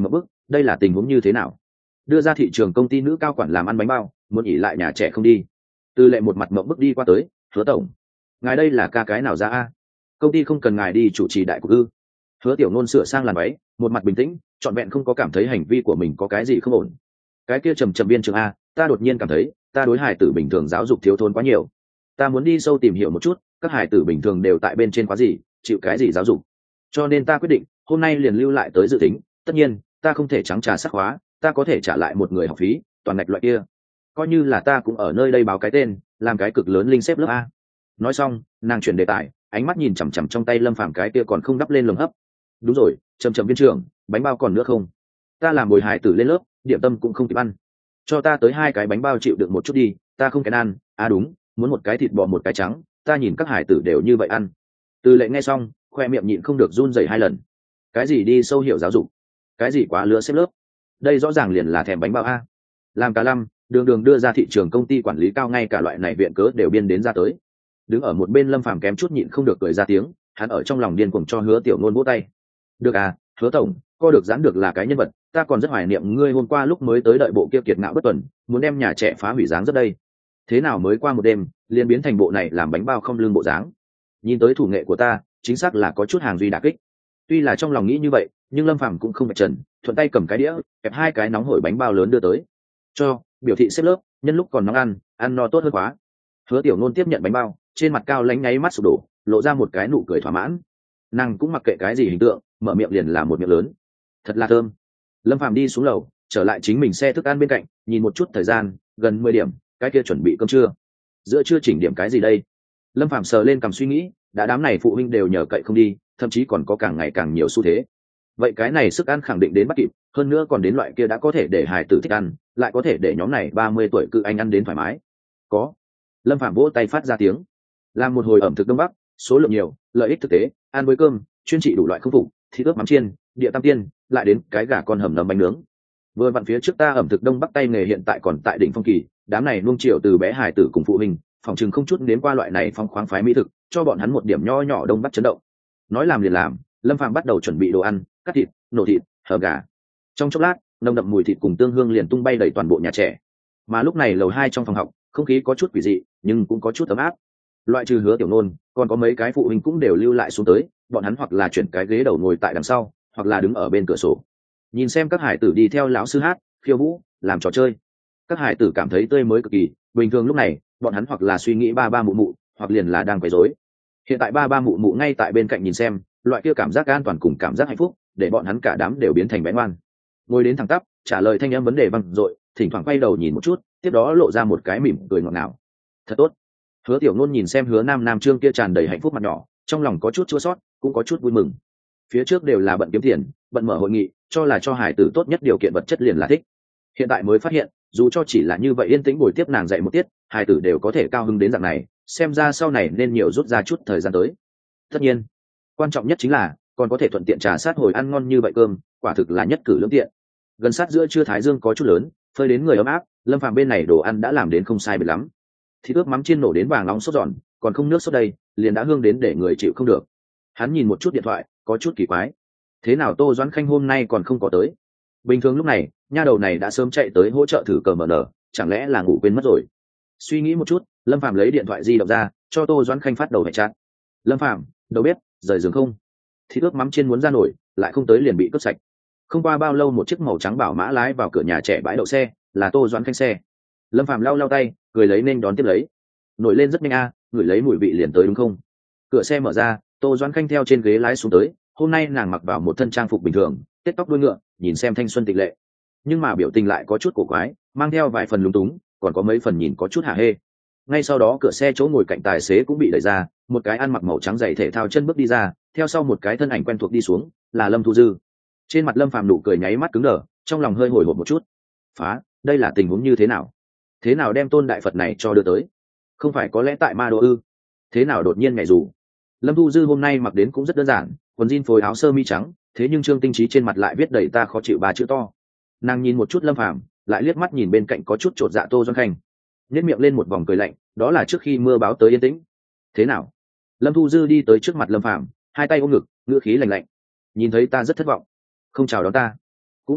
đây là tình huống như thế nào? Đưa ra thị trường công ty nữ cao quản làm ăn bánh bao, muốn ỉ lại nhà trẻ không đi. Tư lệ một mặt mộng bước đi qua tới. Hứa tổng, ngài đây là ca cái nào ra a? Công ty không cần ngài đi chủ trì đại cục ư? Hứa Tiểu Nôn sửa sang làn váy, một mặt bình tĩnh, trọn vẹn không có cảm thấy hành vi của mình có cái gì không ổn. Cái kia trầm trầm viên trường a, ta đột nhiên cảm thấy ta đối hài tử bình thường giáo dục thiếu thốn quá nhiều. Ta muốn đi sâu tìm hiểu một chút, các hài tử bình thường đều tại bên trên quá gì, chịu cái gì giáo dục. Cho nên ta quyết định hôm nay liền lưu lại tới dự tính. Tất nhiên ta không thể trắng trà sắc hóa, ta có thể trả lại một người học phí toàn ngạch loại kia, coi như là ta cũng ở nơi đây báo cái tên, làm cái cực lớn linh xếp lớp a. Nói xong nàng chuyển đề tài, ánh mắt nhìn chằm chằm trong tay Lâm Phàm cái kia còn không đắp lên lồng hấp. Đúng rồi, trầm trầm viên trưởng, bánh bao còn nữa không? Ta làm bồi hài tử lên lớp, điểm tâm cũng không kịp ăn, cho ta tới 2 cái bánh bao chịu đựng một chút đi, ta không kén ăn. À đúng, muốn một cái thịt bò một cái trắng, ta nhìn các hải tử đều như vậy ăn. Từ lệ nghe xong khoe miệng nhịn không được run rẩy 2 lần. Cái gì đi sâu hiểu giáo dục, cái gì quá lứa xếp lớp, đây rõ ràng liền là thèm bánh bao a. Làm cả lâm đường đường đưa ra thị trường công ty quản lý cao, ngay cả loại này viện cớ đều biên đến ra tới. Đứng ở một bên Lâm Phàm kém chút nhịn không được cười ra tiếng, hắn ở trong lòng điên cuồng cho Hứa Tiểu Nôn vỗ tay. Được à, Hứa tổng, co được giãn được là cái nhân vật, ta còn rất hoài niệm ngươi hôm qua lúc mới tới đợi bộ kia kiệt ngạo bất tuần, muốn đem nhà trẻ phá hủy dáng rất đây. Thế nào mới qua một đêm liền biến thành bộ này làm bánh bao không lương bộ dáng. Nhìn tới thủ nghệ của ta chính xác là có chút hàng duy đả kích. Tuy là trong lòng nghĩ như vậy, nhưng Lâm Phàm cũng không phải trần, thuận tay cầm cái đĩa kẹp 2 cái nóng hổi bánh bao lớn đưa tới, cho biểu thị xếp lớp, nhân lúc còn nóng ăn no tốt hơn quá. Hứa Tiểu Nôn tiếp nhận bánh bao, trên mặt cao lánh nháy mắt sụp đổ, lộ ra một cái nụ cười thỏa mãn. Nàng cũng mặc kệ cái gì hình tượng, mở miệng liền là một miệng lớn. Thật là thơm. Lâm Phàm đi xuống lầu, trở lại chính mình xe thức ăn bên cạnh, nhìn một chút thời gian, gần 10 điểm, cái kia chuẩn bị cơm trưa. Giữa trưa chỉnh điểm cái gì đây? Lâm Phàm sờ lên cằm suy nghĩ, đã đám này phụ huynh đều nhờ cậy không đi, thậm chí còn có càng ngày càng nhiều xu thế. Vậy cái này sức ăn khẳng định đến bắt kịp, hơn nữa còn đến loại kia đã có thể để hài tử thích ăn, lại có thể để nhóm này 30 tuổi cự anh ăn đến thoải mái. Có. Lâm Phàm vỗ tay phát ra tiếng. Làm một hồi ẩm thực Đông Bắc, số lượng nhiều, lợi ích thực tế, ăn với cơm, chuyên trị đủ loại không phục, thịt ướp mắm chiên, địa tam tiên, lại đến cái gà con hầm nấm bánh nướng. Vừa vặn phía trước ta ẩm thực Đông Bắc tay nghề hiện tại còn tại đỉnh phong kỳ, đám này nuông chiều từ bé hài tử cùng phụ huynh, phòng chừng không chút đến qua loại này phong khoáng phái mỹ thực, cho bọn hắn một điểm nho nhỏ Đông Bắc chấn động. Nói làm liền làm, Lâm Phàm bắt đầu chuẩn bị đồ ăn, cắt thịt, nổ thịt, hở gà. Trong chốc lát, nồng đậm mùi thịt cùng tương hương liền tung bay đầy toàn bộ nhà trẻ. Mà lúc này lầu 2 trong phòng học, không khí có chút quỷ dị, nhưng cũng có chút ấm áp. Loại trừ Hứa Tiểu Nôn, còn có mấy cái phụ huynh cũng đều lưu lại xuống tới, bọn hắn hoặc là chuyển cái ghế đầu ngồi tại đằng sau, hoặc là đứng ở bên cửa sổ, nhìn xem các hải tử đi theo lão sư hát, khiêu vũ, làm trò chơi. Các hải tử cảm thấy tươi mới cực kỳ, bình thường lúc này, bọn hắn hoặc là suy nghĩ ba ba mụ mụ, hoặc liền là đang quấy rối. Hiện tại ba ba mụ mụ ngay tại bên cạnh nhìn xem, loại kia cảm giác an toàn cùng cảm giác hạnh phúc, để bọn hắn cả đám đều biến thành bé ngoan. Ngồi đến thẳng tắp, trả lời thanh âm vấn đề văng dội, thỉnh thoảng quay đầu nhìn một chút, tiếp đó lộ ra một cái mỉm cười ngọt ngào. Thật tốt. Hứa Tiểu Nôn nhìn xem Hứa Nam Trương kia tràn đầy hạnh phúc mặt nhỏ, trong lòng có chút chua xót, cũng có chút vui mừng. Phía trước đều là bận kiếm tiền, bận mở hội nghị, cho là cho hải tử tốt nhất điều kiện vật chất liền là thích. Hiện tại mới phát hiện, dù cho chỉ là như vậy yên tĩnh bồi tiếp nàng dạy một tiết, hải tử đều có thể cao hứng đến dạng này, xem ra sau này nên nhiều rút ra chút thời gian tới. Tất nhiên, quan trọng nhất chính là còn có thể thuận tiện trà sát hồi ăn ngon như vậy cơm, quả thực là nhất cử lưỡng tiện. Gần sát giữa trưa thái dương có chút lớn, phơi đến người ấm áp, Lâm Phàm bên này đồ ăn đã làm đến không sai biệt lắm. Thịt ướp mắm chiên nổ đến vàng nóng sốt giòn, còn không nước sốt đây, liền đã hương đến để người chịu không được. Hắn nhìn một chút điện thoại, có chút kỳ quái. Thế nào Tô Doãn Khanh hôm nay còn không có tới? Bình thường lúc này, nha đầu này đã sớm chạy tới hỗ trợ thử cờ mở nở, chẳng lẽ là ngủ quên mất rồi? Suy nghĩ một chút, Lâm Phàm lấy điện thoại di động ra, cho Tô Doãn Khanh phát đầu hệ chat. Lâm Phàm, đầu bếp, rời giường không? Thịt ướp mắm chiên muốn ra nổi, lại không tới liền bị cướp sạch. Không qua bao lâu một chiếc màu trắng bảo mã lái vào cửa nhà trẻ bãi đậu xe, là Tô Doãn Khanh xe. Lâm Phàm lau tay, cười lấy nên đón tiếp lấy. Nổi lên rất nhanh a, ngửi lấy mùi vị liền tới đúng không? Cửa xe mở ra, Tô Doãn Khanh theo trên ghế lái xuống tới. Hôm nay nàng mặc vào một thân trang phục bình thường, tết tóc đuôi ngựa, nhìn xem thanh xuân tịch lệ, nhưng mà biểu tình lại có chút cổ quái, mang theo vài phần lúng túng, còn có mấy phần nhìn có chút hả hê. Ngay sau đó cửa xe chỗ ngồi cạnh tài xế cũng bị đẩy ra, một cái ăn mặc màu trắng giày thể thao chân bước đi ra, theo sau một cái thân ảnh quen thuộc đi xuống, là Lâm Thu Dư. Trên mặt Lâm Phàm nụ cười nháy mắt cứng đờ, trong lòng hơi hồi hộp một chút. Phá, đây là tình huống như thế nào? Thế nào đem tôn đại Phật này cho đưa tới? Không phải có lẽ tại ma đô ư? Thế nào đột nhiên nhảy dù? Lâm Thu Dư hôm nay mặc đến cũng rất đơn giản, quần jean phối áo sơ mi trắng, thế nhưng Trương Tinh Trí trên mặt lại viết đầy ta khó chịu 3 chữ to. Nàng nhìn một chút Lâm Phàm, lại liếc mắt nhìn bên cạnh có chút chột dạ Tô Doãn Khanh, nhếch miệng lên một vòng cười lạnh, đó là trước khi mưa báo tới yên tĩnh. Thế nào? Lâm Thu Dư đi tới trước mặt Lâm Phàm, hai tay ôm ngực, ngữ khí lạnh lạnh. Nhìn thấy ta rất thất vọng, không chào đón ta. Cũng là,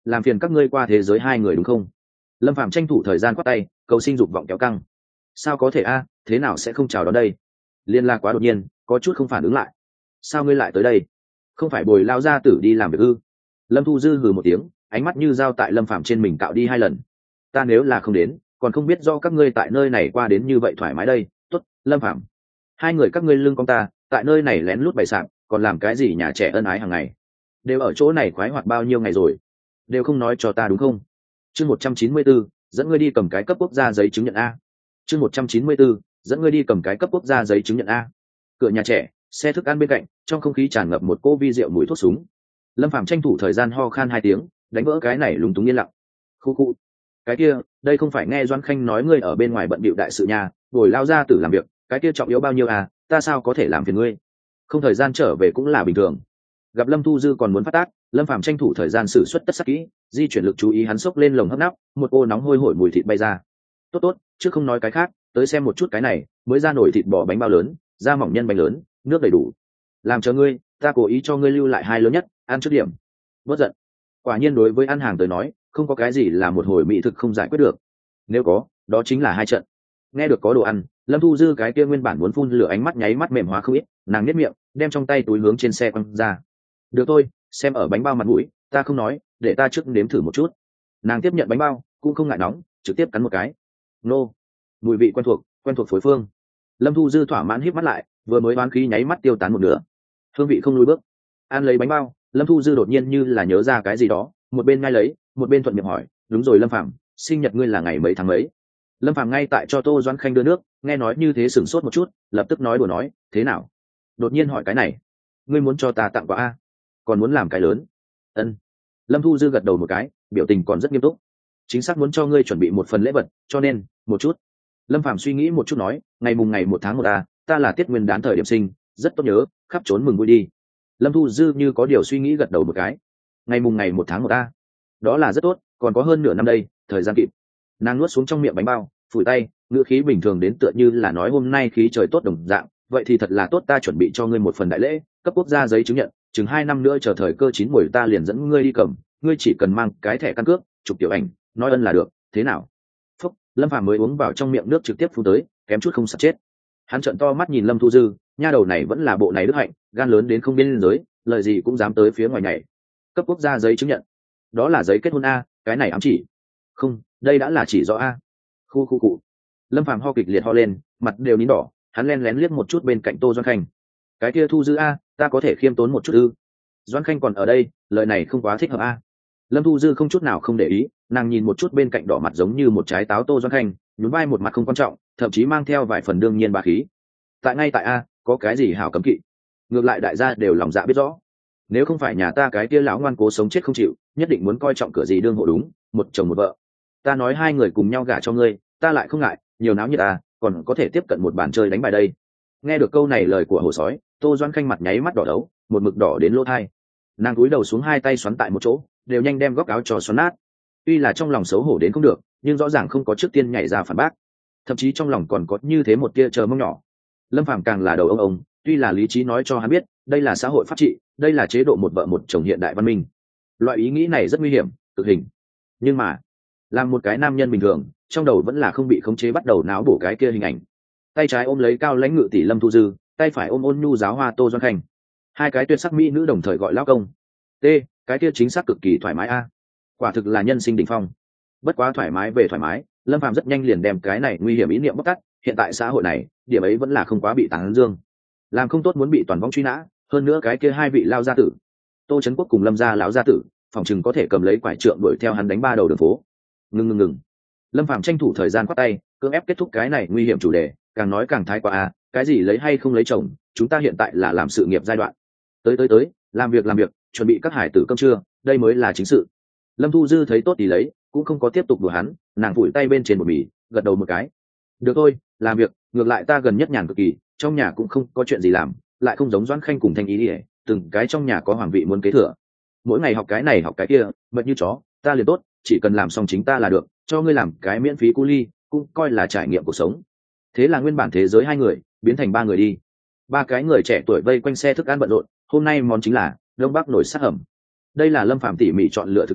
làm phiền các ngươi qua thế giới hai người đúng không? Lâm Phàm tranh thủ thời gian quát tay, cầu sinh dục vọng kéo căng. Sao có thể a, thế nào sẽ không chào đón đây? Liên la quá đột nhiên, có chút không phản ứng lại. Sao ngươi lại tới đây? Không phải bồi lao gia tử đi làm việc ư? Lâm Thu Dư hừ một tiếng, ánh mắt như dao tại Lâm Phàm trên mình cạo đi 2 lần. Ta nếu là không đến, còn không biết do các ngươi tại nơi này qua đến như vậy thoải mái đây. Tốt, Lâm Phàm, hai người các ngươi lưng con ta, tại nơi này lén lút bày sạp, còn làm cái gì nhà trẻ ân ái hàng ngày? Đều ở chỗ này khoái hoạt bao nhiêu ngày rồi, đều không nói cho ta đúng không? Chương 194, dẫn ngươi đi cầm cái cấp quốc gia giấy chứng nhận a. Chương 194, dẫn ngươi đi cầm cái cấp quốc gia giấy chứng nhận a. Cửa nhà trẻ, xe thức ăn bên cạnh, trong không khí tràn ngập một cô vi rượu mùi thuốc súng. Lâm Phàm tranh thủ thời gian ho khan 2 tiếng, đánh vỡ cái này lúng túng yên lặng. Khu khu, cái kia, đây không phải nghe Doãn Khanh nói ngươi ở bên ngoài bận bịu đại sự nhà, ngồi lao ra tử làm việc, cái kia trọng yếu bao nhiêu à, ta sao có thể làm phiền ngươi? Không thời gian trở về cũng là bình thường. Gặp Lâm Thu Dư còn muốn phát tác, Lâm Phàm tranh thủ thời gian sử xuất tất sắc kỹ, di chuyển lực chú ý hắn xốc lên lồng hấp nắp, một ô nóng hôi hổi mùi thịt bay ra. Tốt tốt, chứ không nói cái khác, tới xem một chút cái này, mới ra nổi thịt bò bánh bao lớn, da mỏng nhân bánh lớn, nước đầy đủ. Làm cho ngươi, ta cố ý cho ngươi lưu lại 2 lớn nhất, ăn trước điểm. Bất giận. Quả nhiên đối với ăn hàng tới nói, không có cái gì là một hồi mỹ thực không giải quyết được. Nếu có, đó chính là 2 trận. Nghe được có đồ ăn, Lâm Thu Dư cái kia nguyên bản muốn phun lửa ánh mắt nháy mắt mềm hóa không ít, nàng nhếch miệng, đem trong tay túi hướng trên xe quăng ra. Được thôi, xem ở bánh bao mặt mũi, ta không nói, để ta trước nếm thử một chút. Nàng tiếp nhận bánh bao, cũng không ngại nóng, trực tiếp cắn một cái. Nô, mùi vị quen thuộc phối phương. Lâm Thu Dư thỏa mãn híp mắt lại, vừa mới oán khí nháy mắt tiêu tán một nửa. Hương vị không lùi bước. Ăn lấy bánh bao, Lâm Thu Dư đột nhiên như là nhớ ra cái gì đó, một bên ngay lấy, một bên thuận miệng hỏi, đúng rồi Lâm Phàm, sinh nhật ngươi là ngày mấy tháng mấy? Lâm Phàm ngay tại cho Tô Doãn Khanh đưa nước, nghe nói như thế sửng sốt một chút, lập tức nói đùa nói, thế nào? Đột nhiên hỏi cái này, ngươi muốn cho ta tặng quà a? Còn muốn làm cái lớn? Ân. Lâm Thu Dư gật đầu một cái, biểu tình còn rất nghiêm túc. Chính xác muốn cho ngươi chuẩn bị một phần lễ vật, cho nên, một chút. Lâm Phàm suy nghĩ một chút nói, ngày mùng ngày 1 tháng 1 a, ta là Tiết Nguyên đán thời điểm sinh, rất tốt nhớ, khắp trốn mừng vui đi. Lâm Thu Dư như có điều suy nghĩ gật đầu một cái. Ngày mùng ngày 1 tháng 1 a, đó là rất tốt, còn có hơn nửa năm đây, thời gian kịp. Nàng nuốt xuống trong miệng bánh bao, phủi tay, ngữ khí bình thường đến tựa như là nói hôm nay khí trời tốt đồng dạng, vậy thì thật là tốt, ta chuẩn bị cho ngươi một phần đại lễ, cấp quốc gia giấy chứng nhận, chừng 2 năm nữa chờ thời cơ chín muồi ta liền dẫn ngươi đi cầm, ngươi chỉ cần mang cái thẻ căn cước, chụp tiểu ảnh, nói ân là được, thế nào? Phúc, Lâm Phàm mới uống vào trong miệng nước trực tiếp phun tới, kém chút không sặc chết. Hắn trợn to mắt nhìn Lâm Thu Dư, nha đầu này vẫn là bộ này đức hạnh, gan lớn đến không biên giới, lời gì cũng dám tới phía ngoài nhảy. Cấp quốc gia giấy chứng nhận, đó là giấy kết hôn a, cái này ám chỉ. Không, đây đã là chỉ rõ a. Khu khu cụ. Lâm Phàm ho kịch liệt ho lên, mặt đều nín đỏ, hắn lén lén liếc một chút bên cạnh Tô Doãn Khanh. Cái kia Thu Dư a, ta có thể khiêm tốn một chút ư? Doãn Khanh còn ở đây, lời này không quá thích hợp a. Lâm Thu Dư không chút nào không để ý, nàng nhìn một chút bên cạnh đỏ mặt giống như một trái táo Tô Doãn Khanh, nhún vai một mặt không quan trọng, thậm chí mang theo vài phần đương nhiên bá khí. Ngay tại a, có cái gì hảo cấm kỵ? Ngược lại đại gia đều lòng dạ biết rõ. Nếu không phải nhà ta cái kia lão ngoan cố sống chết không chịu, nhất định muốn coi trọng cửa gì đương hộ đúng, một chồng một vợ. Ta nói 2 người cùng nhau gả cho ngươi, ta lại không ngại, nhiều náo như ta, còn có thể tiếp cận một bàn chơi đánh bài đây. Nghe được câu này lời của hồ sói, Tô Doãn Khanh mặt nháy mắt đỏ đấu, một mực đỏ đến lỗ tai. Nàng cúi đầu xuống 2 tay xoắn tại một chỗ, đều nhanh đem góc áo cho xoắn nát. Tuy là trong lòng xấu hổ đến không được, nhưng rõ ràng không có trước tiên nhảy ra phản bác, thậm chí trong lòng còn có như thế một tia chờ mong nhỏ. Lâm Phàm càng là đầu ông, tuy là lý trí nói cho hắn biết, đây là xã hội pháp trị, đây là chế độ một vợ một chồng hiện đại văn minh. Loại ý nghĩ này rất nguy hiểm, cực hình. Nhưng mà, làm một cái nam nhân bình thường, trong đầu vẫn là không bị khống chế bắt đầu náo bổ cái kia hình ảnh. Tay trái ôm lấy cao lãnh ngự tỷ Lâm Thu Dư, tay phải ôm ôn nhu giáo hoa Tô Doãn Khanh. 2 cái tuyệt sắc mỹ nữ đồng thời gọi lão công. T, cái kia chính xác cực kỳ thoải mái a. Quả thực là nhân sinh đỉnh phong. Bất quá thoải mái về thoải mái, Lâm Phàm rất nhanh liền đem cái này nguy hiểm ý niệm bóc tát, hiện tại xã hội này, điểm ấy vẫn là không quá bị tán dương. Làm không tốt muốn bị toàn vong truy nã, hơn nữa cái kia 2 vị lao gia tử, Tô Trấn Quốc cùng Lâm gia lão gia tử, phòng chừng có thể cầm lấy quải trượng đuổi theo hắn đánh 3 đầu đường phố. Ngừng. Lâm Phàm tranh thủ thời gian quát tay, cưỡng ép kết thúc cái này nguy hiểm chủ đề, càng nói càng thái quá à, cái gì lấy hay không lấy chồng, chúng ta hiện tại là làm sự nghiệp giai đoạn. Tới, làm việc, chuẩn bị các hải tử cơm trưa, đây mới là chính sự. Lâm Thu Dư thấy tốt thì lấy, cũng không có tiếp tục đùa hắn, nàng phủi tay bên trên bột mì, gật đầu một cái. Được thôi, làm việc, ngược lại ta gần nhất nhàn cực kỳ, trong nhà cũng không có chuyện gì làm, lại không giống Doãn Khanh cùng Thanh Ý đi, từng cái trong nhà có hoàng vị muốn kế thừa. Mỗi ngày học cái này học cái kia, mệt như chó, ta liền tốt, chỉ cần làm xong chính ta là được, cho ngươi làm cái miễn phí cu ly, cũng coi là trải nghiệm cuộc sống. Thế là nguyên bản thế giới 2 người biến thành 3 người đi. 3 cái người trẻ tuổi vây quanh xe thức ăn bận rộn, hôm nay món chính là đông bắc nổi sát hầm. Đây là Lâm Phàm tỉ mỉ chọn lựa thực đơn,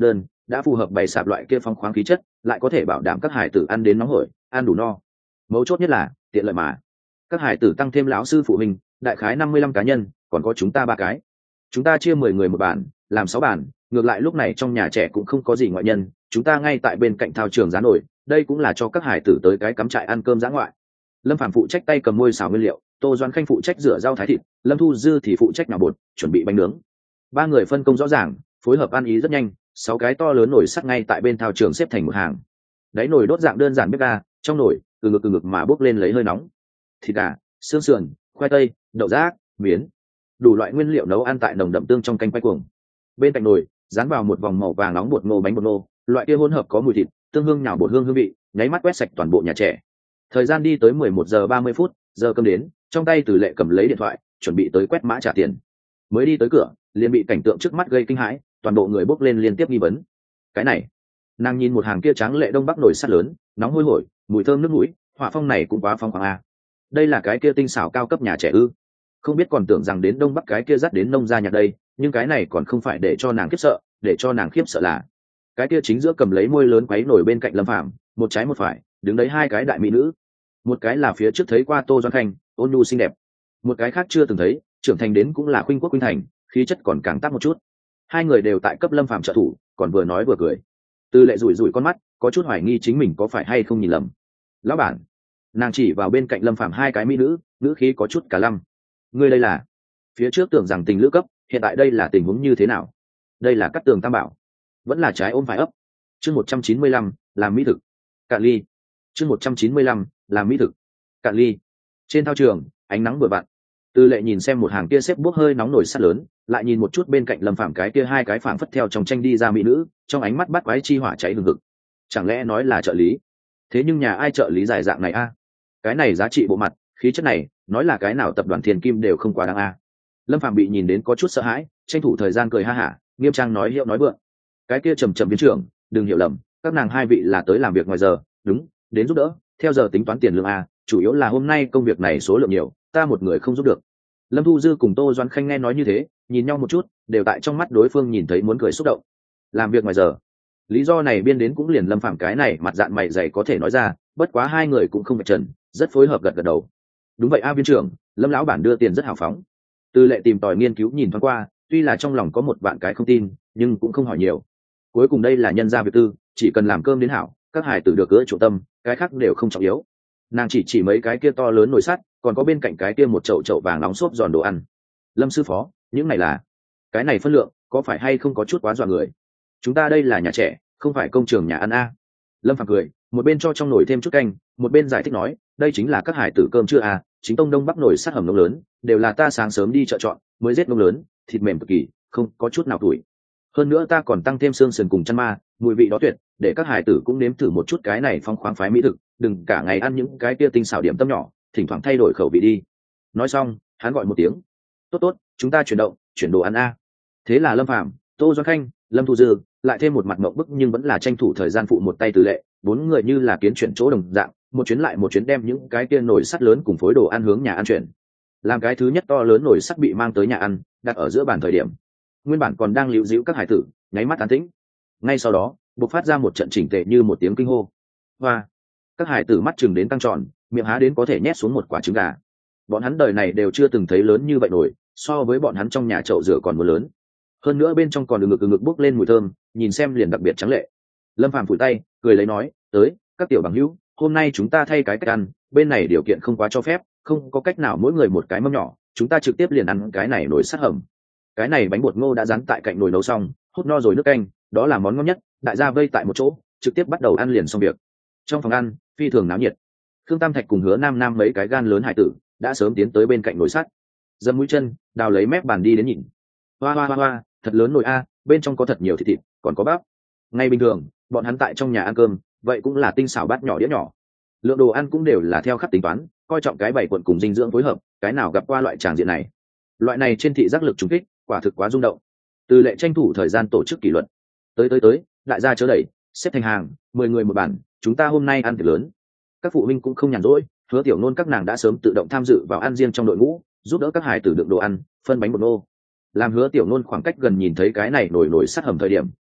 đã phù hợp bày sạp loại kia phong khoáng khí chất, lại có thể bảo đảm các hải tử ăn đến nóng hổi, ăn đủ no. Mấu chốt nhất là tiện lợi mà. Các hải tử tăng thêm lão sư phụ huynh, đại khái 55 cá nhân, còn có chúng ta 3 cái. Chúng ta chia 10 người một bàn, làm 6 bàn, ngược lại lúc này trong nhà trẻ cũng không có gì ngoại nhân, chúng ta ngay tại bên cạnh thao trường giá nổi, đây cũng là cho các hải tử tới cái cắm trại ăn cơm dã ngoại. Lâm Phàm phụ trách tay cầm môi xào nguyên liệu, Tô Doãn Khanh phụ trách rửa rau thái thịt, Lâm Thu Dư thì phụ trách nhào bột, chuẩn bị bánh nướng. 3 người phân công rõ ràng, phối hợp ăn ý rất nhanh, 6 cái to lớn nồi sắt ngay tại bên thao trường xếp thành một hàng. Đáy nồi đốt dạng đơn giản bếp ga, trong nồi từ ngực mà bốc lên lấy hơi nóng. Thịt gà, xương sườn, khoai tây, đậu rác, miến, đủ loại nguyên liệu nấu ăn tại nồng đậm tương trong canh quay cuồng. Bên cạnh nồi dán vào một vòng màu vàng nóng bột ngô bánh bột ngô, loại kia hỗn hợp có mùi thịt, tương hương nhào bột hương vị, nháy mắt quét sạch toàn bộ nhà trẻ. Thời gian đi tới 11 giờ 30 phút, giờ cơm đến, trong tay Từ Lệ cầm lấy điện thoại, chuẩn bị tới quét mã trả tiền. Mới đi tới cửa, liền bị cảnh tượng trước mắt gây kinh hãi, toàn bộ người bốc lên liên tiếp nghi vấn. Cái này, nàng nhìn một hàng kia tráng lệ đông bắc nồi sắt lớn, nóng hôi hổi, mùi thơm nước mũi, hỏa phong này cũng quá phong khoáng a. Đây là cái kia tinh xảo cao cấp nhà trẻ ư? Không biết còn tưởng rằng đến đông bắc cái kia dắt đến nông gia nhạc đây, nhưng cái này còn không phải để cho nàng khiếp sợ, để cho nàng khiếp sợ là cái kia chính giữa cầm lấy môi lớn quấy nổi bên cạnh Lâm Phàm, một trái một phải, đứng đấy 2 cái đại mỹ nữ. Một cái là phía trước thấy qua Tô Doãn Khanh, ôn nhu xinh đẹp. Một cái khác chưa từng thấy, trưởng thành đến cũng là khuynh quốc khuynh thành, khí chất còn càng tắc một chút. 2 người đều tại cấp Lâm Phàm trợ thủ, còn vừa nói vừa cười. Từ Lệ rủi rủi con mắt, có chút hoài nghi chính mình có phải hay không nhìn lầm. Lão bản, nàng chỉ vào bên cạnh Lâm Phàm 2 cái mỹ nữ, ngữ khí có chút cả lăm. Ngươi đây là? Phía trước tưởng rằng tình lữ cấp, hiện tại đây là tình huống như thế nào? Đây là cắt tường tam bảo, vẫn là trái ôm phải ấp. Chương 195, làm mỹ thực. Cạn ly. Chương 195, làm mỹ thực. Cạn ly. Trên thao trường, ánh nắng vừa vặn. Từ Lệ nhìn xem một hàng kia xếp bốc hơi nóng nổi sắt lớn, lại nhìn một chút bên cạnh Lâm Phàm cái kia 2 cái phảng phất theo trong tranh đi ra mỹ nữ, trong ánh mắt bắt quái chi hỏa cháy hừng hực. Chẳng lẽ nói là trợ lý? Thế nhưng nhà ai trợ lý dài dạng này a? Cái này giá trị bộ mặt, khí chất này, nói là cái nào tập đoàn Thiên Kim đều không quá đáng a. Lâm Phàm bị nhìn đến có chút sợ hãi, tranh thủ thời gian cười ha hả, nghiêm trang nói hiệu nói vượng. Cái kia trầm trầm viên trưởng, đừng hiểu lầm, các nàng 2 vị là tới làm việc ngoài giờ, đúng, đến giúp đỡ, theo giờ tính toán tiền lương a, chủ yếu là hôm nay công việc này số lượng nhiều, ta một người không giúp được. Lâm Thu Dư cùng Tô Doãn Khanh nghe nói như thế, nhìn nhau một chút, đều tại trong mắt đối phương nhìn thấy muốn cười xúc động. Làm việc ngoài giờ, lý do này biên đến cũng liền Lâm Phàm cái này mặt dạn mày dày có thể nói ra, bất quá 2 người cũng không phải trần, rất phối hợp gật gật đầu. Đúng vậy a viên trưởng, Lâm lão bản đưa tiền rất hào phóng. Từ Lệ tìm tòi nghiên cứu nhìn thoáng qua, tuy là trong lòng có một vạn cái không tin, nhưng cũng không hỏi nhiều. Cuối cùng đây là nhân gia việc tư, chỉ cần làm cơm đến hảo, các hải tử được cỡ chỗ tâm, cái khác đều không trọng yếu. Nàng chỉ mấy cái kia to lớn nồi sắt, còn có bên cạnh cái kia một chậu vàng nóng xốp giòn đồ ăn. Lâm sư phó, những này là, cái này phân lượng có phải hay không có chút quá dọa người? Chúng ta đây là nhà trẻ, không phải công trường nhà ăn a. Lâm Phàm cười, một bên cho trong nồi thêm chút canh, một bên giải thích nói, đây chính là các hải tử cơm trưa a, chính tông đông bắc nồi sắt hầm nông lớn, đều là ta sáng sớm đi chợ chọn, mới giết nông lớn, thịt mềm cực kỳ, không có chút nào tuổi. Hơn nữa ta còn tăng thêm xương sườn cùng chăn ma, mùi vị đó tuyệt, để các hải tử cũng nếm thử một chút cái này phong khoáng phái mỹ thực, đừng cả ngày ăn những cái kia tinh xảo điểm tâm nhỏ, thỉnh thoảng thay đổi khẩu vị đi. Nói xong, hắn gọi một tiếng, tốt, chúng ta chuyển đồ ăn a. Thế là Lâm Phàm, Tô Doãn Khanh, Lâm Thu Dư, lại thêm một mặt mộng bức nhưng vẫn là tranh thủ thời gian phụ một tay Từ Lệ, 4 người như là kiến chuyển chỗ đồng dạng, một chuyến lại một chuyến đem những cái kia nồi sắt lớn cùng phối đồ ăn hướng nhà ăn chuyển. Làm cái thứ nhất to lớn nồi sắt bị mang tới nhà ăn, đặt ở giữa bàn thời điểm, nguyên bản còn đang líu díu các hải tử, nháy mắt an tĩnh. Ngay sau đó, bộc phát ra một trận chỉnh tề như một tiếng kinh hô. Hoa! Các hải tử mắt chừng đến tăng tròn, miệng há đến có thể nhét xuống một quả trứng gà. Bọn hắn đời này đều chưa từng thấy lớn như vậy nổi, so với bọn hắn trong nhà chậu rửa còn muốn lớn. Hơn nữa bên trong còn ngực bốc lên mùi thơm, nhìn xem liền đặc biệt trắng lệ. Lâm Phàm phủi tay, cười lấy nói, tới, các tiểu bằng hữu, hôm nay chúng ta thay cái cách ăn, bên này điều kiện không quá cho phép, không có cách nào mỗi người một cái mâm nhỏ, chúng ta trực tiếp liền ăn cái này nồi sắt hầm. Cái này bánh bột ngô đã rán tại cạnh nồi nấu xong, hút no rồi nước canh, đó là món ngon nhất, đại gia vây tại một chỗ, trực tiếp bắt đầu ăn liền xong việc. Trong phòng ăn, phi thường náo nhiệt. Khương Tam Thạch cùng Hứa Nam Nam mấy cái gan lớn hải tử đã sớm tiến tới bên cạnh nồi sắt, dâm mũi chân, đào lấy mép bàn đi đến nhìn. Hoa, thật lớn nồi a, bên trong có thật nhiều thịt, còn có bắp. Ngay bình thường, bọn hắn tại trong nhà ăn cơm, vậy cũng là tinh xảo bát nhỏ đĩa nhỏ. Lượng đồ ăn cũng đều là theo khắp tính toán, coi trọng cái bảy quận cùng dinh dưỡng phối hợp, cái nào gặp qua loại tràng diện này. Loại này trên thị giác lực trùng kích, quả thực quá rung động. Từ Lệ tranh thủ thời gian tổ chức kỷ luật. Tới, đại gia chớ đẩy, xếp thành hàng, 10 người một bàn, chúng ta hôm nay ăn tiệc lớn. Các phụ huynh cũng không nhàn rỗi, Hứa Tiểu Nôn các nàng đã sớm tự động tham dự vào ăn riêng trong đội ngũ, giúp đỡ các hải tử đựng đồ ăn, phân bánh bột nô. Làm Hứa Tiểu Nôn khoảng cách gần nhìn thấy cái này nổi sắt hầm thời điểm,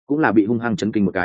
cũng là bị hung hăng chấn kinh một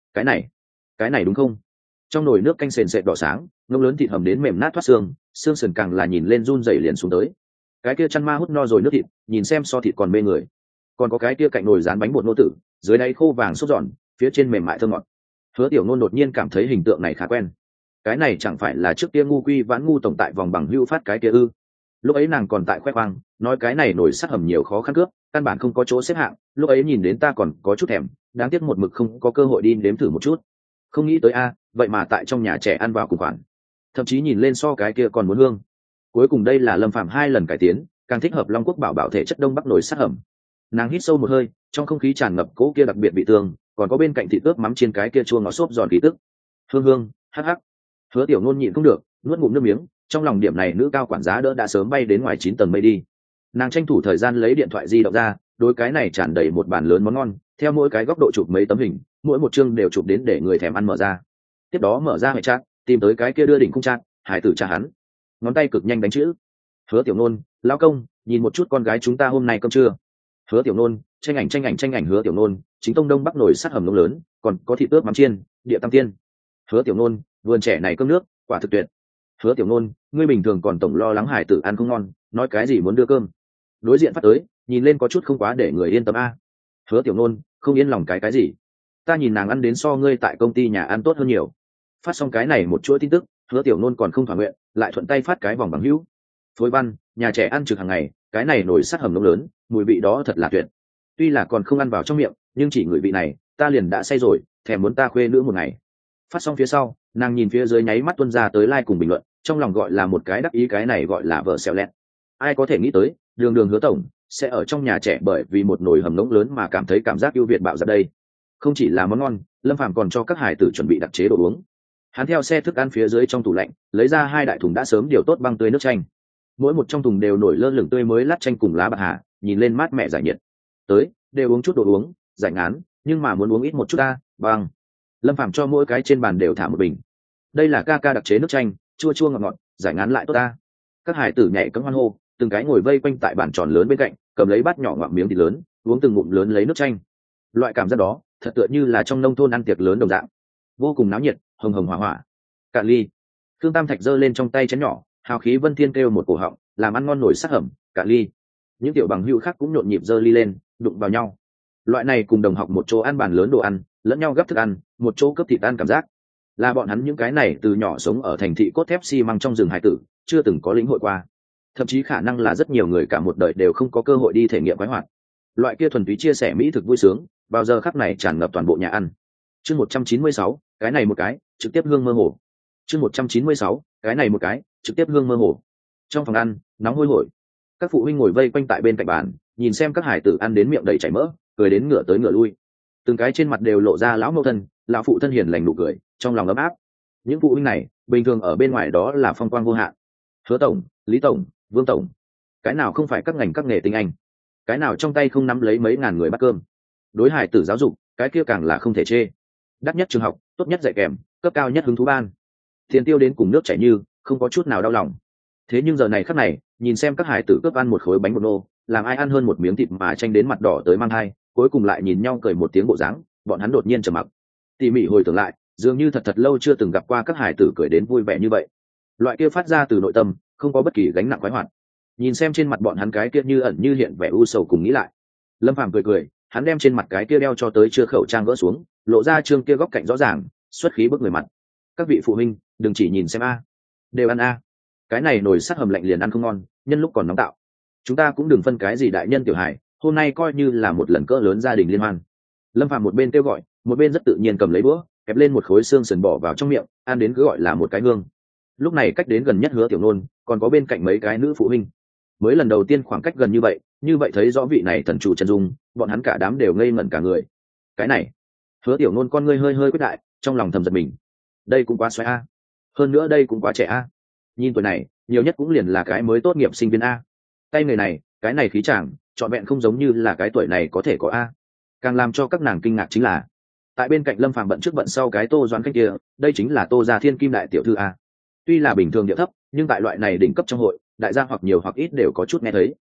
cái này đúng không? Trong nồi nước canh sền sệt đỏ sáng, ngông lớn thịt hầm đến mềm nát thoát xương, xương sườn càng là nhìn lên run rẩy liền xuống tới. Cái kia chăn ma hút no rồi nước thịt, nhìn xem so thịt còn mê người. Còn có cái kia cạnh nồi rán bánh bột nô tử, dưới đáy khô vàng sốt giòn, phía trên mềm mại thơm ngọt. Hứa Tiểu Nôn đột nhiên cảm thấy hình tượng này khá quen. Cái này chẳng phải là trước kia ngu quy vãn ngu tổng tại vòng bằng hưu phát cái kia ư? Lúc ấy nàng còn tại khoe khoang, nói cái này nồi sắt hầm nhiều khó khăn cướp, căn bản không có chỗ xếp hạng. Lúc ấy nhìn đến ta còn có chút thèm, đáng tiếc một mực không có cơ hội đi nếm thử một chút. Không nghĩ tới a, vậy mà tại trong nhà trẻ ăn vào cùng khoản, thậm chí nhìn lên so cái kia còn muốn hương. Cuối cùng đây là Lâm Phàm 2 lần cải tiến, càng thích hợp Long Quốc bảo bảo thể chất đông bắc nồi sắt hầm. Nàng hít sâu một hơi, trong không khí tràn ngập cỗ kia đặc biệt vị tương, còn có bên cạnh thịt ướp mắm chiên cái kia chua ngọt xốp giòn khí tức. Hương hương, hắc hắc. Hứa Tiểu Nôn nhịn không được, nuốt ngụm nước miếng, trong lòng điểm này nữ cao quản giá đỡ đã sớm bay đến ngoài 9 tầng mây đi. Nàng tranh thủ thời gian lấy điện thoại di động ra, đối cái này tràn đầy một bàn lớn món ngon, theo mỗi cái góc độ chụp mấy tấm hình, mỗi một chương đều chụp đến để người thèm ăn mở ra. Tiếp đó mở ra hệ chat, tìm tới cái kia đưa đỉnh cung chat, hải tử cha hắn. Ngón tay cực nhanh đánh chữ. Hứa Tiểu Nôn, lão công, nhìn một chút con gái chúng ta hôm nay cơm trưa. Hứa Tiểu Nôn, tranh ảnh Hứa Tiểu Nôn, chính tông đông bắc nổi sắt hầm nông lớn, còn có thịt ướp mắm chiên, địa tam tiên. Hứa Tiểu Nôn, vườn trẻ này cơm nước, quả thực tuyệt. Hứa Tiểu Nôn, ngươi bình thường còn tổng lo lắng hải tử ăn không ngon, nói cái gì muốn đưa cơm. Đối diện phát tới, nhìn lên có chút không quá để người yên tâm a. Hứa Tiểu Nôn, không yên lòng cái gì? Ta nhìn nàng ăn đến so ngươi tại công ty nhà ăn tốt hơn nhiều. Phát xong cái này một chuỗi tin tức, Hứa Tiểu Nôn còn không thỏa nguyện, lại thuận tay phát cái vòng bằng hữu. Phối văn, nhà trẻ ăn trực hàng ngày, cái này nổi sắt hầm nông lớn, mùi vị đó thật là tuyệt. Tuy là còn không ăn vào trong miệng, nhưng chỉ người vị này, ta liền đã say rồi, thèm muốn ta khuê nữa một ngày. Phát xong phía sau, nàng nhìn phía dưới nháy mắt tuân ra tới like cùng bình luận, trong lòng gọi là một cái đắc ý, cái này gọi là vợ xèo lẹt. Ai có thể nghĩ tới, đường đường Hứa tổng sẽ ở trong nhà trẻ bởi vì một nồi hầm nóng lớn mà cảm thấy cảm giác ưu việt bạo ra đây. Không chỉ là món ngon, Lâm Phàm còn cho các hải tử chuẩn bị đặc chế đồ uống. Hắn theo xe thức ăn phía dưới trong tủ lạnh, lấy ra 2 đại thùng đã sớm điều tốt băng tươi nước chanh. Mỗi một trong thùng đều nổi lơ lửng tươi mới lát chanh cùng lá bạc hà, nhìn lên mát mẻ giải nhiệt. Tới, đều uống chút đồ uống, giải ngán, nhưng mà muốn uống ít một chút ta, băng. Lâm Phàm cho mỗi cái trên bàn đều thả một bình. Đây là ca đặc chế nước chanh, chua chua ngọt ngọt, giải ngán lại tốt ta. Các hải tử nhảy cẫng hoan hô, từng cái ngồi vây quanh tại bàn tròn lớn bên cạnh, cầm lấy bát nhỏ ngoạm miếng thịt lớn, uống từng ngụm lớn lấy nước chanh. Loại cảm giác đó, thật tựa như là trong nông thôn ăn tiệc lớn đồng dạng, vô cùng náo nhiệt, hồng hồng hỏa hỏa. Cạn ly. Thương Tam Thạch giơ lên trong tay chén nhỏ, hào khí vân thiên kêu một cổ họng, làm ăn ngon nổi sắc hầm. Cạn ly. Những tiểu bằng hữu khác cũng nhộn nhịp giơ ly lên, đụng vào nhau. Loại này cùng đồng học một chỗ ăn bàn lớn đồ ăn, lẫn nhau gấp thức ăn, một chỗ cướp thịt ăn cảm giác, là bọn hắn những cái này từ nhỏ sống ở thành thị cốt thép xi măng trong rừng hải tử chưa từng có lĩnh hội qua, thậm chí khả năng là rất nhiều người cả một đời đều không có cơ hội đi thể nghiệm khoái hoạt. Loại kia thuần túy chia sẻ mỹ thực vui sướng, vào giờ khắc này tràn ngập toàn bộ nhà ăn. Chương 196, cái này một cái, trực tiếp hương mơ hồ. Chương 196, cái này một cái, trực tiếp hương mơ hồ. Trong phòng ăn, nóng hôi hổi. Các phụ huynh ngồi vây quanh tại bên cạnh bàn, nhìn xem các hải tử ăn đến miệng đầy chảy mỡ, cười đến ngửa tới ngửa lui. Từng cái trên mặt đều lộ ra lão mẫu thân, lão phụ thân hiền lành nụ cười, trong lòng ấm áp. Những phụ huynh này, bình thường ở bên ngoài đó là phong quang vô hạn. Hứa tổng, Lý tổng, Vương tổng, cái nào không phải các ngành các nghề tinh anh, cái nào trong tay không nắm lấy mấy ngàn người bắt cơm. Đối hải tử giáo dục, cái kia càng là không thể chê. Đắt nhất trường học, tốt nhất dạy kèm, cấp cao nhất hứng thú ban, tiền tiêu đến cùng nước chảy như, không có chút nào đau lòng. Thế nhưng giờ này khắc này, nhìn xem các hải tử cướp ăn một khối bánh bột nô, làm ai ăn hơn một miếng thịt mà tranh đến mặt đỏ tới mang hai, cuối cùng lại nhìn nhau cười một tiếng bộ dáng, bọn hắn đột nhiên trầm mặc. Tỉ mỉ hồi tưởng lại, dường như thật lâu chưa từng gặp qua các hải tử cười đến vui vẻ như vậy. Loại kia phát ra từ nội tâm, không có bất kỳ gánh nặng khoái hoạt. Nhìn xem trên mặt bọn hắn cái kia như ẩn như hiện vẻ u sầu cùng nghĩ lại, Lâm Phàm cười, hắn đem trên mặt cái kia đeo cho tới chưa khẩu trang gỡ xuống, lộ ra trương kia góc cạnh rõ ràng, xuất khí bức người mặt. Các vị phụ huynh, đừng chỉ nhìn xem a, đều ăn a. Cái này nồi sắt hầm lạnh liền ăn không ngon, nhân lúc còn nóng tạo. Chúng ta cũng đừng phân cái gì đại nhân tiểu hài, hôm nay coi như là một lần cỡ lớn gia đình liên hoan. Lâm Phàm một bên kêu gọi, một bên rất tự nhiên cầm lấy đũa, kẹp lên một khối xương sườn bỏ vào trong miệng, ăn đến cứ gọi là một cái hương. Lúc này cách đến gần nhất Hứa Tiểu Nôn, còn có bên cạnh mấy cái nữ phụ huynh. Mới lần đầu tiên khoảng cách gần như vậy thấy rõ vị này thần chủ chân dung, bọn hắn cả đám đều ngây ngẩn cả người. Cái này, Hứa Tiểu Nôn con ngươi hơi hơi quyết đại, trong lòng thầm giật mình. Đây cũng quá xoáy a. Hơn nữa đây cũng quá trẻ a. Nhìn tuổi này, nhiều nhất cũng liền là cái mới tốt nghiệp sinh viên a. Tay người này, cái này khí chàng, trọn vẹn không giống như là cái tuổi này có thể có a. Càng làm cho các nàng kinh ngạc chính là, tại bên cạnh Lâm Phàm bận trước bận sau cái Tô Doãn Khách kia, đây chính là Tô gia thiên kim đại tiểu thư a. Tuy là bình thường địa thấp, nhưng tại loại này đỉnh cấp trong hội, đại gia hoặc nhiều hoặc ít đều có chút nghe thấy.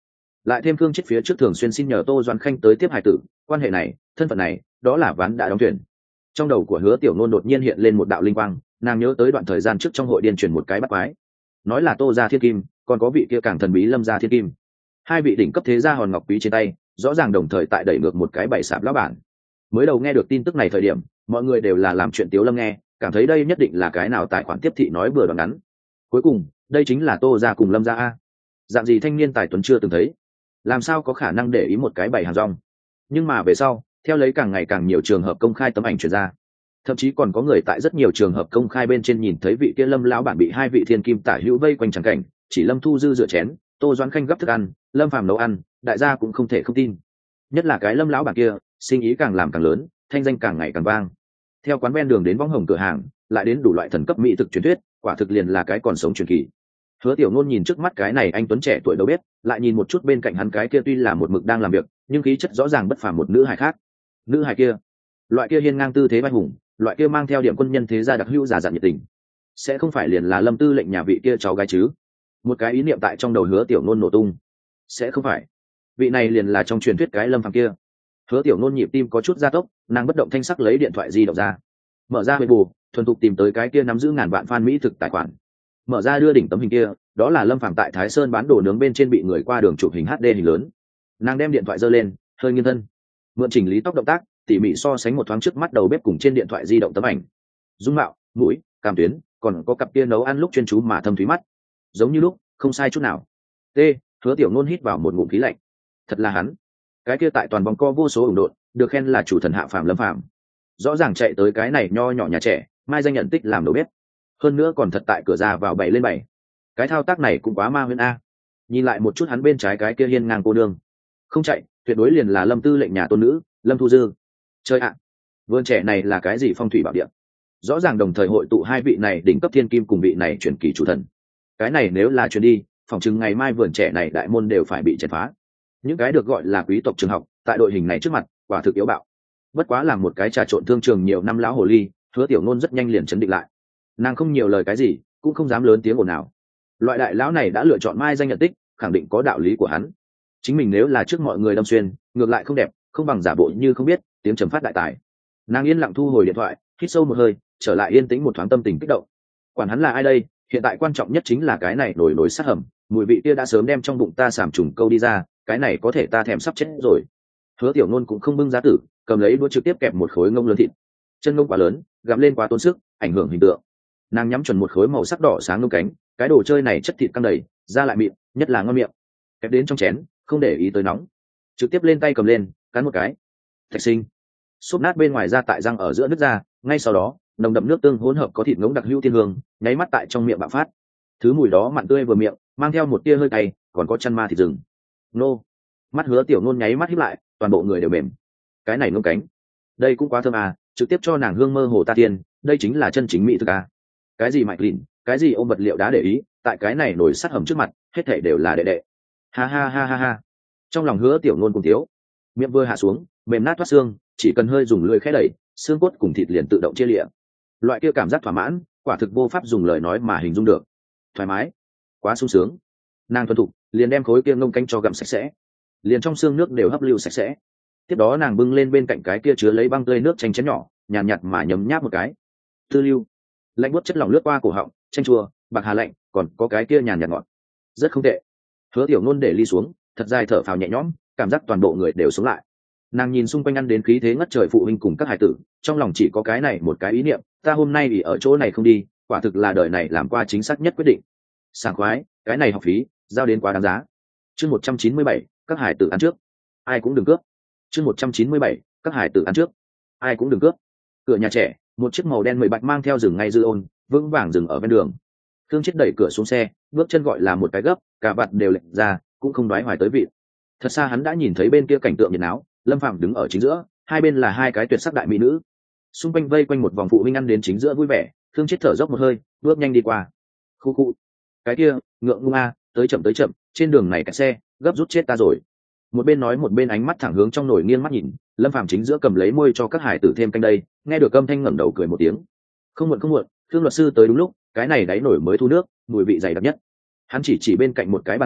lại thêm Khương Chết phía trước thường xuyên xin nhờ Tô Doãn Khanh tới tiếp hài tử, quan hệ này, thân phận này, đó là ván đã đóng thuyền. Trong đầu của Hứa Tiểu Nôn đột nhiên hiện lên một đạo linh quang, nàng nhớ tới đoạn thời gian trước trong hội điên truyền một cái bắt quái, nói là Tô gia thiên kim, còn có vị kia càng thần bí Lâm gia thiên kim, hai vị đỉnh cấp thế gia hòn ngọc quý trên tay, rõ ràng đồng thời tại đẩy ngược một cái bảy sạp lão bản. Mới đầu nghe được tin tức này thời điểm, mọi người đều là làm chuyện tiếu lâm nghe, cảm thấy đây nhất định là cái nào tài khoản tiếp thị nói bừa đoạn ngắn. Cuối cùng, đây chính là Tô gia cùng Lâm gia a. Dạng gì thanh niên tài tuấn chưa từng thấy, làm sao có khả năng để ý một cái bảy hàng rong. Nhưng mà về sau, theo lấy càng ngày càng nhiều trường hợp công khai tấm ảnh truyền ra, thậm chí còn có người tại rất nhiều trường hợp công khai bên trên nhìn thấy vị kia Lâm lão bản bị hai vị thiên kim tả hữu vây quanh trắng cảnh, chỉ Lâm Thu Dư rửa chén, Tô Doãn Khanh gấp thức ăn, Lâm Phàm nấu ăn, đại gia cũng không thể không tin. Nhất là cái Lâm lão bản kia, sinh ý càng làm càng lớn, thanh danh càng ngày càng vang. Theo quán ven đường đến võng hồng cửa hàng, lại đến đủ loại thần cấp mỹ thực truyền thuyết, quả thực liền là cái còn sống truyền kỳ. Hứa Tiểu Nôn nhìn trước mắt cái này anh tuấn trẻ tuổi đâu biết, lại nhìn một chút bên cạnh hắn cái kia tuy là một mực đang làm việc, nhưng khí chất rõ ràng bất phàm một nữ hài khác. Nữ hài kia, loại kia hiên ngang tư thế vai hùng, loại kia mang theo điểm quân nhân thế gia đặc hữu giả dặn nhiệt tình, sẽ không phải liền là Lâm tư lệnh nhà vị kia cháu gái chứ? Một cái ý niệm tại trong đầu Hứa Tiểu Nôn nổ tung. Sẽ không phải, vị này liền là trong truyền thuyết cái Lâm Phàm kia. Hứa Tiểu Nôn nhịp tim có chút gia tốc, nàng bất động thanh sắc lấy điện thoại di động ra, mở ra Weibo, thuần thục tìm tới cái kia nắm giữ ngàn vạn fan mỹ thực tài khoản. Mở ra đưa đỉnh tấm hình kia, đó là Lâm Phàm tại Thái Sơn bán đồ nướng bên trên bị người qua đường chụp hình HD hình lớn. Nàng đem điện thoại giơ lên, hơi nghiêng thân, mượn chỉnh lý tóc động tác, tỉ mỉ so sánh một thoáng trước mắt đầu bếp cùng trên điện thoại di động tấm ảnh. Dung mạo, mũi, cằm tuyến, còn có cặp kia nấu ăn lúc chuyên chú mà thâm thúy mắt, giống như lúc, không sai chút nào. Hứa Tiểu Nôn hít vào một ngụm khí lạnh. Thật là hắn, cái kia tại toàn vòng co vô số ủng độn, được khen là chủ thần hạ phàm Lâm Phàm, rõ ràng chạy tới cái này nho nhỏ nhà trẻ, mai danh nhận tích làm đầu bếp, hơn nữa còn thật tại cửa ra vào bảy lên bảy. Cái thao tác này cũng quá ma huyễn a. Nhìn lại một chút hắn bên trái cái kia hiên ngang cô nương, không chạy, tuyệt đối liền là Lâm tư lệnh nhà tôn nữ, Lâm Thu Dư. Chơi ạ, vườn trẻ này là cái gì phong thủy bảo địa? Rõ ràng đồng thời hội tụ hai vị này đỉnh cấp thiên kim cùng vị này truyền kỳ chủ thần. Cái này nếu là truyền đi, phỏng chừng ngày mai vườn trẻ này đại môn đều phải bị triệt phá. Những cái được gọi là quý tộc trường học, tại đội hình này trước mặt, quả thực yếu bạo. Bất quá là một cái trà trộn thương trường nhiều năm lão hồ ly, Hứa Tiểu Nôn rất nhanh liền chấn định lại. Nàng không nhiều lời cái gì, cũng không dám lớn tiếng ồn nào. Loại đại lão này đã lựa chọn mai danh nhận tích, khẳng định có đạo lý của hắn. Chính mình nếu là trước mọi người đâm xuyên, ngược lại không đẹp, không bằng giả bộ như không biết, tiếng trầm phát đại tài. Nàng yên lặng thu hồi điện thoại, hít sâu một hơi, trở lại yên tĩnh một thoáng tâm tình kích động. Quản hắn là ai đây, hiện tại quan trọng nhất chính là cái này nổi sát hầm, mùi vị kia đã sớm đem trong bụng ta sàm trùng câu đi ra, cái này có thể ta thèm sắp chết rồi. Hứa Tiểu Nôn cũng không bưng giá tử, cầm lấy đũa trực tiếp kẹp một khối ngông lớn thịt. Chân ngông quá lớn, gặm lên quá tốn sức, ảnh hưởng hình tượng. Nàng nhắm chuẩn một khối màu sắc đỏ sáng ngông cánh, cái đồ chơi này chất thịt căng đầy, da lại mịn, nhất là ngon miệng. Kẹp đến trong chén, không để ý tới nóng, trực tiếp lên tay cầm lên, cắn một cái. Thạch sinh, xốp nát bên ngoài ra tại răng ở giữa nước ra, ngay sau đó, nồng đậm nước tương hỗn hợp có thịt ngỗng đặc hữu thiên hương, nháy mắt tại trong miệng bạo phát. Thứ mùi đó mặn tươi vừa miệng, mang theo một tia hơi cay, còn có chăn ma thịt rừng. Nô, mắt Hứa Tiểu Nôn nháy mắt híp lại, toàn bộ người đều mềm. Cái này ngông cánh, đây cũng quá thơm à, trực tiếp cho nàng hương mơ hồ ta tiên, đây chính là chân chính mỹ thực à. Cái gì mạch lìn, cái gì ôm vật liệu đá để ý, tại cái này nổi sát hầm trước mặt, hết thảy đều là đệ đệ. Ha ha ha ha ha. Trong lòng Hứa Tiểu Nôn cùng thiếu, miệng vừa hạ xuống, mềm nát thoát xương, chỉ cần hơi dùng lưỡi khẽ đẩy, xương cốt cùng thịt liền tự động chia liệm. Loại kia cảm giác thỏa mãn, quả thực vô pháp dùng lời nói mà hình dung được. Thoải mái, quá sung sướng. Nàng thuần thục, liền đem khối kia ngông canh cho gặm sạch sẽ, liền trong xương nước đều hấp lưu sạch sẽ. Tiếp đó nàng bưng lên bên cạnh cái kia chứa lấy băng tươi nước chanh chén nhỏ, nhàn nhạt mà nhấm nháp một cái. Tư lưu, lạnh buốt chất lỏng lướt qua cổ họng, chanh chua, bạc hà lạnh, còn có cái kia nhàn nhạt ngọt, rất không tệ. Hứa Tiểu Nôn để ly xuống, thật dài thở phào nhẹ nhõm, cảm giác toàn bộ người đều sống lại. Nàng nhìn xung quanh ăn đến khí thế ngất trời phụ huynh cùng các hải tử, trong lòng chỉ có cái này một cái ý niệm, ta hôm nay vì ở chỗ này không đi, quả thực là đời này làm qua chính xác nhất quyết định. Sảng khoái, cái này học phí giao đến quá đáng giá. Chương 197, các hải tử ăn trước, ai cũng đừng cướp. Chương 197, các hải tử ăn trước, ai cũng đừng cướp. Cửa nhà trẻ, một chiếc màu đen 10 bạch mang theo rừng ngay dư ôn, vững vàng dừng ở bên đường. Thương Chết đẩy cửa xuống xe, bước chân gọi là một cái gấp, cả vạt đều lệch ra, cũng không đoái hoài tới vị. Thật xa hắn đã nhìn thấy bên kia cảnh tượng nhiệt náo, Lâm Phàm đứng ở chính giữa, hai bên là hai cái tuyệt sắc đại mỹ nữ, xung quanh vây quanh một vòng phụ huynh ăn đến chính giữa vui vẻ. Thương Chết thở dốc một hơi, bước nhanh đi qua. Khu khu, cái kia ngượng ngung a, tới chậm, trên đường này kẹt xe, gấp rút chết ta rồi. Một bên nói một bên ánh mắt thẳng hướng trong nồi nghiêng mắt nhìn. Lâm Phàm chính giữa cầm lấy môi cho các hải tử thêm canh đây, nghe được âm thanh ngẩng đầu cười một tiếng. Không muộn, Thương luật sư tới đúng lúc, cái này đáy nồi mới thu nước, mùi vị dày đặc nhất. Hắn chỉ bên cạnh một cái bàn nhỏ,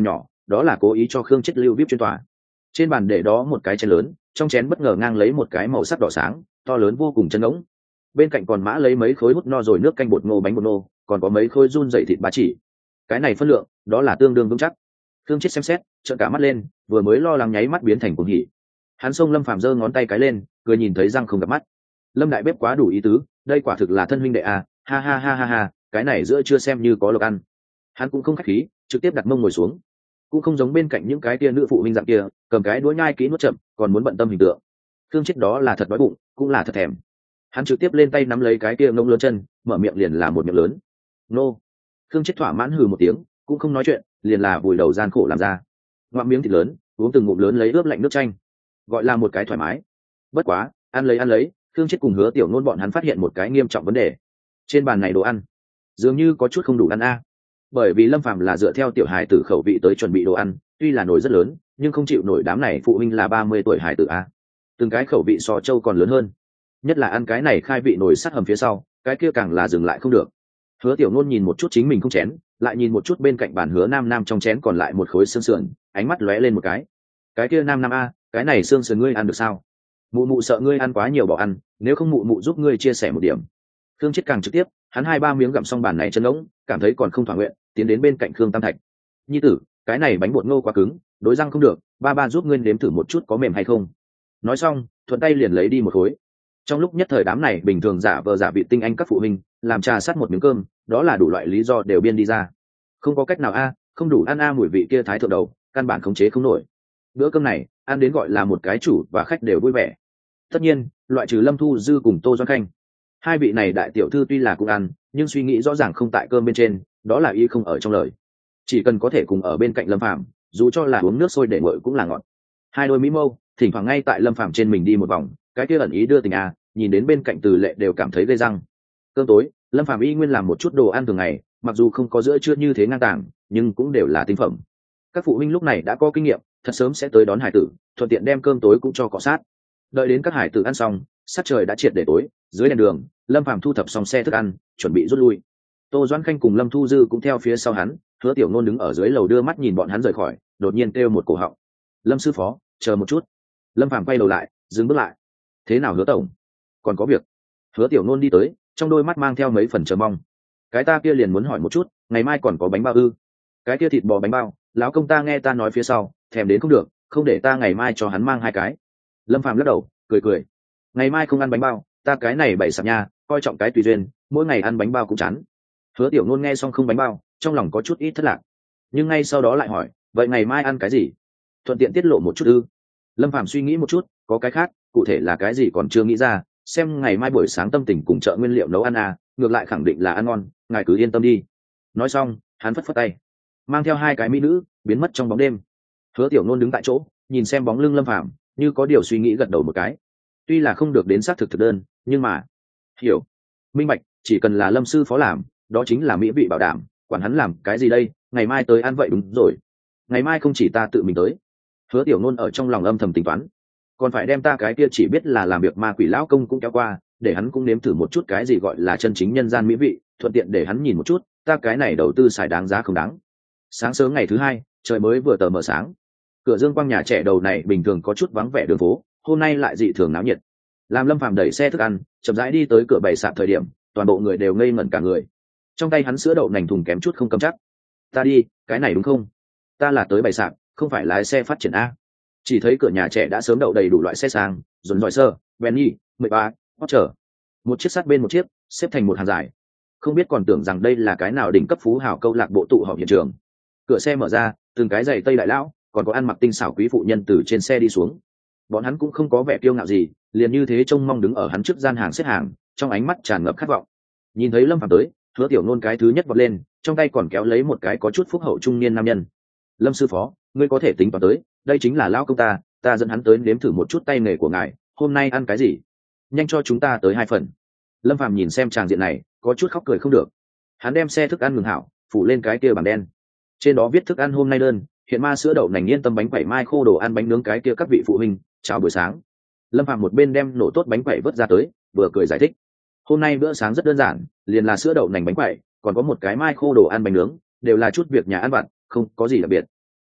đó là cố ý cho Khương Chết lưu vip chuyên tòa. Trên bàn để đó một cái chén lớn, trong chén bất ngờ ngang lấy một cái màu sắc đỏ sáng to lớn vô cùng chân ngỗng, bên cạnh còn mã lấy mấy khối hút no rồi nước canh bột ngô bánh bột ngô, còn có mấy khối run dậy thịt ba chỉ. Cái này phân lượng đó là tương đương vững chắc. Khương Chết xem xét trợn cả mắt lên, vừa mới lo lắng nháy mắt biến thành cuồng hỉ. Hắn xông Lâm Phàm giơ ngón tay cái lên, cười nhìn thấy răng không gặp mắt. Lâm đại bếp quá đủ ý tứ, đây quả thực là thân huynh đệ à, ha ha ha ha ha, cái này giữa chưa xem như có lộc ăn. Hắn cũng không khách khí, trực tiếp đặt mông ngồi xuống, cũng không giống bên cạnh những cái tia nữ phụ huynh dạng kia cầm cái đũa nhai kỹ nuốt chậm, còn muốn bận tâm hình tượng. Khương Chết đó là thật đói bụng, cũng là thật thèm. Hắn trực tiếp lên tay nắm lấy cái kia ngông lớn chân, mở miệng liền là một miệng lớn. Nô. Khương Chết thỏa mãn hừ một tiếng, cũng không nói chuyện, liền là vùi đầu gian khổ làm ra. Ngoạm miếng thịt lớn, uống từng ngụm lớn lấy ướp lạnh nước chanh, gọi là một cái thoải mái. Bất quá, ăn lấy, Khương Chết cùng Hứa Tiểu Nôn bọn hắn phát hiện một cái nghiêm trọng vấn đề. Trên bàn này đồ ăn dường như có chút không đủ ăn a. Bởi vì Lâm Phàm là dựa theo tiểu hài tử khẩu vị tới chuẩn bị đồ ăn, tuy là nồi rất lớn, nhưng không chịu nổi đám này phụ huynh là 30 tuổi hài tử a. Từng cái khẩu vị so trâu còn lớn hơn. Nhất là ăn cái này khai vị nồi sắt hầm phía sau, cái kia càng là dừng lại không được. Hứa Tiểu Nôn nhìn một chút chính mình không chén, lại nhìn một chút bên cạnh bàn Hứa Nam Nam trong chén còn lại một khối xương sườn, ánh mắt lóe lên một cái kia Nam Nam a, cái này xương sườn ngươi ăn được sao? Mụ mụ sợ ngươi ăn quá nhiều bỏ ăn, nếu không mụ mụ giúp ngươi chia sẻ một điểm. Khương Chết càng trực tiếp, hắn 2-3 miếng gặm xong bàn này chân ngỗng, cảm thấy còn không thỏa nguyện, tiến đến bên cạnh Khương Tam Thạch. Nhi tử, cái này bánh bột ngô quá cứng, đối răng không được, ba giúp ngươi nếm thử một chút có mềm hay không. Nói xong, thuận tay liền lấy đi một khối. Trong lúc nhất thời đám này bình thường giả vờ giả vị tinh anh các phụ huynh làm trà sát một miếng cơm, đó là đủ loại lý do đều biên đi ra. Không có cách nào a, không đủ ăn a, mùi vị kia thái thượng đầu, căn bản khống chế không nổi. Bữa cơm này ăn đến gọi là một cái chủ và khách đều vui vẻ. Tất nhiên, loại trừ Lâm Thu Dư cùng Tô Doan Khanh, hai vị này đại tiểu thư tuy là cũng ăn, nhưng suy nghĩ rõ ràng không tại cơm bên trên, đó là ý không ở trong lời. Chỉ cần có thể cùng ở bên cạnh Lâm Phàm, dù cho là uống nước sôi để nguội cũng là ngọt. Hai đôi mỹ mâu thỉnh thoảng ngay tại Lâm Phàm trên mình đi một vòng, cái kia ẩn ý đưa tình à, nhìn đến bên cạnh Từ Lệ đều cảm thấy gây răng. Cơm tối, Lâm Phàm y nguyên làm một chút đồ ăn thường ngày, mặc dù không có giữa trưa như thế ngang tàng, nhưng cũng đều là tinh phẩm. Các phụ huynh lúc này đã có kinh nghiệm, thật sớm sẽ tới đón hải tử, thuận tiện đem cơm tối cũng cho cọ sát. Đợi đến các hải tử ăn xong, sắc trời đã triệt để tối, dưới đèn đường, Lâm Phàm thu thập xong xe thức ăn, chuẩn bị rút lui. Tô Doãn Khanh cùng Lâm Thu Dư cũng theo phía sau hắn, Hứa Tiểu Nôn đứng ở dưới lầu đưa mắt nhìn bọn hắn rời khỏi, đột nhiên kêu một cổ họng. Lâm sư phó, chờ một chút. Lâm Phàm quay đầu lại, dừng bước lại. Thế nào Hứa tổng? Còn có việc? Hứa Tiểu Nôn đi tới, trong đôi mắt mang theo mấy phần chờ mong. Cái ta kia liền muốn hỏi một chút, ngày mai còn có bánh bao ư? Cái kia thịt bò bánh bao, lão công ta nghe ta nói phía sau, thèm đến không được, không để ta ngày mai cho hắn mang 2 cái. Lâm Phàm lắc đầu, cười. Ngày mai không ăn bánh bao, ta cái này bày sạp nha, coi trọng cái tùy duyên, mỗi ngày ăn bánh bao cũng chán. Hứa Tiểu Nôn nghe xong không bánh bao, trong lòng có chút ít thất lạc, nhưng ngay sau đó lại hỏi, vậy ngày mai ăn cái gì? Thuận tiện tiết lộ một chút ư? Lâm Phàm suy nghĩ một chút, có cái khác, cụ thể là cái gì còn chưa nghĩ ra, xem ngày mai buổi sáng tâm tình cùng chợ nguyên liệu nấu ăn à, ngược lại khẳng định là ăn ngon, ngài cứ yên tâm đi. Nói xong, hắn phất tay, mang theo 2 cái mỹ nữ biến mất trong bóng đêm. Hứa Tiểu Nôn đứng tại chỗ, nhìn xem bóng lưng Lâm Phàm, như có điều suy nghĩ gật đầu một cái. Tuy là không được đến xác thực thực đơn, nhưng mà hiểu, minh bạch, chỉ cần là Lâm sư phó làm, đó chính là mỹ vị bảo đảm, quản hắn làm cái gì đây, ngày mai tới ăn vậy đúng rồi. Ngày mai không chỉ ta tự mình tới. Hứa Tiểu Nôn ở trong lòng âm thầm tính toán, còn phải đem ta cái kia chỉ biết là làm việc ma quỷ lão công cũng kéo qua, để hắn cũng nếm thử một chút cái gì gọi là chân chính nhân gian mỹ vị, thuận tiện để hắn nhìn một chút ta cái này đầu tư xài đáng giá không đáng. Sáng sớm ngày thứ 2, trời mới vừa tờ mờ sáng, cửa Dương Quang nhà trẻ đầu này bình thường có chút vắng vẻ đường phố, hôm nay lại dị thường náo nhiệt. Làm Lâm Phàm đẩy xe thức ăn chậm rãi đi tới cửa bày sạp thời điểm, toàn bộ người đều ngây ngẩn cả người. Trong tay hắn sữa đậu nành thùng kém chút không cầm chắc. Ta đi, cái này đúng không? Ta là tới bày sạp, không phải lái xe phát triển a. Chỉ thấy cửa nhà trẻ đã sớm đậu đầy đủ loại xe sang, dồn dọi sơ, Benny, 13, Porsche. Một chiếc sát bên một chiếc, xếp thành một hàng dài. Không biết còn tưởng rằng đây là cái nào đỉnh cấp phú hào câu lạc bộ tụ họp hiện trường. Cửa xe mở ra, từng cái giày tây đại lão, còn có ăn mặc tinh xảo quý phụ nhân từ trên xe đi xuống. Bọn hắn cũng không có vẻ kiêu ngạo gì, liền như thế trông mong đứng ở hắn trước gian hàng xếp hàng, trong ánh mắt tràn ngập khát vọng. Nhìn thấy Lâm Phàm tới, Hứa Tiểu Nôn cái thứ nhất vọt lên, trong tay còn kéo lấy một cái có chút phúc hậu trung niên nam nhân. Lâm sư phó, ngươi có thể tính toán tới, đây chính là lão công ta dẫn hắn tới nếm thử một chút tay nghề của ngài, hôm nay ăn cái gì? Nhanh cho chúng ta tới 2 phần. Lâm Phàm nhìn xem tràng diện này, có chút khóc cười không được. Hắn đem xe thức ăn ngừng hảo, phủ lên cái kia bảng đen. Trên đó viết thức ăn hôm nay đơn, hiện ma sữa đậu nành yên tâm bánh quẩy mai khô đồ ăn bánh nướng cái kia các vị phụ huynh, chào buổi sáng. Lâm Phàm một bên đem nổ tốt bánh quẩy vớt ra tới, vừa cười giải thích. Hôm nay bữa sáng rất đơn giản, liền là sữa đậu nành bánh quẩy, còn có một cái mai khô đồ ăn bánh nướng, đều là chút việc nhà ăn vặt, không có gì đặc biệt.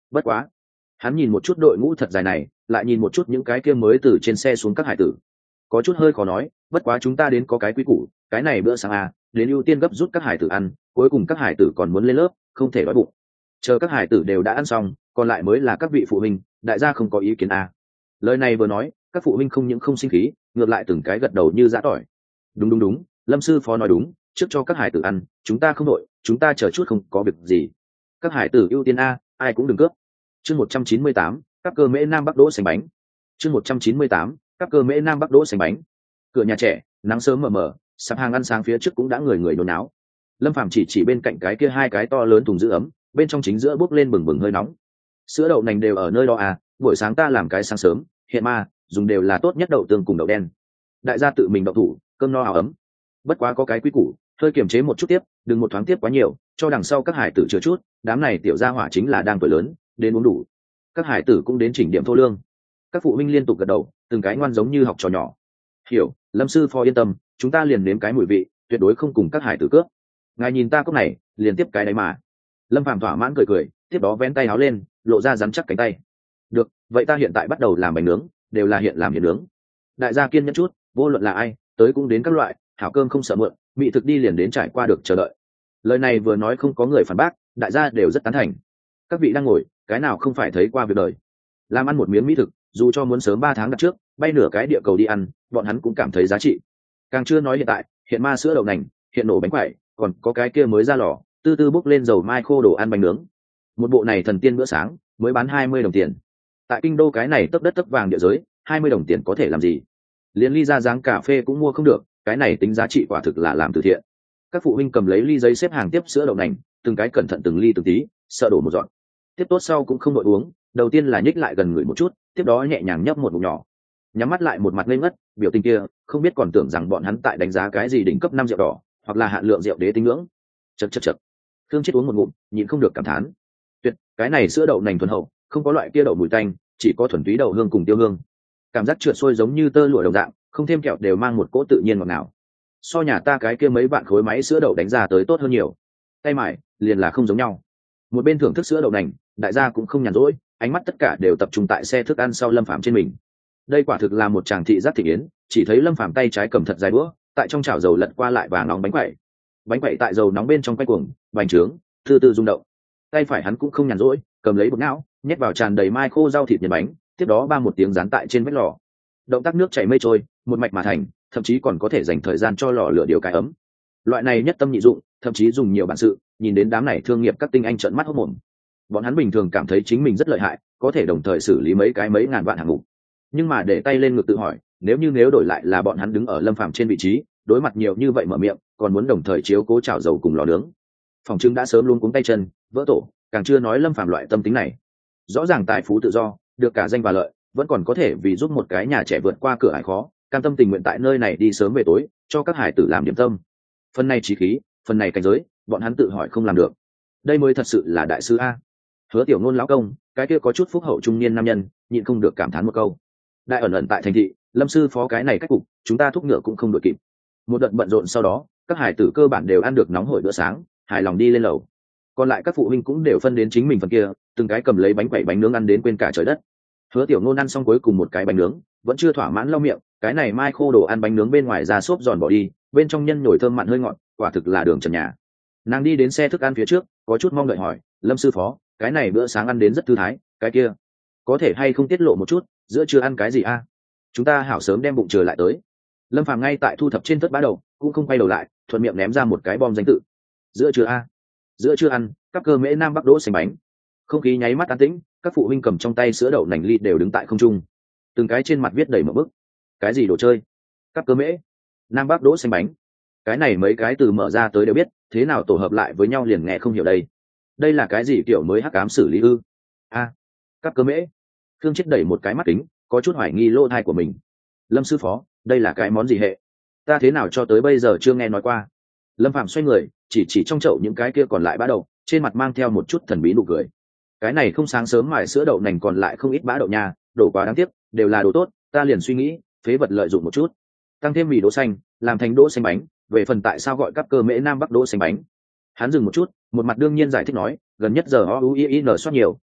Bất quá, hắn nhìn một chút đội ngũ thật dài này, lại nhìn một chút những cái kia mới từ trên xe xuống các hải tử, có chút hơi khó nói. Bất quá chúng ta đến có cái quý củ, cái này bữa sáng à, đến ưu tiên gấp rút các hải tử ăn, cuối cùng các hải tử còn muốn lên lớp, không thể đói bụng. Chờ các hải tử đều đã ăn xong, còn lại mới là các vị phụ huynh, đại gia không có ý kiến à. Lời này vừa nói, các phụ huynh không những không sinh khí, ngược lại từng cái gật đầu như giã tỏi. Đúng đúng đúng, Lâm sư phó nói đúng, trước cho các hải tử ăn, chúng ta không đội, chúng ta chờ chút không có việc gì. Các hải tử ưu tiên a, ai cũng đừng cướp. Chương 198, các cơ mễ nam bắc đỗ xanh bánh. Chương 198, các cơ mễ nam bắc đỗ xanh bánh. Cửa nhà trẻ, nắng sớm mờ mờ, sạp hàng ăn sáng phía trước cũng đã người người nôn náo. Lâm Phàm chỉ bên cạnh cái kia hai cái to lớn thùng giữ ấm, bên trong chính giữa bốc lên bừng bừng hơi nóng. Sữa đậu nành đều ở nơi đó à, buổi sáng ta làm cái sáng sớm, hiện ma, dùng đều là tốt nhất đậu tương cùng đậu đen. Đại gia tự mình đậu thủ, cơm no áo ấm. Bất quá có cái quý củ, hơi kiềm chế một chút tiếp, đừng một thoáng tiếp quá nhiều, cho đằng sau các hải tử chừa chút, đám này tiểu gia hỏa chính là đang tuổi lớn, đến uống đủ. Các hải tử cũng đến chỉnh điểm thô lương. Các phụ huynh liên tục gật đầu, từng cái ngoan giống như học trò nhỏ. Hiểu, Lâm sư phó yên tâm, chúng ta liền nếm cái mùi vị, tuyệt đối không cùng các hải tử cướp. Ngài nhìn ta cốc này, liền tiếp cái đấy mà. Lâm Phàm thỏa mãn cười cười, tiếp đó vén tay áo lên, lộ ra rắn chắc cánh tay. Được, vậy ta hiện tại bắt đầu làm bánh nướng, đều là hiện làm hiện nướng. Đại gia kiên nhẫn chút, vô luận là ai, tới cũng đến các loại, hảo cơm không sợ mượn, mỹ thực đi liền đến trải qua được chờ đợi. Lời này vừa nói không có người phản bác, đại gia đều rất tán thành. Các vị đang ngồi, cái nào không phải thấy qua việc đời. Làm ăn một miếng mỹ thực, dù cho muốn sớm 3 tháng đặt trước, bay nửa cái địa cầu đi ăn, bọn hắn cũng cảm thấy giá trị. Càng chưa nói hiện tại, hiện ma sữa đậu nành, hiện nổ bánh quẩy, còn có cái kia mới ra lò, từ từ bốc lên dầu mai khô đồ ăn bánh nướng. Một bộ này thần tiên bữa sáng, mới bán 20 đồng tiền. Tại kinh đô cái này tấp đất tấp vàng địa giới, 20 đồng tiền có thể làm gì? Liên ly ra dáng cà phê cũng mua không được, cái này tính giá trị quả thực là làm từ thiện. Các phụ huynh cầm lấy ly giấy xếp hàng tiếp sữa đậu nành, từng cái cẩn thận từng ly từng tí, sợ đổ một giọt. Tiếp tốt sau cũng không đội uống, đầu tiên là nhích lại gần người một chút, tiếp đó nhẹ nhàng nhấp một ngụm nhỏ, nhắm mắt lại một mặt ngây ngất, biểu tình kia không biết còn tưởng rằng bọn hắn tại đánh giá cái gì đỉnh cấp 5 rượu đỏ, hoặc là hạn lượng rượu đế tinh ngưỡng. Chậc chậc chậc. Thương Chết uống một ngụm, nhịn không được cảm thán. Tuyệt, cái này sữa đậu nành thuần hậu, không có loại kia đậu mùi tanh, chỉ có thuần túy đậu hương cùng tiêu hương. Cảm giác trượt xuôi giống như tơ lụa đồng dạng, không thêm kẹo đều mang một cỗ tự nhiên ngọt ngào. So nhà ta cái kia mấy bạn khối máy sữa đậu đánh ra tới tốt hơn nhiều. Tay mải liền là không giống nhau. Một bên thưởng thức sữa đậu nành, đại gia cũng không nhàn rỗi, ánh mắt tất cả đều tập trung tại xe thức ăn sau Lâm Phàm trên mình. Đây quả thực là một tràng thị giác thị yến, chỉ thấy Lâm Phàm tay trái cầm thật dài đũa, tại trong chảo dầu lật qua lại vàng nóng bánh quẩy. Bánh quẩy tại dầu nóng bên trong quay cuồng, bành trướng, từ từ rung động. Tay phải hắn cũng không nhàn rỗi, cầm lấy bột não, nhét vào tràn đầy mai khô rau thịt nhân bánh, tiếp đó ba một tiếng dán tại trên vách lò. Động tác nước chảy mây trôi, một mạch mà thành, thậm chí còn có thể dành thời gian cho lò lửa điều cái ấm. Loại này nhất tâm nhị dụng, thậm chí dùng nhiều bản sự, nhìn đến đám này thương nghiệp các tinh anh trợn mắt hốt mồm. Bọn hắn bình thường cảm thấy chính mình rất lợi hại, có thể đồng thời xử lý mấy ngàn vạn hạng mục. Nhưng mà để tay lên ngực tự hỏi, nếu đổi lại là bọn hắn đứng ở Lâm Phàm trên vị trí, đối mặt nhiều như vậy mở miệng, còn muốn đồng thời chiếu cố chảo dầu cùng lò nướng, phòng trưng đã sớm luống cuống tay chân, vỡ tổ, càng chưa nói Lâm Phàm loại tâm tính này. Rõ ràng tài phú tự do, được cả danh và lợi, vẫn còn có thể vì giúp một cái nhà trẻ vượt qua cửa ải khó, cam tâm tình nguyện tại nơi này đi sớm về tối, cho các hải tử làm điểm tâm. Phần này chí khí, phần này cảnh giới, bọn hắn tự hỏi không làm được. Đây mới thật sự là đại sư a. Hứa Tiểu Nôn lão công, cái kia có chút phúc hậu trung niên nam nhân, nhịn không được cảm thán một câu. Đại ẩn tại thành thị, Lâm sư phó cái này cách cục, chúng ta thúc ngựa cũng không đội kịp. Một đợt bận rộn sau đó, các hải tử cơ bản đều ăn được nóng hổi bữa sáng, hài lòng đi lên lầu. Còn lại các phụ huynh cũng đều phân đến chính mình phần kia, từng cái cầm lấy bánh quẩy bánh nướng ăn đến quên cả trời đất. Hứa Tiểu Nôn ăn xong cuối cùng một cái bánh nướng, vẫn chưa thỏa mãn lau miệng, cái này mai khô đồ ăn bánh nướng bên ngoài ra xốp giòn bỏ đi, bên trong nhân nhồi thơm mặn hơi ngọt, quả thực là đường trần nhà. Nàng đi đến xe thức ăn phía trước, có chút mong đợi hỏi, Lâm sư phó, cái này bữa sáng ăn đến rất thư thái, cái kia có thể hay không tiết lộ một chút, giữa trưa ăn cái gì a? Chúng ta hảo sớm đem bụng trời lại tới. Lâm Phàm ngay tại thu thập trên tất bá đầu, cũng không quay đầu lại, thuận miệng ném ra một cái bom danh tự. Giữa trưa a? Giữa trưa ăn các cơ mễ nam bắc đỗ xanh bánh. Không khí nháy mắt an tĩnh, các phụ huynh cầm trong tay sữa đậu nành ly đều đứng tại không trung, từng cái trên mặt viết đầy một bức. Cái gì đồ chơi? Các cơ mễ nam bắc đỗ xanh bánh. Cái này mấy cái từ mở ra tới đều biết, thế nào tổ hợp lại với nhau liền nghe không hiểu đây. Đây là cái gì kiểu mới hắc ám xử lý ư? A, các cơ mễ. Thương Chết đẩy một cái mắt kính, có chút hoài nghi lỗ thai của mình. Lâm sư phó, đây là cái món gì hệ? Ta thế nào cho tới bây giờ chưa nghe nói qua. Lâm Phạm xoay người, chỉ trong chậu những cái kia còn lại bã đậu, trên mặt mang theo một chút thần bí nụ cười. Cái này không sáng sớm mài sữa đậu nành còn lại không ít bã đậu nha, đổ quá đáng tiếc, đều là đồ tốt, ta liền suy nghĩ, phế vật lợi dụng một chút, tăng thêm mì đỗ xanh, làm thành đỗ xanh bánh. Về phần tại sao gọi các cơ mễ nam bắc đỗ xanh bánh, hắn dừng một chút, một mặt đương nhiên giải thích nói, gần nhất giờ o u i n soát nhiều,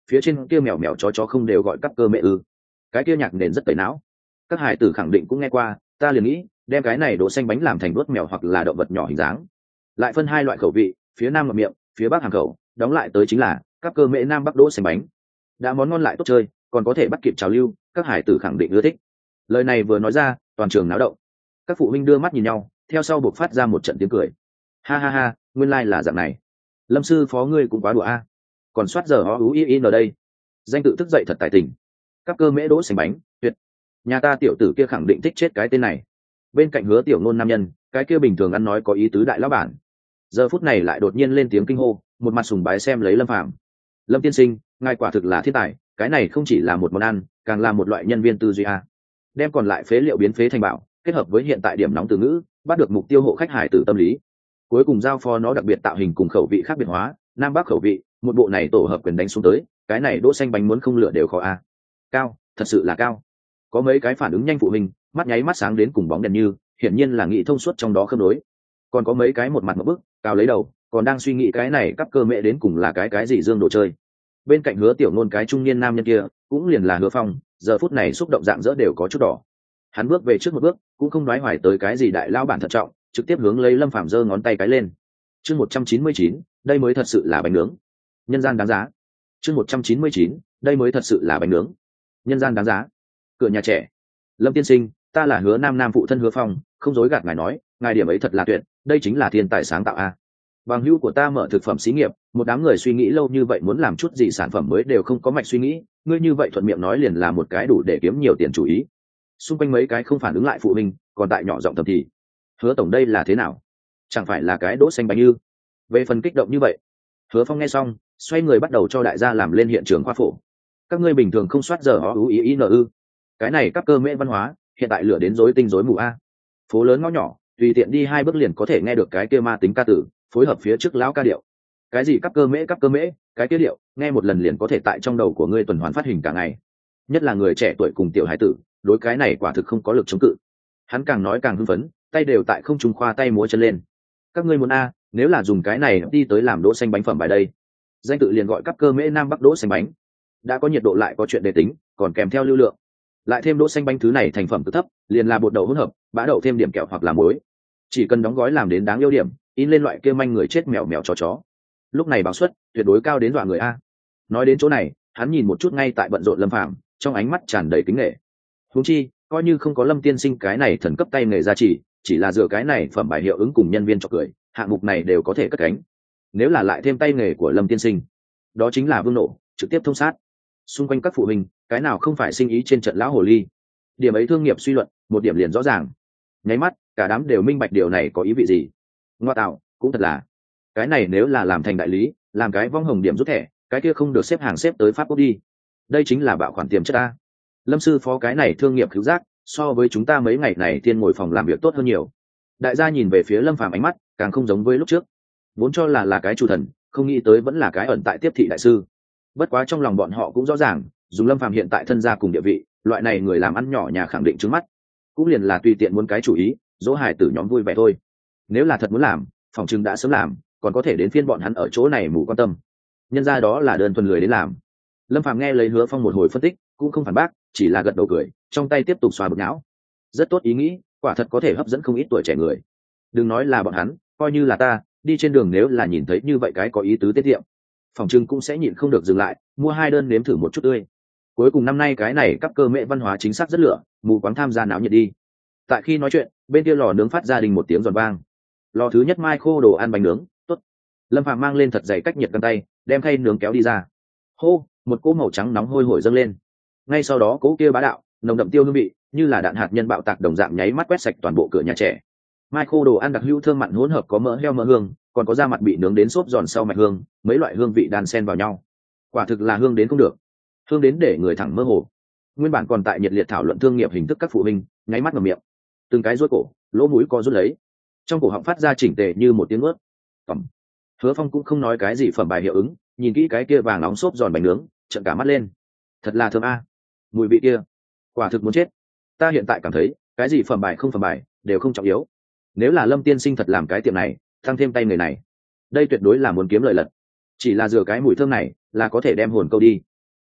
phía trên kia mèo mèo chó không đều gọi cắp cơ mẹ ư? Cái kia nhạc nền rất tẩy não. Các hải tử khẳng định cũng nghe qua, ta liền nghĩ đem cái này đỗ xanh bánh làm thành đuốt mèo hoặc là động vật nhỏ hình dáng, lại phân hai loại khẩu vị, phía nam ngậm miệng, phía bắc hàng khẩu, đóng lại tới chính là cắp cơ mẹ nam bắc đỗ xanh bánh. Đã món ngon lại tốt chơi, còn có thể bắt kịp trào lưu, các hải tử khẳng định ưa thích. Lời này vừa nói ra, toàn trường náo động. Các phụ huynh đưa mắt nhìn nhau, theo sau buộc phát ra một trận tiếng cười. Ha ha ha, nguyên lai là dạng này. Lâm sư phó ngươi cũng quá đùa a. Còn soát giờ ó ú in ở đây. Danh tự thức dậy thật tài tình. Các cơ mễ đỗ xanh bánh, tuyệt. Nhà ta tiểu tử kia khẳng định thích chết cái tên này. Bên cạnh Hứa Tiểu Nôn nam nhân, cái kia bình thường ăn nói có ý tứ đại lão bản. Giờ phút này lại đột nhiên lên tiếng kinh hô, một mặt sùng bái xem lấy Lâm Phàm. Lâm tiên sinh, ngài quả thực là thiên tài, cái này không chỉ là một món ăn, càng là một loại nhân viên tư duy a. Đem còn lại phế liệu biến phế thành bảo, kết hợp với hiện tại điểm nóng từ ngữ, bắt được mục tiêu hộ khách hải tử tâm lý. Cuối cùng giao phó nó đặc biệt tạo hình cùng khẩu vị khác biệt hóa, nam bắc khẩu vị, một bộ này tổ hợp quyền đánh xuống tới, cái này đỗ xanh bánh muốn không lựa đều khó a. Cao, thật sự là cao. Có mấy cái phản ứng nhanh phụ huynh, mắt nháy mắt sáng đến cùng bóng đèn như, hiển nhiên là nghĩ thông suốt trong đó khớp nối. Còn có mấy cái một mặt một bức, cao lấy đầu, còn đang suy nghĩ cái này cắp cơ mẹ đến cùng là cái gì dương đồ chơi. Bên cạnh Hứa Tiểu Nôn cái trung niên nam nhân kia, cũng liền là Hứa Phong, giờ phút này xúc động dạng dỡ đều có chút đỏ. Hắn bước về trước một bước, cũng không nói hoài tới cái gì đại lao bản thận trọng, trực tiếp hướng lấy Lâm Phàm giơ ngón tay cái lên. Chương 199, đây mới thật sự là bánh nướng. Nhân gian đáng giá. Chương 199, đây mới thật sự là bánh nướng. Nhân gian đáng giá. Cửa nhà trẻ. Lâm tiên sinh, ta là Hứa Nam phụ thân Hứa Phong, không dối gạt ngài nói, ngài điểm ấy thật là tuyệt, đây chính là thiên tài sáng tạo a. Bằng hữu của ta mở thực phẩm xí nghiệp, một đám người suy nghĩ lâu như vậy muốn làm chút gì sản phẩm mới đều không có mạch suy nghĩ, ngươi như vậy thuận miệng nói liền là một cái đủ để kiếm nhiều tiền chủ ý. Xung quanh mấy cái không phản ứng lại phụ huynh, còn tại nhỏ giọng thầm thì. Hứa tổng đây là thế nào? Chẳng phải là cái đỗ xanh bánh ư? Về phần kích động như vậy, Hứa Phong nghe xong, xoay người bắt đầu cho đại gia làm lên hiện trường khoa phổ. Các ngươi bình thường không soát giờ ó ú ý ư? Cái này các cơ mễ văn hóa, hiện tại lửa đến rối tinh rối mù a. Phố lớn ngõ nhỏ, tùy tiện đi 2 bước liền có thể nghe được cái kia ma tính ca tử, phối hợp phía trước lão ca điệu. Cái gì cấp cơ mễ, cái kia điệu, nghe một lần liền có thể tại trong đầu của ngươi tuần hoàn phát hình cả ngày. Nhất là người trẻ tuổi cùng tiểu hải tử, đối cái này quả thực không có lực chống cự. Hắn càng nói càng hưng phấn, tay đều tại không trung khoa tay múa chân lên. Các ngươi muốn a, nếu là dùng cái này đi tới làm đỗ xanh bánh phẩm bài đây. Danh tự liền gọi cấp cơ mễ nam bắc đỗ xanh bánh. Đã có nhiệt độ lại có chuyện để tính, còn kèm theo lưu lượng. Lại thêm đỗ xanh bánh thứ này thành phẩm cực thấp, liền là bột đậu hỗn hợp, bã đậu thêm điểm kẹo hoặc là muối. Chỉ cần đóng gói làm đến đáng yêu điểm, in lên loại kia manh người chết mèo mèo chó. Lúc này báo suất tuyệt đối cao đến dọa người a. Nói đến chỗ này, hắn nhìn một chút ngay tại bận rộn Lâm Phàm, trong ánh mắt tràn đầy kính nể. Huống chi, coi như không có Lâm tiên sinh cái này thần cấp tay nghề gia trì, chỉ là dựa cái này phẩm bài hiệu ứng cùng nhân viên cho cười, hạng mục này đều có thể cất cánh. Nếu là lại thêm tay nghề của Lâm tiên sinh, đó chính là vương nổ, trực tiếp thông sát. Xung quanh các phụ huynh, cái nào không phải sinh ý trên trận lão hồ ly. Điểm ấy thương nghiệp suy luận, một điểm liền rõ ràng. Nháy mắt, cả đám đều minh bạch điều này có ý vị gì. Ngoa tạo, cũng thật là, cái này nếu là làm thành đại lý, làm cái vong hồng điểm rút thẻ, cái kia không được xếp hàng xếp tới Pháp Quốc đi. Đây chính là bạo khoản tiềm chất a. Lâm sư phó cái này thương nghiệp cứu giác, so với chúng ta mấy ngày này tiên ngồi phòng làm việc tốt hơn nhiều. Đại gia nhìn về phía Lâm Phàm ánh mắt, càng không giống với lúc trước. Vốn cho là cái chủ thần, không nghĩ tới vẫn là cái ẩn tại tiếp thị đại sư. Bất quá trong lòng bọn họ cũng rõ ràng, dùng Lâm Phàm hiện tại thân gia cùng địa vị, loại này người làm ăn nhỏ nhà khẳng định trước mắt, cũng liền là tùy tiện muốn cái chủ ý, dỗ hài tử nhóm vui vẻ thôi. Nếu là thật muốn làm, phòng trưng đã sớm làm, còn có thể đến phiên bọn hắn ở chỗ này mù quan tâm. Nhân ra đó là đơn thuần lười đến làm. Lâm Phàm nghe lấy Hứa Phong một hồi phân tích, cũng không phản bác, chỉ là gật đầu cười, trong tay tiếp tục xoa bột não. Rất tốt ý nghĩ, quả thật có thể hấp dẫn không ít tuổi trẻ người. Đừng nói là bọn hắn, coi như là ta, đi trên đường nếu là nhìn thấy như vậy cái có ý tứ tiết kiệm, phòng trưng cũng sẽ nhịn không được dừng lại, mua 2 đơn nếm thử một chút tươi. Cuối cùng năm nay cái này cấp cơ mẹ văn hóa chính xác rất lửa, mù quáng tham gia náo nhiệt đi. Tại khi nói chuyện, bên kia lò nướng phát ra đình một tiếng giòn vang. Lò thứ nhất mai khô đồ ăn bánh nướng, tốt. Lâm Phàm mang lên thật dày cách nhiệt găng tay, đem khay nướng kéo đi ra. Hô, một cỗ màu trắng nóng hôi hổi dâng lên. Ngay sau đó cỗ kia bá đạo, nồng đậm tiêu hương vị, như là đạn hạt nhân bạo tạc đồng dạng nháy mắt quét sạch toàn bộ cửa nhà trẻ. Mai khô đồ ăn đặc hữu thơm mặn hỗn hợp có mỡ heo mỡ hương, còn có da mặt bị nướng đến xốp giòn sau mạch hương, mấy loại hương vị đan xen vào nhau. Quả thực là hương đến không được, hương đến để người thẳng mơ hồ. Nguyên bản còn tại nhiệt liệt thảo luận thương nghiệp hình thức các phụ huynh, nháy mắt ngậm miệng, từng cái rối cổ, lỗ mũi co rút lấy, trong cổ họng phát ra chỉnh tề như một tiếng ướt. Phẩm. Hứa Phong cũng không nói cái gì phẩm bài hiệu ứng, nhìn kỹ cái kia vàng nóng xốp giòn bánh nướng, trợn cả mắt lên. Thật là thơm a, mùi vị kia, quả thực muốn chết. Ta hiện tại cảm thấy, cái gì phẩm bài không phẩm bài, đều không trọng yếu. Nếu là Lâm tiên sinh thật làm cái tiệm này, tăng thêm tay người này, đây tuyệt đối là muốn kiếm lợi lật. Chỉ là dừa cái mùi thơm này, là có thể đem hồn câu đi.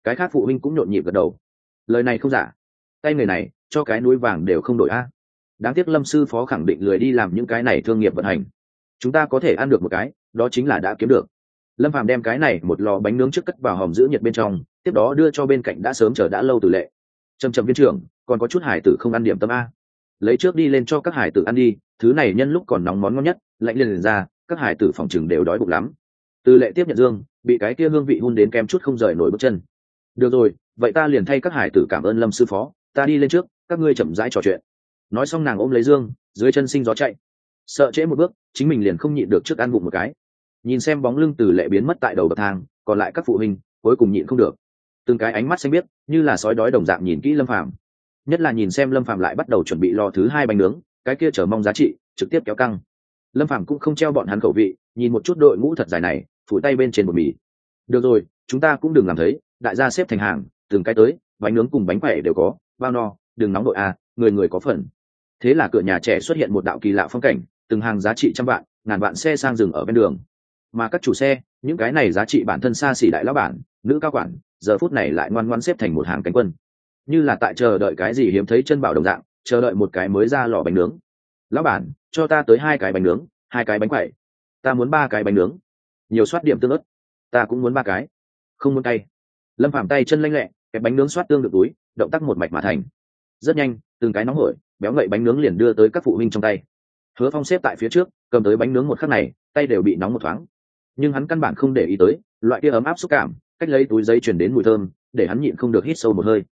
Cái khác phụ huynh cũng nhộn nhịp gật đầu. Lời này không giả, tay người này cho cái núi vàng đều không đổi a. Đáng tiếc Lâm sư phó khẳng định lười đi làm những cái này thương nghiệp vận hành. Chúng ta có thể ăn được một cái, đó chính là đã kiếm được. Lâm Phàm đem cái này một lò bánh nướng trước cất vào hòm giữ nhiệt bên trong, tiếp đó đưa cho bên cạnh đã sớm chờ đã lâu Từ Lệ. Trầm trầm viên trưởng, còn có chút hải tử không ăn điểm tâm a, lấy trước đi lên cho các hải tử ăn đi, thứ này nhân lúc còn nóng món ngon nhất, lạnh liền ra, các hải tử phòng chừng đều đói bụng lắm. Từ Lệ tiếp nhận dương, bị cái kia hương vị hun đến kem chút không rời nổi bước chân. Được rồi, vậy ta liền thay các hải tử cảm ơn Lâm sư phó, ta đi lên trước, các ngươi chậm rãi trò chuyện. Nói xong nàng ôm lấy dương, dưới chân sinh gió chạy, sợ trễ một bước chính mình liền không nhịn được trước ăn bụng một cái. Nhìn xem bóng lưng Từ Lệ biến mất tại đầu bậc thang, còn lại các phụ huynh cuối cùng nhịn không được, từng cái ánh mắt xanh biếc như là sói đói đồng dạng nhìn kỹ Lâm Phàm, nhất là nhìn xem Lâm Phàm lại bắt đầu chuẩn bị lò thứ hai bánh nướng, cái kia chờ mong giá trị trực tiếp kéo căng. Lâm Phàm cũng không treo bọn hắn khẩu vị, nhìn một chút đội ngũ thật dài này, phủ tay bên trên bột mì. Được rồi, chúng ta cũng đừng làm thấy, đại gia xếp thành hàng, từng cái tới, bánh nướng cùng bánh quẩy đều có, bao no, đừng nóng đội a, người người có phần. Thế là cửa nhà trẻ xuất hiện một đạo kỳ lạ phong cảnh, từng hàng giá trị trăm vạn, ngàn vạn xe sang dừng ở bên đường. Mà các chủ xe, những cái này giá trị bản thân xa xỉ đại lão bản, nữ cao quản, giờ phút này lại ngoan ngoãn xếp thành một hàng cánh quân, như là tại chờ đợi cái gì hiếm thấy chân bảo đồng dạng, chờ đợi một cái mới ra lò bánh nướng. Lão bản, cho ta tới 2 cái bánh nướng, 2 cái bánh quẩy. Ta muốn 3 cái bánh nướng, nhiều soát điểm tương ớt. Ta cũng muốn 3 cái, không muốn cay. Lâm Phàm tay chân lanh lẹ, cái bánh nướng soát tương được túi, động tác một mạch mà thành. Rất nhanh, từng cái nóng hổi, béo ngậy bánh nướng liền đưa tới các phụ huynh trong tay. Hứa Phong xếp tại phía trước, cầm tới bánh nướng một khắc này, tay đều bị nóng một thoáng. Nhưng hắn căn bản không để ý tới, loại kia ấm áp xúc cảm, cách lấy túi giấy truyền đến mùi thơm, để hắn nhịn không được hít sâu một hơi.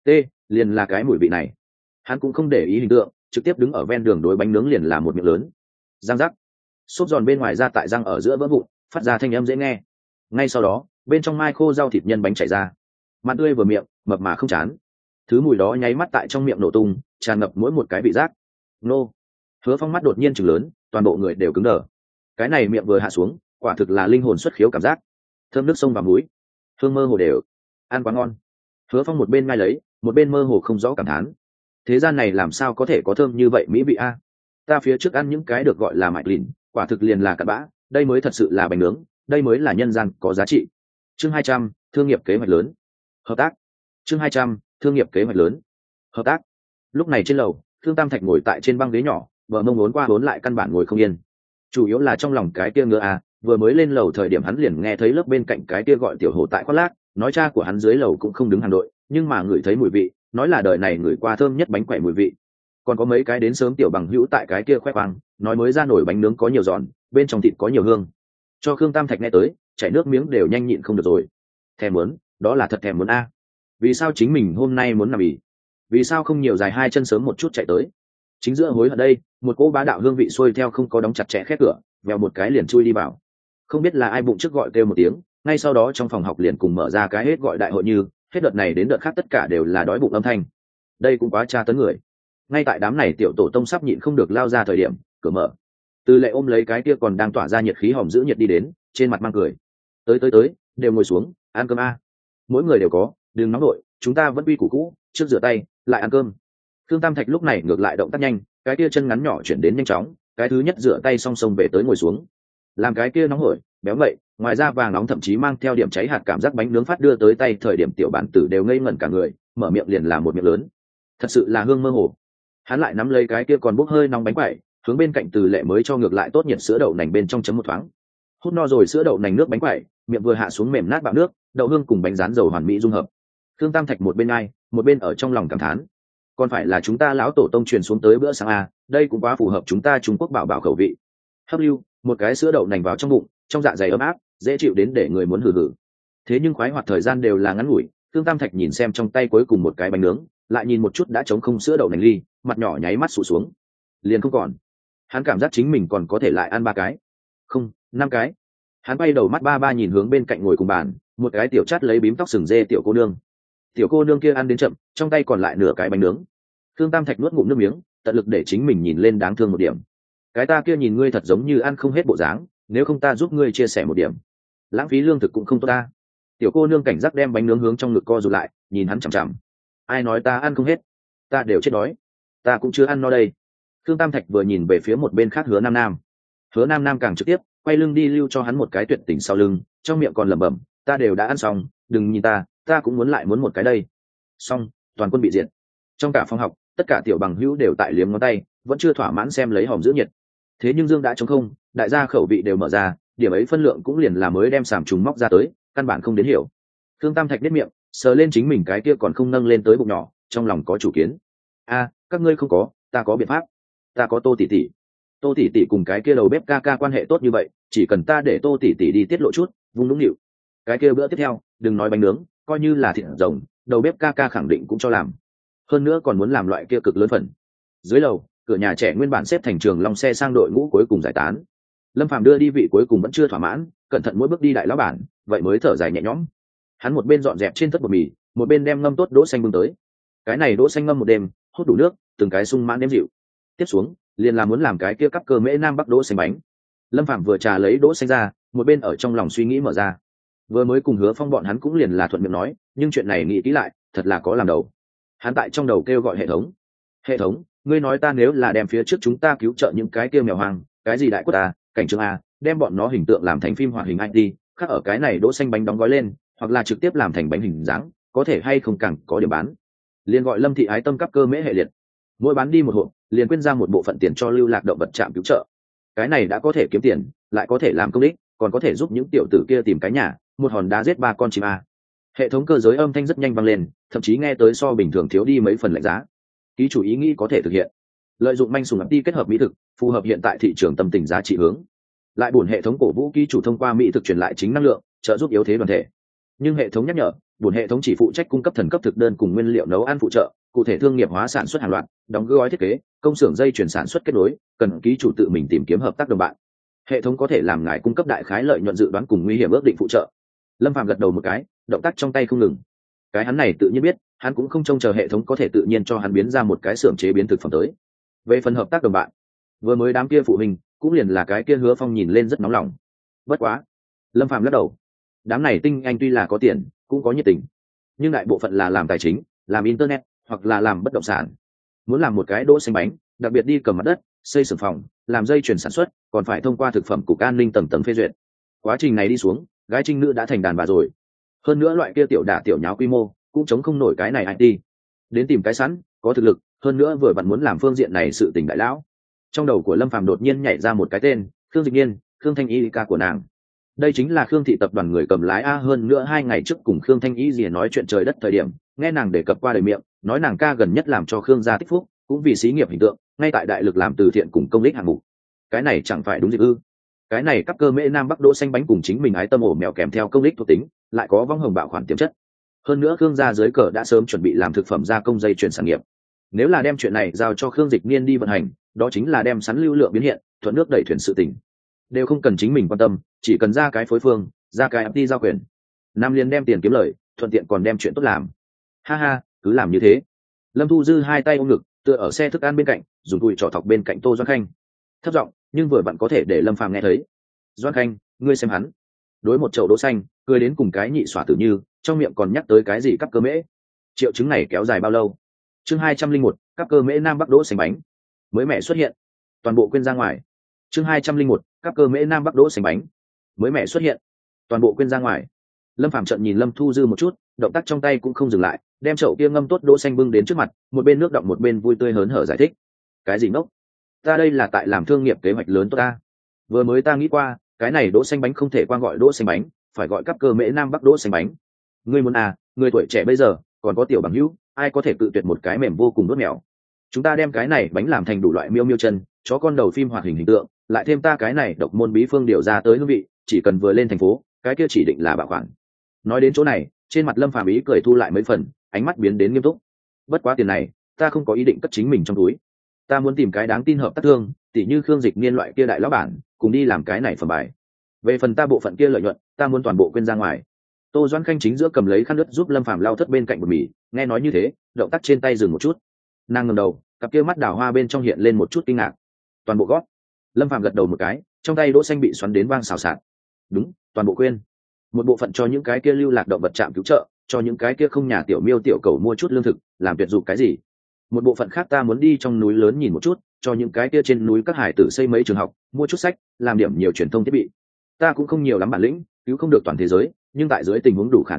Liền là cái mùi vị này. Hắn cũng không để ý hình tượng, trực tiếp đứng ở ven đường đối bánh nướng liền là một miệng lớn. Răng rắc, xốp giòn bên ngoài ra tại răng ở giữa vỡ vụn, phát ra thanh âm dễ nghe. Ngay sau đó, bên trong mai khô rau thịt nhân bánh chảy ra, mặn tươi vừa miệng, mập mà không chán. Thứ mùi đó nháy mắt tại trong miệng nổ tung, tràn ngập mỗi một cái vị giác. Nô. Hứa Phong mắt đột nhiên trừng lớn, toàn bộ người đều cứng đờ. Cái này miệng vừa hạ xuống, quả thực là linh hồn xuất khiếu cảm giác. Thơm nước sông và muối, hương mơ hồ đều, ăn quá ngon. Hứa Phong một bên ngay lấy, một bên mơ hồ không rõ cảm thán. Thế gian này làm sao có thể có thơm như vậy mỹ vị a? Ta phía trước ăn những cái được gọi là mại lìn, quả thực liền là cặn bã, đây mới thật sự là bánh nướng, đây mới là nhân gian có giá trị. Chương 200, thương nghiệp kế hoạch lớn. Hợp tác. Chương 200, thương nghiệp kế hoạch lớn. Hợp tác. Lúc này trên lầu, Thương Tam Thạch ngồi tại trên băng ghế nhỏ, bờ mông uốn qua uốn lại căn bản ngồi không yên. Chủ yếu là trong lòng cái kia ngựa a, vừa mới lên lầu thời điểm hắn liền nghe thấy lớp bên cạnh cái kia gọi tiểu hồ tại khoác lác, nói cha của hắn dưới lầu cũng không đứng hàng đội, nhưng mà ngửi thấy mùi vị, nói là đời này ngửi qua thơm nhất bánh quẩy mùi vị. Còn có mấy cái đến sớm tiểu bằng hữu tại cái kia khoe khoang, nói mới ra nổi bánh nướng có nhiều giòn, bên trong thịt có nhiều hương. Cho Khương Tam Thạch nghe tới, chảy nước miếng đều nhanh nhịn không được rồi. Thèm muốn, đó là thật thèm muốn a. Vì sao chính mình hôm nay muốn nằm ỉ? Vì sao không nhiều dài 2 chân sớm một chút chạy tới? Chính giữa hối hận đây, một cỗ bá đạo hương vị xuôi theo không có đóng chặt chẽ khép cửa, vèo một cái liền chui đi vào. Không biết là ai bụng trước gọi kêu một tiếng, ngay sau đó trong phòng học liền cùng mở ra cái hết gọi đại hội, như hết đợt này đến đợt khác tất cả đều là đói bụng âm thanh. Đây cũng quá tra tấn người. Ngay tại đám này tiểu tổ tông sắp nhịn không được lao ra thời điểm, cửa mở. Từ Lệ ôm lấy cái kia còn đang tỏa ra nhiệt khí hòm giữ nhiệt đi đến, trên mặt mang cười. Tới, đều ngồi xuống, ăn cơm a. Mỗi người đều có, đừng nóng nổi, chúng ta vẫn quy củ cũ, trước rửa tay, lại ăn cơm. Thương Tam Thạch lúc này ngược lại động tác nhanh, cái kia chân ngắn nhỏ chuyển đến nhanh chóng, cái thứ nhất rửa tay song song về tới ngồi xuống. Làm cái kia nóng hổi, béo ngậy, ngoài ra vàng nóng thậm chí mang theo điểm cháy hạt cảm giác bánh nướng phát đưa tới tay thời điểm tiểu bản tử đều ngây ngẩn cả người, mở miệng liền là một miệng lớn. Thật sự là hương mơ hồ. Hắn lại nắm lấy cái kia còn bốc hơi nóng bánh quẩy, hướng bên cạnh Từ Lệ mới cho ngược lại tốt nhiệt sữa đậu nành bên trong chấm một thoáng. Hút no rồi sữa đậu nành nước bánh quẩy, miệng vừa hạ xuống mềm nát bạo nước, đậu hương cùng bánh rán dầu hoàn mỹ dung hợp. Thương Tam Thạch một bên ai, một bên ở trong lòng cảm thán. Còn phải là chúng ta lão tổ tông truyền xuống tới bữa sáng a, đây cũng quá phù hợp chúng ta Trung Quốc bảo bảo khẩu vị. Hấp lưu, một cái sữa đậu nành vào trong bụng, trong dạ dày ấm áp, dễ chịu đến để người muốn hừ hừ. Thế nhưng khoái hoạt thời gian đều là ngắn ngủi, Thương Tam Thạch nhìn xem trong tay cuối cùng một cái bánh nướng, lại nhìn một chút đã trống không sữa đậu nành ly, mặt nhỏ nháy mắt sụt xuống. Liền không còn. Hắn cảm giác chính mình còn có thể lại ăn 3 cái. Không, 5 cái. Hắn bay đầu mắt ba nhìn hướng bên cạnh ngồi cùng bàn, một cái tiểu chát lấy bím tóc sừng dê tiểu cô nương. Tiểu cô nương kia ăn đến chậm, trong tay còn lại nửa cái bánh nướng. Thương Tam Thạch nuốt ngụm nước miếng, tận lực để chính mình nhìn lên đáng thương một điểm. Cái ta kia nhìn ngươi thật giống như ăn không hết bộ dáng, nếu không ta giúp ngươi chia sẻ một điểm. Lãng phí lương thực cũng không tốt ta. Tiểu cô nương cảnh giác đem bánh nướng hướng trong ngực co rụt lại, nhìn hắn chằm chằm. Ai nói ta ăn không hết? Ta đều chết đói. Ta cũng chưa ăn no đây. Thương Tam Thạch vừa nhìn về phía một bên khác Hứa Nam Nam. Hứa Nam Nam càng trực tiếp, quay lưng đi lưu cho hắn một cái tuyệt tình sau lưng, trong miệng còn lẩm bẩm, ta đều đã ăn xong, đừng nhìn ta, ta cũng muốn lại muốn một cái đây. Xong, toàn quân bị diệt. Trong cả phòng học, tất cả tiểu bằng hữu đều tại liếm ngón tay, vẫn chưa thỏa mãn xem lấy hòm giữ nhiệt. Thế nhưng dương đã trống không, đại gia khẩu vị đều mở ra, điểm ấy phân lượng cũng liền là mới đem sàm trùng móc ra tới, căn bản không đến hiểu. Thương Tam Thạch biết miệng, sờ lên chính mình cái kia còn không nâng lên tới bụng nhỏ, trong lòng có chủ kiến. A, các ngươi không có, ta có biện pháp. Ta có Tô tỷ tỷ. Tô tỷ tỷ cùng cái kia đầu bếp ca ca quan hệ tốt như vậy, chỉ cần ta để Tô tỷ tỷ đi tiết lộ chút, vung đúng nịu. Cái kia bữa tiếp theo, đừng nói bánh nướng, coi như là thịt rồng, đầu bếp ca ca khẳng định cũng cho làm. Hơn nữa còn muốn làm loại kia cực lớn phần. Dưới lầu, cửa nhà trẻ nguyên bản xếp thành trường long xe sang đội ngũ cuối cùng giải tán. Lâm Phàm đưa đi vị cuối cùng vẫn chưa thỏa mãn, cẩn thận mỗi bước đi đại lão bản, vậy mới thở dài nhẹ nhõm. Hắn một bên dọn dẹp trên tất bột mì, một bên đem ngâm tốt đỗ xanh bưng tới. Cái này đỗ xanh ngâm một đêm, hút đủ nước, từng cái sung mãn đếm dịu. Tiếp xuống, liền là muốn làm cái kia cắp cơ mễ nam bắc đỗ xanh bánh. Lâm Phàm vừa trà lấy đỗ xanh ra, một bên ở trong lòng suy nghĩ mở ra. Vừa mới cùng Hứa Phong bọn hắn cũng liền là thuận miệng nói, nhưng chuyện này nghĩ kỹ lại, thật là có làm đầu. Hắn tại trong đầu kêu gọi hệ thống. Hệ thống, ngươi nói ta nếu là đem phía trước chúng ta cứu trợ những cái kia mèo hoang, cái gì đại quốc a, cảnh trường a, đem bọn nó hình tượng làm thành phim hoạt hình ID, khắc ở cái này đỗ xanh bánh đóng gói lên, hoặc là trực tiếp làm thành bánh hình dáng, có thể hay không càng có điểm bán. Liền gọi Lâm thị ái tâm cấp cơ mễ hệ liệt. Mỗi bán đi một hộp, liền quyên ra một bộ phận tiền cho lưu lạc động vật trạm cứu trợ. Cái này đã có thể kiếm tiền, lại có thể làm công ích, còn có thể giúp những tiểu tử kia tìm cái nhà, một hòn đá giết ba con chim a. Hệ thống cơ giới âm thanh rất nhanh vang lên, thậm chí nghe tới so bình thường thiếu đi mấy phần lạnh giá. Ký chủ ý nghĩ có thể thực hiện. Lợi dụng manh sùng ập đi kết hợp mỹ thực, phù hợp hiện tại thị trường tâm tình giá trị hướng. Lại buồn hệ thống cổ vũ ký chủ thông qua mỹ thực truyền lại chính năng lượng, trợ giúp yếu thế đoàn thể. Nhưng hệ thống nhắc nhở, buồn hệ thống chỉ phụ trách cung cấp thần cấp thực đơn cùng nguyên liệu nấu ăn phụ trợ, cụ thể thương nghiệp hóa sản xuất hàng loạt, đóng gói thiết kế, công xưởng dây chuyển sản xuất kết nối, cần ký chủ tự mình tìm kiếm hợp tác đồng bạn. Hệ thống có thể làm ngài cung cấp đại khái lợi nhuận dự đoán cùng nguy hiểm ước định phụ trợ. Lâm Phàm gật đầu một cái, động tác trong tay không ngừng. Cái hắn này tự nhiên biết, hắn cũng không trông chờ hệ thống có thể tự nhiên cho hắn biến ra một cái xưởng chế biến thực phẩm tới. Về phần hợp tác đồng bạn, vừa mới đám kia phụ huynh cũng liền là cái kia Hứa Phong nhìn lên rất nóng lòng. Bất quá, Lâm Phàm lắc đầu. Đám này tinh anh tuy là có tiền, cũng có nhiệt tình, nhưng đại bộ phận là làm tài chính, làm internet, hoặc là làm bất động sản. Muốn làm một cái đỗ xanh bánh, đặc biệt đi cầm mặt đất, xây xưởng phòng, làm dây chuyển sản xuất, còn phải thông qua thực phẩm cục an ninh tầng tầng phê duyệt. Quá trình này đi xuống, gái trinh nữ đã thành đàn bà rồi. Hơn nữa loại kia tiểu đả tiểu nháo quy mô, cũng chống không nổi cái này IT. Đến tìm cái sẵn, có thực lực, hơn nữa vừa vặn muốn làm phương diện này sự tình đại lão. Trong đầu của Lâm Phàm đột nhiên nhảy ra một cái tên, Khương Dịch Nhiên, Khương Thanh Y ca của nàng. Đây chính là Khương thị tập đoàn người cầm lái a. Hơn nữa 2 ngày trước cùng Khương Thanh Y gì nói chuyện trời đất thời điểm, nghe nàng đề cập qua đời miệng, nói nàng ca gần nhất làm cho Khương gia tích phúc, cũng vì xí nghiệp hình tượng, ngay tại đại lực làm từ thiện cùng công ích hạng mục. Cái này chẳng phải đúng gì ư? Cái này cấp cơ mễ nam bắc đỗ xanh bánh cùng chính mình ái tâm ổ mèo kèm theo công ích thuộc tính, lại có vong hồng bạo khoản tiềm chất. Hơn nữa Khương gia dưới cờ đã sớm chuẩn bị làm thực phẩm gia công dây chuyển sản nghiệp. Nếu là đem chuyện này giao cho Khương Dịch Niên đi vận hành, đó chính là đem sắn lưu lượng biến hiện, thuận nước đẩy thuyền sự tình. Đều không cần chính mình quan tâm, chỉ cần ra cái phối phương, ra cái FT giao quyền. Nam liền đem tiền kiếm lời, thuận tiện còn đem chuyện tốt làm. Ha ha, cứ làm như thế. Lâm Thu Dư hai tay ôm ngực, tựa ở xe thức ăn bên cạnh, dùng đùi trỏ thọc bên cạnh Tô Doãn Khanh. Thấp giọng, nhưng vừa vặn có thể để Lâm Phàm nghe thấy. Doãn Khanh, ngươi xem hắn. Đối một chậu đỗ xanh, cười đến cùng cái nhị xỏa tử như, trong miệng còn nhắc tới cái gì cắp cơ mễ. Triệu chứng này kéo dài bao lâu? Chương 201, cắp cơ mễ nam bắc đỗ xanh bánh. Mới mẹ xuất hiện. Toàn bộ quên ra ngoài. Chương 201, cắp cơ mễ nam bắc đỗ xanh bánh. Mới mẹ xuất hiện. Toàn bộ quên ra ngoài. Lâm Phàm trợn nhìn Lâm Thu Dư một chút, động tác trong tay cũng không dừng lại, đem chậu kia ngâm tốt đỗ xanh bưng đến trước mặt, một bên nước đọng một bên vui tươi hớn hở giải thích. Cái gì ngốc? Ta đây là tại làm thương nghiệp kế hoạch lớn tốt ta. Vừa mới ta nghĩ qua, cái này đỗ xanh bánh không thể qua gọi đỗ xanh bánh, phải gọi cắp cơ mễ nam bắc đỗ xanh bánh. Ngươi muốn à, người tuổi trẻ bây giờ, còn có tiểu bằng hữu, ai có thể cự tuyệt một cái mềm vô cùng đốt mèo. Chúng ta đem cái này bánh làm thành đủ loại miêu miêu chân, chó con đầu phim hoạt hình hình tượng, lại thêm ta cái này độc môn bí phương điều ra tới hương vị, chỉ cần vừa lên thành phố, cái kia chỉ định là bảo khoản. Nói đến chỗ này, trên mặt Lâm Phàm ý cười thu lại mấy phần, ánh mắt biến đến nghiêm túc. Bất quá tiền này, ta không có ý định cất chính mình trong túi. Ta muốn tìm cái đáng tin hợp tác thương, tỉ như Khương Dịch Niên loại kia đại lão bản, cùng đi làm cái này phẩm bài. Về phần ta bộ phận kia lợi nhuận, ta muốn toàn bộ quên ra ngoài. Tô Doãn Khanh chính giữa cầm lấy khăn nước giúp Lâm Phàm lau thất bên cạnh bột mì, nghe nói như thế, động tác trên tay dừng một chút. Nàng ngẩng đầu, cặp kia mắt đào hoa bên trong hiện lên một chút kinh ngạc. Toàn bộ gót. Lâm Phàm gật đầu một cái, trong tay đỗ xanh bị xoắn đến vang xào xạc. Đúng, toàn bộ quên. Một bộ phận cho những cái kia lưu lạc động vật trạm cứu trợ, cho những cái kia không nhà tiểu miêu tiểu cầu mua chút lương thực, làm tuyệt dụng cái gì. Một bộ phận khác ta muốn đi trong núi lớn nhìn một chút, cho những cái kia trên núi các hải tử xây mấy trường học, mua chút sách, làm điểm nhiều truyền thông thiết bị. Ta cũng không nhiều lắm bản lĩnh, cứu không được toàn thế giới, nhưng tại dưới tình huống đủ khả năng,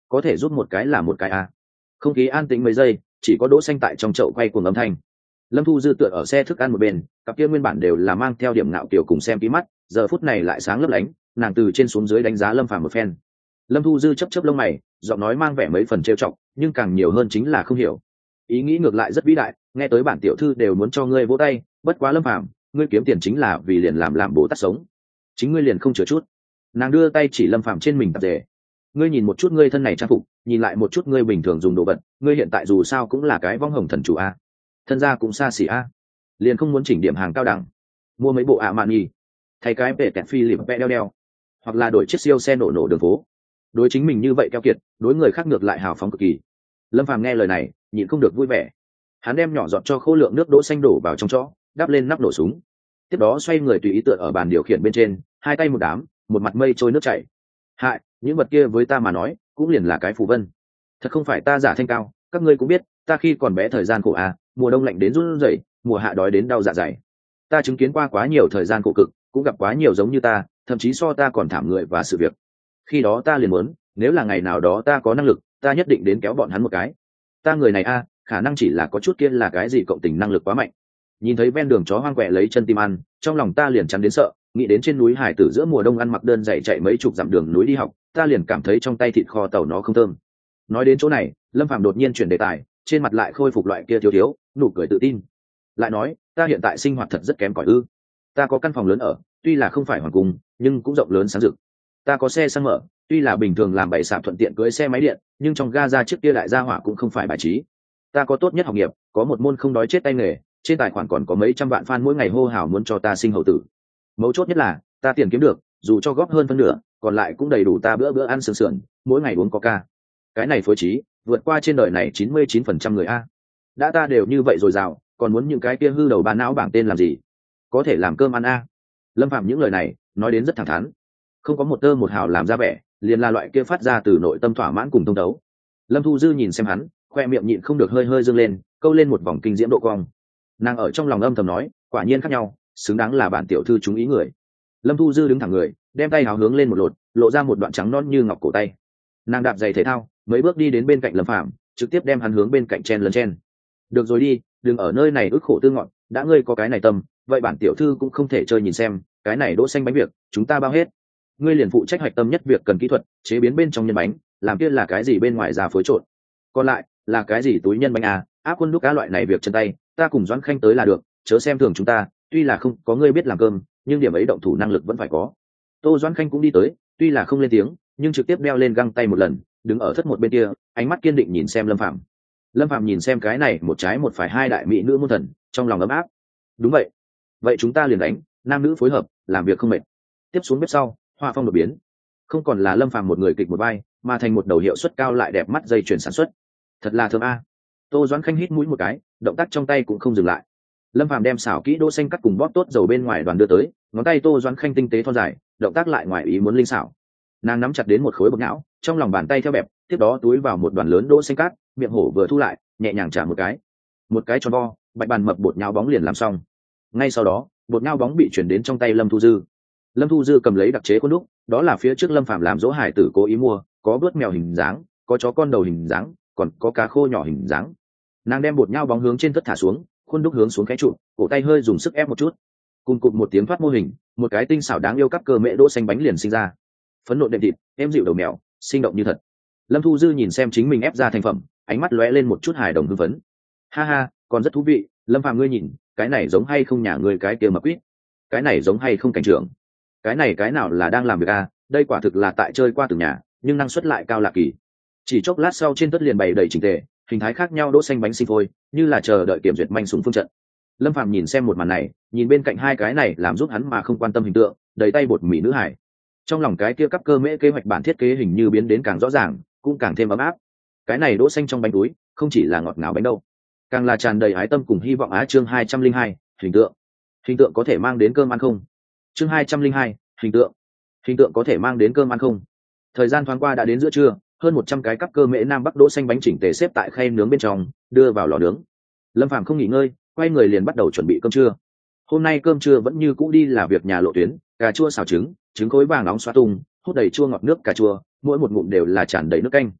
có thể giúp một cái là một cái à. Không khí an tĩnh mấy giây, chỉ có đỗ xanh tại trong chậu quay cuồng âm thanh. Lâm Thu Dư tựa ở xe thức ăn một bên, cặp kia nguyên bản đều là mang theo điểm ngạo kiểu cùng xem kỹ mắt, giờ phút này lại sáng lấp lánh, nàng từ trên xuống dưới đánh giá Lâm Phàm một phen. Lâm Thu Dư chớp chớp lông mày, giọng nói mang vẻ mấy phần trêu chọc, nhưng càng nhiều hơn chính là không hiểu. Ý nghĩ ngược lại rất vĩ đại, nghe tới bản tiểu thư đều muốn cho ngươi vỗ tay, bất quá Lâm Phàm, ngươi kiếm tiền chính là vì liền làm bồ tát sống, chính ngươi liền không chừa chút. Nàng đưa tay chỉ Lâm Phàm trên mình tạp dề. Ngươi nhìn một chút ngươi thân này trang phục, nhìn lại một chút ngươi bình thường dùng đồ vật, ngươi hiện tại dù sao cũng là cái vong hồng thần chủ a, thân gia cũng xa xỉ a, liền không muốn chỉnh điểm hàng cao đẳng, mua mấy bộ ạ mạn nhì, thay cái bể tẹt phi lịp vẽ đeo, hoặc là đổi chiếc siêu xe nổ đường phố. Đối chính mình như vậy keo kiệt, đối người khác ngược lại hào phóng cực kỳ. Lâm Phàm nghe lời này, nhịn không được vui vẻ. Hắn đem nhỏ giọt cho khô lượng nước đỗ xanh đổ vào trong chõ, đắp lên nắp nổ súng. Tiếp đó xoay người tùy ý tựa ở bàn điều khiển bên trên, hai tay một đám, một mặt mây trôi nước chảy. Hại, những vật kia với ta mà nói, cũng liền là cái phù vân. Thật không phải ta giả thanh cao, các ngươi cũng biết, ta khi còn bé thời gian khổ à, mùa đông lạnh đến run rẩy, mùa hạ đói đến đau dạ dày. Ta chứng kiến qua quá nhiều thời gian khổ cực, cũng gặp quá nhiều giống như ta, thậm chí so ta còn thảm người và sự việc. Khi đó ta liền muốn, nếu là ngày nào đó ta có năng lực, ta nhất định đến kéo bọn hắn một cái. Ta người này a, khả năng chỉ là có chút kia là cái gì cộng tình năng lực quá mạnh. Nhìn thấy ven đường chó hoang quẹ lấy chân tim ăn, trong lòng ta liền chắn đến sợ, nghĩ đến trên núi hải tử giữa mùa đông ăn mặc đơn giày chạy mấy chục dặm đường núi đi học, ta liền cảm thấy trong tay thịt kho tàu nó không thơm. Nói đến chỗ này, Lâm Phàm đột nhiên chuyển đề tài, trên mặt lại khôi phục loại kia thiếu nụ cười tự tin. Lại nói, ta hiện tại sinh hoạt thật rất kém cỏi ư? Ta có căn phòng lớn ở, tuy là không phải hoàng cung, nhưng cũng rộng lớn sáng rực. Ta có xe xăng mở, tuy là bình thường làm bậy sạp thuận tiện cưới xe máy điện, nhưng trong ga ra trước kia đại gia hỏa cũng không phải bài trí. Ta có tốt nhất học nghiệp, có một môn không đói chết tay nghề, trên tài khoản còn có mấy trăm vạn fan mỗi ngày hô hào muốn cho ta sinh hậu tử. Mấu chốt nhất là, ta tiền kiếm được, dù cho góp hơn phân nửa, còn lại cũng đầy đủ ta bữa ăn sườn sườn, mỗi ngày uống coca. Cái này phối trí, vượt qua trên đời này 99% người a. Đã ta đều như vậy rồi rào, còn muốn những cái kia hư đầu ba não bảng tên làm gì? Có thể làm cơm ăn a. Lâm Phạm những lời này, nói đến rất thẳng thắn, không có một tơ một hào làm ra vẻ, liền là loại kia phát ra từ nội tâm thỏa mãn cùng thông đấu. Lâm Thu Dư nhìn xem hắn, khoe miệng nhịn không được hơi dương lên, câu lên một vòng kinh diễm độ cong. Nàng ở trong lòng âm thầm nói, quả nhiên khác nhau, xứng đáng là bản tiểu thư chúng ý người. Lâm Thu Dư đứng thẳng người, đem tay hào hướng lên một lột, lộ ra một đoạn trắng non như ngọc cổ tay. Nàng đạp giày thể thao, mấy bước đi đến bên cạnh Lâm Phàm, trực tiếp đem hắn hướng bên cạnh chen lấn chen. Được rồi đi, đừng ở nơi này ức khổ tư ngọn, đã ngươi có cái này tâm, vậy bản tiểu thư cũng không thể chơi nhìn xem, cái này đỗ xanh bánh việc, chúng ta bao hết. Ngươi liền phụ trách hoạch tâm nhất việc cần kỹ thuật, chế biến bên trong nhân bánh, làm kia là cái gì bên ngoài ra phối trộn. Còn lại, là cái gì túi nhân bánh à, áp quân đúc cá loại này việc chân tay, ta cùng Doãn Khanh tới là được, chớ xem thường chúng ta, tuy là không có ngươi biết làm cơm, nhưng điểm ấy động thủ năng lực vẫn phải có. Tô Doãn Khanh cũng đi tới, tuy là không lên tiếng, nhưng trực tiếp đeo lên găng tay một lần, đứng ở thất một bên kia, ánh mắt kiên định nhìn xem Lâm Phàm. Lâm Phàm nhìn xem cái này một trái một phải hai đại mỹ nữ môn thần, trong lòng ấm áp. Đúng vậy, vậy chúng ta liền đánh, nam nữ phối hợp, làm việc không mệt. Tiếp xuống bếp sau, hoa phong đột biến, không còn là Lâm Phàm một người kịch một vai, mà thành một đầu hiệu suất cao lại đẹp mắt dây chuyền sản xuất. Thật là thơm a. Tô Doãn Khanh hít mũi một cái, động tác trong tay cũng không dừng lại. Lâm Phàm đem xào kỹ đỗ xanh cắt cùng bóp tốt dầu bên ngoài đoàn đưa tới, ngón tay Tô Doãn Khanh tinh tế thon dài, động tác lại ngoài ý muốn linh xảo. Nàng nắm chặt đến một khối bột não, trong lòng bàn tay theo bẹp, tiếp đó túi vào một đoàn lớn đỗ xanh cát, miệng hổ vừa thu lại, nhẹ nhàng trả một cái tròn vo, bạch bàn mập bột nhão bóng liền làm xong. Ngay sau đó, bột nhão bóng bị chuyển đến trong tay Lâm Thu Dư. Lâm Thu Dư cầm lấy đặc chế khuôn đúc, đó là phía trước Lâm Phàm làm dỗ hải tử cố ý mua, có bướt mèo hình dáng, có chó con đầu hình dáng, còn có cá khô nhỏ hình dáng. Nàng đem bột nhão bóng hướng trên tất thả xuống, khuôn đúc hướng xuống cái trụ, cổ tay hơi dùng sức ép một chút. Cùng cụt một tiếng thoát mô hình, một cái tinh xảo đáng yêu cắp cơ mẹ đỗ xanh bánh liền sinh ra. Phấn nộn đệm thịt, em dịu đầu mèo, sinh động như thật. Lâm Thu Dư nhìn xem chính mình ép ra thành phẩm, ánh mắt lóe lên một chút hài đồng hưng phấn. Ha ha, còn rất thú vị, Lâm Phàm ngươi nhìn, cái này giống hay không nhà ngươi cái kia mà quýt, cái này giống hay không cảnh trưởng, cái này cái nào là đang làm việc a, đây quả thực là tại chơi qua từng nhà, nhưng năng suất lại cao lạ kỳ. Chỉ chốc lát sau trên tất liền bày đầy chỉnh tề, hình thái khác nhau đỗ xanh bánh sinh phôi, như là chờ đợi kiểm duyệt manh súng phương trận. Lâm Phàm nhìn xem một màn này, nhìn bên cạnh hai cái này làm giúp hắn mà không quan tâm hình tượng, đầy tay bột mì nữ hải. Trong lòng cái kia cắp cơ mễ kế hoạch bản thiết kế hình như biến đến càng rõ ràng, cũng càng thêm ấm áp. Cái này đỗ xanh trong bánh túi, không chỉ là ngọt ngào bánh đâu, càng là tràn đầy ái tâm cùng hy vọng á. Chương 202, hình tượng có thể mang đến cơm ăn không? Chương 202, hình tượng có thể mang đến cơm ăn không? Thời gian thoáng qua đã đến giữa trưa, hơn 100 cái cắp cơ mễ nam bắc đỗ xanh bánh chỉnh tề xếp tại khay nướng bên trong, đưa vào lò nướng. Lâm Phàm không nghỉ ngơi, quay người liền bắt đầu chuẩn bị cơm trưa. Hôm nay cơm trưa vẫn như cũ đi là việc nhà lộ tuyến, cà chua xào trứng, trứng khối vàng nóng xoa tung, hút đầy chua ngọt nước cà chua, mỗi một ngụm đều là tràn đầy nước canh.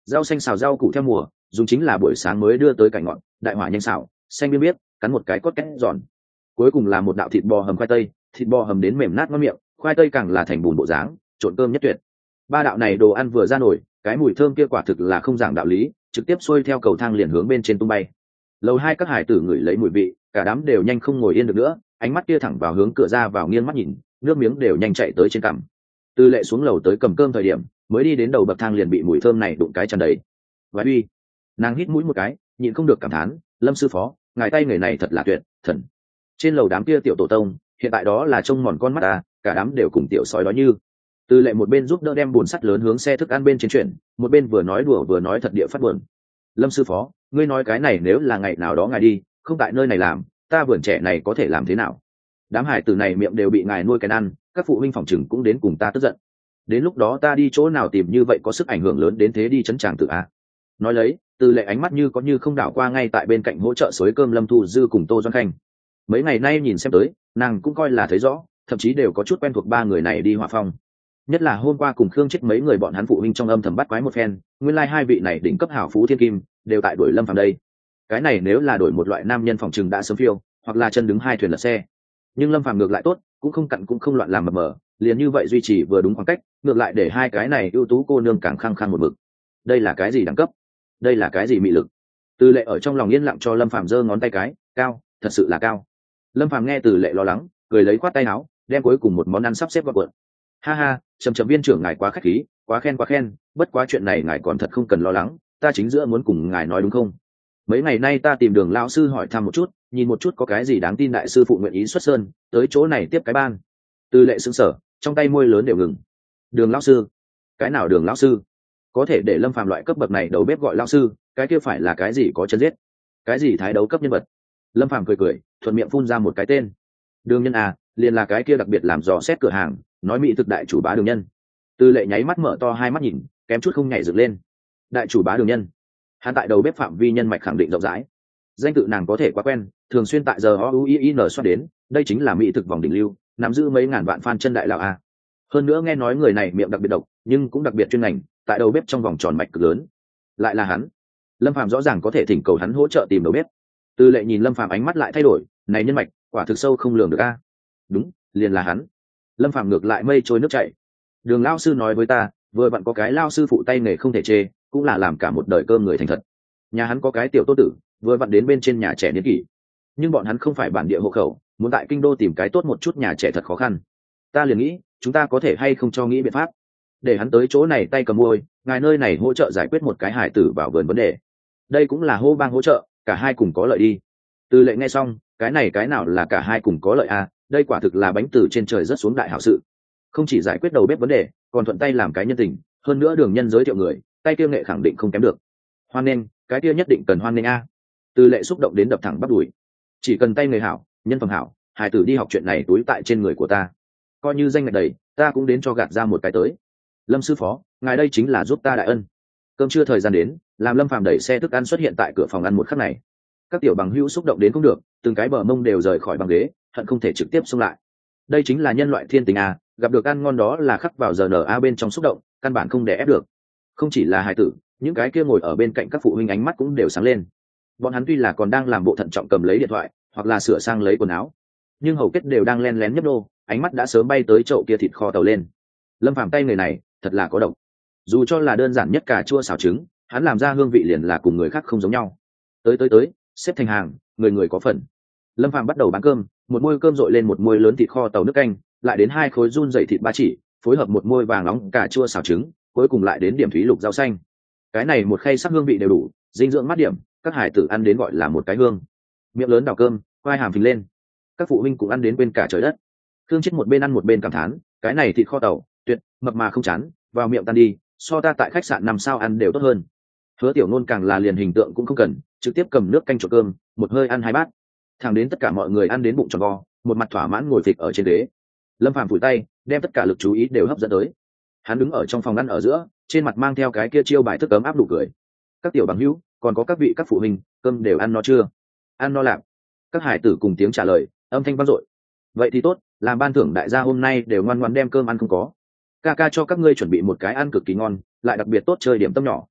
Rau xanh xào rau củ theo mùa, dùng chính là buổi sáng mới đưa tới cải ngọt, đại hỏa nhanh xào, xanh biếc biếc, cắn một cái cốt két giòn. Cuối cùng là một đạo thịt bò hầm khoai tây, thịt bò hầm đến mềm nát ngon miệng, khoai tây càng là thành bùn bộ dáng, trộn cơm nhất tuyệt. Ba đạo này đồ ăn vừa ra nổi, cái mùi thơm kia quả thực là không giảng đạo lý, trực tiếp xuôi theo cầu thang liền hướng bên trên tung bay. Lầu hai các hải tử ngửi lấy mùi vị, cả đám đều nhanh không ngồi yên được nữa, ánh mắt kia thẳng vào hướng cửa ra vào nghiêng mắt nhìn, nước miếng đều nhanh chạy tới trên cằm. Tư Lệ xuống lầu tới cầm cơm thời điểm, mới đi đến đầu bậc thang liền bị mùi thơm này đụng cái tràn đầy. Vãi uy, nàng hít mũi một cái, nhịn không được cảm thán, Lâm sư phó, ngài tay người này thật là tuyệt, thần. Trên lầu đám kia tiểu tổ tông, hiện tại đó là trông mòn con mắt ta, cả đám đều cùng tiểu sói đó như. Tư Lệ một bên giúp đỡ đem bồn sắt lớn hướng xe thức ăn bên trên chuyển, một bên vừa nói đùa vừa nói thật địa phát buồn. Lâm sư phó, ngươi nói cái này nếu là ngày nào đó ngài đi, không tại nơi này làm, ta vườn trẻ này có thể làm thế nào? Đám hải tử này miệng đều bị ngài nuôi cái ăn, các phụ huynh phòng chừng cũng đến cùng ta tức giận. Đến lúc đó ta đi chỗ nào tìm như vậy có sức ảnh hưởng lớn đến thế đi chấn tràng tự á. Nói lấy, Tư Lệ ánh mắt như có như không đảo qua ngay tại bên cạnh hỗ trợ xới cơm Lâm Thu Dư cùng Tô Doan Khanh. Mấy ngày nay nhìn xem tới, nàng cũng coi là thấy rõ, thậm chí đều có chút quen thuộc ba người này đi hòa phong. Nhất là hôm qua cùng Khương chết mấy người bọn hắn phụ huynh trong âm thầm bắt quái một phen, nguyên lai hai vị này đỉnh cấp hảo phú thiên kim đều tại đuổi Lâm Phàm đây. Cái này nếu là đổi một loại nam nhân phòng trừng đã sớm phiêu, hoặc là chân đứng hai thuyền lật xe. Nhưng Lâm Phàm ngược lại tốt, cũng không cặn cũng không loạn làm mập mờ, liền như vậy duy trì vừa đúng khoảng cách, ngược lại để hai cái này ưu tú cô nương càng khăng khăng một mực. Đây là cái gì đẳng cấp? Đây là cái gì mị lực? Từ Lệ ở trong lòng yên lặng cho Lâm Phàm giơ ngón tay cái, cao, thật sự là cao. Lâm Phàm nghe Từ Lệ lo lắng, cười lấy khoát tay áo, đem cuối cùng một món ăn sắp xếp vào cuộn. Ha ha, Trầm viên trưởng ngài quá khách khí, quá khen, bất quá chuyện này ngài còn thật không cần lo lắng, ta chính giữa muốn cùng ngài nói đúng không? Mấy ngày nay ta tìm Đường lão sư hỏi thăm một chút, nhìn một chút có cái gì đáng tin đại sư phụ nguyện ý xuất sơn, tới chỗ này tiếp cái ban. Từ Lệ sững sờ, trong tay môi lớn đều ngừng. Đường lão sư? Cái nào Đường lão sư? Có thể để Lâm Phàm loại cấp bậc này đầu bếp gọi lão sư, cái kia phải là cái gì có chân giết? Cái gì thái đấu cấp nhân vật? Lâm Phàm cười, thuận miệng phun ra một cái tên. Đường Nhân à, liền là cái kia đặc biệt làm dò xét cửa hàng, nói mỹ thực đại chủ bá Đường Nhân. Từ Lệ nháy mắt mở to hai mắt nhìn, kém chút không nhảy dựng lên. Đại chủ bá Đường Nhân? Hắn tại đầu bếp phạm vi nhân mạch khẳng định rộng rãi. Danh tự nàng có thể quá quen, thường xuyên tại giờ OUIN soát đến, đây chính là mỹ thực vòng đỉnh lưu, nắm giữ mấy ngàn vạn fan chân đại lão a. Hơn nữa nghe nói người này miệng đặc biệt độc, nhưng cũng đặc biệt chuyên ngành, tại đầu bếp trong vòng tròn mạch cực lớn. Lại là hắn. Lâm Phàm rõ ràng có thể thỉnh cầu hắn hỗ trợ tìm đầu bếp. Từ Lệ nhìn Lâm Phàm ánh mắt lại thay đổi, này nhân mạch, quả thực sâu không lường được a. Đúng, liền là hắn. Lâm Phàm ngược lại mây trôi nước chảy. Đường lão sư nói với ta, vừa vặn có cái lão sư phụ tay nghề không thể chê, cũng là làm cả một đời cơm người thành thật. Nhà hắn có cái tiểu tô tử, vừa vặn đến bên trên nhà trẻ niên kỷ, nhưng bọn hắn không phải bản địa hộ khẩu, muốn tại kinh đô tìm cái tốt một chút nhà trẻ thật khó khăn. Ta liền nghĩ, chúng ta có thể hay không cho nghĩ biện pháp, để hắn tới chỗ này tay cầm môi, ngài nơi này hỗ trợ giải quyết một cái hải tử bảo vườn vấn đề. Đây cũng là hô bang hỗ trợ, cả hai cùng có lợi đi. Từ Lệ nghe xong, cái này cái nào là cả hai cùng có lợi à, đây quả thực là bánh từ trên trời rất xuống đại hảo sự. Không chỉ giải quyết đầu bếp vấn đề, còn thuận tay làm cái nhân tình, hơn nữa Đường Nhân giới thiệu người, tay kia nghệ khẳng định không kém được. Hoan nghênh, cái kia nhất định cần hoan nghênh a. Từ Lệ xúc động đến đập thẳng bắp đùi. Chỉ cần tay người hảo, nhân phẩm hảo, hải tử đi học chuyện này túi tại trên người của ta, coi như danh ngạch đầy, ta cũng đến cho gạt ra một cái tới. Lâm sư phó, ngài đây chính là giúp ta đại ân. Cơm trưa thời gian đến, làm Lâm Phàm đẩy xe thức ăn xuất hiện tại cửa phòng ăn một khắc này, các tiểu bằng hữu xúc động đến không được, từng cái bờ mông đều rời khỏi băng ghế, hận không thể trực tiếp xông lại. Đây chính là nhân loại thiên tình à, gặp được ăn ngon đó là khắc vào giờ RNA bên trong xúc động, căn bản không để ép được. Không chỉ là hải tử, những cái kia ngồi ở bên cạnh các phụ huynh ánh mắt cũng đều sáng lên. Bọn hắn tuy là còn đang làm bộ thận trọng cầm lấy điện thoại, hoặc là sửa sang lấy quần áo, nhưng hầu kết đều đang len lén nhấp nô, ánh mắt đã sớm bay tới chậu kia thịt kho tàu lên. Lâm Phàm tay người này thật là có độc, dù cho là đơn giản nhất cà chua xào trứng, hắn làm ra hương vị liền là cùng người khác không giống nhau. Tới, xếp thành hàng, người người có phần. Lâm Phàm bắt đầu bán cơm, một muôi cơm dội lên một muôi lớn thịt kho tàu nước canh, lại đến hai khối run dày thịt ba chỉ, phối hợp một muôi vàng nóng cà chua xào trứng, cuối cùng lại đến điểm thúy lục rau xanh. Cái này một khay sắc hương vị đều đủ, dinh dưỡng mát điểm, các hải tử ăn đến gọi là một cái hương. Miệng lớn đào cơm, quai hàm phình lên. Các phụ huynh cũng ăn đến quên cả trời đất. Khương Chết một bên ăn một bên cảm thán, cái này thịt kho tàu, tuyệt, mập mà không chán, vào miệng tan đi, so ta tại khách sạn 5 sao ăn đều tốt hơn. Hứa Tiểu Nôn càng là liền hình tượng cũng không cần, trực tiếp cầm nước canh trộn cơm, một hơi ăn 2 bát. Thẳng đến tất cả mọi người ăn đến bụng tròn vo, một mặt thỏa mãn ngồi phịch ở trên ghế. Lâm Phàm phủi tay, đem tất cả lực chú ý đều hấp dẫn tới. Hắn đứng ở trong phòng ăn ở giữa, trên mặt mang theo cái kia chiêu bài thức ấm áp nụ cười. Các tiểu bằng hữu, còn có các vị các phụ huynh, cơm đều ăn no chưa? Ăn no lạp. Các hải tử cùng tiếng trả lời, âm thanh vang dội. Vậy thì tốt, làm ban thưởng đại gia hôm nay đều ngoan ngoãn đem cơm ăn không có. Ca ca cho các ngươi chuẩn bị một cái ăn cực kỳ ngon, lại đặc biệt tốt chơi điểm tâm nhỏ.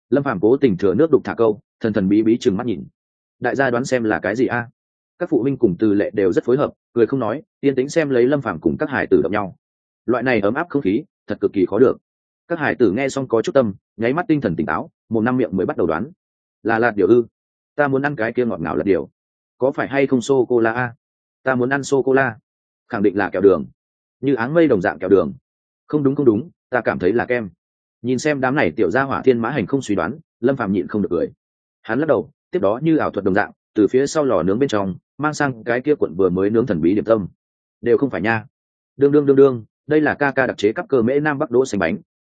Lâm Phàm cố tình thừa nước đục thả câu, thần thần bí bí trừng mắt nhìn. Đại gia đoán xem là cái gì a? Các phụ huynh cùng Từ Lệ đều rất phối hợp, cười không nói, yên tĩnh xem lấy Lâm Phàm cùng các hải tử đập nhau. Loại này ấm áp không khí, thật cực kỳ khó được. Các hải tử nghe xong có chút tâm, nháy mắt tinh thần tỉnh táo, mồm năm miệng mới bắt đầu đoán. Là lạt điều ư? Ta muốn ăn cái kia ngọt ngào lạt điều. Có phải hay không sô cô la a? Ta muốn ăn sô cô la. Khẳng định là kẹo đường. Như áng mây đồng dạng kẹo đường. Không đúng không đúng, ta cảm thấy là kem. Nhìn xem đám này tiểu gia hỏa thiên mã hành không suy đoán, Lâm Phàm nhịn không được cười. Hắn lắc đầu, tiếp đó như ảo thuật đồng dạng, từ phía sau lò nướng bên trong mang sang cái kia cuộn vừa mới nướng thần bí điểm tâm. Đều không phải nha. Đương, đây là ca ca đặc chế cắp cơ mễ nam bắc đỗ xanh bánh,